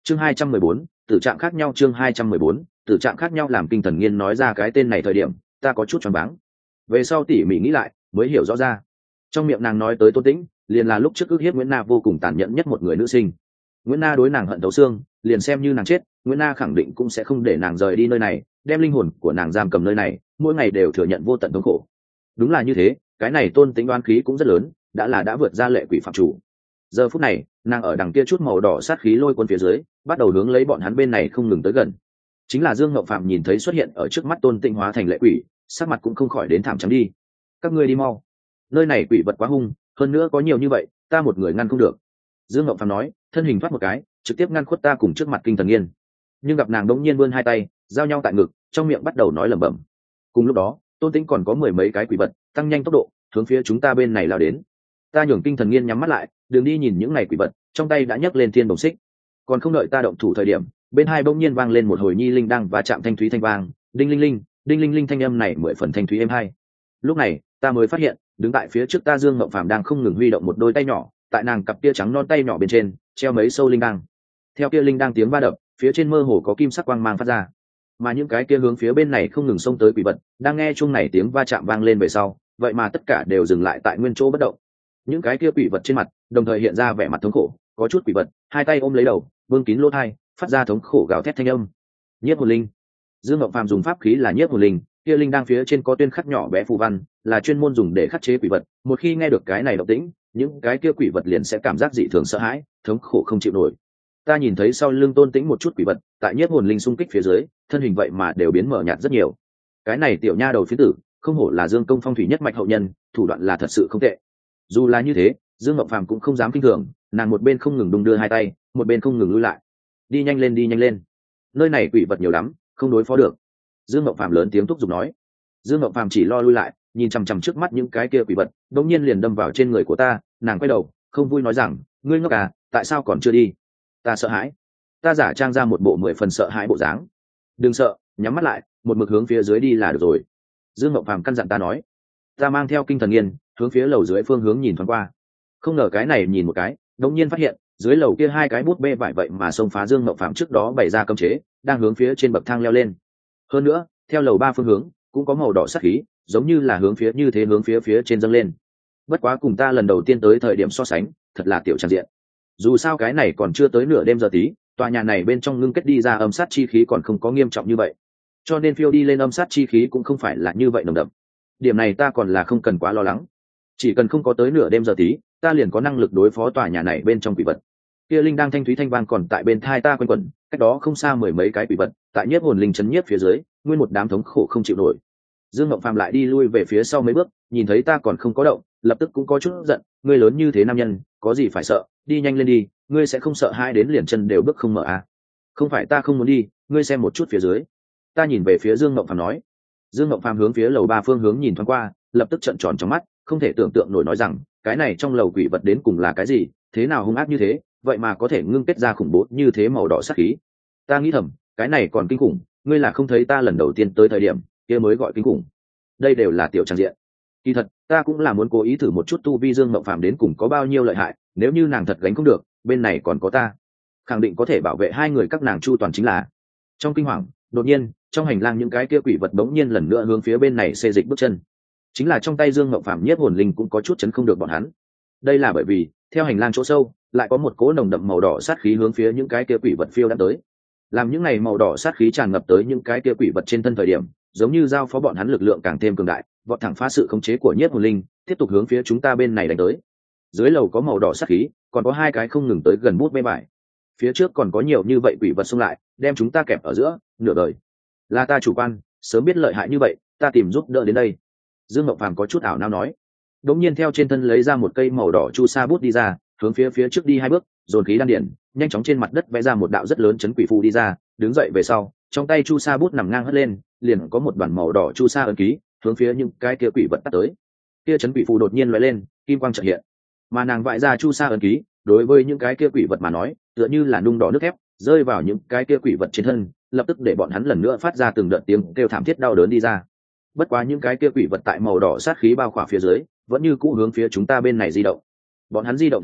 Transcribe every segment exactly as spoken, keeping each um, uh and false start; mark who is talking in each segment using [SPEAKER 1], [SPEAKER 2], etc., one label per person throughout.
[SPEAKER 1] chương hai trăm mười bốn, tử trạng khác nhau. Chương hai trăm mười bốn, tử trạng khác nhau. Làm Kinh Thần Nghiên nói ra cái tên này thời điểm, ta có chút choáng váng. Về sau tỉ mỉ nghĩ lại mới hiểu rõ ra, trong miệng nàng nói tới Tôn Tĩnh liền là lúc trước ức hiếp Nguyễn Na vô cùng tàn nhẫn nhất một người nữ sinh. Nguyễn Na đối nàng hận thấu xương, liền xem như nàng chết, Nguyễn Na khẳng định cũng sẽ không để nàng rời đi nơi này, đem linh hồn của nàng giam cầm nơi này, mỗi ngày đều thừa nhận vô tận thống khổ. Đúng là như thế, cái này Tôn Tĩnh đoán khí cũng rất lớn, đã là đã vượt ra lệ quỷ phạm chủ. Giờ phút này, nàng ở đằng kia chút màu đỏ sát khí lôi quân phía dưới, bắt đầu hướng lấy bọn hắn bên này không ngừng tới gần. Chính là Dương Ngộng Phạm nhìn thấy xuất hiện ở trước mắt Tôn Tĩnh hóa thành lệ quỷ, sắc mặt cũng không khỏi đến thảm trắng đi. Các ngươi đi mau, nơi này quỷ vật quá hung, hơn nữa có nhiều như vậy, ta một người ngăn không được. Dương Ngộng Phạm nói, thân hình thoát một cái, trực tiếp ngăn khuất ta cùng trước mặt Kinh Thần Nghiên. Nhưng gặp nàng đống nhiên vươn hai tay, giao nhau tại ngực, trong miệng bắt đầu nói lẩm bẩm. Cùng lúc đó, Tôn Tĩnh còn có mười mấy cái quỷ vật, tăng nhanh tốc độ, hướng phía chúng ta bên này lao đến. Ta nhường Kinh Thần Nghiên nhắm mắt lại, đường đi nhìn những này quỷ vật, trong tay đã nhấc lên thiên đồng xích. Còn không đợi ta động thủ thời điểm, bên hai bỗng nhiên vang lên một hồi nhi linh đang và chạm thanh thúy thanh vang, đinh linh linh, đinh linh linh thanh âm này mười phần thanh thúy êm hai. Lúc này, ta mới phát hiện, đứng tại phía trước ta Dương Ngộng Phàm đang không ngừng huy động một đôi tay nhỏ, tại nàng cặp kia trắng non tay nhỏ bên trên treo mấy sâu linh đăng. Theo kia linh đăng tiếng va đập, phía trên mơ hồ có kim sắc quang mang phát ra. Mà những cái kia hướng phía bên này không ngừng xông tới quỷ vật, đang nghe chung này tiếng va chạm vang lên về sau, vậy mà tất cả đều dừng lại tại nguyên chỗ bất động. Những cái kia quỷ vật trên mặt, đồng thời hiện ra vẻ mặt thống khổ, có chút quỷ vật, hai tay ôm lấy đầu, vương kín lỗ tai, phát ra thống khổ gào thét thanh âm. Nhiếp hồn linh. Dương Ngộng Phàm dùng pháp khí là nhiếp hồn linh, kia linh đang phía trên có tuyên khắc nhỏ bé phù văn, là chuyên môn dùng để khắc chế quỷ vật. Một khi nghe được cái này động tĩnh, những cái kia quỷ vật liền sẽ cảm giác dị thường sợ hãi, thống khổ không chịu nổi. Ta nhìn thấy sau lưng Tôn Tĩnh một chút quỷ vật, tại nhiếp hồn linh xung kích phía dưới, thân hình vậy mà đều biến mờ nhạt rất nhiều. Cái này tiểu nha đầu phiến tử, không hổ là Dương Công phong thủy nhất mạch hậu nhân, thủ đoạn là thật sự không tệ. Dù là như thế, Dương Ngộng Phàm cũng không dám kinh thường, nàng một bên không ngừng đung đưa hai tay, một bên không ngừng lui lại. Đi nhanh lên, đi nhanh lên, nơi này quỷ vật nhiều lắm, không đối phó được. Dương Ngộng Phàm lớn tiếng thúc giục nói. Dương Ngộng Phàm chỉ lo lui lại, nhìn chằm chằm trước mắt những cái kia quỷ vật, đột nhiên liền đâm vào trên người của ta. Nàng quay đầu, không vui nói rằng, ngươi ngốc à, tại sao còn chưa đi? Ta sợ hãi. Ta giả trang ra một bộ mười phần sợ hãi bộ dáng. Đừng sợ, nhắm mắt lại, một mực hướng phía dưới đi là được rồi. Dương Ngộng Phàm căn dặn ta nói. Ta mang theo Kinh Thần Nghiên, hướng phía lầu dưới phương hướng nhìn thoáng qua. Không ngờ cái này nhìn một cái, đột nhiên phát hiện, dưới lầu kia hai cái bút bê vải vậy mà xông phá Dương Ngộng Phàm trước đó bày ra cấm chế, đang hướng phía trên bậc thang leo lên. Hơn nữa, theo lầu ba phương hướng, cũng có màu đỏ sắc khí, giống như là hướng phía như thế hướng phía phía trên dâng lên. Bất quá cùng ta lần đầu tiên tới thời điểm so sánh, thật là tiểu tràn diện. Dù sao cái này còn chưa tới nửa đêm giờ tí, tòa nhà này bên trong ngưng kết đi ra âm sát chi khí còn không có nghiêm trọng như vậy, cho nên phiêu đi lên âm sát chi khí cũng không phải là như vậy nồng đậm. Điểm này ta còn là không cần quá lo lắng, chỉ cần không có tới nửa đêm giờ tí, ta liền có năng lực đối phó tòa nhà này bên trong quỷ vật. Kia linh đang thanh thúy thanh vang còn tại bên thai ta quanh quẩn, cách đó không xa mười mấy cái quỷ vật, tại nhiếp hồn linh chấn nhiếp phía dưới, nguyên một đám thống khổ không chịu nổi. Dương Ngộng Phàm lại đi lui về phía sau mấy bước, nhìn thấy ta còn không có động, lập tức cũng có chút giận, ngươi lớn như thế nam nhân, có gì phải sợ, đi nhanh lên đi, ngươi sẽ không sợ hai đến liền chân đều bước không mở à? Không phải ta không muốn đi, ngươi xem một chút phía dưới. Ta nhìn về phía Dương Ngộng Phàm nói. Dương Ngộng Phàm hướng phía lầu ba phương hướng nhìn thoáng qua, lập tức trợn tròn trong mắt, không thể tưởng tượng nổi nói rằng, cái này trong lầu quỷ vật đến cùng là cái gì, thế nào hung ác như thế, vậy mà có thể ngưng kết ra khủng bố như thế màu đỏ sắc khí. Ta nghĩ thầm, cái này còn kinh khủng, ngươi là không thấy ta lần đầu tiên tới thời điểm kia mới gọi kinh khủng. Đây đều là tiểu trang diện. Kỳ thật, ta cũng là muốn cố ý thử một chút tu vi Dương Mộng Phàm đến cùng có bao nhiêu lợi hại, nếu như nàng thật gánh không được, bên này còn có ta, khẳng định có thể bảo vệ hai người các nàng chu toàn. Chính là trong kinh hoàng, đột nhiên trong hành lang những cái kia quỷ vật bỗng nhiên lần nữa hướng phía bên này xê dịch bước chân. Chính là trong tay Dương Mộng Phàm nhiếp hồn linh cũng có chút chấn không được bọn hắn. Đây là bởi vì theo hành lang chỗ sâu lại có một cỗ nồng đậm màu đỏ sát khí hướng phía những cái kia quỷ vật phiêu đã tới. Làm những này màu đỏ sát khí tràn ngập tới những cái kia quỷ vật trên thân thời điểm, giống như giao phó bọn hắn lực lượng càng thêm cường đại, vọt thẳng phá sự khống chế của nhiếp hồn linh, tiếp tục hướng phía chúng ta bên này đánh tới. Dưới lầu có màu đỏ sát khí, còn có hai cái không ngừng tới gần bút bê bài. Phía trước còn có nhiều như vậy quỷ vật xông lại, đem chúng ta kẹp ở giữa, nửa đời. Là ta chủ quan, sớm biết lợi hại như vậy, ta tìm giúp đỡ đến đây. Dương Mộng Phàm có chút ảo não nói. Đống nhiên theo trên thân lấy ra một cây màu đỏ chu sa bút đi ra, hướng phía phía trước đi hai bước, dồn khí đan điển, nhanh chóng trên mặt đất vẽ ra một đạo rất lớn chấn quỷ phù đi ra, đứng dậy về sau, trong tay chu sa bút nằm ngang hất lên, liền có một bản màu đỏ chu sa ấn ký, hướng phía những cái kia quỷ vật tắt tới. Kia chấn quỷ phù đột nhiên lóe lên, kim quang chợt hiện. Mà nàng vãi ra chu sa ấn ký, đối với những cái kia quỷ vật mà nói, tựa như là nung đỏ nước thép, rơi vào những cái kia quỷ vật trên thân, lập tức để bọn hắn lần nữa phát ra từng đợt tiếng kêu thảm thiết đau đớn đi ra. Bất quá những cái kia quỷ vật tại màu đỏ sát khí bao khỏa phía dưới, vẫn như cũ hướng phía chúng ta bên này di động. Bọn hắn di động thời điểm,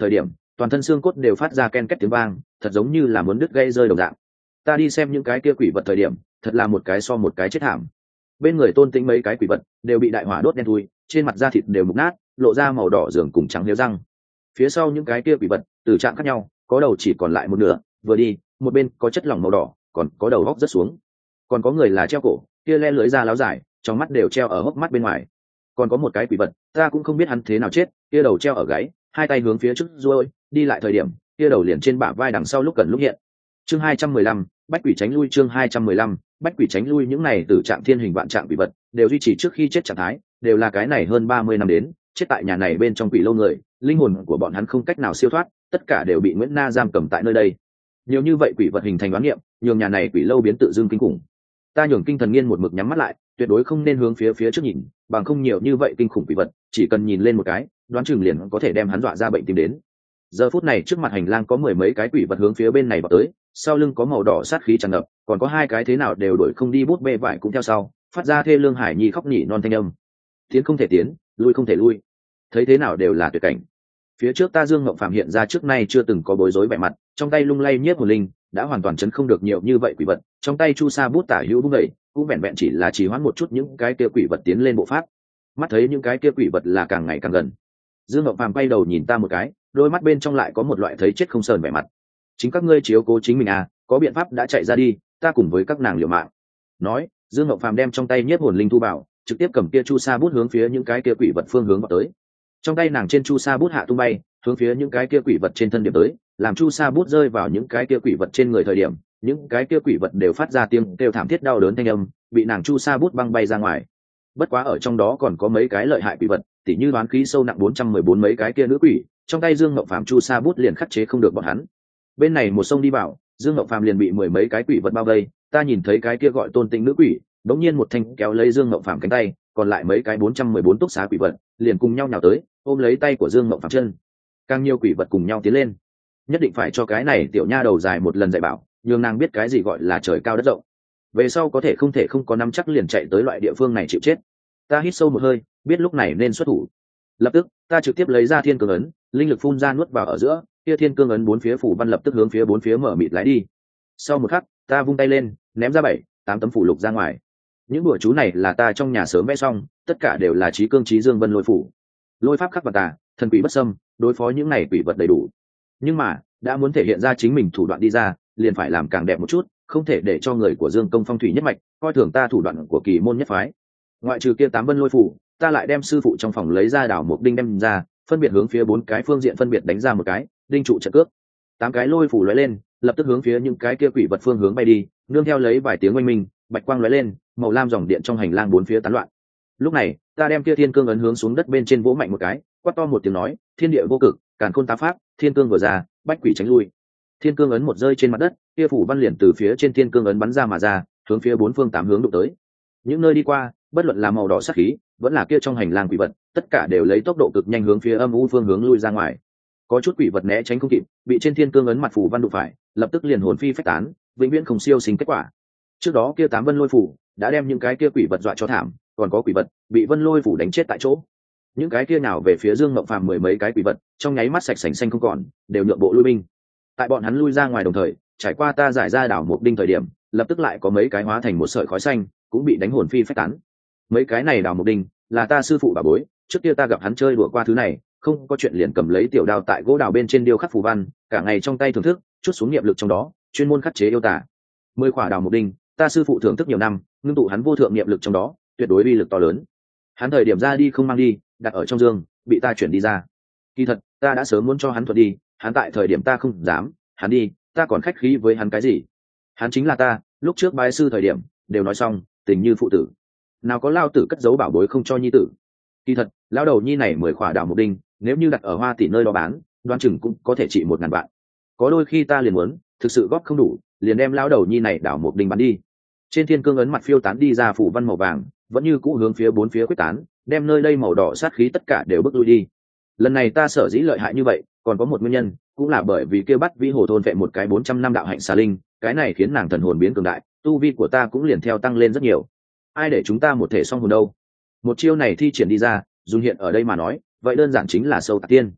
[SPEAKER 1] toàn thân xương cốt đều phát ra ken két tiếng vang, thật giống như là muốn đứt gãy rơi đồng dạng. Ta đi xem những cái kia quỷ vật thời điểm, thật là một cái so một cái chết thảm. Bên người Tôn Tĩnh mấy cái quỷ vật đều bị đại hỏa đốt đen thui, trên mặt da thịt đều mục nát, lộ ra màu đỏ rường cùng trắng liếu răng. Phía sau những cái kia quỷ vật từ trạng khác nhau, có đầu chỉ còn lại một nửa, vừa đi một bên có chất lỏng màu đỏ, còn có đầu góc rất xuống, còn có người là treo cổ, kia le lưới ra láo dài, trong mắt đều treo ở hốc mắt bên ngoài. Còn có một cái quỷ vật, ta cũng không biết hắn thế nào chết, kia đầu treo ở gáy, hai tay hướng phía trước duỗi, đi lại thời điểm, kia đầu liền trên bả vai đằng sau lúc cần lúc hiện. Chương hai trăm mười lăm, bách quỷ tránh lui. Chương hai trăm mười lăm, bách quỷ tránh lui. Những này từ trạng thiên hình vạn trạng quỷ vật đều duy trì trước khi chết trạng thái, đều là cái này hơn ba mươi năm đến chết tại nhà này bên trong quỷ lâu người, linh hồn của bọn hắn không cách nào siêu thoát, tất cả đều bị Nguyễn Na giam cầm tại nơi đây. Nhiều như vậy quỷ vật hình thành đoán niệm, nhường nhà này quỷ lâu biến tự dưng kinh khủng. Ta nhường Kinh Thần Nghiên một mực nhắm mắt lại, tuyệt đối không nên hướng phía phía trước nhìn, bằng không nhiều như vậy kinh khủng quỷ vật, chỉ cần nhìn lên một cái, đoán chừng liền có thể đem hắn dọa ra bệnh tim đến. Giờ phút này trước mặt hành lang có mười mấy cái quỷ vật hướng phía bên này vào tới, sau lưng có màu đỏ sát khí tràn ngập, còn có hai cái thế nào đều đuổi không đi bút bê vải cũng theo sau, phát ra thê lương hải nhi khóc nhỉ non thanh âm. Tiến không thể tiến, lui không thể lui, thấy thế nào đều là tuyệt cảnh. Phía trước ta Dương Ngộng Phạm hiện ra trước nay chưa từng có bối rối vẻ mặt, trong tay lung lay nhiếp hồn linh đã hoàn toàn chấn không được nhiều như vậy quỷ vật, trong tay chu sa bút tả hữu bút đẩy, cũng vẹn vẹn chỉ là trì hoãn một chút những cái kia quỷ vật tiến lên bộ pháp. Mắt thấy những cái kia quỷ vật là càng ngày càng gần, Dương Ngộng Phạm quay đầu nhìn ta một cái, đôi mắt bên trong lại có một loại thấy chết không sờn vẻ mặt. Chính các ngươi chiếu cố chính mình à, có biện pháp đã chạy ra đi, ta cùng với các nàng liều mạng. Nói, Dương Ngộng Phạm đem trong tay nhiếp hồn linh thu vào, trực tiếp cầm kia chu sa bút hướng phía những cái kia quỷ vật phương hướng vào tới. Trong tay nàng trên chu sa bút hạ tung bay, hướng phía những cái kia quỷ vật trên thân điểm tới, làm chu sa bút rơi vào những cái kia quỷ vật trên người thời điểm, những cái kia quỷ vật đều phát ra tiếng kêu thảm thiết đau đớn thanh âm, bị nàng chu sa bút băng bay ra ngoài. Bất quá ở trong đó còn có mấy cái lợi hại quỷ vật, tỉ như đoán khí sâu nặng bốn trăm mười bốn mấy cái kia nữ quỷ, trong tay Dương Ngộng Phạm chu sa bút liền khắc chế không được bọn hắn. Bên này một sông đi vào, Dương Ngộng Phạm liền bị mười mấy cái quỷ vật bao vây, ta nhìn thấy cái kia gọi Tôn Tĩnh nữ quỷ, đống nhiên một thanh kéo lấy Dương Ngộng Phạm cánh tay, còn lại mấy cái bốn trăm mười bốn túc xá quỷ vật liền cùng nhau nhào tới, ôm lấy tay của Dương Ngộng Phạm chân. Càng nhiều quỷ vật cùng nhau tiến lên, nhất định phải cho cái này tiểu nha đầu dài một lần dạy bảo, nhường nàng biết cái gì gọi là trời cao đất rộng, về sau có thể không thể không có nắm chắc liền chạy tới loại địa phương này chịu chết. Ta hít sâu một hơi, biết lúc này nên xuất thủ. Lập tức ta trực tiếp lấy ra thiên cương ấn, linh lực phun ra nuốt vào ở giữa, kia thiên cương ấn bốn phía phủ văn lập tức hướng phía bốn phía mở mịt lái đi. Sau một khắc, ta vung tay lên, ném ra bảy tám tấm phủ lục ra ngoài. Những bùa chú này là ta trong nhà sớm vẽ xong, tất cả đều là trí cương trí dương vân lôi phủ, lôi pháp khắc và tà, thần quỷ bất xâm, đối phó những này quỷ vật đầy đủ. Nhưng mà đã muốn thể hiện ra chính mình thủ đoạn đi ra, liền phải làm càng đẹp một chút, không thể để cho người của Dương Công phong thủy nhất mạch coi thường ta thủ đoạn của kỳ môn nhất phái. Ngoại trừ kia tám vân lôi phủ, ta lại đem sư phụ trong phòng lấy ra đảo một đinh đem ra, phân biệt hướng phía bốn cái phương diện phân biệt đánh ra một cái đinh trụ trận cước. Tám cái lôi phủ lóe lên, lập tức hướng phía những cái kia quỷ vật phương hướng bay đi, nương theo lấy vài tiếng oanh minh, bạch quang lóe lên, màu lam dòng điện trong hành lang bốn phía tán loạn. Lúc này ta đem kia thiên cương ấn hướng xuống đất bên trên vỗ mạnh một cái, quát to một tiếng nói, thiên địa vô cực, càn khôn tá pháp, thiên cương vừa ra, bách quỷ tránh lui. Thiên cương ấn một rơi trên mặt đất, kia phủ văn liền từ phía trên thiên cương ấn bắn ra mà ra, hướng phía bốn phương tám hướng đụng tới. Những nơi đi qua, bất luận là màu đỏ sắc khí, vẫn là kia trong hành lang quỷ vật, tất cả đều lấy tốc độ cực nhanh hướng phía âm u phương hướng lui ra ngoài. Có chút quỷ vật né tránh không kịp, bị trên thiên cương ấn mặt phủ văn đụng phải, lập tức liền hồn phi phách tán, vĩnh viễn không siêu sinh kết quả. Trước đó kia tám vân lôi phủ đã đem những cái kia quỷ vật dọa cho thảm, còn có quỷ vật bị vân lôi phủ đánh chết tại chỗ. Những cái kia nào về phía Dương Ngộng Phàm mười mấy cái quỷ vật, trong nháy mắt sạch sành xanh không còn, đều nhượng bộ lui binh. Tại bọn hắn lui ra ngoài đồng thời, trải qua ta giải ra đảo một đinh thời điểm, lập tức lại có mấy cái hóa thành một sợi khói xanh, cũng bị đánh hồn phi phách tán. Mấy cái này đảo một đinh là ta sư phụ bà bối, trước kia ta gặp hắn chơi đùa qua thứ này, không có chuyện liền cầm lấy tiểu đao tại gỗ đào bên trên điêu khắc phù văn, cả ngày trong tay thưởng thức, chút xuống niệm lực trong đó, chuyên môn khắc chế yêu tả. Mười khỏa đào một đinh, ta sư phụ thưởng thức nhiều năm, ngưng tụ hắn vô thượng niệm lực trong đó, tuyệt đối uy lực to lớn. Hắn thời điểm ra đi không mang đi, đặt ở trong dương, bị ta chuyển đi ra. Kỳ thật ta đã sớm muốn cho hắn thuận đi, hắn tại thời điểm ta không dám, hắn đi, ta còn khách khí với hắn cái gì? Hắn chính là ta, lúc trước bái sư thời điểm đều nói xong, tình như phụ tử, nào có lao tử cất giấu bảo bối không cho nhi tử. Kỳ thật lão đầu nhi này mười khỏa đào một đinh, nếu như đặt ở Hoa Tỷ nơi đó bán, đoán chừng cũng có thể trị một ngàn vạn. Có đôi khi ta liền muốn, thực sự góp không đủ, liền đem lão đầu nhi này đào một đinh bán đi. Trên thiên cương ấn mặt phiêu tán đi ra phủ văn màu vàng, vẫn như cũ hướng phía bốn phía quyết tán, đem nơi đây màu đỏ sát khí tất cả đều bước lui đi. Lần này ta sở dĩ lợi hại như vậy, còn có một nguyên nhân, cũng là bởi vì kêu bắt vĩ hồ thôn vệ một cái bốn trăm năm đạo hạnh xà linh, cái này khiến nàng thần hồn biến cường đại, tu vi của ta cũng liền theo tăng lên rất nhiều. Ai để chúng ta một thể song hồn đâu? Một chiêu này thi triển đi ra, dùng hiện ở đây mà nói, vậy đơn giản chính là sâu tạc tiên.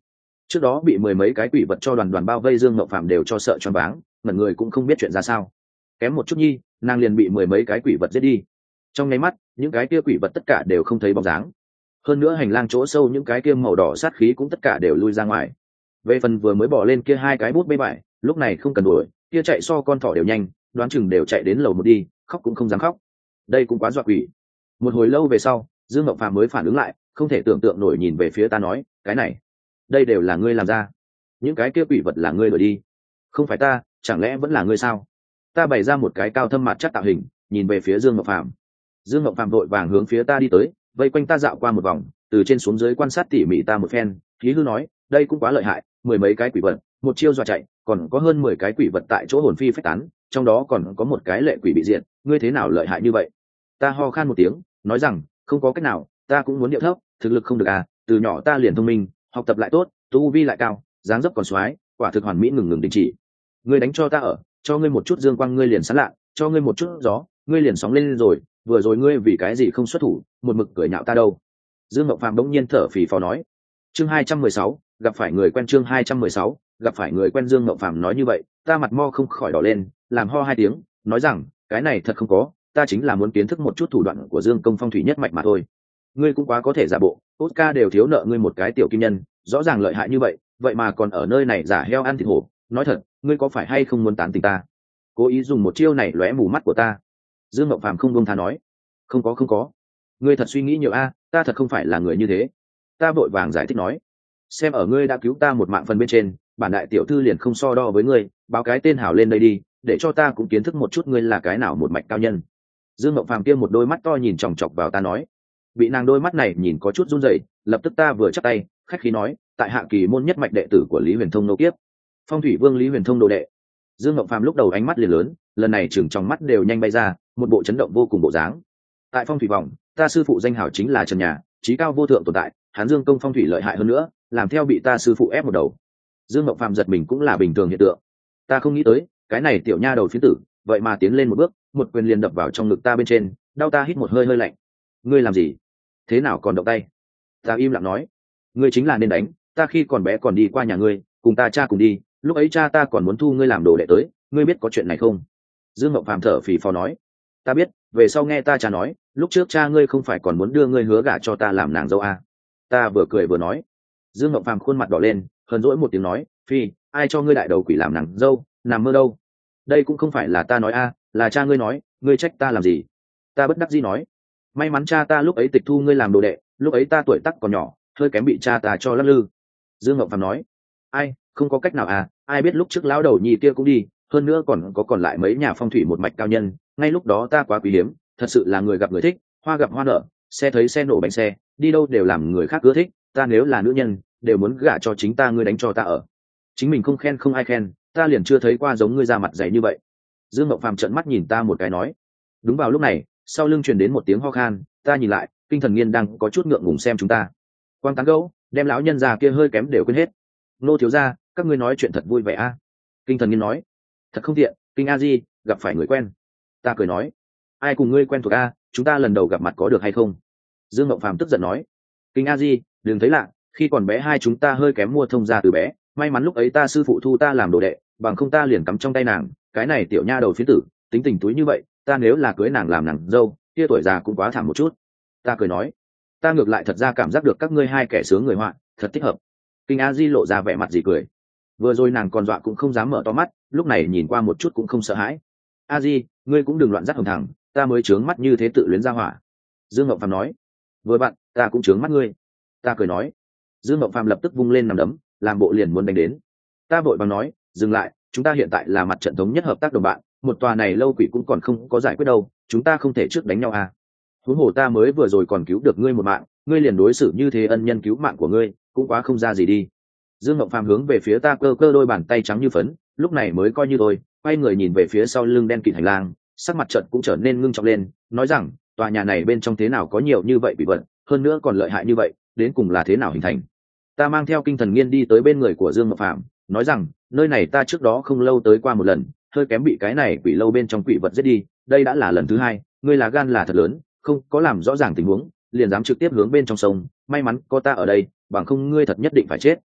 [SPEAKER 1] Trước đó bị mười mấy cái quỷ vật cho đoàn đoàn bao vây Dương Ngộng Phạm đều cho sợ choáng váng, ngẩn người cũng không biết chuyện ra sao. Kém một chút nhi, nàng liền bị mười mấy cái quỷ vật giết đi. Trong nháy mắt, những cái kia quỷ vật tất cả đều không thấy bóng dáng. Hơn nữa hành lang chỗ sâu những cái kia màu đỏ sát khí cũng tất cả đều lui ra ngoài. Về phần vừa mới bỏ lên kia hai cái bút bê bại, lúc này không cần đuổi, kia chạy so con thỏ đều nhanh, đoán chừng đều chạy đến lầu một đi, khóc cũng không dám khóc. Đây cũng quá dọa quỷ. Một hồi lâu về sau, Dương Ngộng Phàm mới phản ứng lại, không thể tưởng tượng nổi nhìn về phía ta nói, cái này, đây đều là ngươi làm ra. Những cái kia quỷ vật là ngươi đuổi đi. Không phải ta, chẳng lẽ vẫn là ngươi sao? Ta bày ra một cái cao thâm mặt chắc tạo hình, nhìn về phía Dương Ngộng Phàm. Dương Ngộng Phàm vội vàng hướng phía ta đi tới, vây quanh ta dạo qua một vòng, từ trên xuống dưới quan sát tỉ mỉ ta một phen, khí hư nói, đây cũng quá lợi hại, mười mấy cái quỷ vật, một chiêu dọa chạy, còn có hơn mười cái quỷ vật tại chỗ hồn phi phách tán, trong đó còn có một cái lệ quỷ bị diệt, ngươi thế nào lợi hại như vậy? Ta ho khan một tiếng, nói rằng, không có cách nào, ta cũng muốn điệu thấp, thực lực không được à, từ nhỏ ta liền thông minh, học tập lại tốt, tu vi lại cao, dáng dấp còn xoái, quả thực hoàn mỹ ngừng ngừng đình chỉ. Ngươi đánh cho ta ở, cho ngươi một chút dương quang ngươi liền sán lạ, cho ngươi một chút gió, ngươi liền sóng lên rồi, vừa rồi ngươi vì cái gì không xuất thủ, một mực cười nhạo ta đâu? Dương Ngộng Phàm bỗng nhiên thở phì phò nói. Chương hai trăm mười sáu, gặp phải người quen. Chương hai trăm mười sáu, gặp phải người quen. Dương Ngộng Phàm nói như vậy, ta mặt mo không khỏi đỏ lên, làm ho hai tiếng, nói rằng, cái này thật không có, ta chính là muốn kiến thức một chút thủ đoạn của Dương Công phong thủy nhất mạch mà thôi. Ngươi cũng quá có thể giả bộ, Oscar đều thiếu nợ ngươi một cái tiểu kim nhân, rõ ràng lợi hại như vậy, vậy mà còn ở nơi này giả heo ăn thịt hổ, nói thật, ngươi có phải hay không muốn tán tình ta? Cố ý dùng một chiêu này lóe mù mắt của ta. Dương Ngộng Phàm không buông tha nói, không có không có, ngươi thật suy nghĩ nhiều a, ta thật không phải là người như thế. Ta vội vàng giải thích nói, xem ở ngươi đã cứu ta một mạng phần bên trên, bản đại tiểu thư liền không so đo với ngươi, báo cái tên hảo lên đây đi, để cho ta cũng kiến thức một chút ngươi là cái nào một mạch cao nhân. Dương Ngộng Phàm kia một đôi mắt to nhìn chòng chọc vào ta nói, bị nàng đôi mắt này nhìn có chút run rẩy, lập tức ta vừa chắp tay khách khí nói, tại hạ kỳ môn nhất mạch đệ tử của Lý Huyền Thông nô kiếp, Phong thủy vương Lý Huyền Thông đồ đệ. Dương Ngộng Phàm lúc đầu ánh mắt liền lớn, lần này chừng trong mắt đều nhanh bay ra, một bộ chấn động vô cùng bộ dáng. Tại phong thủy vòng, ta sư phụ danh hảo chính là Trần Nhà, trí cao vô thượng tồn tại, hắn Dương công phong thủy lợi hại hơn nữa, làm theo bị ta sư phụ ép một đầu. Dương Ngộng Phàm giật mình cũng là bình thường hiện tượng. Ta không nghĩ tới, cái này tiểu nha đầu phiến tử, vậy mà tiến lên một bước, một quyền liền đập vào trong ngực ta bên trên, đau ta hít một hơi hơi lạnh. Ngươi làm gì? Thế nào còn động tay? Ta im lặng nói, ngươi chính là nên đánh, ta khi còn bé còn đi qua nhà ngươi, cùng ta cha cùng đi, lúc ấy cha ta còn muốn thu ngươi làm đồ đệ tới, ngươi biết có chuyện này không? Dương Ngộng Phàm thở phì phò nói, ta biết, về sau nghe ta cha nói, lúc trước cha ngươi không phải còn muốn đưa ngươi hứa gả cho ta làm nàng dâu à? Ta vừa cười vừa nói. Dương Ngộng Phàm khuôn mặt đỏ lên, hờn dỗi một tiếng nói, phi, ai cho ngươi đại đầu quỷ làm nàng dâu, nằm mơ đâu? Đây cũng không phải là ta nói a, à, là cha ngươi nói, ngươi trách ta làm gì? Ta bất đắc dĩ nói, may mắn cha ta lúc ấy tịch thu ngươi làm đồ đệ, lúc ấy ta tuổi tác còn nhỏ, hơi kém bị cha ta cho lắc lư. Dương Ngộng Phàm nói, ai, không có cách nào à, ai biết lúc trước lão đầu nhì kia cũng đi, hơn nữa còn có còn lại mấy nhà phong thủy một mạch cao nhân, ngay lúc đó ta quá quý hiếm, thật sự là người gặp người thích, hoa gặp hoa nở, xe thấy xe nổ bánh xe, đi đâu đều làm người khác ưa thích, ta nếu là nữ nhân, đều muốn gả cho chính ta, ngươi đánh cho ta ở. Chính mình không khen không ai khen, ta liền chưa thấy qua giống ngươi ra mặt dày như vậy. Dương Ngộng Phàm trợn mắt nhìn ta một cái nói. Đúng vào lúc này, sau lưng truyền đến một tiếng ho khan, ta nhìn lại, Kinh Thần Nghiên đang có chút ngượng ngùng xem chúng ta. Quang tán gẫu, đem lão nhân già kia hơi kém đều quên hết. Nô thiếu gia, các ngươi nói chuyện thật vui vẻ a. À? Kinh Thần Nghiên nói. Thật không tiện, Kinh A Di, gặp phải người quen. Ta cười nói. Ai cùng ngươi quen thuộc a, chúng ta lần đầu gặp mặt có được hay không? Dương Ngộng Phàm tức giận nói. Kinh A Di, đừng thấy lạ, khi còn bé hai chúng ta hơi kém mua thông gia từ bé, may mắn lúc ấy ta sư phụ thu ta làm đồ đệ, bằng không ta liền cắm trong tay nàng, cái này tiểu nha đầu phiến tử, tính tình túi như vậy, ta nếu là cưới nàng làm nàng dâu, kia tuổi già cũng quá thảm một chút. Ta cười nói, ta ngược lại thật ra cảm giác được các ngươi hai kẻ sướng người họa, thật thích hợp. Kinh A Di lộ ra vẻ mặt gì cười. Vừa rồi nàng còn dọa cũng không dám mở to mắt, lúc này nhìn qua một chút cũng không sợ hãi. A Di, ngươi cũng đừng loạn dắt hồng thẳng, ta mới trướng mắt như thế tự luyến ra hỏa. Dương Ngộng Phàm nói, vừa bạn, ta cũng trướng mắt ngươi. Ta cười nói. Dương Ngộng Phàm lập tức vung lên nằm đấm, làm bộ liền muốn đánh đến. Ta vội vàng nói, dừng lại, chúng ta hiện tại là mặt trận thống nhất hợp tác đồng bạn, một tòa này lâu quỷ cũng còn không có giải quyết đâu, chúng ta không thể trước đánh nhau à? Huống hồ ta mới vừa rồi còn cứu được ngươi một mạng, ngươi liền đối xử như thế, ân nhân cứu mạng của ngươi cũng quá không ra gì đi. Dương Ngộng Phàm hướng về phía ta cơ cơ đôi bàn tay trắng như phấn, lúc này mới coi như tôi quay người nhìn về phía sau lưng đen kịt hành lang, sắc mặt trận cũng trở nên ngưng trọng lên, nói rằng, tòa nhà này bên trong thế nào có nhiều như vậy bị vật, hơn nữa còn lợi hại như vậy, đến cùng là thế nào hình thành? Ta mang theo Kinh Thần Nghiên đi tới bên người của Dương Ngọc Phạm, nói rằng, nơi này ta trước đó không lâu tới qua một lần, hơi kém bị cái này quỷ lâu bên trong quỷ vật giết đi, đây đã là lần thứ hai, ngươi là gan là thật lớn, không có làm rõ ràng tình huống, liền dám trực tiếp hướng bên trong sông, may mắn có ta ở đây, bằng không ngươi thật nhất định phải chết.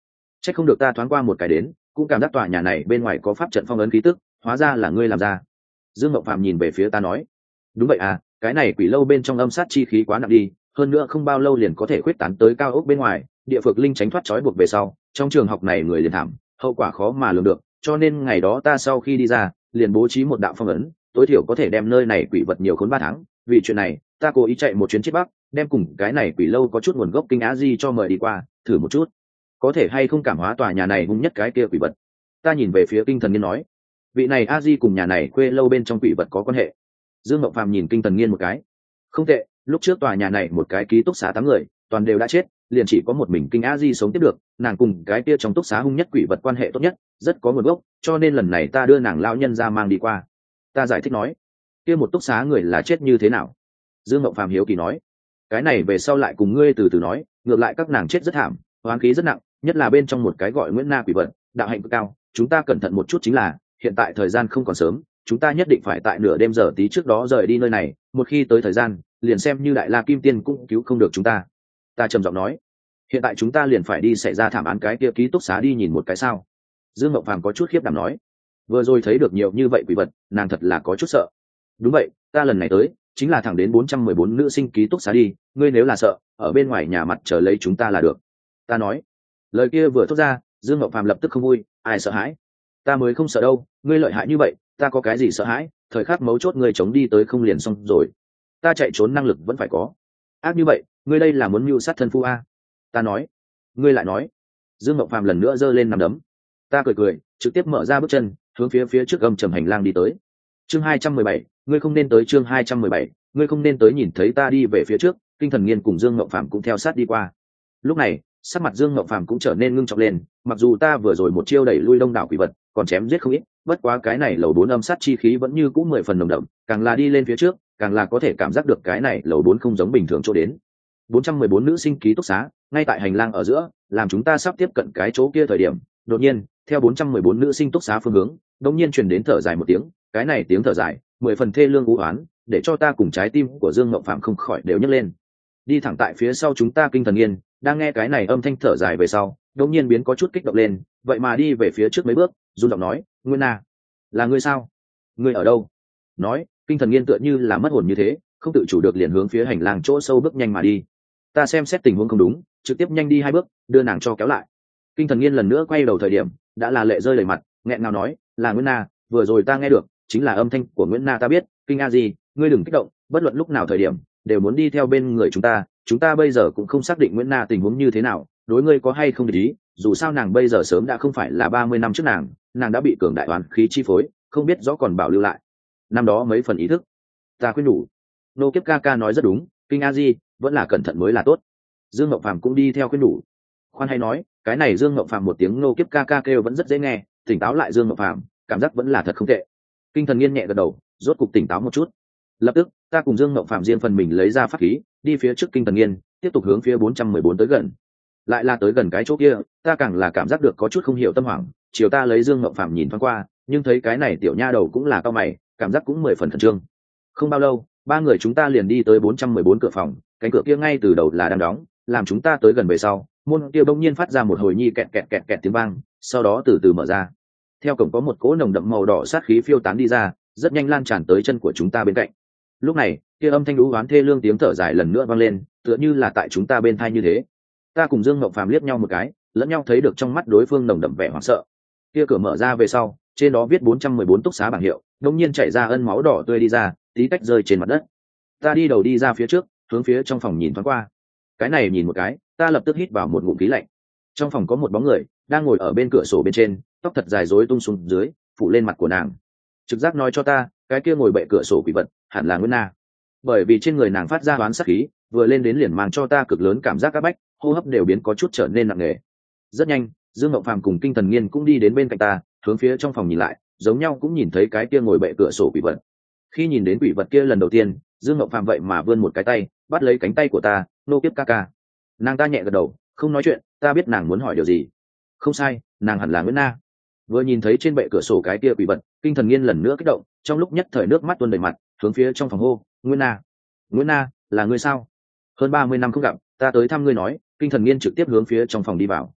[SPEAKER 1] Chắc không được ta thoáng qua một cái đến cũng cảm giác tòa nhà này bên ngoài có pháp trận phong ấn khí tức, hóa ra là ngươi làm ra. Dương Ngộng Phạm nhìn về phía ta nói, đúng vậy à, cái này quỷ lâu bên trong âm sát chi khí quá nặng đi, hơn nữa không bao lâu liền có thể khuyết tán tới cao ốc bên ngoài, địa phược linh tránh thoát trói buộc về sau, trong trường học này người liền thảm, hậu quả khó mà lường được, cho nên ngày đó ta sau khi đi ra, liền bố trí một đạo phong ấn, tối thiểu có thể đem nơi này quỷ vật nhiều khốn ba tháng. Vì chuyện này, ta cố ý chạy một chuyến chết bắc, đem cùng cái này quỷ lâu có chút nguồn gốc kinh á di cho mời đi qua, thử một chút, có thể hay không cảm hóa tòa nhà này hung nhất cái kia quỷ vật. Ta nhìn về phía Kinh Thần Nghiên nói, vị này a di cùng nhà này quê lâu bên trong quỷ vật có quan hệ. Dương Ngộng Phàm nhìn Kinh Thần Nghiên một cái, không tệ, lúc trước tòa nhà này một cái ký túc xá tám người toàn đều đã chết, liền chỉ có một mình Kinh a di sống tiếp được, nàng cùng cái kia trong túc xá hung nhất quỷ vật quan hệ tốt nhất, rất có nguồn gốc, cho nên lần này ta đưa nàng lão nhân ra mang đi qua. Ta giải thích nói, kia một túc xá người là chết như thế nào? Dương Ngộng Phàm hiếu kỳ nói, cái này về sau lại cùng ngươi từ từ nói, ngược lại các nàng chết rất thảm, oán khí rất nặng, nhất là bên trong một cái gọi Nguyễn Na quỷ vật, đạo hạnh cực cao, chúng ta cẩn thận một chút chính là, hiện tại thời gian không còn sớm, chúng ta nhất định phải tại nửa đêm giờ tí trước đó rời đi nơi này, một khi tới thời gian, liền xem như Đại La Kim Tiên cũng cứu không được chúng ta. Ta trầm giọng nói, hiện tại chúng ta liền phải đi xảy ra thảm án cái kia ký túc xá đi nhìn một cái sao? Dương Ngộng Phàm có chút khiếp đảm nói, vừa rồi thấy được nhiều như vậy quỷ vật, nàng thật là có chút sợ. Đúng vậy, ta lần này tới chính là thẳng đến bốn trăm mười bốn nữ sinh ký túc xá đi, ngươi nếu là sợ, ở bên ngoài nhà mặt chờ lấy chúng ta là được. Ta nói, lời kia vừa thốt ra, Dương Ngộng Phàm lập tức không vui, ai sợ hãi? Ta mới không sợ đâu, ngươi lợi hại như vậy, ta có cái gì sợ hãi? Thời khắc mấu chốt ngươi chống đi tới không liền xong rồi? Ta chạy trốn năng lực vẫn phải có. Ác như vậy, ngươi đây là muốn mưu sát thân phu a? Ta nói, ngươi lại nói. Dương Ngộng Phàm lần nữa giơ lên nắm đấm. Ta cười cười, trực tiếp mở ra bước chân, hướng phía phía trước gầm trầm hành lang đi tới. Chương hai trăm mười bảy, ngươi không nên tới. Chương hai trăm mười bảy, ngươi không nên tới. Nhìn thấy ta đi về phía trước, Kinh Thần Nghiên cùng Dương Ngộng Phàm cũng theo sát đi qua. Lúc này, sắc mặt Dương Ngộng Phàm cũng trở nên ngưng trọng lên, mặc dù ta vừa rồi một chiêu đẩy lui đông đảo quỷ vật, còn chém giết không ít, bất quá cái này lầu bốn âm sát chi khí vẫn như cũ mười phần nồng đậm, càng là đi lên phía trước, càng là có thể cảm giác được cái này lầu bốn không giống bình thường chỗ đến. bốn trăm mười bốn nữ sinh ký túc xá, ngay tại hành lang ở giữa, làm chúng ta sắp tiếp cận cái chỗ kia thời điểm, đột nhiên, theo bốn trăm mười bốn nữ sinh túc xá phương hướng, đột nhiên truyền đến thở dài một tiếng, cái này tiếng thở dài, mười phần thê lương u oán, để cho ta cùng trái tim của Dương Ngộng Phạm không khỏi đều nhấc lên. Đi thẳng tại phía sau chúng ta Kinh Thần Nghiên, đang nghe cái này âm thanh thở dài về sau, đột nhiên biến có chút kích động lên, vậy mà đi về phía trước mấy bước, run giọng nói, Nguyên Na, là ngươi sao? Ngươi ở đâu? Nói, Kinh Thần Nghiên tựa như là mất hồn như thế, không tự chủ được liền hướng phía hành lang chỗ sâu bước nhanh mà đi. Ta xem xét tình huống không đúng, trực tiếp nhanh đi hai bước, đưa nàng cho kéo lại. Kinh Thần Nghiên lần nữa quay đầu thời điểm, đã là lệ rơi đầy mặt, nghẹn ngào nói, là Nguyễn Na, vừa rồi ta nghe được, chính là âm thanh của Nguyễn Na ta biết, Kinh A Di, ngươi đừng kích động, bất luận lúc nào thời điểm, đều muốn đi theo bên người chúng ta, chúng ta bây giờ cũng không xác định Nguyễn Na tình huống như thế nào, đối ngươi có hay không để ý, dù sao nàng bây giờ sớm đã không phải là ba mươi năm trước nàng, nàng đã bị cường đại oán khí chi phối, không biết rõ còn bảo lưu lại năm đó mấy phần ý thức. Ta khuyên nhủ, nô kiếp ca ca nói rất đúng, Kinh A Di, vẫn là cẩn thận mới là tốt. Dương Ngộng Phàm cũng đi theo khuyên nhủ. Khoan hay nói, cái này Dương Ngộng Phàm một tiếng nô kiếp ca ca kêu vẫn rất dễ nghe, tỉnh táo lại Dương Ngộng Phàm, cảm giác vẫn là thật không tệ. Kinh Thần Nghiên nhẹ gật đầu, rốt cục tỉnh táo một chút. Lập tức, ta cùng Dương Ngộng Phàm riêng phần mình lấy ra pháp khí, đi phía trước Kinh Thần Nghiên, tiếp tục hướng phía bốn trăm mười bốn tới gần. Lại là tới gần cái chỗ kia, ta càng là cảm giác được có chút không hiểu tâm hoảng, chiều ta lấy Dương Ngộng Phàm nhìn thoáng qua, nhưng thấy cái này tiểu nha đầu cũng là cao mày, cảm giác cũng mười phần khẩn trương. Không bao lâu, ba người chúng ta liền đi tới bốn trăm mười bốn cửa phòng, cánh cửa kia ngay từ đầu là đang đóng, làm chúng ta tới gần về sau, môn kia bỗng nhiên phát ra một hồi nhi kẹt kẹt kẹt kẹt tiếng vang, sau đó từ từ mở ra. Theo cổng có một cỗ nồng đậm màu đỏ sát khí phiêu tán đi ra, rất nhanh lan tràn tới chân của chúng ta bên cạnh. Lúc này, kia âm thanh đú oán thê lương tiếng thở dài lần nữa vang lên, tựa như là tại chúng ta bên thai như thế. Ta cùng Dương Ngộng Phàm liếc nhau một cái, lẫn nhau thấy được trong mắt đối phương nồng đậm vẻ hoảng sợ. Kia cửa mở ra về sau, trên đó viết bốn trăm mười bốn túc xá bảng hiệu, đột nhiên chảy ra ân máu đỏ tươi đi ra, tí tách rơi trên mặt đất. Ta đi đầu đi ra phía trước, hướng phía trong phòng nhìn thoáng qua. Cái này nhìn một cái, ta lập tức hít vào một ngụm khí lạnh. Trong phòng có một bóng người đang ngồi ở bên cửa sổ bên trên, tóc thật dài rối tung xuống dưới, phủ lên mặt của nàng. Trực giác nói cho ta, cái kia ngồi bệ cửa sổ quỷ vật hẳn là Nguyễn Na, bởi vì trên người nàng phát ra oán sát khí, vừa lên đến liền mang cho ta cực lớn cảm giác áp bách, hô hấp đều biến có chút trở nên nặng nề. Rất nhanh, Dương Ngộng Phàm cùng Kinh Thần Nghiên cũng đi đến bên cạnh ta, hướng phía trong phòng nhìn lại, giống nhau cũng nhìn thấy cái kia ngồi bệ cửa sổ quỷ vật. Khi nhìn đến quỷ vật kia lần đầu tiên, Dương Ngộng Phàm vậy mà vươn một cái tay, bắt lấy cánh tay của ta, nô kiếp ca ca. Nàng ta nhẹ gật đầu, không nói chuyện, ta biết nàng muốn hỏi điều gì. Không sai, nàng hẳn là Nguyễn Na. Vừa nhìn thấy trên bệ cửa sổ cái kia quỷ vật, Kinh Thần Nghiên lần nữa kích động, trong lúc nhất thời nước mắt tuôn đầy mặt, hướng phía trong phòng hô, Nguyễn Na, Nguyễn Na, là ngươi sao? Hơn ba mươi năm không gặp, ta tới thăm ngươi nói. Kinh Thần Nghiên trực tiếp hướng phía trong phòng đi vào.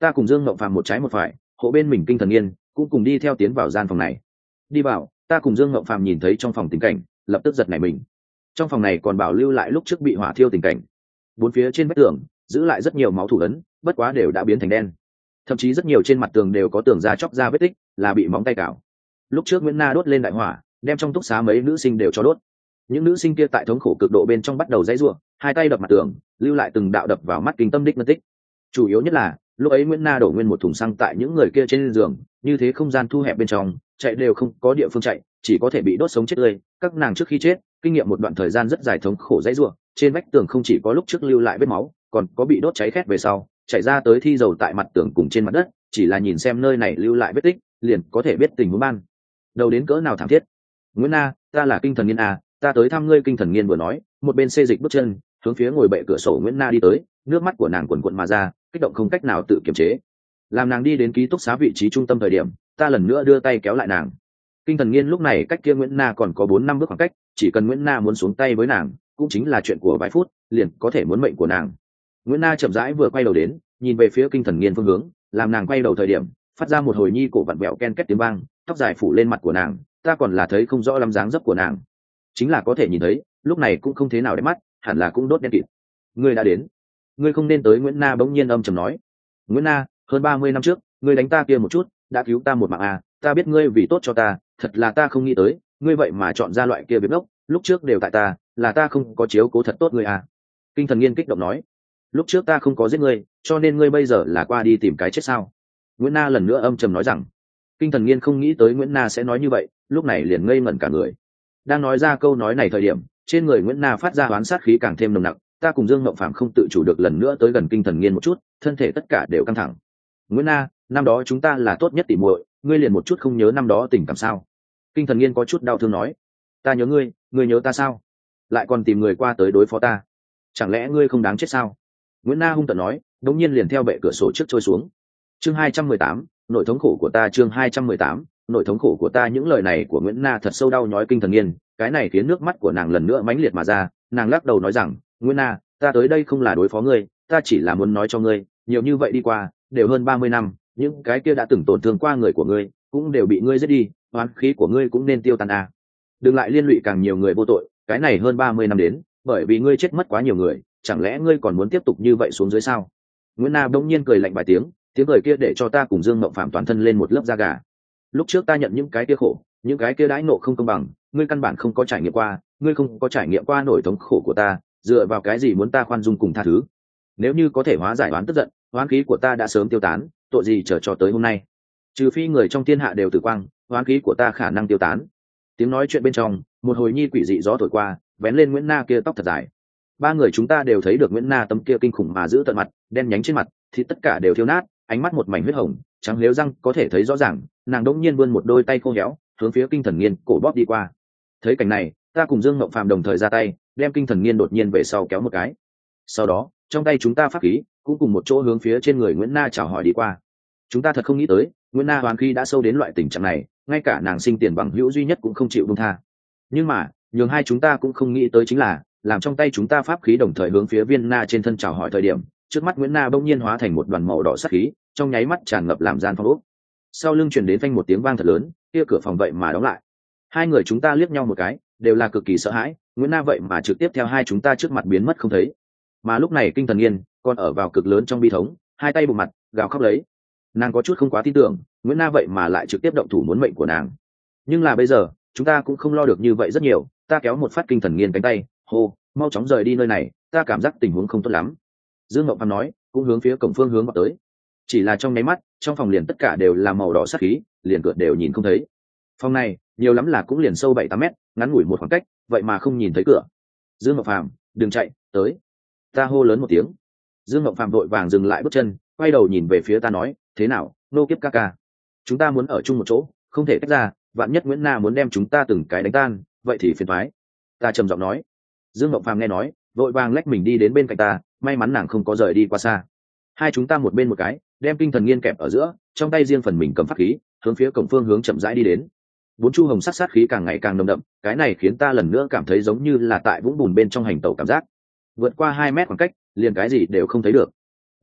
[SPEAKER 1] ta cùng Dương Ngộng Phàm một trái một phải hộ bên mình Kinh Thần Nghiên cũng cùng đi theo tiến vào gian phòng này. Đi vào, ta cùng Dương Ngộng Phàm nhìn thấy trong phòng tình cảnh, lập tức giật nảy mình. Trong phòng này còn bảo lưu lại lúc trước bị hỏa thiêu tình cảnh. Bốn phía trên vách tường giữ lại rất nhiều máu thủ ấn, bất quá đều đã biến thành đen. Thậm chí rất nhiều trên mặt tường đều có tường da chóc ra vết tích, là bị móng tay cào. Lúc trước Nguyễn Na đốt lên đại hỏa, đem trong túc xá mấy nữ sinh đều cho đốt. Những nữ sinh kia tại thống khổ cực độ bên trong bắt đầu dãy rủa, hai tay đập mặt tường, lưu lại từng đạo đập vào mắt kinh tâm đích ngân tích. Chủ yếu nhất là lúc ấy Nguyễn Na đổ nguyên một thùng xăng tại những người kia trên giường, như thế không gian thu hẹp bên trong, chạy đều không có địa phương chạy, chỉ có thể bị đốt sống chết tươi. Các nàng trước khi chết, kinh nghiệm một đoạn thời gian rất dài thống khổ dãy rủa, trên vách tường không chỉ có lúc trước lưu lại vết máu, còn có bị đốt cháy khét về sau, chảy ra tới thi dầu tại mặt tường cùng trên mặt đất, chỉ là nhìn xem nơi này lưu lại vết tích, liền có thể biết tình huống ban đầu đến cỡ nào thảm thiết. Nguyễn Na, ta là Kinh Thần Nghiên à, ta tới thăm ngươi. Kinh Thần Nghiên vừa nói, một bên xê dịch bước chân, hướng phía ngồi bệ cửa sổ Nguyễn Na đi tới, nước mắt của nàng quần quần mà ra, kích động không cách nào tự kiềm chế. Làm nàng đi đến ký túc xá vị trí trung tâm thời điểm, ta lần nữa đưa tay kéo lại nàng. Kinh Thần Nghiên lúc này cách kia Nguyễn Na còn có bốn năm bước khoảng cách, chỉ cần Nguyễn Na muốn xuống tay với nàng, cũng chính là chuyện của vài phút, liền có thể muốn mệnh của nàng. Nguyễn Na chậm rãi vừa quay đầu đến, nhìn về phía Kinh Thần Nghiên phương hướng, làm nàng quay đầu thời điểm, phát ra một hồi nhi cổ vặn vẹo ken két tiếng vang, tóc dài phủ lên mặt của nàng, ta còn là thấy không rõ lắm dáng dấp của nàng, chính là có thể nhìn thấy, lúc này cũng không thế nào đẹp mắt, hẳn là cũng đốt đen kịt. Ngươi đã đến, ngươi không nên tới. Nguyễn Na bỗng nhiên âm trầm nói. Nguyễn Na, hơn ba mươi năm trước, ngươi đánh ta kia một chút, đã cứu ta một mạng à, ta biết ngươi vì tốt cho ta, thật là ta không nghĩ tới, ngươi vậy mà chọn ra loại kia việc ngốc, lúc trước đều tại ta, là ta không có chiếu cố thật tốt ngươi à. Kinh Thần Nghiên kích động nói, lúc trước ta không có giết ngươi, cho nên ngươi bây giờ là qua đi tìm cái chết sao? Nguyễn Na lần nữa âm trầm nói rằng. Kinh Thần Nghiên không nghĩ tới Nguyễn Na sẽ nói như vậy, lúc này liền ngây ngẩn cả người. Đang nói ra câu nói này thời điểm, trên người Nguyễn Na phát ra oán sát khí càng thêm nồng nặc, ta cùng Dương Ngộng Phàm không tự chủ được lần nữa tới gần Kinh Thần Nghiên một chút, thân thể tất cả đều căng thẳng. Nguyễn Na, năm đó chúng ta là tốt nhất tỉ muội, ngươi liền một chút không nhớ năm đó tình cảm sao? Kinh Thần Nghiên có chút đau thương nói. Ta nhớ ngươi, ngươi nhớ ta sao? Lại còn tìm người qua tới đối phó ta, chẳng lẽ ngươi không đáng chết sao? Nguyễn Na hung tợn nói, đống nhiên liền theo bệ cửa sổ trước trôi xuống. Chương hai trăm mười tám, nội thống khổ của ta. Chương hai trăm mười tám, nội thống khổ của ta. Những lời này của Nguyễn Na thật sâu đau nhói Kinh Thần Nghiên, cái này khiến nước mắt của nàng lần nữa mãnh liệt mà ra. Nàng lắc đầu nói rằng, Nguyễn Na, ta tới đây không là đối phó ngươi, ta chỉ là muốn nói cho ngươi, nhiều như vậy đi qua, đều hơn ba mươi năm, những cái kia đã từng tổn thương qua người của ngươi, cũng đều bị ngươi giết đi, oán khí của ngươi cũng nên tiêu tan à. Đừng lại liên lụy càng nhiều người vô tội, cái này hơn ba mươi năm đến, bởi vì ngươi chết mất quá nhiều người, chẳng lẽ ngươi còn muốn tiếp tục như vậy xuống dưới sao? Nguyễn Na bỗng nhiên cười lạnh vài tiếng, tiếng cười kia để cho ta cùng Dương Ngộng Phàm toàn thân lên một lớp da gà. Lúc trước ta nhận những cái kia khổ, những cái kia đãi nộ không công bằng, ngươi căn bản không có trải nghiệm qua, ngươi không có trải nghiệm qua nỗi thống khổ của ta, dựa vào cái gì muốn ta khoan dung cùng tha thứ? Nếu như có thể hóa giải oán tức giận, oán khí của ta đã sớm tiêu tán, tội gì chờ cho tới hôm nay? Trừ phi người trong thiên hạ đều tử quang, oán khí của ta khả năng tiêu tán. Tiếng nói chuyện bên trong, một hồi nhi quỷ dị gió thổi qua, vén lên Nguyễn Na kia tóc thật dài. Ba người chúng ta đều thấy được Nguyễn Na tấm kia kinh khủng mà giữ tận mặt, đen nhánh trên mặt, thì tất cả đều thiêu nát, ánh mắt một mảnh huyết hồng, trắng liếu răng có thể thấy rõ ràng. Nàng đỗng nhiên vươn một đôi tay khô héo, hướng phía Kinh Thần Nghiên cổ bóp đi qua. Thấy cảnh này, ta cùng Dương Ngộng Phàm đồng thời ra tay, đem Kinh Thần Nghiên đột nhiên về sau kéo một cái. Sau đó, trong tay chúng ta pháp khí cũng cùng một chỗ hướng phía trên người Nguyễn Na chào hỏi đi qua. Chúng ta thật không nghĩ tới, Nguyễn Na hoàn khí đã sâu đến loại tình trạng này, ngay cả nàng sinh tiền bằng hữu duy nhất cũng không chịu buông tha. Nhưng mà, nhường hai chúng ta cũng không nghĩ tới chính là, làm trong tay chúng ta pháp khí đồng thời hướng phía viên Na trên thân chào hỏi thời điểm, trước mắt Nguyễn Na bỗng nhiên hóa thành một đoàn màu đỏ sắc khí, trong nháy mắt tràn ngập làm gian phòng ốc. Sau lưng truyền đến phanh một tiếng vang thật lớn, kia cửa phòng vậy mà đóng lại. Hai người chúng ta liếc nhau một cái, đều là cực kỳ sợ hãi, Nguyễn Na vậy mà trực tiếp theo hai chúng ta trước mặt biến mất không thấy. Mà lúc này Kinh Thần Nghiên còn ở vào cực lớn trong bi thống, hai tay bụng mặt, gào khóc lấy. Nàng có chút không quá tin tưởng, Nguyễn Na vậy mà lại trực tiếp động thủ muốn mệnh của nàng. Nhưng là bây giờ, chúng ta cũng không lo được như vậy rất nhiều, ta kéo một phát Kinh Thần Nghiên cánh tay, hô, mau chóng rời đi nơi này, ta cảm giác tình huống không tốt lắm. Dương Ngộng Phàm nói, cũng hướng phía cổng phương hướng vào tới. Chỉ là trong nháy mắt, trong phòng liền tất cả đều là màu đỏ sắc khí, liền cửa đều nhìn không thấy. Phòng này, nhiều lắm là cũng liền sâu bảy tám mét, ngắn ngủi một khoảng cách, vậy mà không nhìn thấy cửa. Dương Ngộng Phàm, đừng chạy, tới. Ta hô lớn một tiếng. Dương Ngộng Phàm vội vàng dừng lại bước chân, quay đầu nhìn về phía ta nói, thế nào, nô kiếp ca ca, chúng ta muốn ở chung một chỗ, không thể tách ra, vạn nhất Nguyễn Na muốn đem chúng ta từng cái đánh tan, vậy thì phiền toái. Ta trầm giọng nói. Dương Ngộng Phàm nghe nói, vội vàng lách mình đi đến bên cạnh ta, may mắn nàng không có rời đi qua xa. Hai chúng ta một bên một cái, đem Kinh Thần Nghiên kẹp ở giữa, trong tay riêng phần mình cầm pháp khí, hướng phía cổng phương hướng chậm rãi đi đến. Bốn chu hồng sắc sát khí càng ngày càng nồng đậm, cái này khiến ta lần nữa cảm thấy giống như là tại vũng bùn bên trong hành tẩu cảm giác. Vượt qua hai mét khoảng cách, liền cái gì đều không thấy được.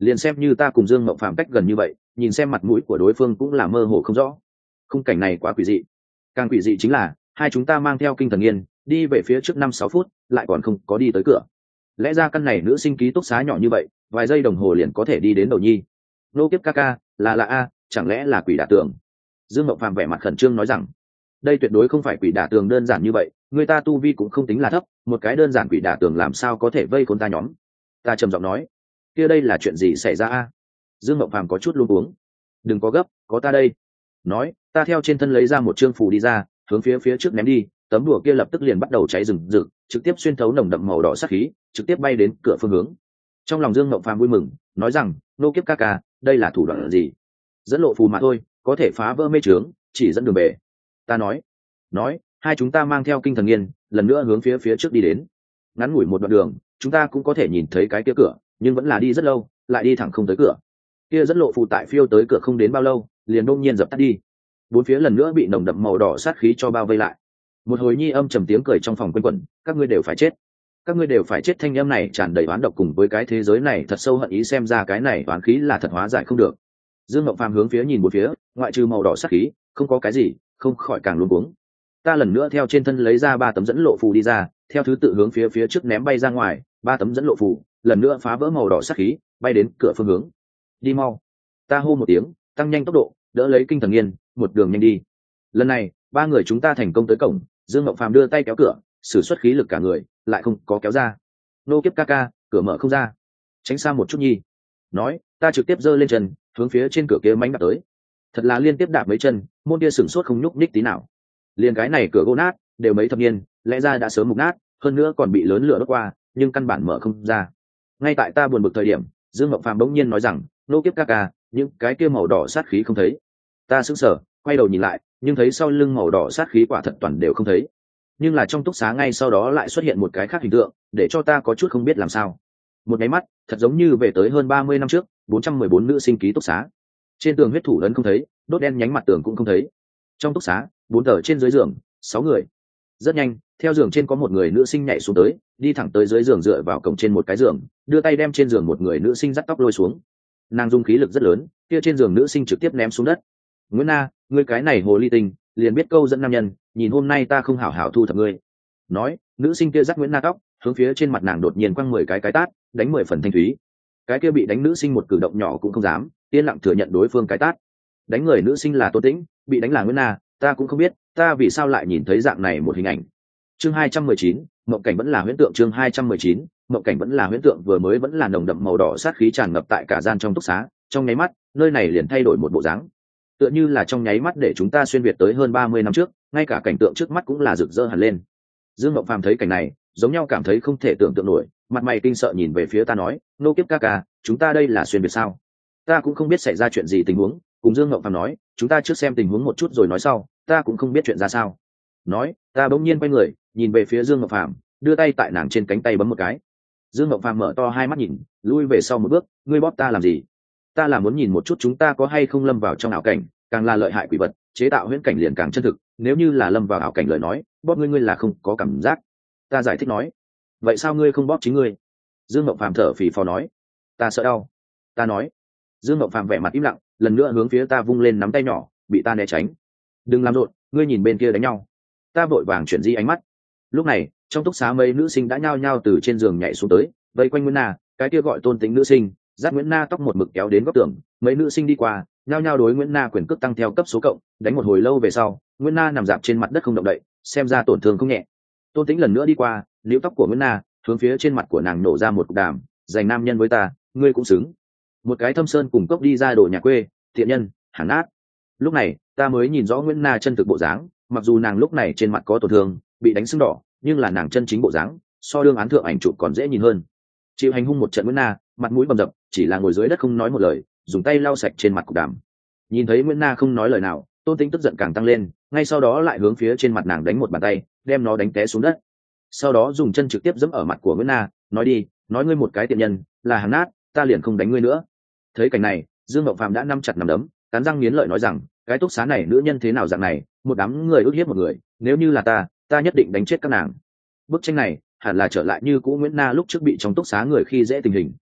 [SPEAKER 1] liền xem như ta cùng Dương Ngộng Phạm cách gần như vậy, nhìn xem mặt mũi của đối phương cũng là mơ hồ không rõ. Khung cảnh này quá quỷ dị. Càng quỷ dị chính là hai chúng ta mang theo Kinh Thần Nghiên đi về phía trước năm sáu phút, lại còn không có đi tới cửa. Lẽ ra căn này nữ sinh ký túc xá nhỏ như vậy, vài giây đồng hồ liền có thể đi đến đầu nhi. Nô kiếp ca ca, là là a, chẳng lẽ là quỷ đả tường? Dương Ngộng Phạm vẻ mặt khẩn trương nói rằng, đây tuyệt đối không phải quỷ đả tường đơn giản như vậy, người ta tu vi cũng không tính là thấp, một cái đơn giản quỷ đả tường làm sao có thể vây khốn ta nhóm. Ta trầm giọng nói, kia đây là chuyện gì xảy ra a? Dương Ngộng Phạm có chút luống cuống. Đừng có gấp, có ta đây. Nói, ta theo trên thân lấy ra một trương phù đi ra, hướng phía phía trước ném đi, tấm đùa kia lập tức liền bắt đầu cháy rừng rực, trực tiếp xuyên thấu nồng đậm màu đỏ sát khí, trực tiếp bay đến cửa phương hướng. Trong lòng Dương Ngộng Phạm vui mừng, nói rằng, nô kiếp ca ca, đây là thủ đoạn gì? Dẫn lộ phù mà thôi, có thể phá vỡ mê trướng, chỉ dẫn đường về. Ta nói, nói, hai chúng ta mang theo Kinh Thần Nghiên, lần nữa hướng phía phía trước đi đến. Ngắn ngủi một đoạn đường, chúng ta cũng có thể nhìn thấy cái kia cửa, nhưng vẫn là đi rất lâu, lại đi thẳng không tới cửa. Kia dẫn lộ phù tại phiêu tới cửa không đến bao lâu, liền đột nhiên dập tắt đi. Bốn phía lần nữa bị nồng đậm màu đỏ sát khí cho bao vây lại. Một hồi nhi âm trầm tiếng cười trong phòng quanh quẩn, các ngươi đều phải chết, các ngươi đều phải chết. Thanh âm này tràn đầy oán độc cùng với cái thế giới này thật sâu hận ý, xem ra cái này oán khí là thật hóa giải không được. Dương Ngộng Phàm hướng phía nhìn bốn phía, ngoại trừ màu đỏ sát khí, không có cái gì, không khỏi càng luống cuống. Ta lần nữa theo trên thân lấy ra ba tấm dẫn lộ phù đi ra, theo thứ tự hướng phía phía trước ném bay ra ngoài, ba tấm dẫn lộ phù, lần nữa phá vỡ màu đỏ sát khí, bay đến cửa phương hướng. Đi mau! Ta hô một tiếng, tăng nhanh tốc độ, đỡ lấy Kinh Thần Nghiên, một đường nhanh đi. Lần này, ba người chúng ta thành công tới cổng. Dương Ngộng Phàm đưa tay kéo cửa, sử xuất khí lực cả người, lại không có kéo ra. Nô kiếp ca ca, cửa mở không ra, tránh xa một chút nhi. Nói, ta trực tiếp giơ lên chân, hướng phía trên cửa kia mánh đạp tới. Thật là liên tiếp đạp mấy chân, môn kia sửng sốt không nhúc nhích tí nào. Liền cái này cửa gỗ nát, đều mấy thập niên, lẽ ra đã sớm mục nát, hơn nữa còn bị lớn lửa đốt qua, nhưng căn bản mở không ra. Ngay tại ta buồn bực thời điểm, Dương Ngộng Phàm bỗng nhiên nói rằng, nô kiếp ca ca, những cái kia màu đỏ sát khí không thấy. Ta sững sờ, quay đầu nhìn lại, nhưng thấy sau lưng màu đỏ sát khí quả thật toàn đều không thấy. Nhưng là trong túc xá ngay sau đó lại xuất hiện một cái khác hình tượng, để cho ta có chút không biết làm sao. Một cái mắt, thật giống như về tới hơn ba mươi năm trước, bốn trăm mười bốn nữ sinh ký túc xá. Trên tường huyết thủ ấn không thấy, đốt đen nhánh mặt tường cũng không thấy. Trong túc xá, bốn tờ trên dưới giường, sáu người. Rất nhanh, theo giường trên có một người nữ sinh nhảy xuống tới, đi thẳng tới dưới giường dựa vào cổng trên một cái giường, đưa tay đem trên giường một người nữ sinh dắt tóc lôi xuống. Nàng dung khí lực rất lớn, kia trên giường nữ sinh trực tiếp ném xuống đất. Nguyễn Na, ngươi cái này hồ ly tinh, liền biết câu dẫn nam nhân, nhìn hôm nay ta không hảo hảo thu thập ngươi. Nói, nữ sinh kia dắt Nguyễn Na tóc, hướng phía trên mặt nàng đột nhiên quăng mười cái cái tát, đánh mười phần thanh thúy. Cái kia bị đánh nữ sinh một cử động nhỏ cũng không dám, yên lặng thừa nhận đối phương cái tát. Đánh người nữ sinh là Tô Tĩnh, bị đánh là Nguyễn Na, ta cũng không biết, ta vì sao lại nhìn thấy dạng này một hình ảnh. Chương hai trăm mười chín, mộng cảnh vẫn là huyễn tượng. Chương hai trăm mười chín, mộng cảnh vẫn là huyễn tượng. Vừa mới vẫn là nồng đậm màu đỏ sát khí tràn ngập tại cả gian trong túc xá, trong nháy mắt, nơi này liền thay đổi một bộ dáng. Tựa như là trong nháy mắt để chúng ta xuyên việt tới hơn ba mươi năm trước, ngay cả cảnh tượng trước mắt cũng là rực rỡ hẳn lên. Dương Ngộng Phàm thấy cảnh này, giống nhau cảm thấy không thể tưởng tượng nổi, mặt mày kinh sợ nhìn về phía ta nói, nô kiếp ca ca, chúng ta đây là xuyên việt sao? Ta cũng không biết xảy ra chuyện gì tình huống, cùng Dương Ngộng Phàm nói, chúng ta trước xem tình huống một chút rồi nói sau, ta cũng không biết chuyện ra sao. Nói, ta bỗng nhiên quay người, nhìn về phía Dương Ngộng Phàm, đưa tay tại nàng trên cánh tay bấm một cái. Dương Ngộng Phàm mở to hai mắt nhìn, lui về sau một bước, ngươi bóp ta làm gì? Ta là muốn nhìn một chút chúng ta có hay không lâm vào trong ảo cảnh, càng là lợi hại quỷ vật, chế tạo huyễn cảnh liền càng chân thực, nếu như là lâm vào ảo cảnh lời nói, bóp ngươi ngươi là không có cảm giác. Ta giải thích nói, vậy sao ngươi không bóp chính ngươi? Dương Ngộng Phàm thở phì phò nói, ta sợ đau. Ta nói. Dương Ngộng Phàm vẻ mặt im lặng, lần nữa hướng phía ta vung lên nắm tay nhỏ, bị ta né tránh. Đừng làm rộn, ngươi nhìn bên kia đánh nhau. Ta vội vàng chuyển di ánh mắt. Lúc này, trong túc xá mấy nữ sinh đã nhao nhao từ trên giường nhảy xuống tới, vây quanh Nguyễn Na, cái kia gọi Tôn Tính nữ sinh, dắt Nguyễn Na tóc một mực kéo đến góc tường. Mấy nữ sinh đi qua, nhao nhao đối Nguyễn Na quyền cước tăng theo cấp số cộng, đánh một hồi lâu về sau, Nguyễn Na nằm dạp trên mặt đất không động đậy, xem ra tổn thương không nhẹ. Tôn Tính lần nữa đi qua, níu tóc của Nguyễn Na, hướng phía trên mặt của nàng nổ ra một cục đàm, dành nam nhân với ta, ngươi cũng xứng. Một cái thâm sơn cùng cốc đi ra đồ nhà quê, thiện nhân, hẳn ác. Lúc này, ta mới nhìn rõ Nguyễn Na chân thực bộ dáng, mặc dù nàng lúc này trên mặt có tổn thương, bị đánh sưng đỏ, nhưng là nàng chân chính bộ dáng, so đương án thượng ảnh chụp còn dễ nhìn hơn. Chịu hành hung một trận Nguyễn Na, mặt mũi bầm dập, chỉ là ngồi dưới đất không nói một lời, dùng tay lau sạch trên mặt cục đàm. Nhìn thấy Nguyễn Na không nói lời nào, Tôn Tính tức giận càng tăng lên, ngay sau đó lại hướng phía trên mặt nàng đánh một bàn tay, đem nó đánh té xuống đất. Sau đó dùng chân trực tiếp giẫm ở mặt của Nguyễn Na, nói đi, nói ngươi một cái tiện nhân, là hàng nát, ta liền không đánh ngươi nữa. Thấy cảnh này, Dương Ngộng Phàm đã nắm chặt nắm đấm, cắn răng nghiến lợi nói rằng, cái túc xá này nữ nhân thế nào dạng này, một đám người ức hiếp một người, nếu như là ta, ta nhất định đánh chết các nàng. Bức tranh này hẳn là trở lại như cũ Nguyễn Na lúc trước bị trong túc xá người khi dễ tình hình.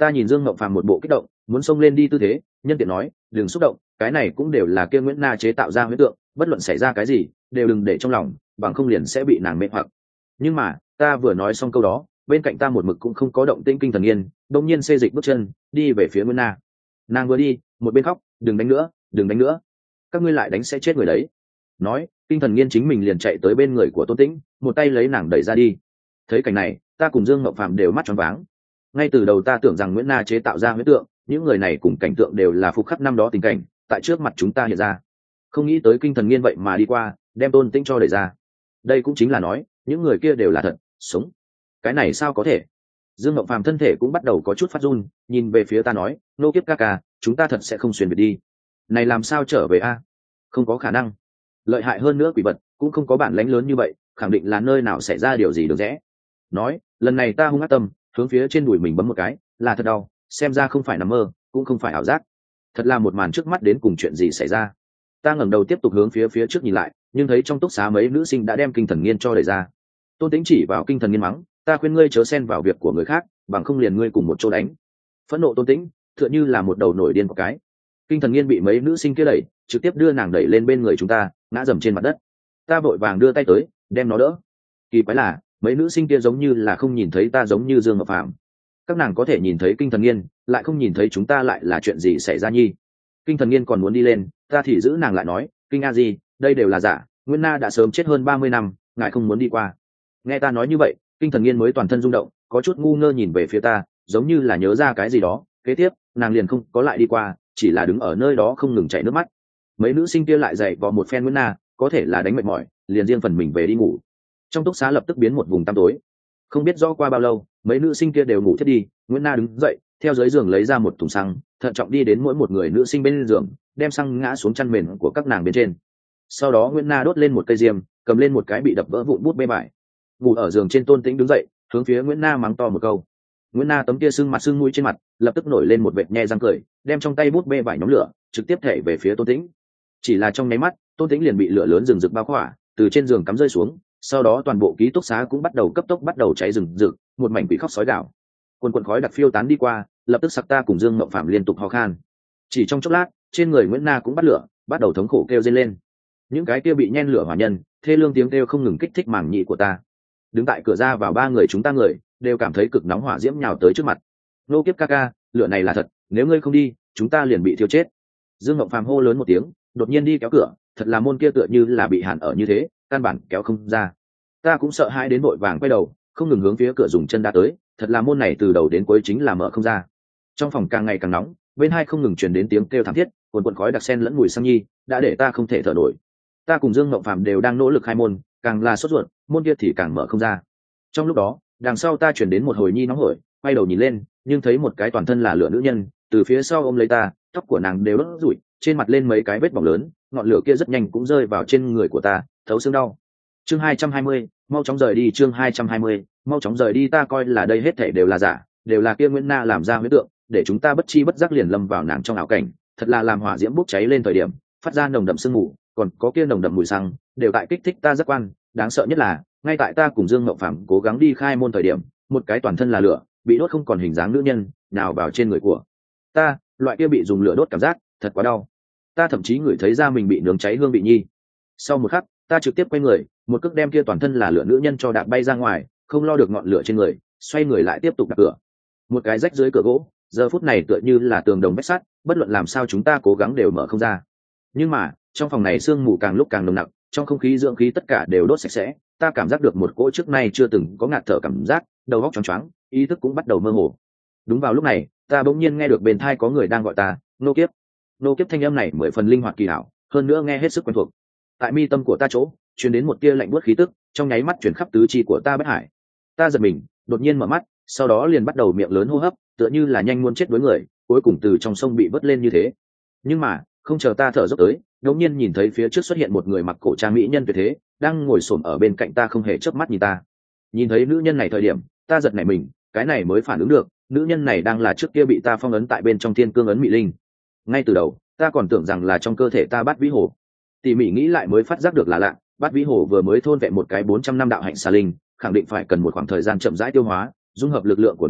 [SPEAKER 1] Ta nhìn Dương Ngộng Phàm một bộ kích động muốn xông lên đi tư thế, nhân tiện nói đừng xúc động, cái này cũng đều là kia Nguyễn Na chế tạo ra huyễn tượng, bất luận xảy ra cái gì đều đừng để trong lòng, bằng không liền sẽ bị nàng mê hoặc. Nhưng mà ta vừa nói xong câu đó, bên cạnh ta một mực cũng không có động tĩnh Kinh Thần Nghiên đông nhiên xê dịch bước chân đi về phía Nguyễn Na. Nàng vừa đi một bên khóc đừng đánh nữa, đừng đánh nữa, các ngươi lại đánh sẽ chết người đấy. Nói Kinh Thần Nghiên chính mình liền chạy tới bên người của Tôn Tĩnh, một tay lấy nàng đẩy ra đi. Thấy cảnh này ta cùng Dương Ngộng Phàm đều mắt tròn váng. Ngay từ đầu ta tưởng rằng Nguyễn Na chế tạo ra huyễn tượng, những người này cùng cảnh tượng đều là phục khắc năm đó tình cảnh tại trước mặt chúng ta hiện ra, không nghĩ tới Kinh Thần Nghiên vậy mà đi qua đem Tôn Tĩnh cho đẩy ra. Đây cũng chính là nói những người kia đều là thật sống. Cái này sao có thể? Dương Ngộng Phàm thân thể cũng bắt đầu có chút phát run, nhìn về phía ta nói nô kiếp ca ca, chúng ta thật sẽ không xuyên việt đi, này làm sao trở về a? Không có khả năng, lợi hại hơn nữa quỷ vật cũng không có bản lãnh lớn như vậy, khẳng định là nơi nào xảy ra điều gì được rẽ. Nói lần này ta hung ác tâm hướng phía trên đùi mình bấm một cái, là thật đau, xem ra không phải nằm mơ cũng không phải ảo giác, thật là một màn trước mắt đến cùng chuyện gì xảy ra. Ta ngẩng đầu tiếp tục hướng phía phía trước nhìn lại, nhưng thấy trong túc xá mấy nữ sinh đã đem Kinh Thần Nghiên cho đẩy ra. Tôn Tĩnh chỉ vào Kinh Thần Nghiên mắng ta khuyên ngươi chớ xen vào việc của người khác, bằng không liền ngươi cùng một chỗ đánh. Phẫn nộ Tôn Tĩnh tựa như là một đầu nổi điên một cái. Kinh Thần Nghiên bị mấy nữ sinh kia đẩy, trực tiếp đưa nàng đẩy lên bên người chúng ta, ngã dầm trên mặt đất. Ta vội vàng đưa tay tới đem nó đỡ. Kỳ quái là mấy nữ sinh kia giống như là không nhìn thấy ta, giống như Dương Ngọc Phạm. Các nàng có thể nhìn thấy Kinh Thần Nghiên, lại không nhìn thấy chúng ta, lại là chuyện gì xảy ra nhi? Kinh Thần Nghiên còn muốn đi lên, ta thì giữ nàng lại nói Kinh a gì, đây đều là giả, Nguyên Na đã sớm chết hơn ba mươi năm, ngài không muốn đi qua. Nghe ta nói như vậy, Kinh Thần Nghiên mới toàn thân rung động, có chút ngu ngơ nhìn về phía ta, giống như là nhớ ra cái gì đó. Kế tiếp nàng liền không có lại đi qua, chỉ là đứng ở nơi đó không ngừng chảy nước mắt. Mấy nữ sinh kia lại dậy vào một phen Nguyễn Na, có thể là đánh mệt mỏi, liền riêng phần mình về đi ngủ. Trong túc xá lập tức biến một vùng tăm tối. Không biết rõ qua bao lâu, mấy nữ sinh kia đều ngủ thiết đi. Nguyễn Na đứng dậy, theo dưới giường lấy ra một thùng xăng, thận trọng đi đến mỗi một người nữ sinh bên giường, đem xăng ngã xuống chăn mền của các nàng bên trên. Sau đó Nguyễn Na đốt lên một cây diêm, cầm lên một cái bị đập vỡ vụn bút bê vải. Ngủ ở giường trên Tôn Tĩnh đứng dậy, hướng phía Nguyễn Na mắng to một câu. Nguyễn Na tấm kia sưng mặt sưng mũi trên mặt, lập tức nổi lên một vệt nhe răng cười, đem trong tay bút bê vải nhóm lửa, trực tiếp thảy về phía Tôn Tĩnh. Chỉ là trong nháy mắt, Tôn Tĩnh liền bị lửa lớn rừng rực bao khỏa, từ trên giường cắm rơi xuống. Sau đó toàn bộ ký túc xá cũng bắt đầu cấp tốc bắt đầu cháy rừng rực, một mảnh quỷ khóc sói gào. Quần quần khói đặc phiêu tán đi qua, lập tức sặc ta cùng Dương Ngộng Phạm liên tục ho khan. Chỉ trong chốc lát, trên người Nguyễn Na cũng bắt lửa, bắt đầu thống khổ kêu rên lên. Những cái kia bị nhen lửa hỏa nhân, thê lương tiếng kêu không ngừng kích thích màng nhĩ của ta. Đứng tại cửa ra vào ba người chúng ta người đều cảm thấy cực nóng hỏa diễm nhào tới trước mặt. Nô kiếp ca ca, lửa này là thật, nếu ngươi không đi chúng ta liền bị thiêu chết. Dương Ngộng Phàm hô lớn một tiếng, đột nhiên đi kéo cửa, thật là môn kia tựa như là bị hạn ở như thế, căn bản kéo không ra. Ta cũng sợ hãi đến vội vàng quay đầu, không ngừng hướng phía cửa dùng chân đá tới, thật là môn này từ đầu đến cuối chính là mở không ra. Trong phòng càng ngày càng nóng, bên hai không ngừng truyền đến tiếng kêu thảm thiết, cuồn cuộn khói đặc sen lẫn mùi xăng nhi, đã để ta không thể thở nổi. Ta cùng Dương Ngộng Phàm đều đang nỗ lực khai môn, càng là sốt ruột, môn kia thì càng mở không ra. Trong lúc đó, đằng sau ta chuyển đến một hồi nhi nóng hổi, quay đầu nhìn lên, nhưng thấy một cái toàn thân là lửa nữ nhân từ phía sau ôm lấy ta, tóc của nàng đều đốt rủi, trên mặt lên mấy cái vết bỏng lớn, ngọn lửa kia rất nhanh cũng rơi vào trên người của ta, thấu xương đau. Chương hai trăm hai mươi, mau chóng rời đi. Chương hai trăm hai mươi, mau chóng rời đi. Ta coi là đây hết thảy đều là giả, đều là kia Nguyễn Na làm ra huyễn tượng, để chúng ta bất chi bất giác liền lâm vào nàng trong ảo cảnh. Thật là làm hỏa diễm bốc cháy lên thời điểm, phát ra nồng đậm sương mù, còn có kia nồng đậm mùi xăng, đều tại kích thích ta giác quan. Đáng sợ nhất là, ngay tại ta cùng Dương Ngộng Phàm cố gắng đi khai môn thời điểm, một cái toàn thân là lửa, bị đốt không còn hình dáng nữ nhân, nào vào trên người của ta, loại kia bị dùng lửa đốt cảm giác, thật quá đau. Ta thậm chí ngửi thấy da mình bị nướng cháy hương vị nhi. Sau một khắc, ta trực tiếp quay người, một cước đem kia toàn thân là lửa nữ nhân cho đạp bay ra ngoài, không lo được ngọn lửa trên người, xoay người lại tiếp tục đạp cửa. Một cái rách dưới cửa gỗ, giờ phút này tựa như là tường đồng vách sắt, bất luận làm sao chúng ta cố gắng đều mở không ra. Nhưng mà, trong phòng này sương mù càng lúc càng nồng nặc, trong không khí dưỡng khí tất cả đều đốt sạch sẽ, ta cảm giác được một cỗ trước nay chưa từng có ngạt thở cảm giác, đầu óc choáng choáng, ý thức cũng bắt đầu mơ hồ. Đúng vào lúc này, ta bỗng nhiên nghe được bên tai có người đang gọi ta, nô kiếp. Nô kiếp thanh âm này mười phần linh hoạt kỳ hảo, hơn nữa nghe hết sức quen thuộc. Tại mi tâm của ta chỗ, truyền đến một tia lạnh buốt khí tức, trong nháy mắt truyền khắp tứ chi của ta bất hải. Ta giật mình, đột nhiên mở mắt, sau đó liền bắt đầu miệng lớn hô hấp, tựa như là nhanh muốn chết đuối người, cuối cùng từ trong sông bị vớt lên như thế. Nhưng mà, không chờ ta thở dốc tới, đột nhiên nhìn thấy phía trước xuất hiện một người mặc cổ trang mỹ nhân tuyệt thế, đang ngồi xổm ở bên cạnh ta không hề chớp mắt nhìn ta. Nhìn thấy nữ nhân này thời điểm, ta giật nảy mình, cái này mới phản ứng được, nữ nhân này đang là trước kia bị ta phong ấn tại bên trong thiên cương ấn Mị Linh. Ngay từ đầu, ta còn tưởng rằng là trong cơ thể ta Bát Vĩ Hồ. Tỉ mỉ nghĩ lại mới phát giác được là lạ, Bát Vĩ Hồ vừa mới thôn vẹn một cái bốn trăm năm đạo hạnh xà linh, khẳng định phải cần một khoảng thời gian chậm rãi tiêu hóa, dung hợp lực lượng của nó,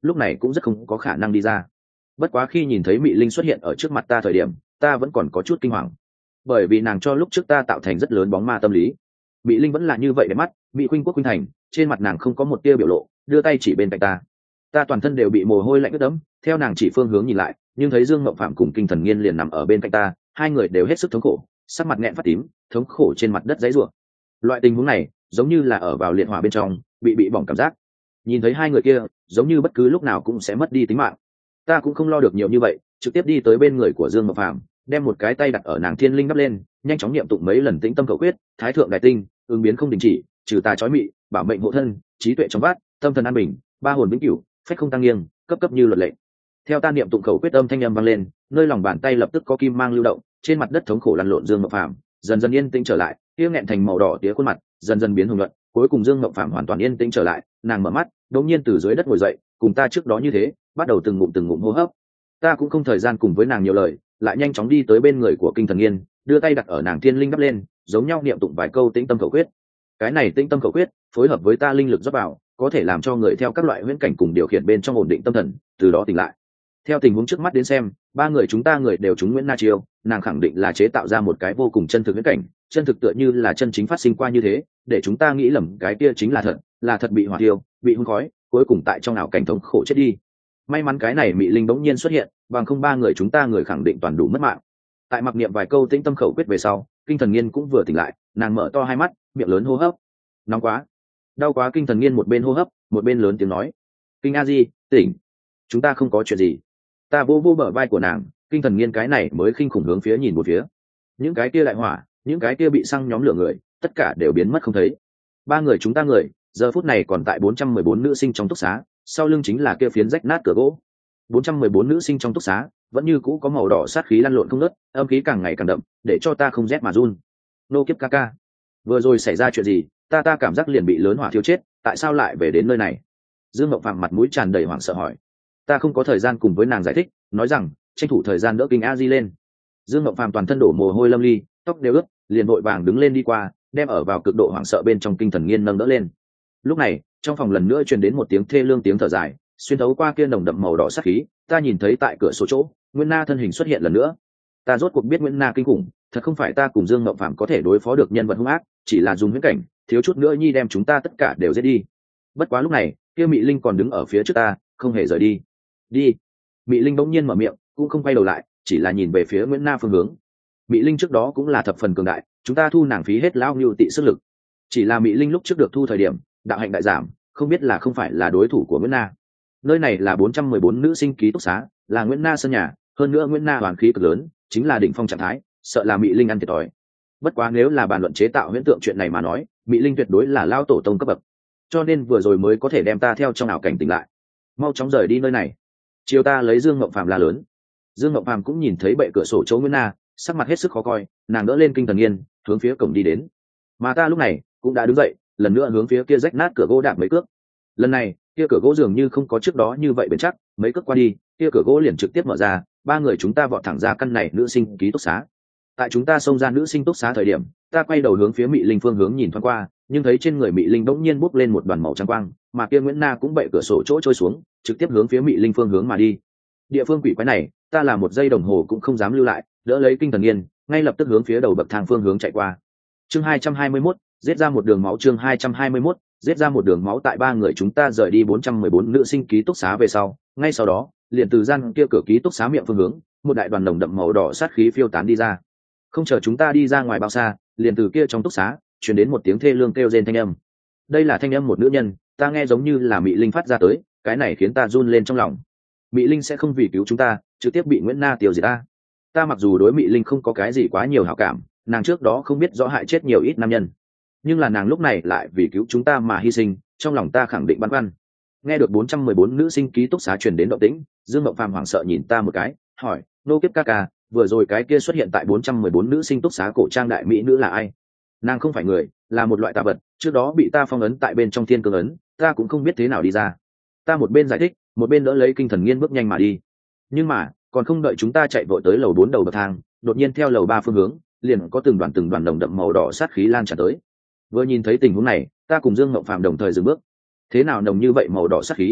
[SPEAKER 1] lúc này cũng rất không có khả năng đi ra. Bất quá khi nhìn thấy Mị Linh xuất hiện ở trước mặt ta thời điểm, ta vẫn còn có chút kinh hoàng, bởi vì nàng cho lúc trước ta tạo thành rất lớn bóng ma tâm lý. Mị Linh vẫn là như vậy để mắt, Mị Khuynh Quốc khuynh thành, trên mặt nàng không có một tia biểu lộ, đưa tay chỉ bên cạnh ta. Ta toàn thân đều bị mồ hôi lạnh ướt đẫm, theo nàng chỉ phương hướng nhìn lại, nhưng thấy Dương Mộng Phạm cùng Kinh Thần Nghiên liền nằm ở bên cạnh ta, hai người đều hết sức thống khổ, sắc mặt nghẹn phát tím, thống khổ trên mặt đất giãy giụa. Loại tình huống này, giống như là ở vào liệt hỏa bên trong, bị bị bỏng cảm giác. Nhìn thấy hai người kia, giống như bất cứ lúc nào cũng sẽ mất đi tính mạng. Ta cũng không lo được nhiều như vậy, trực tiếp đi tới bên người của Dương Mộng Phạm, đem một cái tay đặt ở nàng thiên linh đắp lên, nhanh chóng niệm tụng mấy lần tĩnh tâm cầu quyết, thái thượng đại tinh, ứng biến không đình chỉ, trừ tà chói mị, bảo mệnh hộ thân, trí tuệ trong vát, tâm thần an bình, ba hồn vĩnh cửu, phách không tăng nghiêng, cấp cấp như luật lệ. Theo ta niệm tụng khẩu quyết âm thanh âm vang lên, nơi lòng bàn tay lập tức có kim mang lưu động, trên mặt đất thống khổ lăn lộn Dương Mộng Phạm dần dần yên tĩnh trở lại, kia nghẹn thành màu đỏ tía khuôn mặt dần dần biến hồng nhuận, cuối cùng Dương Mộng Phạm hoàn toàn yên tĩnh trở lại, nàng mở mắt, đột nhiên từ dưới đất ngồi dậy, cùng ta trước đó như thế, bắt đầu từng ngụm từng ngụm hô hấp. Ta cũng không thời gian cùng với nàng nhiều lời, lại nhanh chóng đi tới bên người của Kinh Thần Nghiên, đưa tay đặt ở nàng thiên linh đắp lên, giống nhau niệm tụng vài câu tĩnh tâm khẩu quyết. Cái này tĩnh tâm khẩu quyết phối hợp với ta linh lực rót vào, có thể làm cho người theo các loại huyễn cảnh cùng điều khiển bên trong ổn định tâm thần, từ đó tỉnh lại. Theo tình huống trước mắt đến xem, ba người chúng ta người đều trúng Nguyễn Na chiêu, nàng khẳng định là chế tạo ra một cái vô cùng chân thực huyễn cảnh, chân thực tựa như là chân chính phát sinh qua như thế, để chúng ta nghĩ lầm cái kia chính là thật, là thật bị hỏa tiêu, bị hun khói, cuối cùng tại trong ảo cảnh thống khổ chết đi. May mắn cái này Mị Linh bỗng nhiên xuất hiện, bằng không ba người chúng ta người khẳng định toàn đủ mất mạng. Tại mặc niệm vài câu tĩnh tâm khẩu quyết về sau, Kinh Thần Nghiên cũng vừa tỉnh lại, nàng mở to hai mắt, miệng lớn hô hấp. Nóng quá, đau quá. Kinh Thần Nghiên một bên hô hấp, một bên lớn tiếng nói: Kinh A Di, tỉnh, chúng ta không có chuyện gì. Ta vô vô bờ vai của nàng, Kinh Thần Nghiên cái này mới khinh khủng hướng phía nhìn một phía. Những cái kia đại hỏa, những cái kia bị xăng nhóm lửa người, tất cả đều biến mất không thấy. Ba người chúng ta người, giờ phút này còn tại bốn trăm mười bốn nữ sinh trong túc xá, sau lưng chính là kia phiến rách nát cửa gỗ. bốn trăm mười bốn nữ sinh trong túc xá, vẫn như cũ có màu đỏ sát khí lăn lộn không ngớt, âm khí càng ngày càng đậm, để cho ta không rét mà run. Nô kiếp ca ca, vừa rồi xảy ra chuyện gì? Ta ta cảm giác liền bị lớn hỏa thiêu chết, tại sao lại về đến nơi này? Dương Mộng Phạm mặt mũi tràn đầy hoảng sợ hỏi. Ta không có thời gian cùng với nàng giải thích, nói rằng tranh thủ thời gian đỡ Kinh A Di lên. Dương Mộng Phạm toàn thân đổ mồ hôi lâm ly, tóc đều ướt, liền vội vàng đứng lên đi qua, đem ở vào cực độ hoảng sợ bên trong Kinh Thần Nghiên nâng đỡ lên. Lúc này, trong phòng lần nữa truyền đến một tiếng thê lương tiếng thở dài, xuyên thấu qua kia nồng đậm màu đỏ sát khí, ta nhìn thấy tại cửa sổ chỗ, Nguyễn Na thân hình xuất hiện lần nữa. Ta rốt cuộc biết Nguyễn Na kinh khủng, thật không phải ta cùng Dương Mộng Phạm có thể đối phó được nhân vật hung ác, chỉ là dùng huyễn cảnh, thiếu chút nữa nhi đem chúng ta tất cả đều giết đi. Bất quá lúc này, kia Mị Linh còn đứng ở phía trước ta, không hề rời đi. Đi. Mị Linh bỗng nhiên mở miệng, cũng không quay đầu lại, chỉ là nhìn về phía Nguyễn Na phương hướng. Mị Linh trước đó cũng là thập phần cường đại, chúng ta thu nàng phí hết lao nhu tị sức lực. Chỉ là Mị Linh lúc trước được thu thời điểm, đạo hạnh đại giảm, không biết là không phải là đối thủ của Nguyễn Na. Nơi này là bốn trăm mười bốn nữ sinh ký túc xá, là Nguyễn Na sân nhà, hơn nữa Nguyễn Na hoàn khí cực lớn, chính là đỉnh phong trạng thái, sợ là Mị Linh ăn thiệt thòi. Bất quá nếu là bàn luận chế tạo huyễn tượng chuyện này mà nói, Mị Linh tuyệt đối là lao tổ tông cấp bậc, cho nên vừa rồi mới có thể đem ta theo trong ảo cảnh tỉnh lại. Mau chóng rời đi nơi này. Chiều ta lấy Dương Mộng Phạm la lớn. Dương Mộng Phạm cũng nhìn thấy bệ cửa sổ chỗ Nguyễn Na, sắc mặt hết sức khó coi, nàng đỡ lên Kinh Thần Nghiên, hướng phía cổng đi đến. Mà ta lúc này cũng đã đứng dậy, lần nữa hướng phía kia rách nát cửa gỗ đạp mấy cước. Lần này, kia cửa gỗ dường như không có trước đó như vậy bền chắc, mấy cước qua đi, kia cửa gỗ liền trực tiếp mở ra, ba người chúng ta vọt thẳng ra căn này nữ sinh ký túc xá. Tại chúng ta xông ra nữ sinh túc xá thời điểm, ta quay đầu hướng phía Mị Linh phương hướng nhìn thoáng qua, nhưng thấy trên người Mị Linh bỗng nhiên bốc lên một đoàn màu trắng quang, mà kia Nguyễn Na cũng bậy cửa sổ chỗ trôi xuống, trực tiếp hướng phía Mị Linh phương hướng mà đi. Địa phương quỷ quái này, ta là một giây đồng hồ cũng không dám lưu lại, đỡ lấy Kinh Thần Nghiên, ngay lập tức hướng phía đầu bậc thang phương hướng chạy qua. Chương hai trăm hai mươi mốt, giết ra một đường máu. Chương hai trăm hai mươi mốt, giết ra một đường máu. Tại ba người chúng ta rời đi bốn trăm mười bốn nữ sinh ký túc xá về sau, ngay sau đó, liền từ gian kia cửa ký túc xá miệng phương hướng, một đại đoàn nồng đậm màu đỏ sát khí phiêu tán đi ra. Không chờ chúng ta đi ra ngoài bao xa, liền từ kia trong túc xá truyền đến một tiếng thê lương kêu rên thanh âm. Đây là thanh âm một nữ nhân, ta nghe giống như là Mị Linh phát ra tới, cái này khiến ta run lên trong lòng. Mị Linh sẽ không vì cứu chúng ta trực tiếp bị Nguyễn Na tiêu diệt ta. Ta mặc dù đối Mị Linh không có cái gì quá nhiều hảo cảm, nàng trước đó không biết rõ hại chết nhiều ít nam nhân, nhưng là nàng lúc này lại vì cứu chúng ta mà hy sinh, trong lòng ta khẳng định băn khoăn. Nghe được bốn trăm mười bốn nữ sinh ký túc xá truyền đến động tĩnh, Dương Mộng Phàm hoảng sợ nhìn ta một cái, hỏi: nô kiếp ca ca, vừa rồi cái kia xuất hiện tại bốn trăm mười bốn nữ sinh túc xá cổ trang đại mỹ nữ là ai? Nàng không phải người, là một loại tà vật, trước đó bị ta phong ấn tại bên trong thiên cương ấn, ta cũng không biết thế nào đi ra. Ta một bên giải thích, một bên đỡ lấy Kinh Thần Nghiên bước nhanh mà đi. Nhưng mà còn không đợi chúng ta chạy vội tới lầu bốn đầu bậc thang, đột nhiên theo lầu ba phương hướng liền có từng đoàn từng đoàn nồng đậm màu đỏ sát khí lan tràn tới. Vừa nhìn thấy tình huống này, ta cùng Dương Mộng Phàm đồng thời dừng bước. Thế nào nồng như vậy màu đỏ sát khí?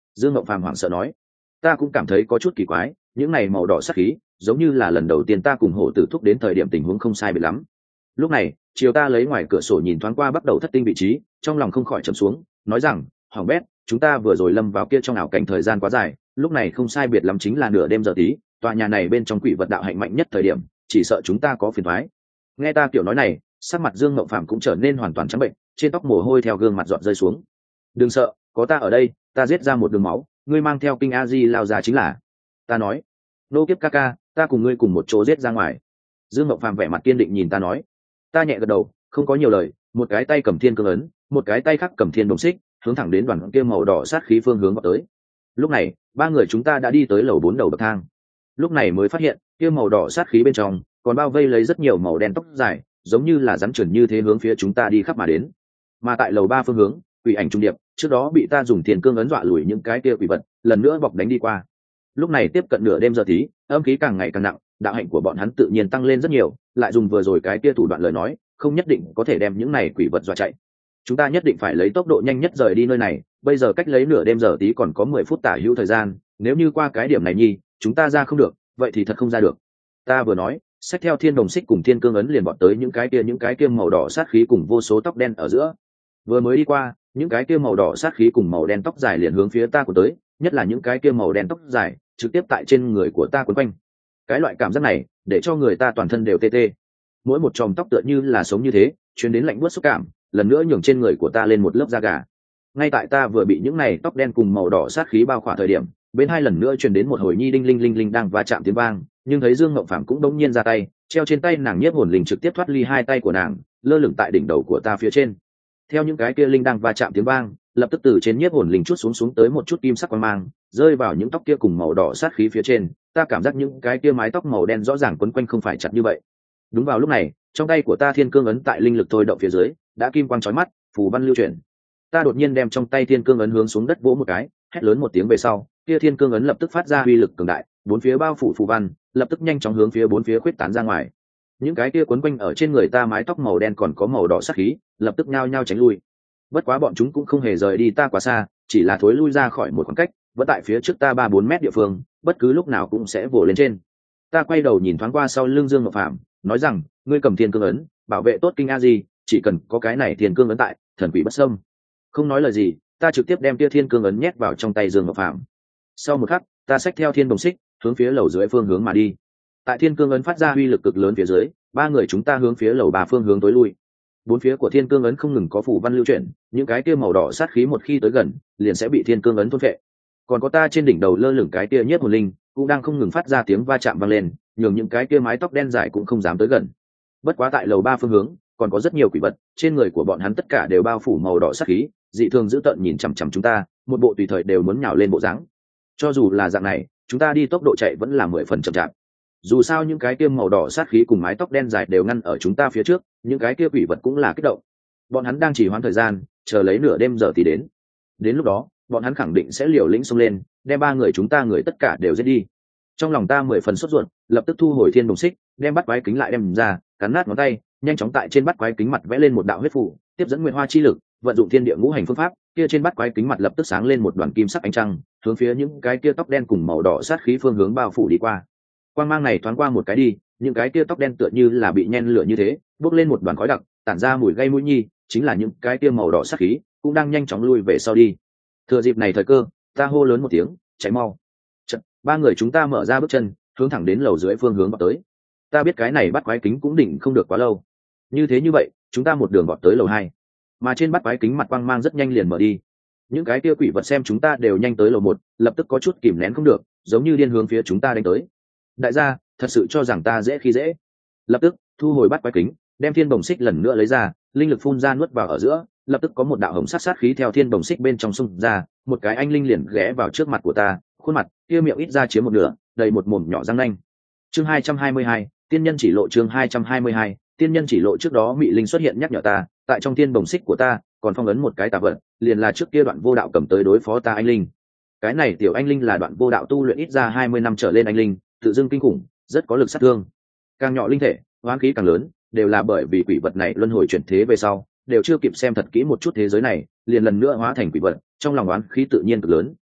[SPEAKER 1] Dương Ngộng Phàm hoảng sợ nói. Ta cũng cảm thấy có chút kỳ quái, những này màu đỏ sát khí giống như là lần đầu tiên ta cùng hổ tử thúc đến thời điểm tình huống không sai biệt lắm. Lúc này chiều ta lấy ngoài cửa sổ nhìn thoáng qua bắt đầu thất tinh vị trí, trong lòng không khỏi trầm xuống, nói rằng hỏng bét, chúng ta vừa rồi lâm vào kia trong ảo cảnh thời gian quá dài, lúc này không sai biệt lắm chính là nửa đêm giờ tí, tòa nhà này bên trong quỷ vật đạo hạnh mạnh nhất thời điểm, chỉ sợ chúng ta có phiền toái. Nghe ta kiểu nói này, sắc mặt Dương Ngộng Phàm cũng trở nên hoàn toàn trắng bệnh, trên tóc mồ hôi theo gương mặt giọt rơi xuống. Đừng sợ, có ta ở đây, ta giết ra một đường máu, ngươi mang theo kinh a di lao ra chính là. Ta nói, nô kiếp ca ca, ta cùng ngươi cùng một chỗ giết ra ngoài. Dương Ngộng Phàm vẻ mặt kiên định nhìn ta nói. Ta nhẹ gật đầu, không có nhiều lời, một cái tay cầm thiên cương ấn, một cái tay khác cầm thiên đồng xích, hướng thẳng đến đoàn kia màu đỏ sát khí phương hướng vào tới. Lúc này ba người chúng ta đã đi tới lầu bốn đầu bậc thang, lúc này mới phát hiện kia màu đỏ sát khí bên trong còn bao vây lấy rất nhiều màu đen tóc dài, giống như là rắn trườn như thế hướng phía chúng ta đi khắp mà đến. Mà tại lầu ba phương hướng, quỷ ảnh trung điệp trước đó bị ta dùng thiên cương ấn dọa lùi những cái kia quỷ vật lần nữa bọc đánh đi qua. Lúc này tiếp cận nửa đêm giờ tí, âm khí càng ngày càng nặng, đạo hạnh của bọn hắn tự nhiên tăng lên rất nhiều, lại dùng vừa rồi cái kia thủ đoạn lời nói, không nhất định có thể đem những này quỷ vật dọa chạy. Chúng ta nhất định phải lấy tốc độ nhanh nhất rời đi nơi này, bây giờ cách lấy nửa đêm giờ tí còn có mười phút tả hữu thời gian, nếu như qua cái điểm này nhi chúng ta ra không được, vậy thì thật không ra được. Ta vừa nói, xách theo thiên đồng xích cùng thiên cương ấn liền bọn tới những cái kia những cái kia màu đỏ sát khí cùng vô số tóc đen ở giữa. Vừa mới đi qua, những cái kia màu đỏ sát khí cùng màu đen tóc dài liền hướng phía ta của tới, nhất là những cái kia màu đen tóc dài trực tiếp tại trên người của ta quấn quanh. Cái loại cảm giác này để cho người ta toàn thân đều tê tê, mỗi một chòm tóc tựa như là sống như thế, truyền đến lạnh buốt xúc cảm, lần nữa nhường trên người của ta lên một lớp da gà. Ngay tại ta vừa bị những này tóc đen cùng màu đỏ sát khí bao khỏa thời điểm, bên hai lần nữa truyền đến một hồi nhi đinh linh linh linh đang va chạm tiếng vang, nhưng thấy Dương Ngộng Phàm cũng đống nhiên ra tay, treo trên tay nàng nhiếp hồn linh trực tiếp thoát ly hai tay của nàng, lơ lửng tại đỉnh đầu của ta phía trên. Theo những cái kia linh đang va chạm tiếng vang, lập tức từ trên nhiếp hồn linh chút xuống xuống tới một chút kim sắc quang mang, rơi vào những tóc kia cùng màu đỏ sát khí phía trên. Ta cảm giác những cái kia mái tóc màu đen rõ ràng quấn quanh không phải chặt như vậy. Đúng vào lúc này, trong tay của ta thiên cương ấn tại linh lực thôi động phía dưới, đã kim quang chói mắt, phù văn lưu chuyển. Ta đột nhiên đem trong tay thiên cương ấn hướng xuống đất vỗ một cái, hét lớn một tiếng về sau, kia thiên cương ấn lập tức phát ra uy lực cường đại, bốn phía bao phủ phù văn, lập tức nhanh chóng hướng phía bốn phía khuếch tán ra ngoài. Những cái kia quấn quanh ở trên người ta mái tóc màu đen còn có màu đỏ sát khí, lập tức nhao nhao tránh lui. Bất quá bọn chúng cũng không hề rời đi ta quá xa, chỉ là thối lui ra khỏi một khoảng cách, vẫn tại phía trước ta ba bốn mét địa phương, bất cứ lúc nào cũng sẽ vồ lên trên. Ta quay đầu nhìn thoáng qua sau lưng Dương Ngọc Phạm, nói rằng, ngươi cầm thiên cương ấn, bảo vệ tốt kinh a gì, chỉ cần có cái này thiên cương ấn tại, thần quỷ bất xâm. Không nói lời gì, ta trực tiếp đem tia thiên cương ấn nhét vào trong tay Dương Ngọc Phạm. Sau một khắc, ta xách theo thiên đồng xích, hướng phía lầu dưới phương hướng mà đi. Tại thiên cương ấn phát ra uy lực cực lớn phía dưới, ba người chúng ta hướng phía lầu ba phương hướng tối lui. Bốn phía của thiên cương ấn không ngừng có phủ văn lưu chuyển, những cái tia màu đỏ sát khí một khi tới gần, liền sẽ bị thiên cương ấn thôn phệ. Còn có ta trên đỉnh đầu lơ lửng cái tia nhiếp hồn linh, cũng đang không ngừng phát ra tiếng va chạm vang lên, nhường những cái kia mái tóc đen dài cũng không dám tới gần. Bất quá tại lầu ba phương hướng, còn có rất nhiều quỷ vật, trên người của bọn hắn tất cả đều bao phủ màu đỏ sát khí, dị thường dữ tợn nhìn chằm chằm chúng ta, một bộ tùy thời đều muốn nhào lên bộ dáng. Cho dù là dạng này, chúng ta đi tốc độ chạy vẫn là mười phần chậm chạp. Dù sao những cái kia màu đỏ sát khí cùng mái tóc đen dài đều ngăn ở chúng ta phía trước, những cái kia quỷ vật cũng là kích động. Bọn hắn đang chỉ hoãn thời gian, chờ lấy nửa đêm giờ thì đến. Đến lúc đó, bọn hắn khẳng định sẽ liều lĩnh xông lên, đem ba người chúng ta người tất cả đều giết đi. Trong lòng ta mười phần sốt ruột, lập tức thu hồi thiên đồng xích, đem bắt quái kính lại đem ra, cắn nát ngón tay, nhanh chóng tại trên bắt quái kính mặt vẽ lên một đạo huyết phù, tiếp dẫn nguyệt hoa chi lực, vận dụng thiên địa ngũ hành phương pháp, kia trên bắt quái kính mặt lập tức sáng lên một đoàn kim sắc ánh trăng, hướng phía những cái kia tóc đen cùng màu đỏ sát khí phương hướng bao phủ đi qua. Quang mang này thoáng qua một cái đi, những cái kia tóc đen tựa như là bị nhen lửa như thế, bốc lên một đoàn khói đặc, tản ra mùi gây mũi nhi, chính là những cái kia màu đỏ sát khí cũng đang nhanh chóng lui về sau đi. Thừa dịp này thời cơ, ta hô lớn một tiếng, chạy mau. Chật, ba người chúng ta mở ra bước chân, hướng thẳng đến lầu dưới phương hướng vọt tới. Ta biết cái này bắt quái kính cũng đỉnh không được quá lâu. Như thế như vậy, chúng ta một đường vọt tới lầu hai, mà trên bắt quái kính mặt quang mang rất nhanh liền mở đi. Những cái kia quỷ vật xem chúng ta đều nhanh tới lầu một, lập tức có chút kìm nén không được, giống như điên hướng phía chúng ta đánh tới. Đại gia, thật sự cho rằng ta dễ khi dễ. Lập tức thu hồi bắt quái kính, đem thiên bồng xích lần nữa lấy ra, linh lực phun ra nuốt vào ở giữa, lập tức có một đạo hồng sát sát khí theo thiên bồng xích bên trong xung ra, một cái anh linh liền ghé vào trước mặt của ta, khuôn mặt kia miệng ít ra chiếm một nửa, đầy một mồm nhỏ răng nanh. Chương hai trăm hai mươi hai, tiên nhân chỉ lộ. Chương hai trăm hai mươi hai, tiên nhân chỉ lộ. Trước đó mị linh xuất hiện nhắc nhở ta, tại trong thiên bồng xích của ta còn phong ấn một cái tà vật, liền là trước kia Đoạn Vô Đạo cầm tới đối phó ta anh linh. Cái này tiểu anh linh là Đoạn Vô Đạo tu luyện ít ra hai mươi năm trở lên anh linh, tự dưng kinh khủng, rất có lực sát thương. Càng nhỏ linh thể, hoán khí càng lớn, đều là bởi vì quỷ vật này luân hồi chuyển thế về sau, đều chưa kịp xem thật kỹ một chút thế giới này, liền lần nữa hóa thành quỷ vật, trong lòng oán khí tự nhiên cực lớn.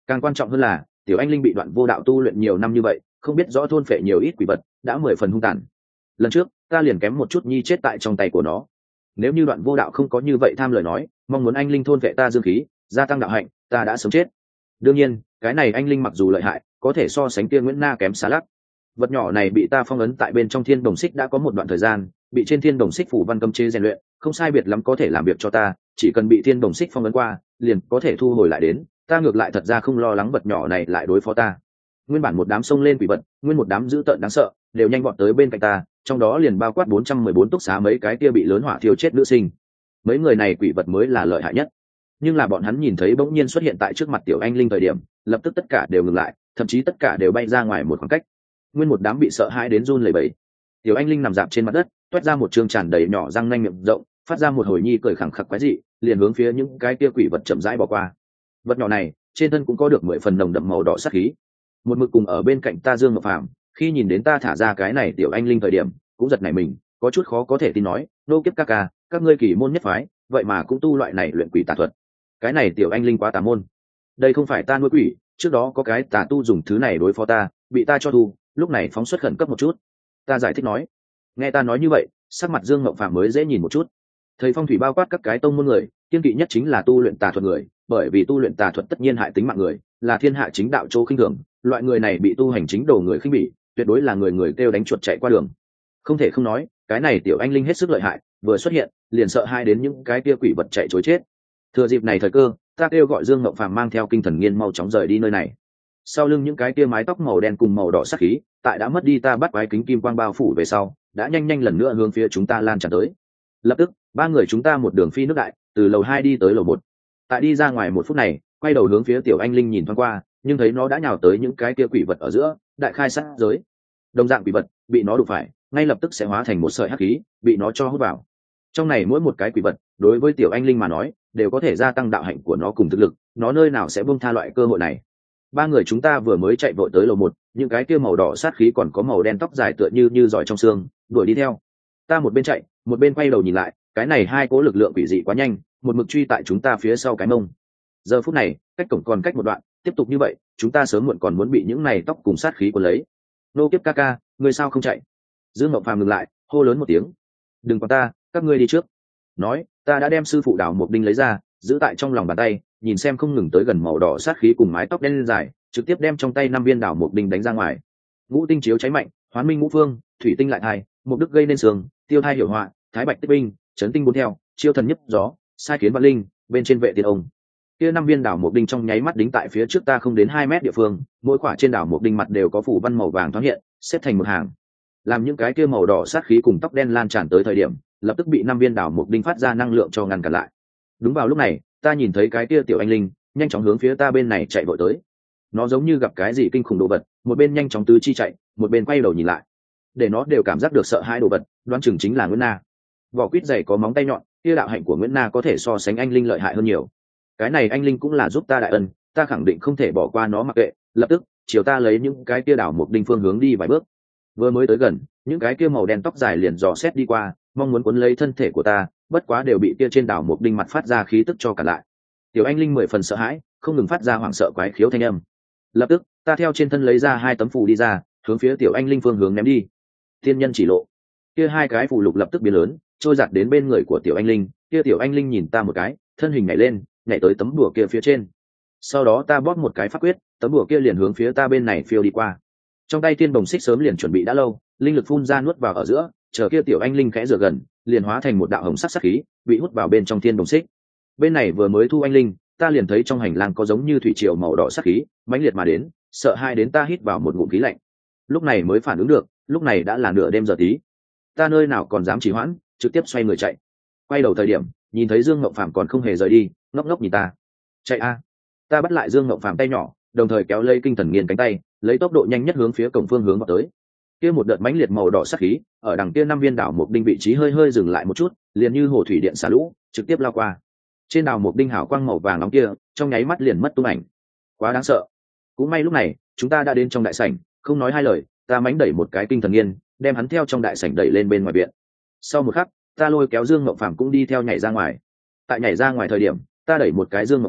[SPEAKER 1] Càng quan trọng hơn là tiểu anh linh bị Đoạn Vô Đạo tu luyện nhiều năm như vậy, không biết rõ thôn phệ nhiều ít quỷ vật, đã mười phần hung tàn. Lần trước ta liền kém một chút nhi chết tại trong tay của nó. Nếu như Đoạn Vô Đạo không có như vậy tham lời nói, mong muốn anh linh thôn vệ ta dương khí, gia tăng đạo hạnh, ta đã sớm chết. Đương nhiên cái này anh linh mặc dù lợi hại, có thể so sánh kia Nguyễn Na kém xa lắc. Vật nhỏ này bị ta phong ấn tại bên trong Thiên Đồng Xích đã có một đoạn thời gian, bị trên Thiên Đồng Xích phủ văn cấm chế rèn luyện, không sai biệt lắm có thể làm việc cho ta, chỉ cần bị Thiên Đồng Xích phong ấn qua, liền có thể thu hồi lại đến, ta ngược lại thật ra không lo lắng vật nhỏ này lại đối phó ta. Nguyên bản một đám sông lên quỷ vật, nguyên một đám dữ tợn đáng sợ, đều nhanh vọt tới bên cạnh ta, trong đó liền bao quát bốn trăm mười bốn túc xá mấy cái kia bị lớn hỏa thiêu chết nữ sinh. Mấy người này quỷ vật mới là lợi hại nhất. Nhưng là bọn hắn nhìn thấy bỗng nhiên xuất hiện tại trước mặt tiểu anh linh thời điểm, lập tức tất cả đều ngừng lại, thậm chí tất cả đều bay ra ngoài một khoảng cách. Nguyên một đám bị sợ hãi đến run lẩy bẩy. Tiểu anh linh nằm dạp trên mặt đất, toét ra một trương tràn đầy nhỏ răng nanh miệng rộng, phát ra một hồi nhi cười khẳng khặc quái dị, liền hướng phía những cái kia quỷ vật chậm rãi bỏ qua. Vật nhỏ này trên thân cũng có được mười phần nồng đậm màu đỏ sát khí. Một mực cùng ở bên cạnh ta Dương Ngọc Phàm, khi nhìn đến ta thả ra cái này tiểu anh linh thời điểm, cũng giật nảy mình, có chút khó có thể tin nói, nô kiếp ca ca, các ngươi kỳ môn nhất phái, vậy mà cũng tu loại này luyện quỷ tà thuật. Cái này tiểu anh linh quá tà môn. Đây không phải ta nuôi quỷ, trước đó có cái tà tu dùng thứ này đối phó ta, bị ta cho thu, lúc này phóng xuất khẩn cấp một chút. Ta giải thích nói. Nghe ta nói như vậy, sắc mặt Dương Ngọc Phàm mới dễ nhìn một chút. Thầy phong thủy bao quát các cái tông môn người, kiên kỵ nhất chính là tu luyện tà thuật người, bởi vì tu luyện tà thuật tất nhiên hại tính mạng người, là thiên hạ chính đạo chỗ khinh thường, loại người này bị tu hành chính đồ người khinh bỉ, tuyệt đối là người người kêu đánh chuột chạy qua đường. Không thể không nói, cái này tiểu anh linh hết sức lợi hại, vừa xuất hiện, liền sợ hai đến những cái kia quỷ vật chạy trối chết. Thừa dịp này thời cơ, ta kêu gọi Dương Ngọc Phàm mang theo Kinh Thần Nghiên mau chóng rời đi nơi này. Sau lưng những cái kia mái tóc màu đen cùng màu đỏ sắc khí, tại đã mất đi ta bắt quái kính kim quang bao phủ về sau, đã nhanh nhanh lần nữa hướng phía chúng ta lan tràn tới. Lập tức, ba người chúng ta một đường phi nước đại, từ lầu hai đi tới lầu một. Tại đi ra ngoài một phút này, quay đầu hướng phía tiểu anh linh nhìn thoáng qua, nhưng thấy nó đã nhào tới những cái kia quỷ vật ở giữa, đại khai sát giới. Đồng dạng quỷ vật bị nó đụng phải, ngay lập tức sẽ hóa thành một sợi hắc khí, bị nó cho hút vào. Trong này mỗi một cái quỷ vật, đối với tiểu anh linh mà nói, đều có thể gia tăng đạo hạnh của nó cùng thực lực, nó nơi nào sẽ buông tha loại cơ hội này. Ba người chúng ta vừa mới chạy vội tới lầu một, những cái kia màu đỏ sát khí còn có màu đen tóc dài tựa như như giỏi trong xương, đuổi đi theo. Ta một bên chạy, một bên quay đầu nhìn lại, cái này hai cố lực lượng quỷ dị quá nhanh, một mực truy tại chúng ta phía sau cái mông. Giờ phút này, cách cổng còn cách một đoạn, tiếp tục như vậy, chúng ta sớm muộn còn muốn bị những này tóc cùng sát khí cuốn lấy. Nô kiếp ca ca, ngươi sao không chạy? Dương Ngọc Phàm ngừng lại, hô lớn một tiếng. Đừng quan ta, các ngươi đi trước. Nói, ta đã đem sư phụ Đào Mộc Đinh lấy ra, giữ tại trong lòng bàn tay, nhìn xem không ngừng tới gần màu đỏ sát khí cùng mái tóc đen dài, trực tiếp đem trong tay năm viên Đào Mộc Đinh đánh ra ngoài. Ngũ tinh chiếu cháy mạnh, hoán minh ngũ phương, thủy tinh lại thai, một đức gây nên sương, tiêu thai hiểu họa, thái bạch tích binh, chấn tinh bốn theo, chiêu thần nhấp gió, sai kiến vạn linh, bên trên vệ tiên ông. Kia năm viên Đào Mộc Đinh trong nháy mắt đính tại phía trước ta không đến hai mét địa phương, mỗi quả trên Đào Mộc Đinh mặt đều có phủ văn màu vàng thoáng hiện, xếp thành một hàng. Làm những cái kia màu đỏ sát khí cùng tóc đen lan tràn tới thời điểm, lập tức bị năm viên Đào Mộc Đinh phát ra năng lượng cho ngăn cản lại. Đúng vào lúc này, ta nhìn thấy cái kia tiểu anh linh nhanh chóng hướng phía ta bên này chạy vội tới. Nó giống như gặp cái gì kinh khủng đồ vật, một bên nhanh chóng tứ chi chạy, một bên quay đầu nhìn lại. Để nó đều cảm giác được sợ hãi đồ vật, đoán chừng chính là Nguyễn Na. Vỏ quýt dày có móng tay nhọn, kia đạo hạnh của Nguyễn Na có thể so sánh anh linh lợi hại hơn nhiều. Cái này anh linh cũng là giúp ta đại ân, ta khẳng định không thể bỏ qua nó mặc kệ. Lập tức, chiều ta lấy những cái kia Đào Mộc Đinh phương hướng đi vài bước. Vừa mới tới gần, những cái kia màu đen tóc dài liền dò xét đi qua, mong muốn cuốn lấy thân thể của ta, bất quá đều bị kia trên Đào Mộc Đinh mặt phát ra khí tức cho cả lại. Tiểu anh linh mười phần sợ hãi, không ngừng phát ra hoảng sợ quái khiếu thanh âm. Lập tức, ta theo trên thân lấy ra hai tấm phù đi ra, hướng phía tiểu anh linh phương hướng ném đi. Thiên nhân chỉ lộ. Kia hai cái phù lục lập tức biến lớn, trôi giạt đến bên người của tiểu anh linh. Kia tiểu anh linh nhìn ta một cái, thân hình nhảy lên, nhảy tới tấm đùa kia phía trên. Sau đó ta bóp một cái pháp quyết, tấm đùa kia liền hướng phía ta bên này phiêu đi qua. Trong tay thiên bồng xích sớm liền chuẩn bị đã lâu, linh lực phun ra nuốt vào ở giữa, chờ kia tiểu anh linh khẽ rửa gần, liền hóa thành một đạo hồng sắc sắc khí, bị hút vào bên trong thiên bồng xích. Bên này vừa mới thu anh linh, ta liền thấy trong hành lang có giống như thủy triều màu đỏ sắc khí mãnh liệt mà đến, sợ hai đến ta hít vào một ngụm khí lạnh. Lúc này mới phản ứng được, lúc này đã là nửa đêm giờ tí. Ta nơi nào còn dám trì hoãn, trực tiếp xoay người chạy. Quay đầu thời điểm, nhìn thấy Dương Ngộng Phàm còn không hề rời đi, ngốc ngốc nhìn ta. Chạy a! Ta bắt lại Dương Ngộng Phàm tay nhỏ, đồng thời kéo lấy Kinh Thần Nghiên cánh tay, lấy tốc độ nhanh nhất hướng phía cổng phương hướng vào tới. Kia một đợt mãnh liệt màu đỏ sắc khí, ở đằng kia năm viên Đào Mộc Đinh vị trí hơi hơi dừng lại một chút, liền như hồ thủy điện xả lũ, trực tiếp lao qua. Trên Đào Mộc Đinh hào quang màu vàng nóng kia, trong nháy mắt liền mất tung ảnh. Quá đáng sợ. Cũng may lúc này, chúng ta đã đến trong đại sảnh, không nói hai lời, ta mánh đẩy một cái Kinh Thần Nghiên, đem hắn theo trong đại sảnh đẩy lên bên ngoài viện. Sau một khắc, ta lôi kéo Dương Ngộng Phàm cũng đi theo nhảy ra ngoài. Tại nhảy ra ngoài thời điểm, ta đẩy một cái Dương Ngộng Phàm,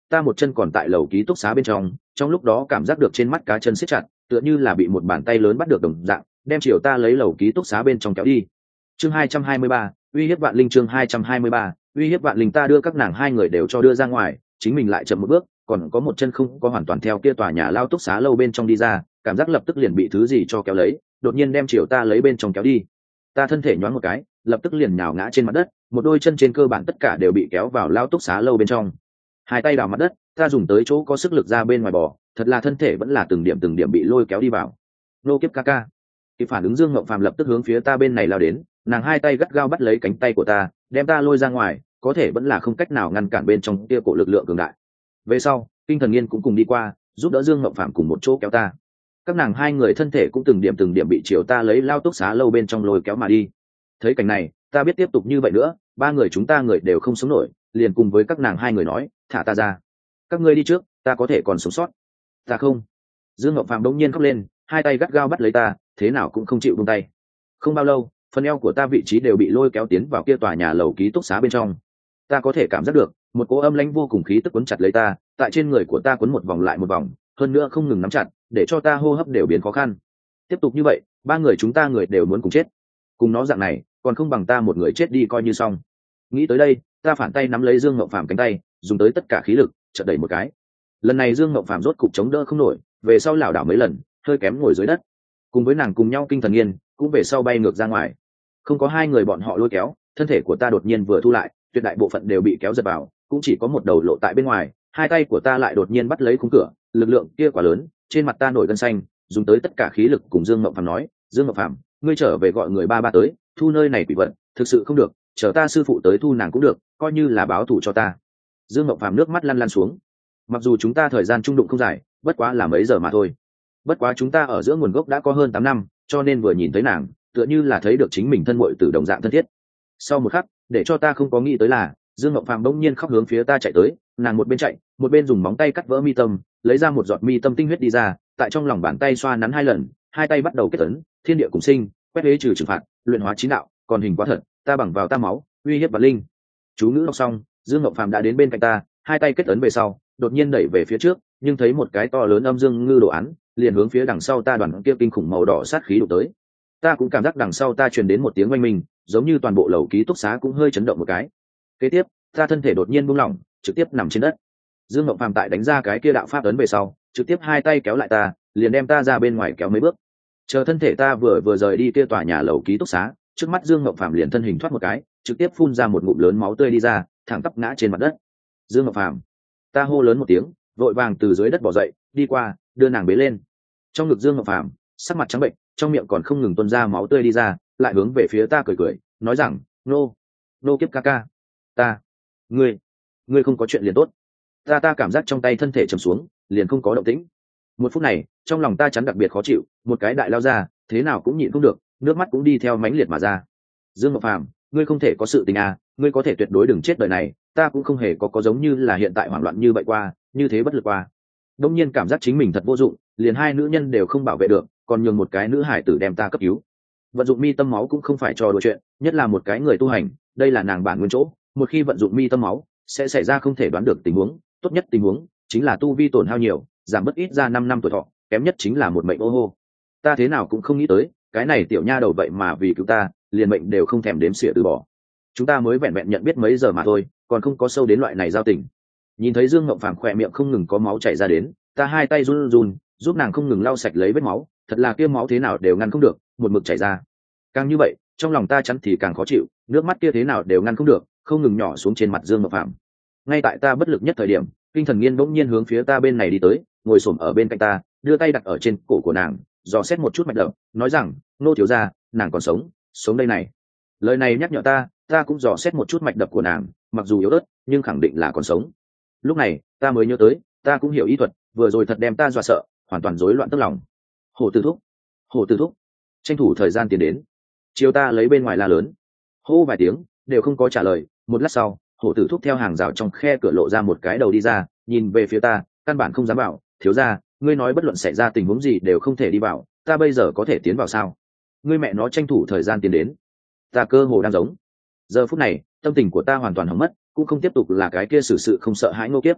[SPEAKER 1] ta một chân còn tại lầu ký túc xá bên trong, trong lúc đó cảm giác được trên mắt cá chân siết chặt, tựa như là bị một bàn tay lớn bắt được đồng dạng, đem chiều ta lấy lầu ký túc xá bên trong kéo đi. Chương hai trăm hai mươi ba, uy hiếp vạn linh. Chương hai trăm hai mươi ba, uy hiếp vạn linh. Ta đưa các nàng hai người đều cho đưa ra ngoài, chính mình lại chậm một bước, còn có một chân không có hoàn toàn theo kia tòa nhà lao túc xá lâu bên trong đi ra, cảm giác lập tức liền bị thứ gì cho kéo lấy, đột nhiên đem chiều ta lấy bên trong kéo đi. Ta thân thể nhoáng một cái, lập tức liền nhào ngã trên mặt đất, một đôi chân trên cơ bản tất cả đều bị kéo vào lao túc xá lâu bên trong. Hai tay đào mặt đất, ta dùng tới chỗ có sức lực ra bên ngoài bò, thật là thân thể vẫn là từng điểm từng điểm bị lôi kéo đi vào. Nô kiếp ca ca. Kịp phản ứng Dương Ngộng Phàm lập tức hướng phía ta bên này lao đến, nàng hai tay gắt gao bắt lấy cánh tay của ta, đem ta lôi ra ngoài, có thể vẫn là không cách nào ngăn cản bên trong kia cổ lực lượng cường đại. Về sau, Kinh Thần Nghiên cũng cùng đi qua, giúp đỡ Dương Ngộng Phàm cùng một chỗ kéo ta. Các nàng hai người thân thể cũng từng điểm từng điểm bị chiều ta lấy lao túc xá lâu bên trong lôi kéo mà đi. Thấy cảnh này, ta biết tiếp tục như vậy nữa, ba người chúng ta người đều không sống nổi, liền cùng với các nàng hai người nói, thả ta ra. Các ngươi đi trước, ta có thể còn sống sót. Ta không. Dương Ngộng Phàm đống nhiên khóc lên, hai tay gắt gao bắt lấy ta, thế nào cũng không chịu buông tay. Không bao lâu, phần eo của ta vị trí đều bị lôi kéo tiến vào kia tòa nhà lầu ký túc xá bên trong. Ta có thể cảm giác được một cỗ âm lãnh vô cùng khí tức quấn chặt lấy ta, tại trên người của ta quấn một vòng lại một vòng, hơn nữa không ngừng nắm chặt, để cho ta hô hấp đều biến khó khăn. Tiếp tục như vậy, ba người chúng ta người đều muốn cùng chết. Cùng nó dạng này, còn không bằng ta một người chết đi coi như xong. Nghĩ tới đây, ta phản tay nắm lấy Dương Ngộng Phàm cánh tay, dùng tới tất cả khí lực, chợt đẩy một cái. Lần này Dương Ngộng Phàm rốt cục chống đỡ không nổi, về sau lảo đảo mấy lần, hơi kém ngồi dưới đất. Cùng với nàng cùng nhau Kinh Thần Nghiên cũng về sau bay ngược ra ngoài. Không có hai người bọn họ lôi kéo, thân thể của ta đột nhiên vừa thu lại, tuyệt đại bộ phận đều bị kéo giật vào, cũng chỉ có một đầu lộ tại bên ngoài. Hai tay của ta lại đột nhiên bắt lấy khung cửa, lực lượng kia quá lớn, trên mặt ta nổi gân xanh, dùng tới tất cả khí lực cùng Dương Ngộng Phàm nói, Dương Ngộng Phàm, ngươi trở về gọi người ba ba tới, thu nơi này quỷ vật, thực sự không được, chờ ta sư phụ tới thu nàng cũng được, coi như là báo thù cho ta. Dương Ngộng Phàm nước mắt lăn lăn xuống. Mặc dù chúng ta thời gian chung đụng không dài, bất quá là mấy giờ mà thôi. Bất quá chúng ta ở giữa nguồn gốc đã có hơn tám năm, cho nên vừa nhìn thấy nàng, tựa như là thấy được chính mình thân muội từ đồng dạng thân thiết. Sau một khắc, để cho ta không có nghĩ tới là, Dương Ngộng Phàm bỗng nhiên khóc hướng phía ta chạy tới, nàng một bên chạy, một bên dùng móng tay cắt vỡ mi tâm, lấy ra một giọt mi tâm tinh huyết đi ra, tại trong lòng bàn tay xoa nắn hai lần, hai tay bắt đầu kết ấn, thiên địa cùng sinh, quét huế trừ trừng phạt, luyện hóa chín đạo, còn hình quá thật, ta bằng vào ta máu, uy hiếp vạn linh. Chú ngữ đọc xong, Dương Ngộng Phàm đã đến bên cạnh ta, hai tay kết ấn về sau, đột nhiên đẩy về phía trước, nhưng thấy một cái to lớn âm dương ngư đồ án, liền hướng phía đằng sau ta đoàn kia kinh khủng màu đỏ sát khí đụng tới. Ta cũng cảm giác đằng sau ta truyền đến một tiếng oanh minh, giống như toàn bộ lầu ký túc xá cũng hơi chấn động một cái. Kế tiếp, ta thân thể đột nhiên buông lỏng, trực tiếp nằm trên đất. Dương Ngộng Phàm tại đánh ra cái kia đạo pháp ấn về sau, trực tiếp hai tay kéo lại ta, liền đem ta ra bên ngoài kéo mấy bước. Chờ thân thể ta vừa vừa rời đi kia tòa nhà lầu ký túc xá, trước mắt Dương Ngộng Phàm liền thân hình thoát một cái, trực tiếp phun ra một ngụm lớn máu tươi đi ra, thẳng tắp ngã trên mặt đất. Dương Ngộng Phàm, ta hô lớn một tiếng, vội vàng từ dưới đất bò dậy, đi qua, đưa nàng bế lên. Trong ngực Dương Ngộng Phàm, sắc mặt trắng bệnh, trong miệng còn không ngừng tuôn ra máu tươi đi ra, lại hướng về phía ta cười cười, nói rằng, nô, nô kiếp ca ca, ta, ngươi, ngươi không có chuyện liền tốt. Ta ta cảm giác trong tay thân thể trầm xuống, liền không có động tĩnh. Một phút này, trong lòng ta chắn đặc biệt khó chịu, một cái đại lao ra, thế nào cũng nhịn không được, nước mắt cũng đi theo mãnh liệt mà ra. Dương Ngọc Phàm, ngươi không thể có sự tình à, ngươi có thể tuyệt đối đừng chết đời này, ta cũng không hề có có giống như là hiện tại hoảng loạn như vậy qua, như thế bất lực qua. Đông nhiên cảm giác chính mình thật vô dụng, liền hai nữ nhân đều không bảo vệ được, còn nhường một cái nữ hải tử đem ta cấp cứu. Vận dụng mi tâm máu cũng không phải trò đùa chuyện, nhất là một cái người tu hành, đây là nàng bản nguyên chỗ, một khi vận dụng mi tâm máu, sẽ xảy ra không thể đoán được tình huống, tốt nhất tình huống chính là tu vi tổn hao nhiều, giảm bất ít ra năm năm tuổi thọ, kém nhất chính là một mệnh ô hô. Ta thế nào cũng không nghĩ tới, cái này tiểu nha đầu vậy mà vì cứu ta, liền mệnh đều không thèm đếm xỉa từ bỏ. Chúng ta mới vẹn vẹn nhận biết mấy giờ mà thôi, còn không có sâu đến loại này giao tình. Nhìn thấy Dương Ngộng Phàm khỏe miệng không ngừng có máu chảy ra đến, ta hai tay run run, giúp nàng không ngừng lau sạch lấy vết máu, thật là kia máu thế nào đều ngăn không được, một mực chảy ra. Càng như vậy, trong lòng ta chắn thì càng khó chịu, nước mắt kia thế nào đều ngăn không được, không ngừng nhỏ xuống trên mặt Dương Ngộng Phàm. Ngay tại ta bất lực nhất thời điểm, Kinh Thần Nghiên bỗng nhiên hướng phía ta bên này đi tới, ngồi xổm ở bên cạnh ta, đưa tay đặt ở trên cổ của nàng, dò xét một chút mạch đập, nói rằng, nô thiếu gia, nàng còn sống, sống đây này. Lời này nhắc nhở ta, ta cũng dò xét một chút mạch đập của nàng, mặc dù yếu ớt, nhưng khẳng định là còn sống. Lúc này, ta mới nhớ tới, ta cũng hiểu y thuật, vừa rồi thật đem ta dọa sợ, hoàn toàn rối loạn tức lòng. Hổ Tử Thúc, Hổ Tử Thúc, tranh thủ thời gian tiến đến. Chiều ta lấy bên ngoài la lớn, hô vài tiếng, đều không có trả lời. Một lát sau, Hổ Tử Thúc theo hàng rào trong khe cửa lộ ra một cái đầu đi ra, nhìn về phía ta, căn bản không dám bảo, thiếu gia, ngươi nói bất luận xảy ra tình huống gì đều không thể đi vào, ta bây giờ có thể tiến vào sao? Ngươi mẹ nó tranh thủ thời gian tiến đến. Ta cơ hồ đang giống. Giờ phút này, tâm tình của ta hoàn toàn hỏng mất, cũng không tiếp tục là cái kia xử sự không sợ hãi ngô kiếp.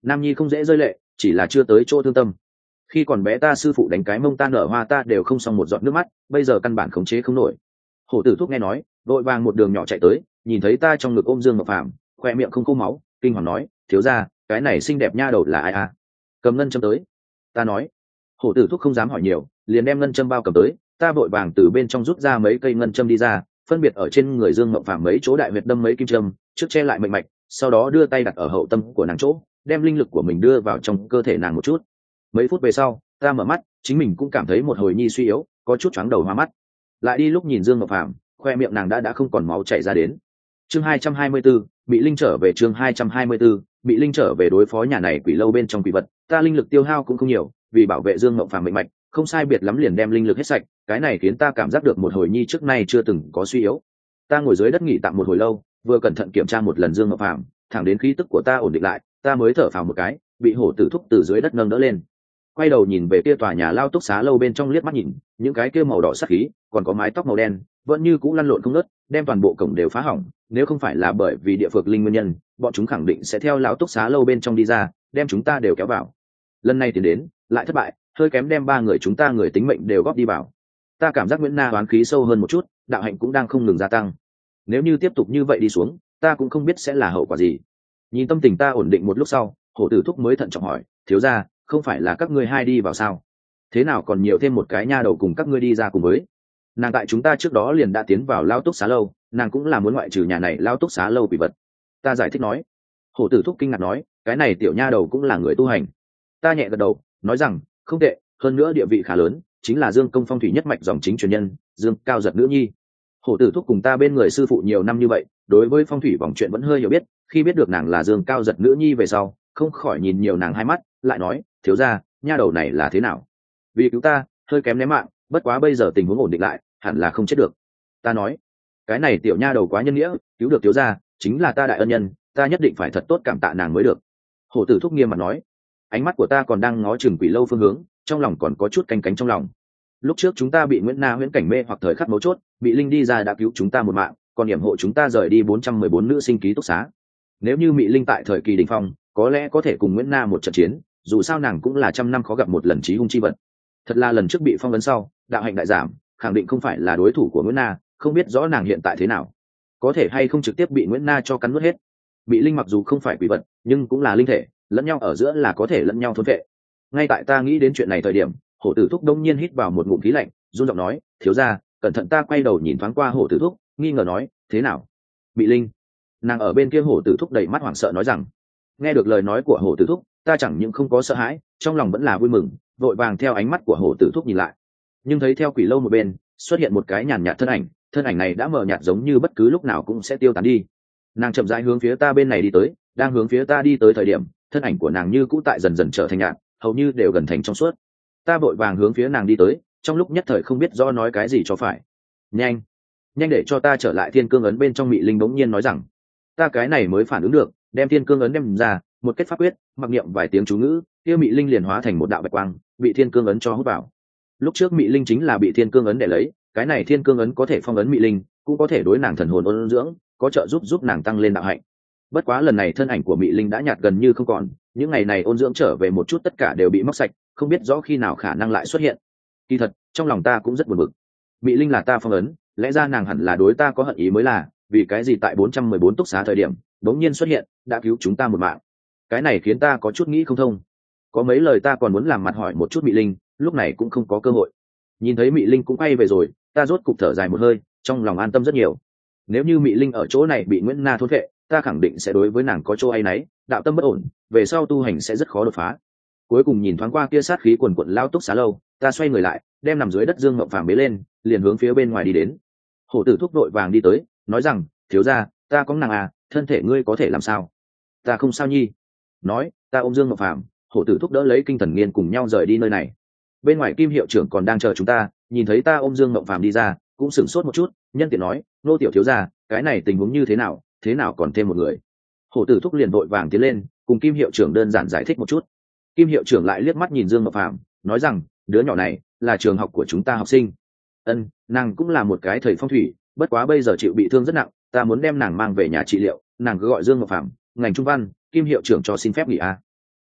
[SPEAKER 1] nam nhi không dễ rơi lệ, chỉ là chưa tới chỗ thương tâm. Khi còn bé ta sư phụ đánh cái mông ta nở hoa ta đều không xong một giọt nước mắt, bây giờ căn bản khống chế không nổi. Hổ tử thúc nghe nói, vội vàng một đường nhỏ chạy tới, nhìn thấy ta trong ngực ôm Dương Ngọc Phàm, khoe miệng không khô máu, kinh hoàng nói, thiếu gia, cái này xinh đẹp nha đầu là ai à? Cầm ngân châm tới. Ta nói. Hổ tử thúc không dám hỏi nhiều, liền đem ngân châm bao cầm tới, ta vội vàng từ bên trong rút ra mấy cây ngân châm đi ra, phân biệt ở trên người Dương Ngọc Phàm mấy chỗ đại huyệt đâm mấy kim châm, trước che lại mệnh mạch, sau đó đưa tay đặt ở hậu tâm của nàng chỗ, đem linh lực của mình đưa vào trong cơ thể nàng một chút. Mấy phút về sau, ta mở mắt, chính mình cũng cảm thấy một hồi nhi suy yếu, có chút chóng đầu hoa mắt. Lại đi lúc nhìn Dương Ngọc Phàm, khoe miệng nàng đã đã không còn máu chảy ra đến. Chương hai trăm hai mươi tư, bị linh trở về chương hai trăm hai mươi tư, bị linh trở về đối phó nhà này quỷ lâu bên trong quỷ vật, ta linh lực tiêu hao cũng không nhiều, vì bảo vệ Dương Ngọc Phàm mệnh mạch, không sai biệt lắm liền đem linh lực hết sạch, cái này khiến ta cảm giác được một hồi nhi trước nay chưa từng có suy yếu. Ta ngồi dưới đất nghỉ tạm một hồi lâu, vừa cẩn thận kiểm tra một lần Dương Ngọc Phàm, thẳng đến khí tức của ta ổn định lại, ta mới thở phào một cái, bị hổ tử thúc từ dưới đất nâng đỡ lên. Quay đầu nhìn về kia tòa nhà lao túc xá lâu bên trong liếc mắt nhìn, những cái kia màu đỏ sắc khí, còn có mái tóc màu đen, vẫn như cũ lăn lộn không ngớt, đem toàn bộ cổng đều phá hỏng, nếu không phải là bởi vì địa phược linh nguyên nhân, bọn chúng khẳng định sẽ theo lão túc xá lâu bên trong đi ra, đem chúng ta đều kéo vào. Lần này tiến đến, lại thất bại, hơi kém đem ba người chúng ta người tính mệnh đều góp đi vào. Ta cảm giác Nguyễn Na oán khí sâu hơn một chút, đạo hạnh cũng đang không ngừng gia tăng. Nếu như tiếp tục như vậy đi xuống, ta cũng không biết sẽ là hậu quả gì. Nhìn tâm tình ta ổn định một lúc sau, hổ tử thúc mới thận trọng hỏi, thiếu gia, không phải là các ngươi hai đi vào sao? Thế nào còn nhiều thêm một cái nha đầu cùng các ngươi đi ra cùng với? Nàng tại chúng ta trước đó liền đã tiến vào lao túc xá lâu, nàng cũng là muốn ngoại trừ nhà này lao túc xá lâu quỷ vật. Ta giải thích nói. Hổ tử thúc kinh ngạc nói, cái này tiểu nha đầu cũng là người tu hành. Ta nhẹ gật đầu, nói rằng, không tệ, hơn nữa địa vị khá lớn, chính là Dương Công phong thủy nhất mạch dòng chính truyền nhân, Dương Cao Giật nữ nhi. Hổ tử thúc cùng ta bên người sư phụ nhiều năm như vậy, đối với phong thủy vòng chuyện vẫn hơi hiểu biết, khi biết được nàng là Dương Cao Giật nữ nhi về sau, không khỏi nhìn nhiều nàng hai mắt, lại nói, thiếu gia, nha đầu này là thế nào? Vì cứu ta, hơi kém ném mạng, bất quá bây giờ tình huống ổn định lại, hẳn là không chết được. Ta nói, cái này tiểu nha đầu quá nhân nghĩa, cứu được thiếu gia, chính là ta đại ân nhân, ta nhất định phải thật tốt cảm tạ nàng mới được. Hổ tử thúc nghiêm mặt nói. Ánh mắt của ta còn đang ngó chừng quỷ lâu phương hướng, trong lòng còn có chút canh cánh trong lòng. Lúc trước chúng ta bị Nguyễn Na huyễn cảnh mê hoặc thời khắc mấu chốt, bị linh đi ra đã cứu chúng ta một mạng, còn điểm hộ chúng ta rời đi bốn trăm mười bốn nữ sinh ký túc xá. Nếu như Mị Linh tại thời kỳ đỉnh phong, có lẽ có thể cùng Nguyễn Na một trận chiến, dù sao nàng cũng là trăm năm khó gặp một lần chí hung chi vật. Thật là lần trước bị phong ấn sau, đạo hạnh đại giảm, khẳng định không phải là đối thủ của Nguyễn Na, không biết rõ nàng hiện tại thế nào, có thể hay không trực tiếp bị Nguyễn Na cho cắn nuốt hết. Mị Linh mặc dù không phải quỷ vật, nhưng cũng là linh thể, lẫn nhau ở giữa là có thể lẫn nhau thôn vệ. Ngay tại ta nghĩ đến chuyện này thời điểm, hổ tử thúc đông nhiên hít vào một ngụm khí lạnh, run giọng nói, thiếu gia, cẩn thận. Ta quay đầu nhìn thoáng qua hổ tử thúc, nghi ngờ nói, thế nào? Mị Linh? Nàng ở bên kia hổ tử thúc đầy mắt hoảng sợ nói rằng. Nghe được lời nói của hổ tử thúc, ta chẳng những không có sợ hãi, trong lòng vẫn là vui mừng, vội vàng theo ánh mắt của hổ tử thúc nhìn lại. Nhưng thấy theo quỷ lâu một bên xuất hiện một cái nhàn nhạt thân ảnh, thân ảnh này đã mờ nhạt giống như bất cứ lúc nào cũng sẽ tiêu tán đi. Nàng chậm rãi hướng phía ta bên này đi tới, đang hướng phía ta đi tới thời điểm, thân ảnh của nàng như cũ tại dần dần trở thành nhạt, hầu như đều gần thành trong suốt. Ta vội vàng hướng phía nàng đi tới, trong lúc nhất thời không biết do nói cái gì cho phải. Nhanh, nhanh để cho ta trở lại thiên cương ấn bên trong. Mị Linh bỗng nhiên nói rằng. Ta cái này mới phản ứng được, đem thiên cương ấn đem ra, một kết pháp quyết, mặc niệm vài tiếng chú ngữ, kia Mị Linh liền hóa thành một đạo bạch quang, bị thiên cương ấn cho hút vào. Lúc trước Mị Linh chính là bị thiên cương ấn để lấy, cái này thiên cương ấn có thể phong ấn Mị Linh, cũng có thể đối nàng thần hồn ôn dưỡng, có trợ giúp giúp nàng tăng lên đạo hạnh. Bất quá lần này thân ảnh của Mị Linh đã nhạt gần như không còn, những ngày này ôn dưỡng trở về một chút tất cả đều bị móc sạch, không biết rõ khi nào khả năng lại xuất hiện. Kỳ thật, trong lòng ta cũng rất buồn bực. Mị Linh là ta phong ấn, lẽ ra nàng hẳn là đối ta có hận ý mới là, vì cái gì tại bốn trăm mười bốn túc xá thời điểm, đống nhiên xuất hiện, đã cứu chúng ta một mạng. Cái này khiến ta có chút nghĩ không thông. Có mấy lời ta còn muốn làm mặt hỏi một chút Mị Linh, lúc này cũng không có cơ hội. Nhìn thấy Mị Linh cũng quay về rồi, ta rốt cục thở dài một hơi, trong lòng an tâm rất nhiều. Nếu như Mị Linh ở chỗ này bị Nguyễn Na thôn vệ, ta khẳng định sẽ đối với nàng có chỗ áy náy, đạo tâm bất ổn, về sau tu hành sẽ rất khó đột phá. Cuối cùng nhìn thoáng qua kia sát khí quần quận lao túc xá lâu, ta xoay người lại, đem nằm dưới đất Dương Ngộng Phàm bế lên, liền hướng phía bên ngoài đi đến. Hổ tử thúc đội vàng đi tới, nói rằng, thiếu gia, ta có nàng à, thân thể ngươi có thể làm sao? Ta không sao nhi. Nói, ta ôm Dương Ngộng Phàm, hổ tử thúc đỡ lấy Kinh Thần Nghiên cùng nhau rời đi nơi này. Bên ngoài Kim hiệu trưởng còn đang chờ chúng ta, nhìn thấy ta ôm Dương Ngộng Phàm đi ra, cũng sửng sốt một chút, nhân tiện nói, nô tiểu thiếu gia, cái này tình huống như thế nào, thế nào còn thêm một người? Hổ tử thúc liền vội vàng tiến lên, cùng Kim hiệu trưởng đơn giản giải thích một chút. Kim hiệu trưởng lại liếc mắt nhìn Dương Ngọc Phàm, nói rằng, đứa nhỏ này là trường học của chúng ta học sinh. Ân, nàng cũng là một cái thầy phong thủy, bất quá bây giờ chịu bị thương rất nặng, ta muốn đem nàng mang về nhà trị liệu. Nàng cứ gọi Dương Ngọc Phàm, ngành trung văn, Kim hiệu trưởng cho xin phép nghỉ a.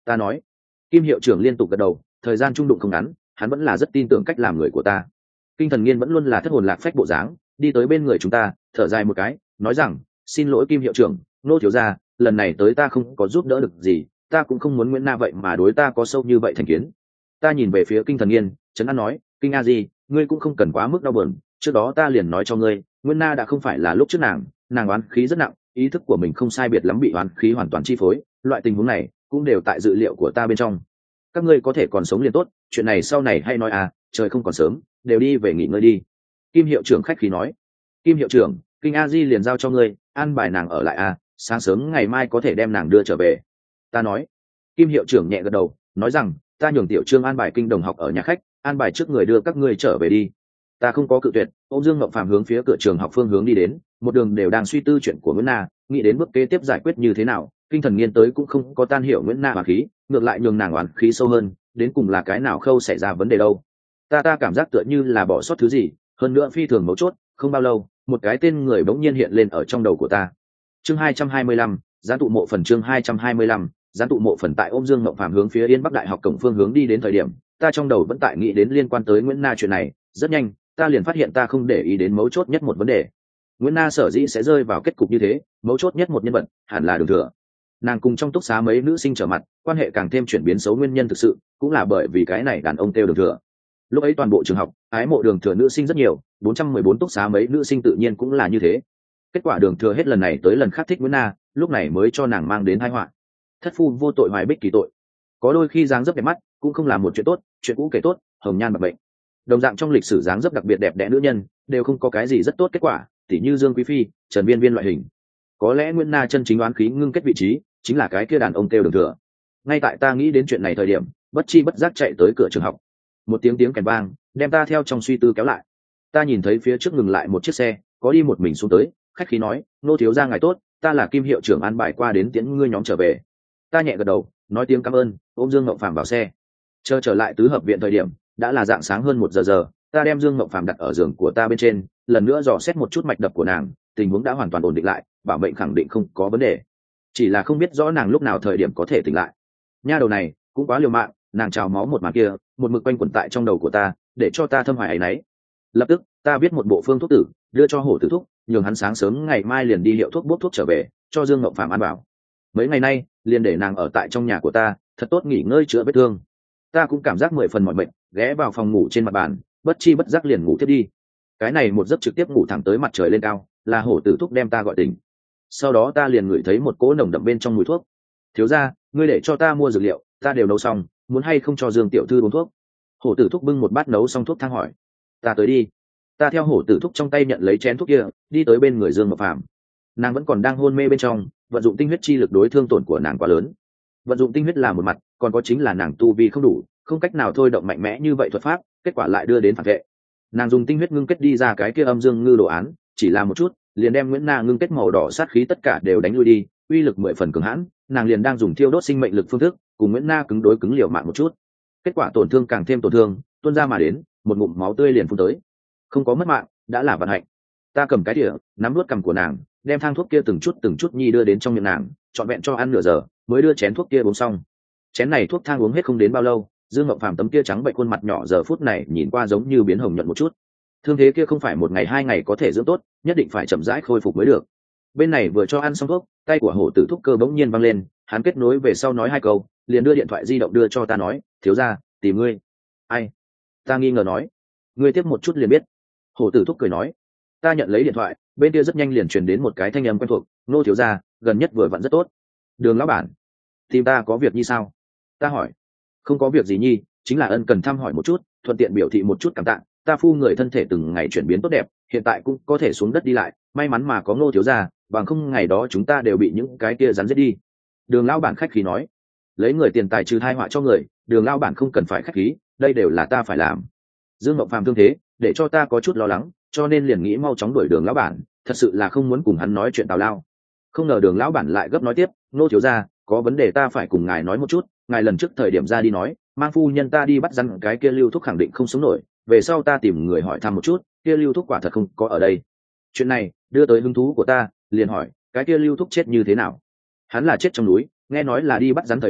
[SPEAKER 1] Ta nói. Kim hiệu trưởng liên tục gật đầu, thời gian trung đụng không ngắn, hắn vẫn là rất tin tưởng cách làm người của ta. Kinh Thần Nghiên vẫn luôn là thất hồn lạc phách bộ dáng, đi tới bên người chúng ta, thở dài một cái, nói rằng, xin lỗi Kim hiệu trưởng, nô thiếu gia, lần này tới ta không có giúp đỡ được gì, ta cũng không muốn Nguyễn Na vậy mà đối ta có sâu như vậy thành kiến. Ta nhìn về phía Kinh Thần Nghiên, trấn an nói, Kinh a di, ngươi cũng không cần quá mức đau buồn, trước đó ta liền nói cho ngươi, Nguyễn Na đã không phải là lúc trước nàng, nàng oán khí rất nặng, ý thức của mình không sai biệt lắm bị oán khí hoàn toàn chi phối, loại tình huống này cũng đều tại dự liệu của ta bên trong. Các ngươi có thể còn sống liền tốt, chuyện này sau này hay nói à, trời không còn sớm, đều đi về nghỉ ngơi đi. Kim hiệu trưởng khách khí nói. Kim hiệu trưởng, Kinh a di liền giao cho ngươi, an bài nàng ở lại à, sáng sớm ngày mai có thể đem nàng đưa trở về. Ta nói. Kim hiệu trưởng nhẹ gật đầu, nói rằng, ta nhường tiểu trương an bài Kinh đồng học ở nhà khách, an bài trước người đưa các ngươi trở về đi. Ta không có cự tuyệt. Ông Dương Ngộng Phạm hướng phía cửa trường học phương hướng đi đến, một đường đều đang suy tư chuyện của Nguyễn Na, nghĩ đến bước kế tiếp giải quyết như thế nào. Kinh Thần Nghiên tới cũng không có tan hiểu Nguyễn Na oán khí, ngược lại nhường nàng oán khí sâu hơn, đến cùng là cái nào khâu xảy ra vấn đề đâu. Ta ta cảm giác tựa như là bỏ sót thứ gì, hơn nữa phi thường mấu chốt. Không bao lâu, một cái tên người bỗng nhiên hiện lên ở trong đầu của ta. Chương hai trăm hai mươi lăm, gián tụ mộ phần. Chương hai trăm hai mươi lăm, gián tụ mộ phần. Tại Ôm Dương Ngộng Phạm hướng phía Yên Bắc Đại học cổng phương hướng đi đến thời điểm, ta trong đầu vẫn tại nghĩ đến liên quan tới Nguyễn Na chuyện này. Rất nhanh, ta liền phát hiện ta không để ý đến mấu chốt nhất một vấn đề. Nguyễn Na sở dĩ sẽ rơi vào kết cục như thế, mấu chốt nhất một nhân vật hẳn là Đường Thừa. Nàng cùng trong túc xá mấy nữ sinh trở mặt, quan hệ càng thêm chuyển biến xấu, nguyên nhân thực sự cũng là bởi vì cái này đàn ông kêu Đường Thừa. Lúc ấy toàn bộ trường học ái mộ Đường Thừa nữ sinh rất nhiều, bốn trăm mười bốn túc xá mấy nữ sinh tự nhiên cũng là như thế. Kết quả Đường Thừa hết lần này tới lần khác thích Nguyễn Na, lúc này mới cho nàng mang đến tai họa. Thất phu vô tội hoài bích kỳ tội. Có đôi khi dáng dấp đẹp mắt cũng không làm một chuyện tốt, chuyện cũ kể tốt, hồng nhan bạc bệnh. Đồng dạng trong lịch sử dáng dấp đặc biệt đẹp đẽ nữ nhân đều không có cái gì rất tốt kết quả, tỉ như Dương Quý Phi, Trần Viên Viên loại hình. Có lẽ Nguyễn Na chân chính oán khí ngưng kết vị trí chính là cái kia đàn ông kêu Đường Thừa. Ngay tại ta nghĩ đến chuyện này thời điểm, bất chi bất giác chạy tới cửa trường học. Một tiếng tiếng kèn vang đem ta theo trong suy tư kéo lại. Ta nhìn thấy phía trước ngừng lại một chiếc xe, có đi một mình xuống tới, khách khí nói, nô thiếu gia ngài tốt, ta là Kim hiệu trưởng an bài qua đến tiễn ngươi nhóm trở về. Ta nhẹ gật đầu, nói tiếng cảm ơn, ôm Dương Ngộng Phạm vào xe. Chờ trở lại tứ hợp viện thời điểm, đã là dạng sáng hơn một giờ giờ. Ta đem Dương Ngộng Phạm đặt ở giường của ta bên trên, lần nữa dò xét một chút mạch đập của nàng, tình huống đã hoàn toàn ổn định lại, bảo mệnh khẳng định không có vấn đề, chỉ là không biết rõ nàng lúc nào thời điểm có thể tỉnh lại. Nha đầu này cũng quá liều mạng, nàng trào máu một màn kia một mực quanh quẩn tại trong đầu của ta, để cho ta thâm hoài áy náy. Lập tức ta viết một bộ phương thuốc tử đưa cho Hổ Tử thúc, nhường hắn sáng sớm ngày mai liền đi hiệu thuốc bốc thuốc trở về cho Dương Ngộng Phạm ăn vào. Mấy ngày nay liền để nàng ở tại trong nhà của ta, thật tốt nghỉ ngơi chữa vết thương. Ta cũng cảm giác mười phần mỏi mệt, ghé vào phòng ngủ trên mặt bàn, bất chi bất giác liền ngủ tiếp đi. Cái này một giấc trực tiếp ngủ thẳng tới mặt trời lên cao, là Hổ Tử thúc đem ta gọi tỉnh. Sau đó ta liền ngửi thấy một cỗ nồng đậm bên trong mùi thuốc. Thiếu gia, ngươi để cho ta mua dược liệu, ta đều nấu xong, muốn hay không cho Dương tiểu thư uống thuốc? Hổ Tử thúc bưng một bát nấu xong thuốc thang hỏi. Ta tới đi. Ta theo Hổ Tử thúc trong tay nhận lấy chén thuốc kia, đi tới bên người Dương Ngọc Phạm. Nàng vẫn còn đang hôn mê bên trong, vận dụng tinh huyết chi lực đối thương tổn của nàng quá lớn. Vận dụng tinh huyết là một mặt, còn có chính là nàng tu vi không đủ, không cách nào thôi động mạnh mẽ như vậy thuật pháp, kết quả lại đưa đến phản vệ. Nàng dùng tinh huyết ngưng kết đi ra cái kia âm dương ngư đồ án, chỉ là một chút liền đem Nguyễn Na ngưng kết màu đỏ sát khí tất cả đều đánh lui đi, uy lực mười phần cường hãn. Nàng liền đang dùng thiêu đốt sinh mệnh lực phương thức cùng Nguyễn Na cứng đối cứng liều mạng một chút, kết quả tổn thương càng thêm tổn thương, tuôn ra mà đến, một ngụm máu tươi liền phun tới. Không có mất mạng đã là vận hạnh. Ta cầm cái đĩa nắm nuốt cằm của nàng, đem thang thuốc kia từng chút từng chút nhi đưa đến trong miệng nàng, trọn vẹn cho ăn nửa giờ mới đưa chén thuốc kia uống xong. Chén này thuốc thang uống hết không đến bao lâu, Dương Ngọc Phàm tấm kia trắng bệnh khuôn mặt nhỏ giờ phút này nhìn qua giống như biến hồng nhuận một chút. Thương thế kia không phải một ngày hai ngày có thể dưỡng tốt, nhất định phải chậm rãi khôi phục mới được. Bên này vừa cho ăn xong thuốc, tay của Hổ Tử thúc cơ bỗng nhiên văng lên, hắn kết nối về sau nói hai câu, liền đưa điện thoại di động đưa cho ta nói, thiếu gia, tìm ngươi. Ai? Ta nghi ngờ nói, ngươi tiếp một chút liền biết. Hổ Tử thúc cười nói. Ta nhận lấy điện thoại, bên kia rất nhanh liền truyền đến một cái thanh âm quen thuộc, nô thiếu gia, gần nhất vừa vặn rất tốt. Đường lão bản, tìm ta có việc như sao? Ta hỏi. Không có việc gì nhi, chính là ân cần thăm hỏi một chút, thuận tiện biểu thị một chút cảm tạ. Ta phu người thân thể từng ngày chuyển biến tốt đẹp, hiện tại cũng có thể xuống đất đi lại, may mắn mà có Ngô thiếu gia, bằng không ngày đó chúng ta đều bị những cái kia rắn giết đi. Đường lão bản khách khí nói, lấy người tiền tài trừ tai họa cho người, Đường lão bản không cần phải khách khí, đây đều là ta phải làm. Dương Ngọc Phàm thương thế để cho ta có chút lo lắng, cho nên liền nghĩ mau chóng đuổi Đường lão bản, thật sự là không muốn cùng hắn nói chuyện tào lao. Không ngờ Đường lão bản lại gấp nói tiếp, Ngô thiếu gia, có vấn đề ta phải cùng ngài nói một chút, ngài lần trước thời điểm ra đi nói, mang phu nhân ta đi bắt rắn, cái kia Lưu Thúc khẳng định không sống nổi, về sau ta tìm người hỏi thăm một chút, kia Lưu Thúc quả thật không có ở đây. Chuyện này đưa tới hứng thú của ta, liền hỏi, cái kia Lưu Thúc chết như thế nào? Hắn là chết trong núi, nghe nói là đi bắt rắn thời điểm,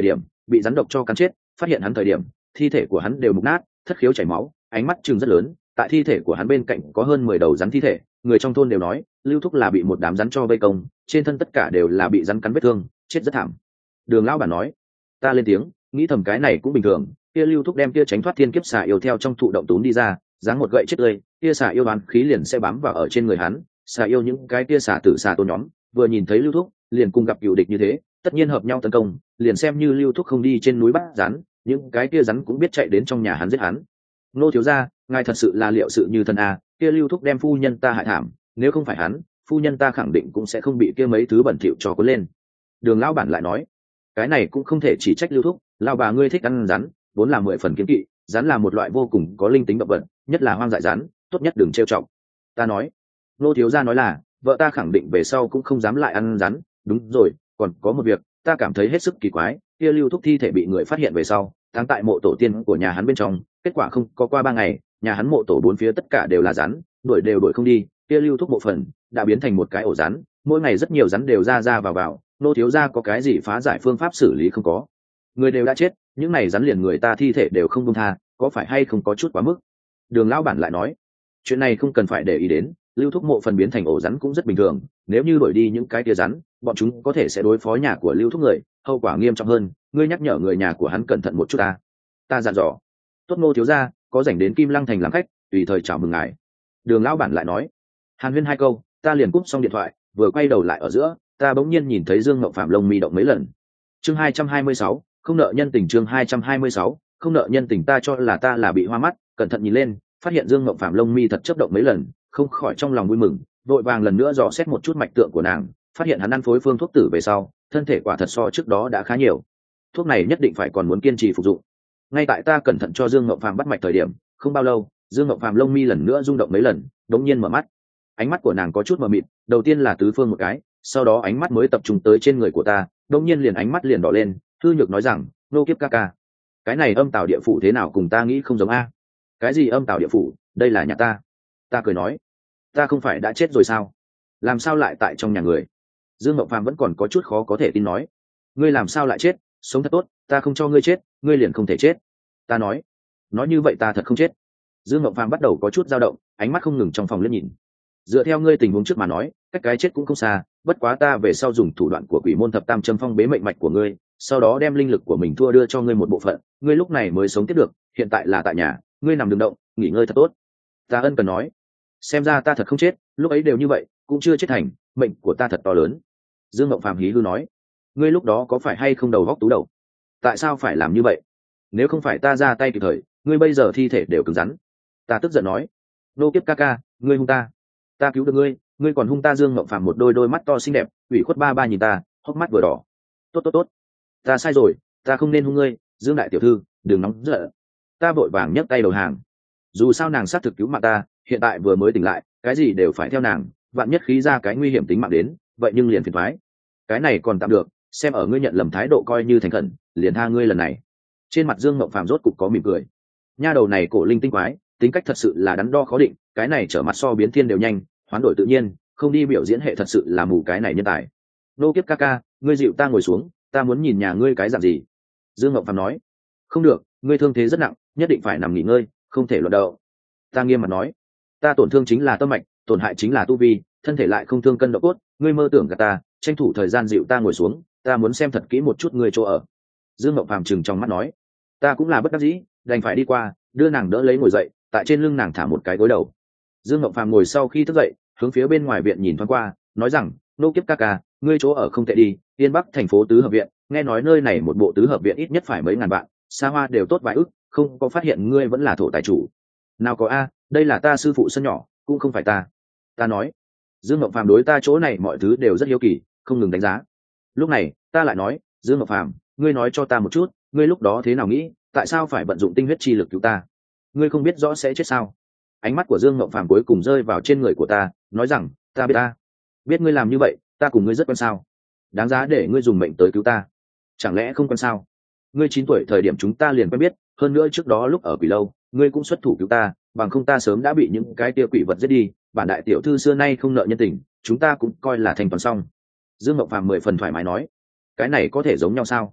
[SPEAKER 1] bị rắn độc cho cắn chết. Phát hiện hắn thời điểm, thi thể của hắn đều mục nát, thất khiếu chảy máu, ánh mắt trừng rất lớn. Tại thi thể của hắn bên cạnh có hơn mười đầu rắn thi thể, người trong thôn đều nói Lưu Thúc là bị một đám rắn cho vây công, trên thân tất cả đều là bị rắn cắn vết thương, chết rất thảm. Đường lão bản nói. Ta lên tiếng, nghĩ thầm cái này cũng bình thường. Kia Lưu Thúc đem kia tránh thoát thiên kiếp xà yêu theo trong thụ động túm đi ra, giáng một gậy chết tươi, kia xà yêu đoán khí liền sẽ bám vào ở trên người hắn. Xà yêu những cái kia xà tử xà tôn nhóm vừa nhìn thấy Lưu Thúc liền cùng gặp cựu địch như thế, tất nhiên hợp nhau tấn công. Liền xem như Lưu Thúc không đi trên núi bắt rắn, những cái kia rắn cũng biết chạy đến trong nhà hắn giết hắn. Nô thiếu gia, ngài thật sự là liệu sự như thần à? Kia Lưu Thúc đem phu nhân ta hại thảm, nếu không phải hắn, phu nhân ta khẳng định cũng sẽ không bị kia mấy thứ bẩn thỉu cho cuốn lên. Đường lão bản lại nói, cái này cũng không thể chỉ trách Lưu Thúc, lão bà ngươi thích ăn rắn, vốn là mười phần kiến kỵ, rắn là một loại vô cùng có linh tính động vật, nhất là hoang dại rắn, tốt nhất đừng trêu chọc. Ta nói, nô thiếu gia nói là, vợ ta khẳng định về sau cũng không dám lại ăn rắn. Đúng rồi, còn có một việc, ta cảm thấy hết sức kỳ quái, kia Lưu Thúc thi thể bị người phát hiện về sau, táng tại mộ tổ tiên của nhà hắn bên trong, kết quả không có qua ba ngày, nhà hắn mộ tổ bốn phía tất cả đều là rắn, đuổi đều đuổi không đi, kia Lưu Thúc mộ phần đã biến thành một cái ổ rắn, mỗi ngày rất nhiều rắn đều ra ra vào vào. Nô thiếu gia có cái gì phá giải phương pháp xử lý không có? Người đều đã chết, những này rắn liền người ta thi thể đều không buông tha, có phải hay không có chút quá mức? Đường lão bản lại nói, chuyện này không cần phải để ý đến, Lưu Thúc mộ phần biến thành ổ rắn cũng rất bình thường, nếu như đuổi đi những cái tia rắn, bọn chúng có thể sẽ đối phó nhà của Lưu Thúc người, hậu quả nghiêm trọng hơn. Ngươi nhắc nhở người nhà của hắn cẩn thận một chút ta. Ta dặn dò. Tốt Ngô thiếu gia, có rảnh đến Kim Lăng thành làm khách, tùy thời chào mừng ngài. Đường lão bản lại nói. Hàn huyên hai câu, ta liền cúp xong điện thoại, vừa quay đầu lại ở giữa, ta bỗng nhiên nhìn thấy Dương Ngộng Phạm lông mi động mấy lần. Chương hai trăm hai mươi sáu, không nợ nhân tình. Chương hai trăm hai mươi sáu, không nợ nhân tình. Ta cho là ta là bị hoa mắt, cẩn thận nhìn lên, phát hiện Dương Ngộng Phạm lông mi thật chớp động mấy lần, không khỏi trong lòng vui mừng, vội vàng lần nữa dò xét một chút mạch tượng của nàng, phát hiện hắn ăn phối phương thuốc tử về sau, thân thể quả thật so trước đó đã khá nhiều. Thuốc này nhất định phải còn muốn kiên trì phục dụng. Ngay tại ta cẩn thận cho Dương Ngộng Phạm bắt mạch thời điểm, không bao lâu, Dương Ngộng Phạm lông mi lần nữa rung động mấy lần, đống nhiên mở mắt. Ánh mắt của nàng có chút mờ mịt, đầu tiên là tứ phương một cái, sau đó ánh mắt mới tập trung tới trên người của ta, đống nhiên liền ánh mắt liền đỏ lên, hư nhược nói rằng, nô kiếp ca ca, cái này âm tào địa phủ thế nào cùng ta nghĩ không giống a? Cái gì âm tào địa phủ, đây là nhà ta. Ta cười nói, ta không phải đã chết rồi sao, làm sao lại tại trong nhà người? Dương Ngộng Phạm vẫn còn có chút khó có thể tin nói, ngươi làm sao lại chết, sống thật tốt, ta không cho ngươi chết, ngươi liền không thể chết. Ta nói, nói như vậy ta thật không chết. Dương Ngộng Phạm bắt đầu có chút dao động, ánh mắt không ngừng trong phòng liếc nhìn. Dựa theo ngươi tình huống trước mà nói, cách cái chết cũng không xa, bất quá ta về sau dùng thủ đoạn của quỷ môn thập tam châm phong bế mệnh mạch của ngươi, sau đó đem linh lực của mình thua đưa cho ngươi một bộ phận, ngươi lúc này mới sống tiếp được, hiện tại là tại nhà, ngươi nằm đừng động, nghỉ ngơi thật tốt. Ta ân cần nói, xem ra ta thật không chết, lúc ấy đều như vậy, cũng chưa chết thành, mệnh của ta thật to lớn. Dương Ngộng Phạm hí hư nói, ngươi lúc đó có phải hay không đầu góc tú đầu? Tại sao phải làm như vậy? Nếu không phải ta ra tay kịp thời, ngươi bây giờ thi thể đều cứng rắn. Ta tức giận nói, nô kiếp ca ca, ngươi hung ta, ta cứu được ngươi, ngươi còn hung ta. Dương Ngộng Phạm một đôi đôi mắt to xinh đẹp, ủy khuất ba ba nhìn ta, hốc mắt vừa đỏ. Tốt tốt tốt, ta sai rồi, ta không nên hung ngươi, Dương đại tiểu thư, đừng nóng giận. Ta vội vàng nhấc tay đầu hàng. Dù sao nàng sát thực cứu mạng ta, hiện tại vừa mới tỉnh lại, cái gì đều phải theo nàng, vạn nhất khí ra cái nguy hiểm tính mạng đến, vậy nhưng liền phiền thoái. Cái này còn tạm được, xem ở ngươi nhận lầm thái độ coi như thành khẩn, liền tha ngươi lần này. Trên mặt Dương Ngộng Phạm rốt cục có mỉm cười. Nha đầu này cổ linh tinh quái, tính cách thật sự là đắn đo khó định, cái này trở mặt so biến thiên đều nhanh, hoán đổi tự nhiên, không đi biểu diễn hệ thật sự là mù cái này nhân tài. Nô kiếp ca ca, ngươi dịu ta ngồi xuống, ta muốn nhìn nhà ngươi cái dạng gì. Dương Ngộng Phạm nói, không được, ngươi thương thế rất nặng, nhất định phải nằm nghỉ ngơi, không thể luận đậu. Ta nghiêm mặt nói, ta tổn thương chính là tâm mạch, tổn hại chính là tu vi, thân thể lại không thương cân độ cốt, ngươi mơ tưởng gạt ta, tranh thủ thời gian dịu ta ngồi xuống, ta muốn xem thật kỹ một chút ngươi chỗ ở. Dương Ngộng Phạm trừng trong mắt nói, ta cũng là bất đắc dĩ, đành phải đi qua, đưa nàng đỡ lấy ngồi dậy, tại trên lưng nàng thả một cái gối đầu. Dương Ngộng Phạm ngồi sau khi thức dậy, hướng phía bên ngoài viện nhìn thoáng qua, nói rằng, nô kiếp ca ca, ngươi chỗ ở không tệ đi, Yên Bắc thành phố tứ hợp viện, nghe nói nơi này một bộ tứ hợp viện ít nhất phải mấy ngàn vạn, xa hoa đều tốt vài ức, không có phát hiện ngươi vẫn là thổ tài chủ. Nào có a, đây là ta sư phụ sân nhỏ, cũng không phải ta. Ta nói, Dương Ngộng Phạm đối ta chỗ này mọi thứ đều rất hiếu kỳ, không ngừng đánh giá. Lúc này, ta lại nói, Dương Ngộng Phạm, ngươi nói cho ta một chút, ngươi lúc đó thế nào nghĩ, tại sao phải vận dụng tinh huyết chi lực cứu ta? Ngươi không biết rõ sẽ chết sao? Ánh mắt của Dương Ngộng Phạm cuối cùng rơi vào trên người của ta, nói rằng, ta biết ta, biết ngươi làm như vậy, ta cùng ngươi rất quan sao? Đáng giá để ngươi dùng mệnh tới cứu ta, chẳng lẽ không quan sao? Ngươi chín tuổi thời điểm chúng ta liền quen biết, hơn nữa trước đó lúc ở quỷ lâu, ngươi cũng xuất thủ cứu ta, bằng không ta sớm đã bị những cái tia quỷ vật giết đi. Bản đại tiểu thư xưa nay không nợ nhân tình, chúng ta cũng coi là thành toàn xong. Dương Ngộng Phạm mười phần thoải mái nói, cái này có thể giống nhau sao?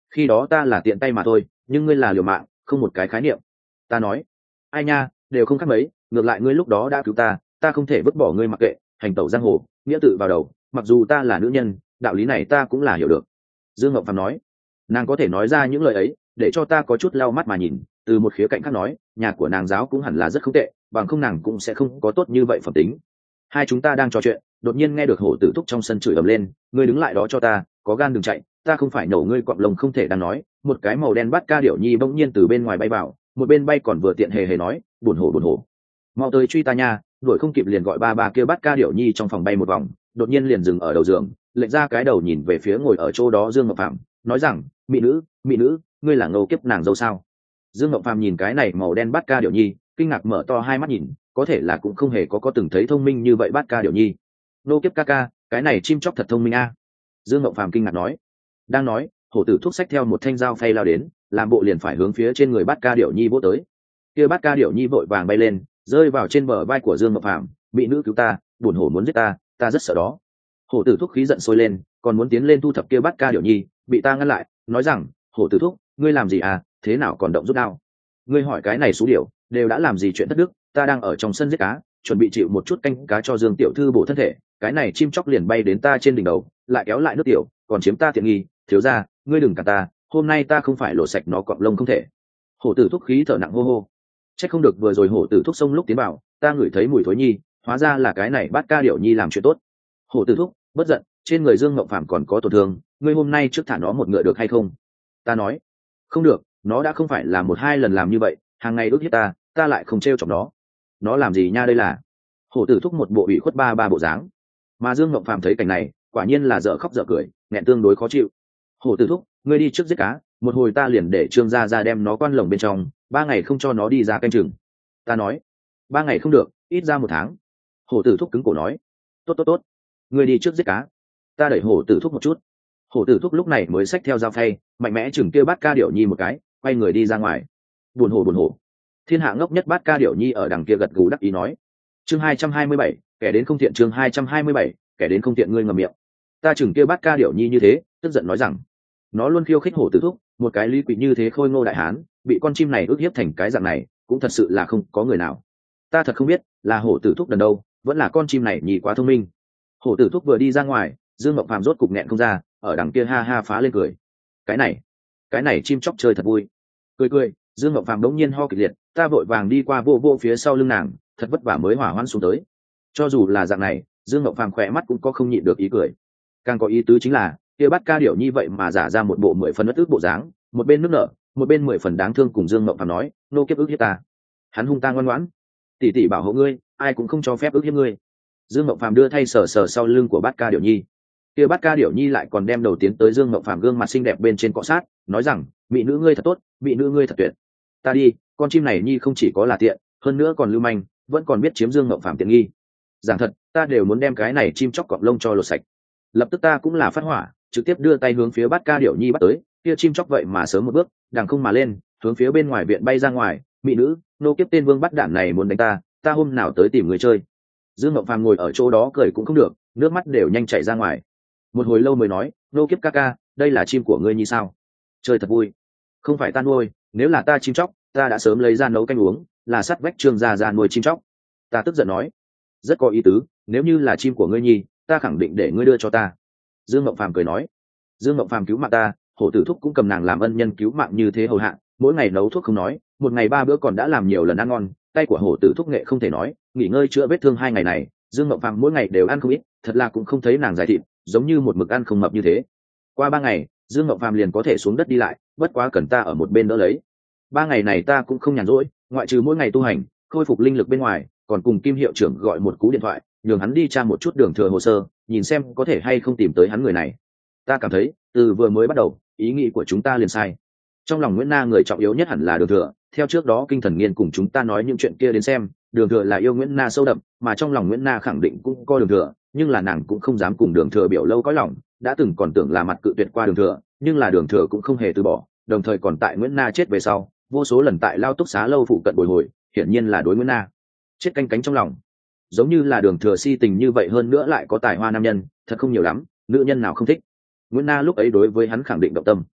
[SPEAKER 1] khi đó ta là tiện tay mà thôi, nhưng ngươi là liều mạng, không một cái khái niệm. Ta nói, ai nha, đều không khác mấy, ngược lại ngươi lúc đó đã cứu ta, ta không thể vứt bỏ ngươi mặc kệ, hành tẩu giang hồ, nghĩa tự vào đầu, mặc dù ta là nữ nhân, đạo lý này ta cũng là hiểu được. Dương Ngộng Phàm nói, nàng có thể nói ra những lời ấy để cho ta có chút lau mắt mà nhìn. Từ một khía cạnh khác nói, nhà của nàng giáo cũng hẳn là rất không tệ, bằng không nàng cũng sẽ không có tốt như vậy phẩm tính. Hai chúng ta đang trò chuyện, đột nhiên nghe được hổ tử thúc trong sân chửi ầm lên, ngươi đứng lại đó cho ta, có gan đừng chạy, ta không phải nổ ngươi quặng lông không thể đang nói. Một cái màu đen bắt ca điểu nhi bỗng nhiên từ bên ngoài bay vào, một bên bay còn vừa tiện hề hề nói, buồn hổ buồn hổ, mau tới truy ta nha. Đuổi không kịp liền gọi ba ba kia bắt ca điểu nhi trong phòng bay một vòng, đột nhiên liền dừng ở đầu giường, lệch ra cái đầu nhìn về phía ngồi ở chỗ đó Dương Ngọc Phạm, nói rằng, mỹ nữ mỹ nữ, ngươi là ngô kiếp nàng dâu sao? Dương Ngọc Phạm nhìn cái này màu đen bắt ca điểu nhi, kinh ngạc mở to hai mắt nhìn, có thể là cũng không hề có có từng thấy thông minh như vậy bắt ca điểu nhi. Ngô kiếp ca ca, cái này chim chóc thật thông minh a. Dương Ngọc Phạm kinh ngạc nói. Đang nói, hổ tử thúc xách theo một thanh dao phay lao đến, làm bộ liền phải hướng phía trên người bắt ca điểu nhi vỗ tới. Kia bắt ca điểu nhi vội vàng bay lên, rơi vào trên bờ vai của Dương Ngọc Phạm, mỹ nữ cứu ta, buồn hổ muốn giết ta, ta rất sợ đó. Hổ tử thúc khí giận sôi lên, còn muốn tiến lên thu thập kia bắt ca điểu nhi, bị ta ngăn lại, nói rằng, hổ tử thúc, ngươi làm gì à, thế nào còn động rút đao? Ngươi hỏi cái này số điểu, đều đã làm gì chuyện thất đức, ta đang ở trong sân giết cá, chuẩn bị chịu một chút canh cá cho Dương tiểu thư bổ thân thể, cái này chim chóc liền bay đến ta trên đỉnh đầu, lại kéo lại nước tiểu, còn chiếm ta tiện nghi, thiếu gia, ngươi đừng cả ta, hôm nay ta không phải lột sạch nó cọp lông không thể. Hổ tử thúc khí thở nặng hô hô. Chắc không được vừa rồi hổ tử thúc xông lúc tiến vào, ta ngửi thấy mùi thối nhi, hóa ra là cái này bắt ca điểu nhi làm chuyện tốt. Hổ tử thúc, bất giận, trên người Dương Ngộng Phạm còn có tổn thương, ngươi hôm nay trước thả nó một ngựa được hay không? Ta nói, không được, nó đã không phải là một hai lần làm như vậy, hàng ngày ước hiếp ta, ta lại không trêu chọc nó. Nó làm gì nha đây là? Hổ tử thúc một bộ ủy khuất ba ba bộ dáng. Mà Dương Ngộng Phạm thấy cảnh này, quả nhiên là dở khóc dở cười, nghẹn tương đối khó chịu. Hổ tử thúc, ngươi đi trước giết cá, một hồi ta liền để Trương gia ra đem nó quan lồng bên trong, ba ngày không cho nó đi ra canh chừng. Ta nói, ba ngày không được, ít ra một tháng. Hổ tử thúc cứng cổ nói, tốt tốt tốt, ngươi đi trước giết cá. Ta đẩy hổ tử thúc một chút. Hổ tử thúc lúc này mới xách theo dao phay, mạnh mẽ chừng kêu bát ca điểu nhi một cái, quay người đi ra ngoài. Buồn hổ buồn hổ. Thiên hạ ngốc nhất bát ca điểu nhi ở đằng kia gật gù đắc ý nói. Chương hai trăm hai mươi bảy, kẻ đến không thiện. Chương hai trăm hai mươi bảy, kẻ đến không thiện. Ngươi ngậm miệng. Ta chừng kêu bát ca điểu nhi như thế, tức giận nói rằng, nó luôn khiêu khích hổ tử thúc, một cái lý quỷ như thế khôi ngô đại hán, bị con chim này ức hiếp thành cái dạng này, cũng thật sự là không có người nào. Ta thật không biết là hổ tử thúc đần đâu, vẫn là con chim này nhì quá thông minh. Hổ tử thúc vừa đi ra ngoài, Dương Ngọc Phạm rốt cục nghẹn không ra, ở đằng kia ha ha phá lên cười. Cái này, cái này chim chóc chơi thật vui. Cười cười, Dương Ngọc Phạm đống nhiên ho kịch liệt, ta vội vàng đi qua vô vô phía sau lưng nàng, thật vất vả mới hỏa hoãn xuống tới. Cho dù là dạng này, Dương Ngọc Phạm khỏe mắt cũng có không nhịn được ý cười. Càng có ý tứ chính là, kia bắt ca điểu như vậy mà giả ra một bộ mười phần ức ức bộ dáng, một bên nước nở, một bên mười phần đáng thương cùng Dương Ngọc Phạm nói, nô kiếp ức hiếp ta. Hắn hung ta ngoan ngoãn, tỷ tỷ bảo hộ ngươi, ai cũng không cho phép ức hiếp ngươi. Dương Ngọc Phạm đưa thay sờ sờ sau lưng của bát ca điểu nhi, kia bát ca điểu nhi lại còn đem đầu tiến tới Dương Ngọc Phạm gương mặt xinh đẹp bên trên cọ sát, nói rằng, mỹ nữ ngươi thật tốt, mỹ nữ ngươi thật tuyệt. Ta đi, con chim này nhi không chỉ có là tiện, hơn nữa còn lưu manh, vẫn còn biết chiếm Dương Ngọc Phạm tiện nghi. Giảng thật, ta đều muốn đem cái này chim chóc cọp lông cho lột sạch. Lập tức ta cũng là phát hỏa, trực tiếp đưa tay hướng phía bát ca điểu nhi bắt tới, kia chim chóc vậy mà sớm một bước, đằng không mà lên, hướng phía bên ngoài viện bay ra ngoài. Mỹ nữ, nô kiếp tên vương bắt đản này muốn đánh ta, ta hôm nào tới tìm người chơi. Dương Ngọc Phàm ngồi ở chỗ đó cười cũng không được, nước mắt đều nhanh chảy ra ngoài. Một hồi lâu mới nói, nô kiếp ca ca, đây là chim của ngươi như sao? Chơi thật vui. Không phải ta nuôi, nếu là ta chim chóc, ta đã sớm lấy ra nấu canh uống, là sắt vách Trương gia ra nuôi chim chóc. Ta tức giận nói, rất có ý tứ, nếu như là chim của ngươi nhi, ta khẳng định để ngươi đưa cho ta. Dương Ngọc Phàm cười nói, Dương Ngọc Phàm cứu mạng ta, hổ tử thúc cũng cầm nàng làm ân nhân cứu mạng như thế hầu hạ, mỗi ngày nấu thuốc không nói, một ngày ba bữa còn đã làm nhiều lần ăn ngon, tay của hổ tử thúc nghệ không thể nói, nghỉ ngơi chữa vết thương hai ngày này, Dương Ngọc Phàm mỗi ngày đều ăn không ít, thật là cũng không thấy nàng dài thịt, giống như một mực ăn không mập như thế. Qua ba ngày, Dương Ngọc Phàm liền có thể xuống đất đi lại, bất quá cần ta ở một bên đỡ lấy. Ba ngày này ta cũng không nhàn rỗi, ngoại trừ mỗi ngày tu hành, khôi phục linh lực bên ngoài, còn cùng Kim hiệu trưởng gọi một cú điện thoại, nhường hắn đi tra một chút đường thừa hồ sơ, nhìn xem có thể hay không tìm tới hắn người này. Ta cảm thấy, từ vừa mới bắt đầu, ý nghĩ của chúng ta liền sai. Trong lòng Nguyễn Na người trọng yếu nhất hẳn là đường thừa, theo trước đó Kinh Thần Nghiên cùng chúng ta nói những chuyện kia đến xem, đường thừa là yêu Nguyễn Na sâu đậm, mà trong lòng Nguyễn Na khẳng định cũng có đường thừa, nhưng là nàng cũng không dám cùng đường thừa biểu lâu có lòng, đã từng còn tưởng là mặt cự tuyệt qua đường thừa, nhưng là đường thừa cũng không hề từ bỏ, đồng thời còn tại Nguyễn Na chết về sau, vô số lần tại Lao Túc Xá lâu phụ cận bồi hồi, hiển nhiên là đối Nguyễn Na chết canh cánh trong lòng. Giống như là đường thừa si tình như vậy, hơn nữa lại có tài hoa nam nhân, thật không nhiều lắm, nữ nhân nào không thích. Nguyễn Na lúc ấy đối với hắn khẳng định động tâm.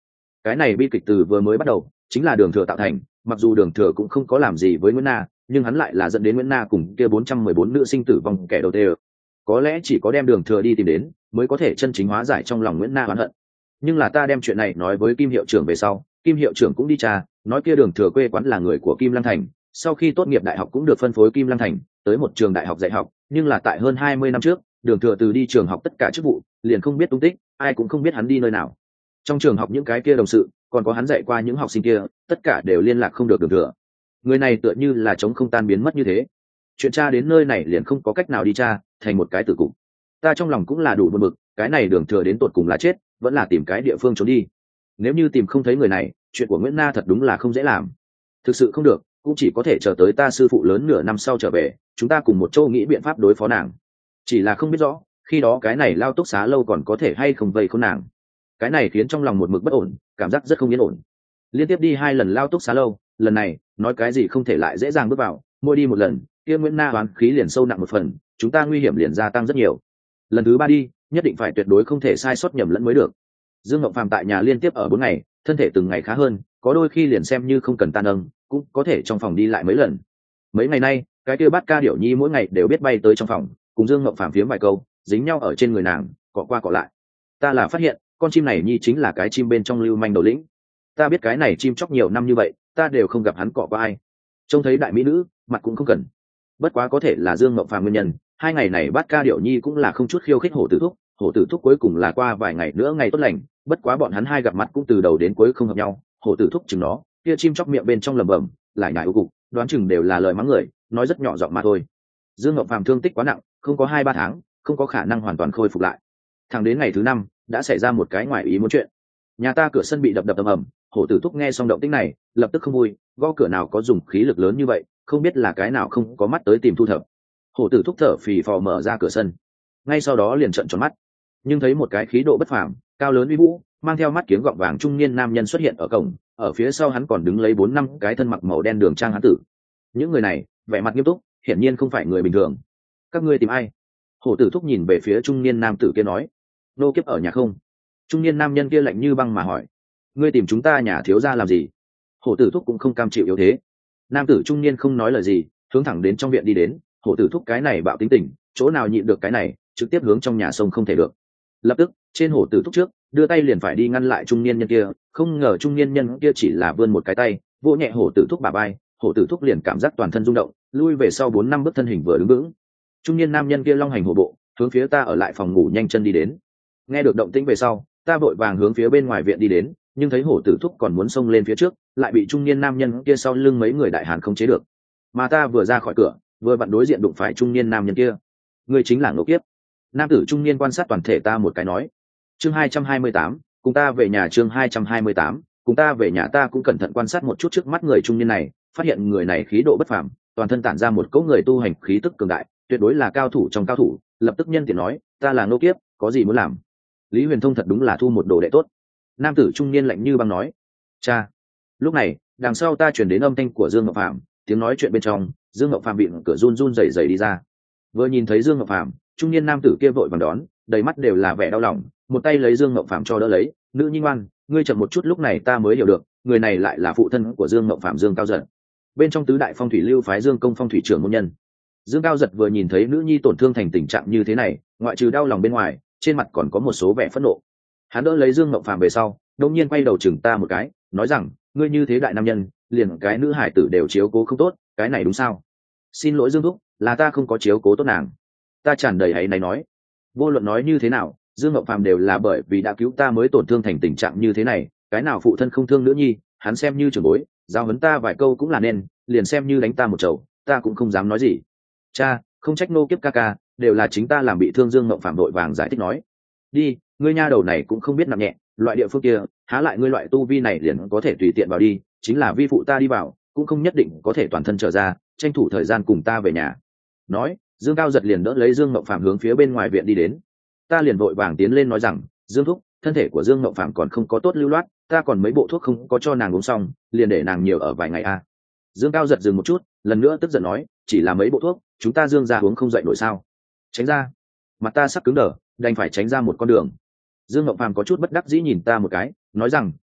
[SPEAKER 1] Cái này bi kịch từ vừa mới bắt đầu chính là Đường Thừa tạo thành, mặc dù Đường Thừa cũng không có làm gì với Nguyễn Na, nhưng hắn lại là dẫn đến Nguyễn Na cùng kia bốn trăm mười bốn nữ sinh tử vong kẻ đầu tiên. Có lẽ chỉ có đem Đường Thừa đi tìm đến mới có thể chân chính hóa giải trong lòng Nguyễn Na oán hận. Nhưng là ta đem chuyện này nói với Kim hiệu trưởng về sau, Kim hiệu trưởng cũng đi tra, nói kia Đường Thừa quê quán là người của Kim Lăng Thành, sau khi tốt nghiệp đại học cũng được phân phối Kim Lăng Thành tới một trường đại học dạy học, nhưng là tại hơn hai mươi năm trước, Đường Thừa từ đi trường học tất cả chức vụ, liền không biết tung tích, ai cũng không biết hắn đi nơi nào. Trong trường học những cái kia đồng sự, còn có hắn dạy qua những học sinh kia, tất cả đều liên lạc không được Đường Thừa. Người này tựa như là chống không tan biến mất như thế. Chuyện tra đến nơi này liền không có cách nào đi tra, thành một cái tử cục. Ta trong lòng cũng là đủ buồn bực, cái này Đường Thừa đến tột cùng là chết, vẫn là tìm cái địa phương trốn đi. Nếu như tìm không thấy người này, chuyện của Nguyễn Na thật đúng là không dễ làm. Thực sự không được, cũng chỉ có thể chờ tới ta sư phụ lớn nửa năm sau trở về, chúng ta cùng một chỗ nghĩ biện pháp đối phó nàng. Chỉ là không biết rõ, khi đó cái này lao túc xá lâu còn có thể hay không vây khốn nàng. Cái này khiến trong lòng một mực bất ổn, cảm giác rất không yên ổn. Liên tiếp đi hai lần lao túc xá lâu, lần này nói cái gì không thể lại dễ dàng bước vào, mỗi đi một lần kia Nguyễn Na oán khí liền sâu nặng một phần, chúng ta nguy hiểm liền gia tăng rất nhiều. Lần thứ ba đi nhất định phải tuyệt đối không thể sai sót nhầm lẫn mới được. Dương Ngọc Phàm tại nhà liên tiếp ở bốn ngày, thân thể từng ngày khá hơn, có đôi khi liền xem như không cần tan nâng cũng có thể trong phòng đi lại mấy lần. Mấy ngày nay cái kia bát ca điểu nhi mỗi ngày đều biết bay tới trong phòng cùng Dương Ngọc Phàm phiếm vài câu, dính nhau ở trên người nàng cọ qua cọ lại. Ta là phát hiện con chim này nhi chính là cái chim bên trong lưu manh đầu lĩnh. Ta biết cái này chim chóc nhiều năm như vậy, ta đều không gặp hắn cọ qua ai. Trông thấy đại mỹ nữ mặt cũng không cần. Bất quá có thể là Dương Ngọc Phàm nguyên nhân, hai ngày này bát ca điểu nhi cũng là không chút khiêu khích hổ tử thúc. Hổ tử thúc cuối cùng là qua vài ngày nữa ngày tốt lành, bất quá bọn hắn hai gặp mặt cũng từ đầu đến cuối không hợp nhau. Hổ tử thúc chừng nó kia chim chóc miệng bên trong lẩm bẩm lại nhải u cục, đoán chừng đều là lời mắng người, nói rất nhỏ giọng mà thôi. Dương Ngọc Phàm thương tích quá nặng, không có hai ba tháng không có khả năng hoàn toàn khôi phục lại. Thẳng đến ngày thứ năm đã xảy ra một cái ngoài ý muốn chuyện. Nhà ta cửa sân bị đập đập ầm ầm, hổ tử thúc nghe xong động tĩnh này lập tức không vui, gõ cửa nào có dùng khí lực lớn như vậy, không biết là cái nào không có mắt tới tìm thu thập. Hổ tử thúc thở phì phò mở ra cửa sân, ngay sau đó liền trợn tròn mắt, nhưng thấy một cái khí độ bất phàm, cao lớn uy vũ, mang theo mắt kiếng gọng vàng trung niên nam nhân xuất hiện ở cổng, ở phía sau hắn còn đứng lấy bốn năm cái thân mặc màu đen đường trang hán tử. Những người này vẻ mặt nghiêm túc, hiển nhiên không phải người bình thường. Các ngươi tìm ai? Hổ tử thúc nhìn về phía trung niên nam tử kia nói. Nô kiếp ở nhà không? Trung niên nam nhân kia lạnh như băng mà hỏi. Ngươi tìm chúng ta nhà thiếu gia làm gì? Hổ tử thúc cũng không cam chịu yếu thế. Nam tử trung niên không nói lời gì, hướng thẳng đến trong viện đi đến. Hổ tử thúc cái này bạo tính tình, chỗ nào nhịn được cái này, trực tiếp hướng trong nhà sông không thể được. Lập tức trên hổ tử thúc trước đưa tay liền phải đi ngăn lại trung niên nhân kia, không ngờ trung niên nhân kia chỉ là vươn một cái tay vỗ nhẹ hổ tử thúc bả vai, hổ tử thúc liền cảm giác toàn thân rung động, lui về sau bốn năm bước, thân hình vừa đứng vững. Trung niên nam nhân kia long hành hổ bộ hướng phía ta ở lại phòng ngủ nhanh chân đi đến. Nghe được động tĩnh về sau ta vội vàng hướng phía bên ngoài viện đi đến, nhưng thấy hổ tử thúc còn muốn xông lên phía trước, lại bị trung niên nam nhân kia sau lưng mấy người đại hàn không chế được. Mà ta vừa ra khỏi cửa vừa vặn đối diện đụng phải trung niên nam nhân kia. Người chính là Ngô Kiếp. Nam tử trung niên quan sát toàn thể ta một cái nói. Chương hai trăm hai mươi tám, cùng ta về nhà. Chương hai trăm hai mươi tám, cùng ta về nhà. Ta cũng cẩn thận quan sát một chút trước mắt người trung niên này, phát hiện người này khí độ bất phàm, toàn thân tản ra một cỗ người tu hành khí tức cường đại, tuyệt đối là cao thủ trong cao thủ. Lập tức nhân tiện nói, ta là Ngô Kiếp, có gì muốn làm? Lý Huyền Thông thật đúng là thu một đồ đệ tốt. Nam tử trung niên lạnh như băng nói. Cha. Lúc này đằng sau ta truyền đến âm thanh của Dương Ngọc Phạm, tiếng nói chuyện bên trong, Dương Ngọc Phạm bị cửa run run rẩy rẩy đi ra. Vừa nhìn thấy Dương Ngọc Phạm, trung niên nam tử kia vội vàng đón, đầy mắt đều là vẻ đau lòng, một tay lấy Dương Ngọc Phạm cho đỡ lấy. Nữ nhi ngoan, ngươi chậm một chút. Lúc này ta mới hiểu được, người này lại là phụ thân của Dương Ngọc Phạm, Dương Cao Giật, bên trong tứ đại phong thủy lưu phái Dương Công phong thủy trưởng môn nhân. Dương Cao Giật vừa nhìn thấy nữ nhi tổn thương thành tình trạng như thế này, ngoại trừ đau lòng bên ngoài, trên mặt còn có một số vẻ phẫn nộ. Hắn đỡ lấy Dương Ngọc Phạm về sau, đột nhiên quay đầu chừng ta một cái, nói rằng, ngươi như thế đại nam nhân, liền cái nữ hải tử đều chiếu cố không tốt, cái này đúng sao? Xin lỗi Dương thúc, là ta không có chiếu cố tốt nàng. Ta tràn đầy áy náy nói. Vô luận nói như thế nào, Dương Ngọc Phạm đều là bởi vì đã cứu ta mới tổn thương thành tình trạng như thế này, cái nào phụ thân không thương nữ nhi, hắn xem như trưởng bối, giao huấn ta vài câu cũng là nên, liền xem như đánh ta một chầu, ta cũng không dám nói gì. Cha, không trách Ngô Kiếp ca ca, đều là chính ta làm bị thương. Dương Ngọc Phạm đội vàng giải thích nói. Đi, ngươi nha đầu này cũng không biết nặng nhẹ, loại địa phương kia, há lại ngươi loại tu vi này liền có thể tùy tiện vào đi, chính là vi phụ ta đi vào, cũng không nhất định có thể toàn thân trở ra, tranh thủ thời gian cùng ta về nhà. Nói, Dương Cao Giật liền đỡ lấy Dương Ngọc Phạm hướng phía bên ngoài viện đi đến. Ta liền vội vàng tiến lên nói rằng, Dương thúc, thân thể của Dương Ngọc Phạm còn không có tốt lưu loát, ta còn mấy bộ thuốc không có cho nàng uống xong, liền để nàng nhiều ở vài ngày a. À. Dương Cao Giật dừng một chút, lần nữa tức giận nói, chỉ là mấy bộ thuốc, chúng ta Dương ra uống không dậy nổi sao? Tránh ra. Mặt ta sắp cứng đờ, đành phải tránh ra một con đường. Dương Ngọc Phạm có chút bất đắc dĩ nhìn ta một cái, nói rằng, cha,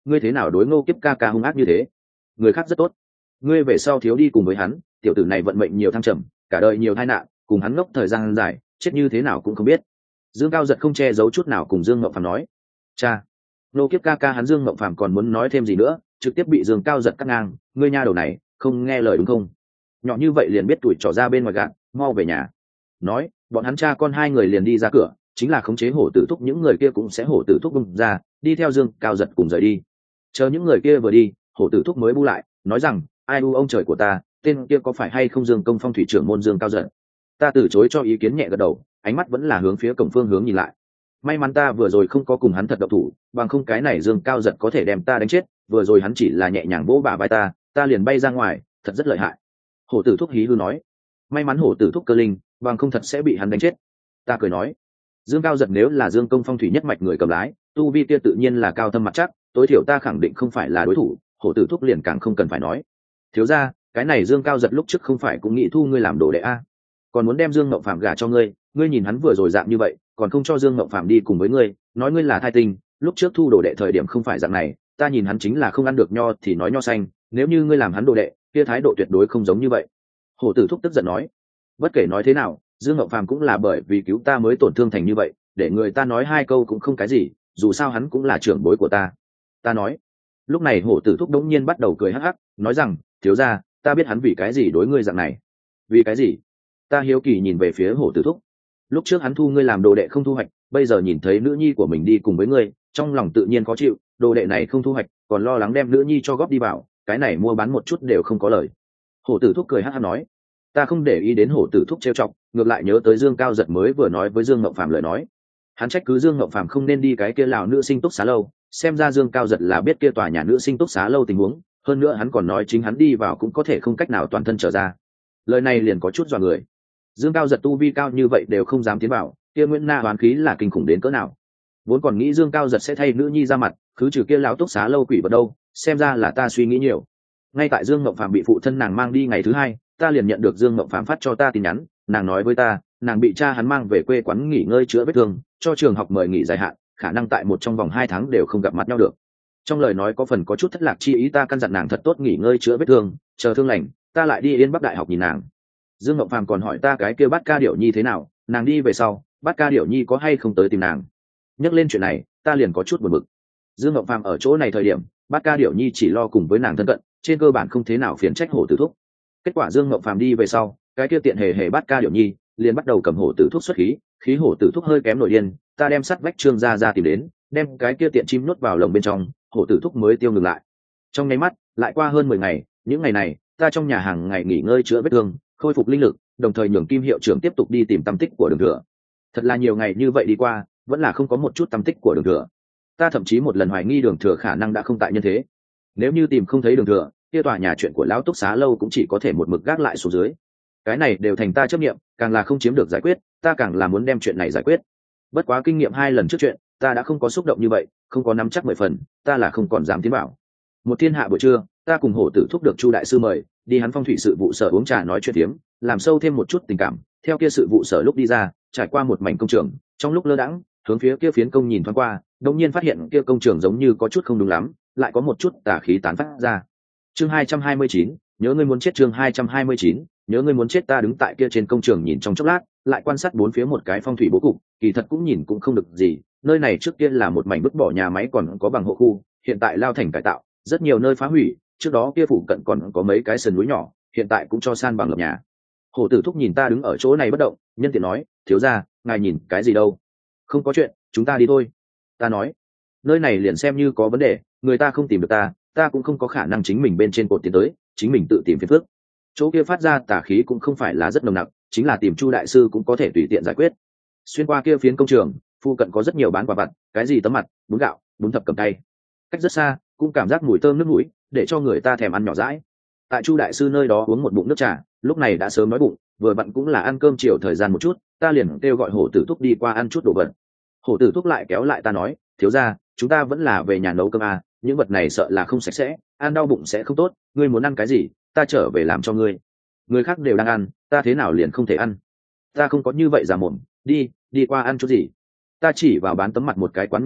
[SPEAKER 1] ngươi thế nào đối Ngô Kiếp ca ca hung ác như thế? Người khác rất tốt, ngươi về sau thiếu đi cùng với hắn, tiểu tử này vận mệnh nhiều thăng trầm, cả đời nhiều tai nạn, cùng hắn ngốc thời gian dài, chết như thế nào cũng không biết. Dương Cao giật không che giấu chút nào cùng Dương Ngộng Phàm nói. Cha, Ngô Kiếp ca ca hắn Dương Ngộng Phàm còn muốn nói thêm gì nữa, trực tiếp bị Dương Cao giật cắt ngang. Ngươi nha đầu này, không nghe lời đúng không? Nhỏ như vậy liền biết tuổi trò ra bên ngoài gạn, mau về nhà. Nói, bọn hắn cha con hai người liền đi ra cửa, chính là khống chế hổ tử thúc, những người kia cũng sẽ hổ tử thúc bung ra, đi theo Dương Cao giật cùng rời đi. Chờ những người kia vừa đi, hổ tử thúc mới bu lại, nói rằng, ai u ông trời của ta, tên kia có phải hay không Dương Công Phong thủy trưởng môn Dương Cao giật? Ta từ chối cho ý kiến nhẹ gật đầu, ánh mắt vẫn là hướng phía cổng phương hướng nhìn lại. May mắn ta vừa rồi không có cùng hắn thật độc thủ, bằng không cái này Dương Cao giật có thể đem ta đánh chết. Vừa rồi hắn chỉ là nhẹ nhàng vỗ bả vai ta, ta liền bay ra ngoài, thật rất lợi hại. Hổ tử thúc hí hư nói. May mắn hổ tử thúc cơ linh, bằng không thật sẽ bị hắn đánh chết. Ta cười nói, Dương Cao giật nếu là Dương Công Phong thủy nhất mạch người cầm lái, tu vi kia tự nhiên là cao thâm mặt chắc, tối thiểu ta khẳng định không phải là đối thủ. Hổ tử thúc liền càng không cần phải nói. Thiếu ra, cái này Dương Cao giật lúc trước không phải cũng nghĩ thu ngươi làm đồ đệ a, còn muốn đem Dương Ngộng Phạm gả cho ngươi. Ngươi nhìn hắn vừa rồi dạng như vậy, còn không cho Dương Ngộng Phạm đi cùng với ngươi, nói ngươi là thai tinh. Lúc trước thu đồ đệ thời điểm không phải dạng này, ta nhìn hắn chính là không ăn được nho thì nói nho xanh, nếu như ngươi làm hắn đồ đệ, kia thái độ tuyệt đối không giống như vậy. Hổ tử thúc tức giận nói, bất kể nói thế nào, Dương Ngộng Phạm cũng là bởi vì cứu ta mới tổn thương thành như vậy, để người ta nói hai câu cũng không cái gì, dù sao hắn cũng là trưởng bối của ta. Ta nói. Lúc này hổ tử thúc đống nhiên bắt đầu cười hắc hắc, nói rằng, thiếu gia, ta biết hắn vì cái gì đối ngươi dạng này. Vì cái gì? Ta hiếu kỳ nhìn về phía hổ tử thúc. Lúc trước hắn thu ngươi làm đồ đệ không thu hoạch, bây giờ nhìn thấy nữ nhi của mình đi cùng với ngươi, trong lòng tự nhiên khó chịu, đồ đệ này không thu hoạch, còn lo lắng đem nữ nhi cho góp đi vào, cái này mua bán một chút đều không có lời. Hổ tử thúc cười hắc hắc nói. Ta không để ý đến hổ tử thúc trêu chọc, ngược lại nhớ tới Dương Cao giật mới vừa nói với Dương Ngộng Phạm lời nói. Hắn trách cứ Dương Ngộng Phạm không nên đi cái kia lào nữ sinh túc xá lâu, xem ra Dương Cao giật là biết kia tòa nhà nữ sinh túc xá lâu tình huống, hơn nữa hắn còn nói chính hắn đi vào cũng có thể không cách nào toàn thân trở ra. Lời này liền có chút dọa người. Dương Cao giật tu vi cao như vậy đều không dám tiến vào, kia Nguyễn Na oán khí là kinh khủng đến cỡ nào. Vốn còn nghĩ Dương Cao giật sẽ thay nữ nhi ra mặt, cứ trừ kia lão túc xá lâu quỷ vật đâu, xem ra là ta suy nghĩ nhiều. Ngay tại Dương Ngộng Phạm bị phụ thân nàng mang đi ngày thứ hai, ta liền nhận được Dương Ngộng Phạm phát cho ta tin nhắn, nàng nói với ta, nàng bị cha hắn mang về quê quán nghỉ ngơi chữa vết thương, cho trường học mời nghỉ dài hạn, khả năng tại một trong vòng hai tháng đều không gặp mặt nhau được. Trong lời nói có phần có chút thất lạc chi ý, ta căn dặn nàng thật tốt nghỉ ngơi chữa vết thương, chờ thương lành, ta lại đi Yên Bắc Đại học nhìn nàng. Dương Ngộng Phàm còn hỏi ta cái kia Bát Ca Điểu Nhi thế nào, nàng đi về sau, Bát Ca Điểu Nhi có hay không tới tìm nàng. Nhắc lên chuyện này, ta liền có chút buồn bực. Dương Ngộng Phàm ở chỗ này thời điểm, Bát Ca Điểu Nhi chỉ lo cùng với nàng thân cận, trên cơ bản không thế nào phiền trách hổ tử thúc. Kết quả Dương Ngộng Phàm đi về sau, cái kia tiện hề hề Bát Ca Điểu Nhi liền bắt đầu cầm hổ tử thúc xuất khí, khí hổ tử thúc hơi kém nổi điên, ta đem sắt vách Trương gia ra tìm đến, đem cái kia tiện chim nuốt vào lồng bên trong, hổ tử thúc mới tiêu ngừng lại. Trong nháy mắt, lại qua hơn mười ngày, những ngày này, ta trong nhà hàng ngày nghỉ ngơi chữa vết thương, khôi phục linh lực, đồng thời nhường Kim hiệu trưởng tiếp tục đi tìm tâm tích của Đường Thừa. Thật là nhiều ngày như vậy đi qua, vẫn là không có một chút tâm tích của Đường Thừa. Ta thậm chí một lần hoài nghi Đường Thừa khả năng đã không tại nhân thế. Nếu như tìm không thấy Đường Thừa, kia tòa nhà chuyện của lão túc xá lâu cũng chỉ có thể một mực gác lại xuống dưới. Cái này đều thành ta chấp nghiệm, càng là không chiếm được giải quyết, ta càng là muốn đem chuyện này giải quyết. Bất quá kinh nghiệm hai lần trước chuyện, ta đã không có xúc động như vậy, không có nắm chắc mười phần, ta là không còn dám tiến bảo. Một thiên hạ buổi trưa, ta cùng hổ tử thúc được Chu đại sư mời, đi hắn phong thủy sự vụ sở uống trà nói chuyện tiếm, làm sâu thêm một chút tình cảm. Theo kia sự vụ sở lúc đi ra, trải qua một mảnh công trường, trong lúc lơ đãng, hướng phía kia phiến công nhìn thoáng qua, đột nhiên phát hiện kia công trường giống như có chút không đúng lắm, lại có một chút tà khí tán phát ra. Chương hai trăm hai mươi chín, nhớ ngươi muốn chết. Chương hai trăm hai mươi chín, nhớ ngươi muốn chết. Ta đứng tại kia trên công trường nhìn trong chốc lát, lại quan sát bốn phía một cái phong thủy bố cục, kỳ thật cũng nhìn cũng không được gì. Nơi này trước kia là một mảnh vứt bỏ nhà máy còn có bằng hộ khu, hiện tại lao thành cải tạo, rất nhiều nơi phá hủy, trước đó kia phụ cận còn có mấy cái sườn núi nhỏ, hiện tại cũng cho san bằng lập nhà. Hổ tử thúc nhìn ta đứng ở chỗ này bất động, nhân tiện nói, thiếu gia, ngài nhìn cái gì đâu? Không có chuyện, chúng ta đi thôi. Ta nói, nơi này liền xem như có vấn đề, người ta không tìm được ta, ta cũng không có khả năng chính mình bên trên cột tiến tới, chính mình tự tìm phiền phức. Chỗ kia phát ra tà khí cũng không phải là rất nồng nặc, chính là tìm Chu đại sư cũng có thể tùy tiện giải quyết. Xuyên qua kia phiến công trường, phụ cận có rất nhiều bán quà vặt, cái gì tấm mặt, bún gạo, bún thập cầm tay. Cách rất xa, cũng cảm giác mùi thơm nước mũi, để cho người ta thèm ăn nhỏ dãi. Tại Chu đại sư nơi đó uống một bụng nước trà, lúc này đã sớm nói bụng, vừa bận cũng là ăn cơm chiều thời gian một chút, ta liền kêu gọi hổ tử thúc đi qua ăn chút đồ vật. Hổ tử thúc lại kéo lại ta nói, thiếu gia, chúng ta vẫn là về nhà nấu cơm à, những vật này sợ là không sạch sẽ, ăn đau bụng sẽ không tốt, ngươi muốn ăn cái gì, ta trở về làm cho ngươi. Người khác đều đang ăn, ta thế nào liền không thể ăn? Ta không có như vậy giả mồm, đi, đi qua ăn chút gì. Ta chỉ vào bán tấm mặt một cái quán nhỏ vị,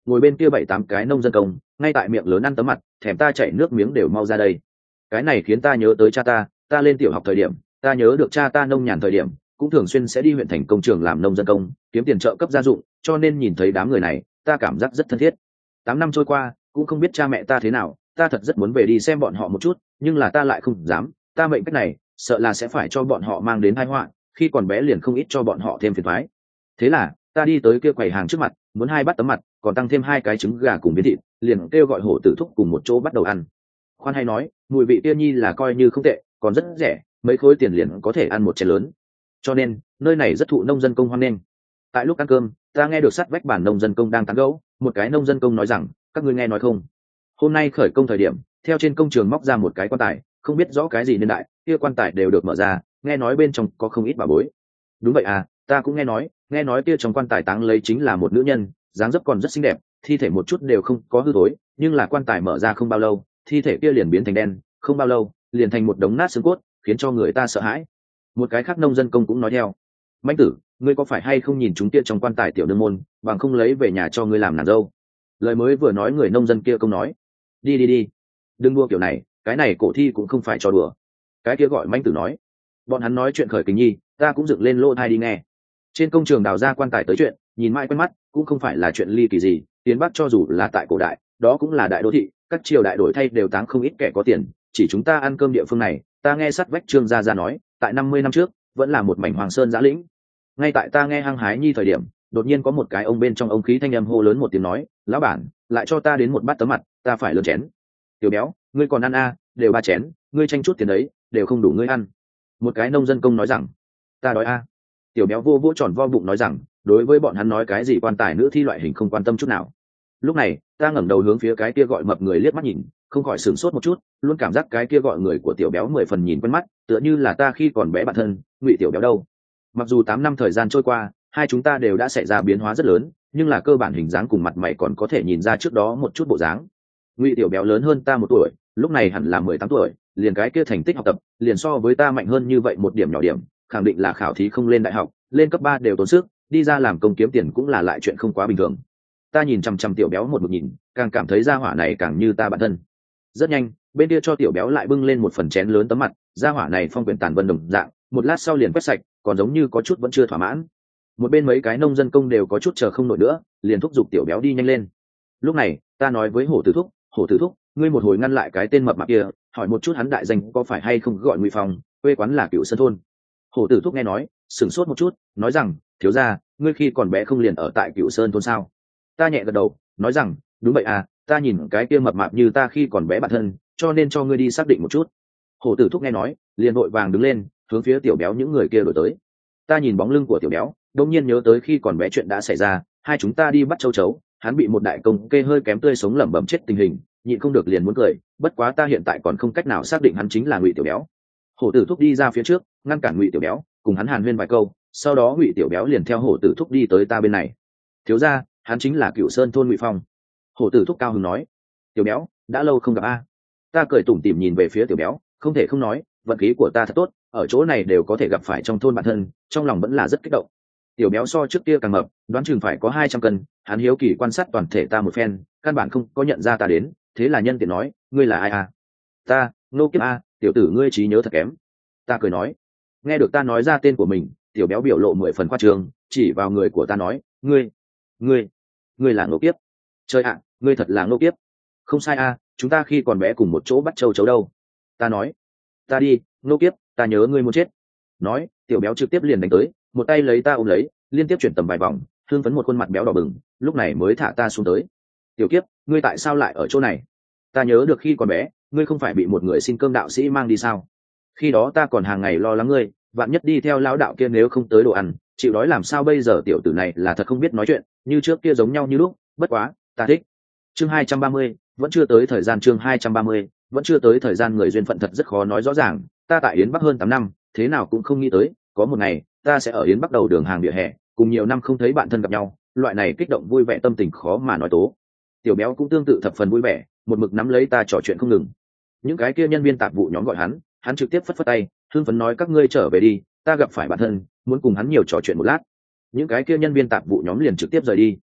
[SPEAKER 1] ngồi bên kia bảy tám cái nông dân công ngay tại miệng lớn ăn tấm mặt, thèm ta chảy nước miếng đều mau ra đây. Cái này khiến ta nhớ tới cha ta, ta lên tiểu học thời điểm, ta nhớ được cha ta nông nhàn thời điểm cũng thường xuyên sẽ đi huyện thành công trường làm nông dân công, kiếm tiền trợ cấp gia dụng, cho nên nhìn thấy đám người này ta cảm giác rất thân thiết. Tám năm trôi qua cũng không biết cha mẹ ta thế nào, ta thật rất muốn về đi xem bọn họ một chút, nhưng là ta lại không dám, ta mệnh cách này sợ là sẽ phải cho bọn họ mang đến tai họa, khi còn bé liền không ít cho bọn họ thêm phiền toái. Thế là ta đi tới kia quầy hàng trước mặt, muốn hai bát tấm mặt, còn tăng thêm hai cái trứng gà cùng miếng thịt, liền kêu gọi hổ tử thúc cùng một chỗ bắt đầu ăn. Khoan hay nói, mùi vị kia nhi là coi như không tệ, còn rất rẻ, mấy khối tiền liền có thể ăn một chén lớn, cho nên nơi này rất thụ nông dân công hoan nghênh. Tại lúc ăn cơm, ta nghe được sát vách bản nông dân công đang tán gẫu, một cái nông dân công nói rằng, các ngươi nghe nói không, hôm nay khởi công thời điểm theo trên công trường móc ra một cái quan tài, không biết rõ cái gì niên đại, kia quan tài đều được mở ra, nghe nói bên trong có không ít bảo bối. Đúng vậy à, ta cũng nghe nói, nghe nói kia trong quan tài táng lấy chính là một nữ nhân, dáng dấp còn rất xinh đẹp, thi thể một chút đều không có hư thối, nhưng là quan tài mở ra không bao lâu, thi thể kia liền biến thành đen, không bao lâu liền thành một đống nát xương cốt, khiến cho người ta sợ hãi. Một cái khác nông dân công cũng nói theo, Mạnh tử, ngươi có phải hay không nhìn chúng kia trong quan tài tiểu nương môn, bằng không lấy về nhà cho ngươi làm nàng dâu. Lời mới vừa nói người nông dân kia công nói, đi đi đi, đừng đua kiểu này, cái này cổ thi cũng không phải cho đùa. Cái kia gọi Mạnh tử nói, bọn hắn nói chuyện khởi kình nhi, ta cũng dựng lên lỗ tai đi nghe. Trên công trường đào ra quan tài tới chuyện, nhìn mãi quen mắt, cũng không phải là chuyện ly kỳ gì, tiến Bắc cho dù là tại cổ đại, đó cũng là đại đô thị, các triều đại đổi thay đều táng không ít kẻ có tiền, chỉ chúng ta ăn cơm địa phương này, ta nghe sát vách Trương gia gia nói, tại năm mươi năm trước, vẫn là một mảnh hoàng sơn giã lĩnh. Ngay tại ta nghe hăng hái nhi thời điểm, đột nhiên có một cái ông bên trong ống khí thanh âm hô lớn một tiếng nói, lão bản, lại cho ta đến một bát tấm mặt, ta phải lớn chén. Tiểu béo, ngươi còn ăn a, à, đều ba chén, ngươi tranh chút tiền đấy, đều không đủ ngươi ăn. Một cái nông dân công nói rằng, ta đói a. À. Tiểu béo vô vỗ tròn vo bụng nói rằng, đối với bọn hắn nói cái gì quan tài nữ thi loại hình không quan tâm chút nào. Lúc này ta ngẩng đầu hướng phía cái kia gọi mập người liếc mắt nhìn, không khỏi sửng sốt một chút, luôn cảm giác cái kia gọi người của tiểu béo mười phần nhìn quen mắt, tựa như là ta khi còn bé bạn thân Ngụy Tiểu Béo đâu. Mặc dù tám năm thời gian trôi qua, hai chúng ta đều đã xảy ra biến hóa rất lớn, nhưng là cơ bản hình dáng cùng mặt mày còn có thể nhìn ra trước đó một chút bộ dáng. Ngụy Tiểu Béo lớn hơn ta một tuổi, lúc này hẳn là mười tám tuổi, liền cái kia thành tích học tập liền so với ta mạnh hơn như vậy một điểm nhỏ điểm, khẳng định là khảo thí không lên đại học, lên cấp ba đều tốn sức, đi ra làm công kiếm tiền cũng là lại chuyện không quá bình thường. Ta nhìn chằm chằm Tiểu Béo một một nhìn, càng cảm thấy gia hỏa này càng như ta bản thân. Rất nhanh, bên kia cho Tiểu Béo lại bưng lên một phần chén lớn tấm mặt, gia hỏa này phong quyển tàn vân đồng dạng, một lát sau liền quét sạch, còn giống như có chút vẫn chưa thỏa mãn. Một bên mấy cái nông dân công đều có chút chờ không nổi nữa, liền thúc giục Tiểu Béo đi nhanh lên. Lúc này ta nói với Hổ Tử thúc, Hổ Tử thúc, ngươi một hồi ngăn lại cái tên mập mạp kia, hỏi một chút hắn đại danh có phải hay không gọi Ngụy Phong, quê quán là Cửu Sơn thôn. Hổ Tử thúc nghe nói, sửng sốt một chút, nói rằng, thiếu gia, ngươi khi còn bé không liền ở tại Cửu Sơn thôn sao? Ta nhẹ gật đầu, nói rằng, đúng vậy à, ta nhìn cái kia mập mạp như ta khi còn bé bạn thân, cho nên cho ngươi đi xác định một chút. Hổ Tử thúc nghe nói, liền vội vàng đứng lên, hướng phía Tiểu Béo những người kia đổi tới. Ta nhìn bóng lưng của Tiểu Béo, đột nhiên nhớ tới khi còn bé chuyện đã xảy ra, hai chúng ta đi bắt châu chấu, hắn bị một đại công kê hơi kém tươi sống lẩm bẩm chết tình hình, nhịn không được liền muốn cười, bất quá ta hiện tại còn không cách nào xác định hắn chính là Ngụy Tiểu Béo. Hổ Tử thúc đi ra phía trước, ngăn cản Ngụy Tiểu Béo, cùng hắn hàn huyên vài câu, sau đó Ngụy Tiểu Béo liền theo Hổ Tử thúc đi tới ta bên này. Thiếu gia, hắn chính là Cửu Sơn thôn Ngụy Phong. Hổ Tử thúc cao hứng nói. Tiểu Béo, đã lâu không gặp a. Ta cười tủm tỉm nhìn về phía Tiểu Béo, không thể không nói, vận khí của ta thật tốt, ở chỗ này đều có thể gặp phải trong thôn bạn thân, trong lòng vẫn là rất kích động. Tiểu Béo so trước kia càng mập, đoán chừng phải có hai trăm cân, hắn hiếu kỳ quan sát toàn thể ta một phen, căn bản không có nhận ra ta đến, thế là nhân tiện nói, ngươi là ai a? Ta, Nô Kiếp a, tiểu tử ngươi trí nhớ thật kém. Ta cười nói. Nghe được ta nói ra tên của mình, Tiểu Béo biểu lộ mười phần khoa trương, chỉ vào người của ta nói, ngươi, ngươi, ngươi là Nô Kiếp. Trời ạ, ngươi thật là Nô Kiếp. Không sai a, chúng ta khi còn bé cùng một chỗ bắt châu chấu đâu. Ta nói. Ta đi, Nô Kiếp, ta nhớ ngươi muốn chết. Nói, Tiểu Béo trực tiếp liền đánh tới, một tay lấy ta ôm lấy, liên tiếp chuyển tầm vài vòng, hương phấn một khuôn mặt béo đỏ bừng, lúc này mới thả ta xuống tới. Tiểu Kiếp, ngươi tại sao lại ở chỗ này? Ta nhớ được khi còn bé, ngươi không phải bị một người xin cơm đạo sĩ mang đi sao? Khi đó ta còn hàng ngày lo lắng ngươi, vạn nhất đi theo lão đạo kia nếu không tới đồ ăn, chịu đói làm sao bây giờ? Tiểu tử này là thật không biết nói chuyện, như trước kia giống nhau như lúc, bất quá, ta thích. Chương hai trăm ba mươi, vẫn chưa tới thời gian. Chương hai trăm ba mươi, vẫn chưa tới thời gian. Người duyên phận thật rất khó nói rõ ràng, ta tại Yến Bắc hơn tám năm, thế nào cũng không nghĩ tới, có một ngày, ta sẽ ở Yến Bắc đầu đường hàng vỉa hè, cùng nhiều năm không thấy bạn thân gặp nhau, loại này kích động vui vẻ tâm tình khó mà nói tố. Tiểu Béo cũng tương tự thập phần vui vẻ, một mực nắm lấy ta trò chuyện không ngừng. Những cái kia nhân viên tạp vụ nhóm gọi hắn, hắn trực tiếp phất phất tay, hưng phấn nói các ngươi trở về đi, ta gặp phải bạn thân, muốn cùng hắn nhiều trò chuyện một lát. Những cái kia nhân viên tạp vụ nhóm liền trực tiếp rời đi.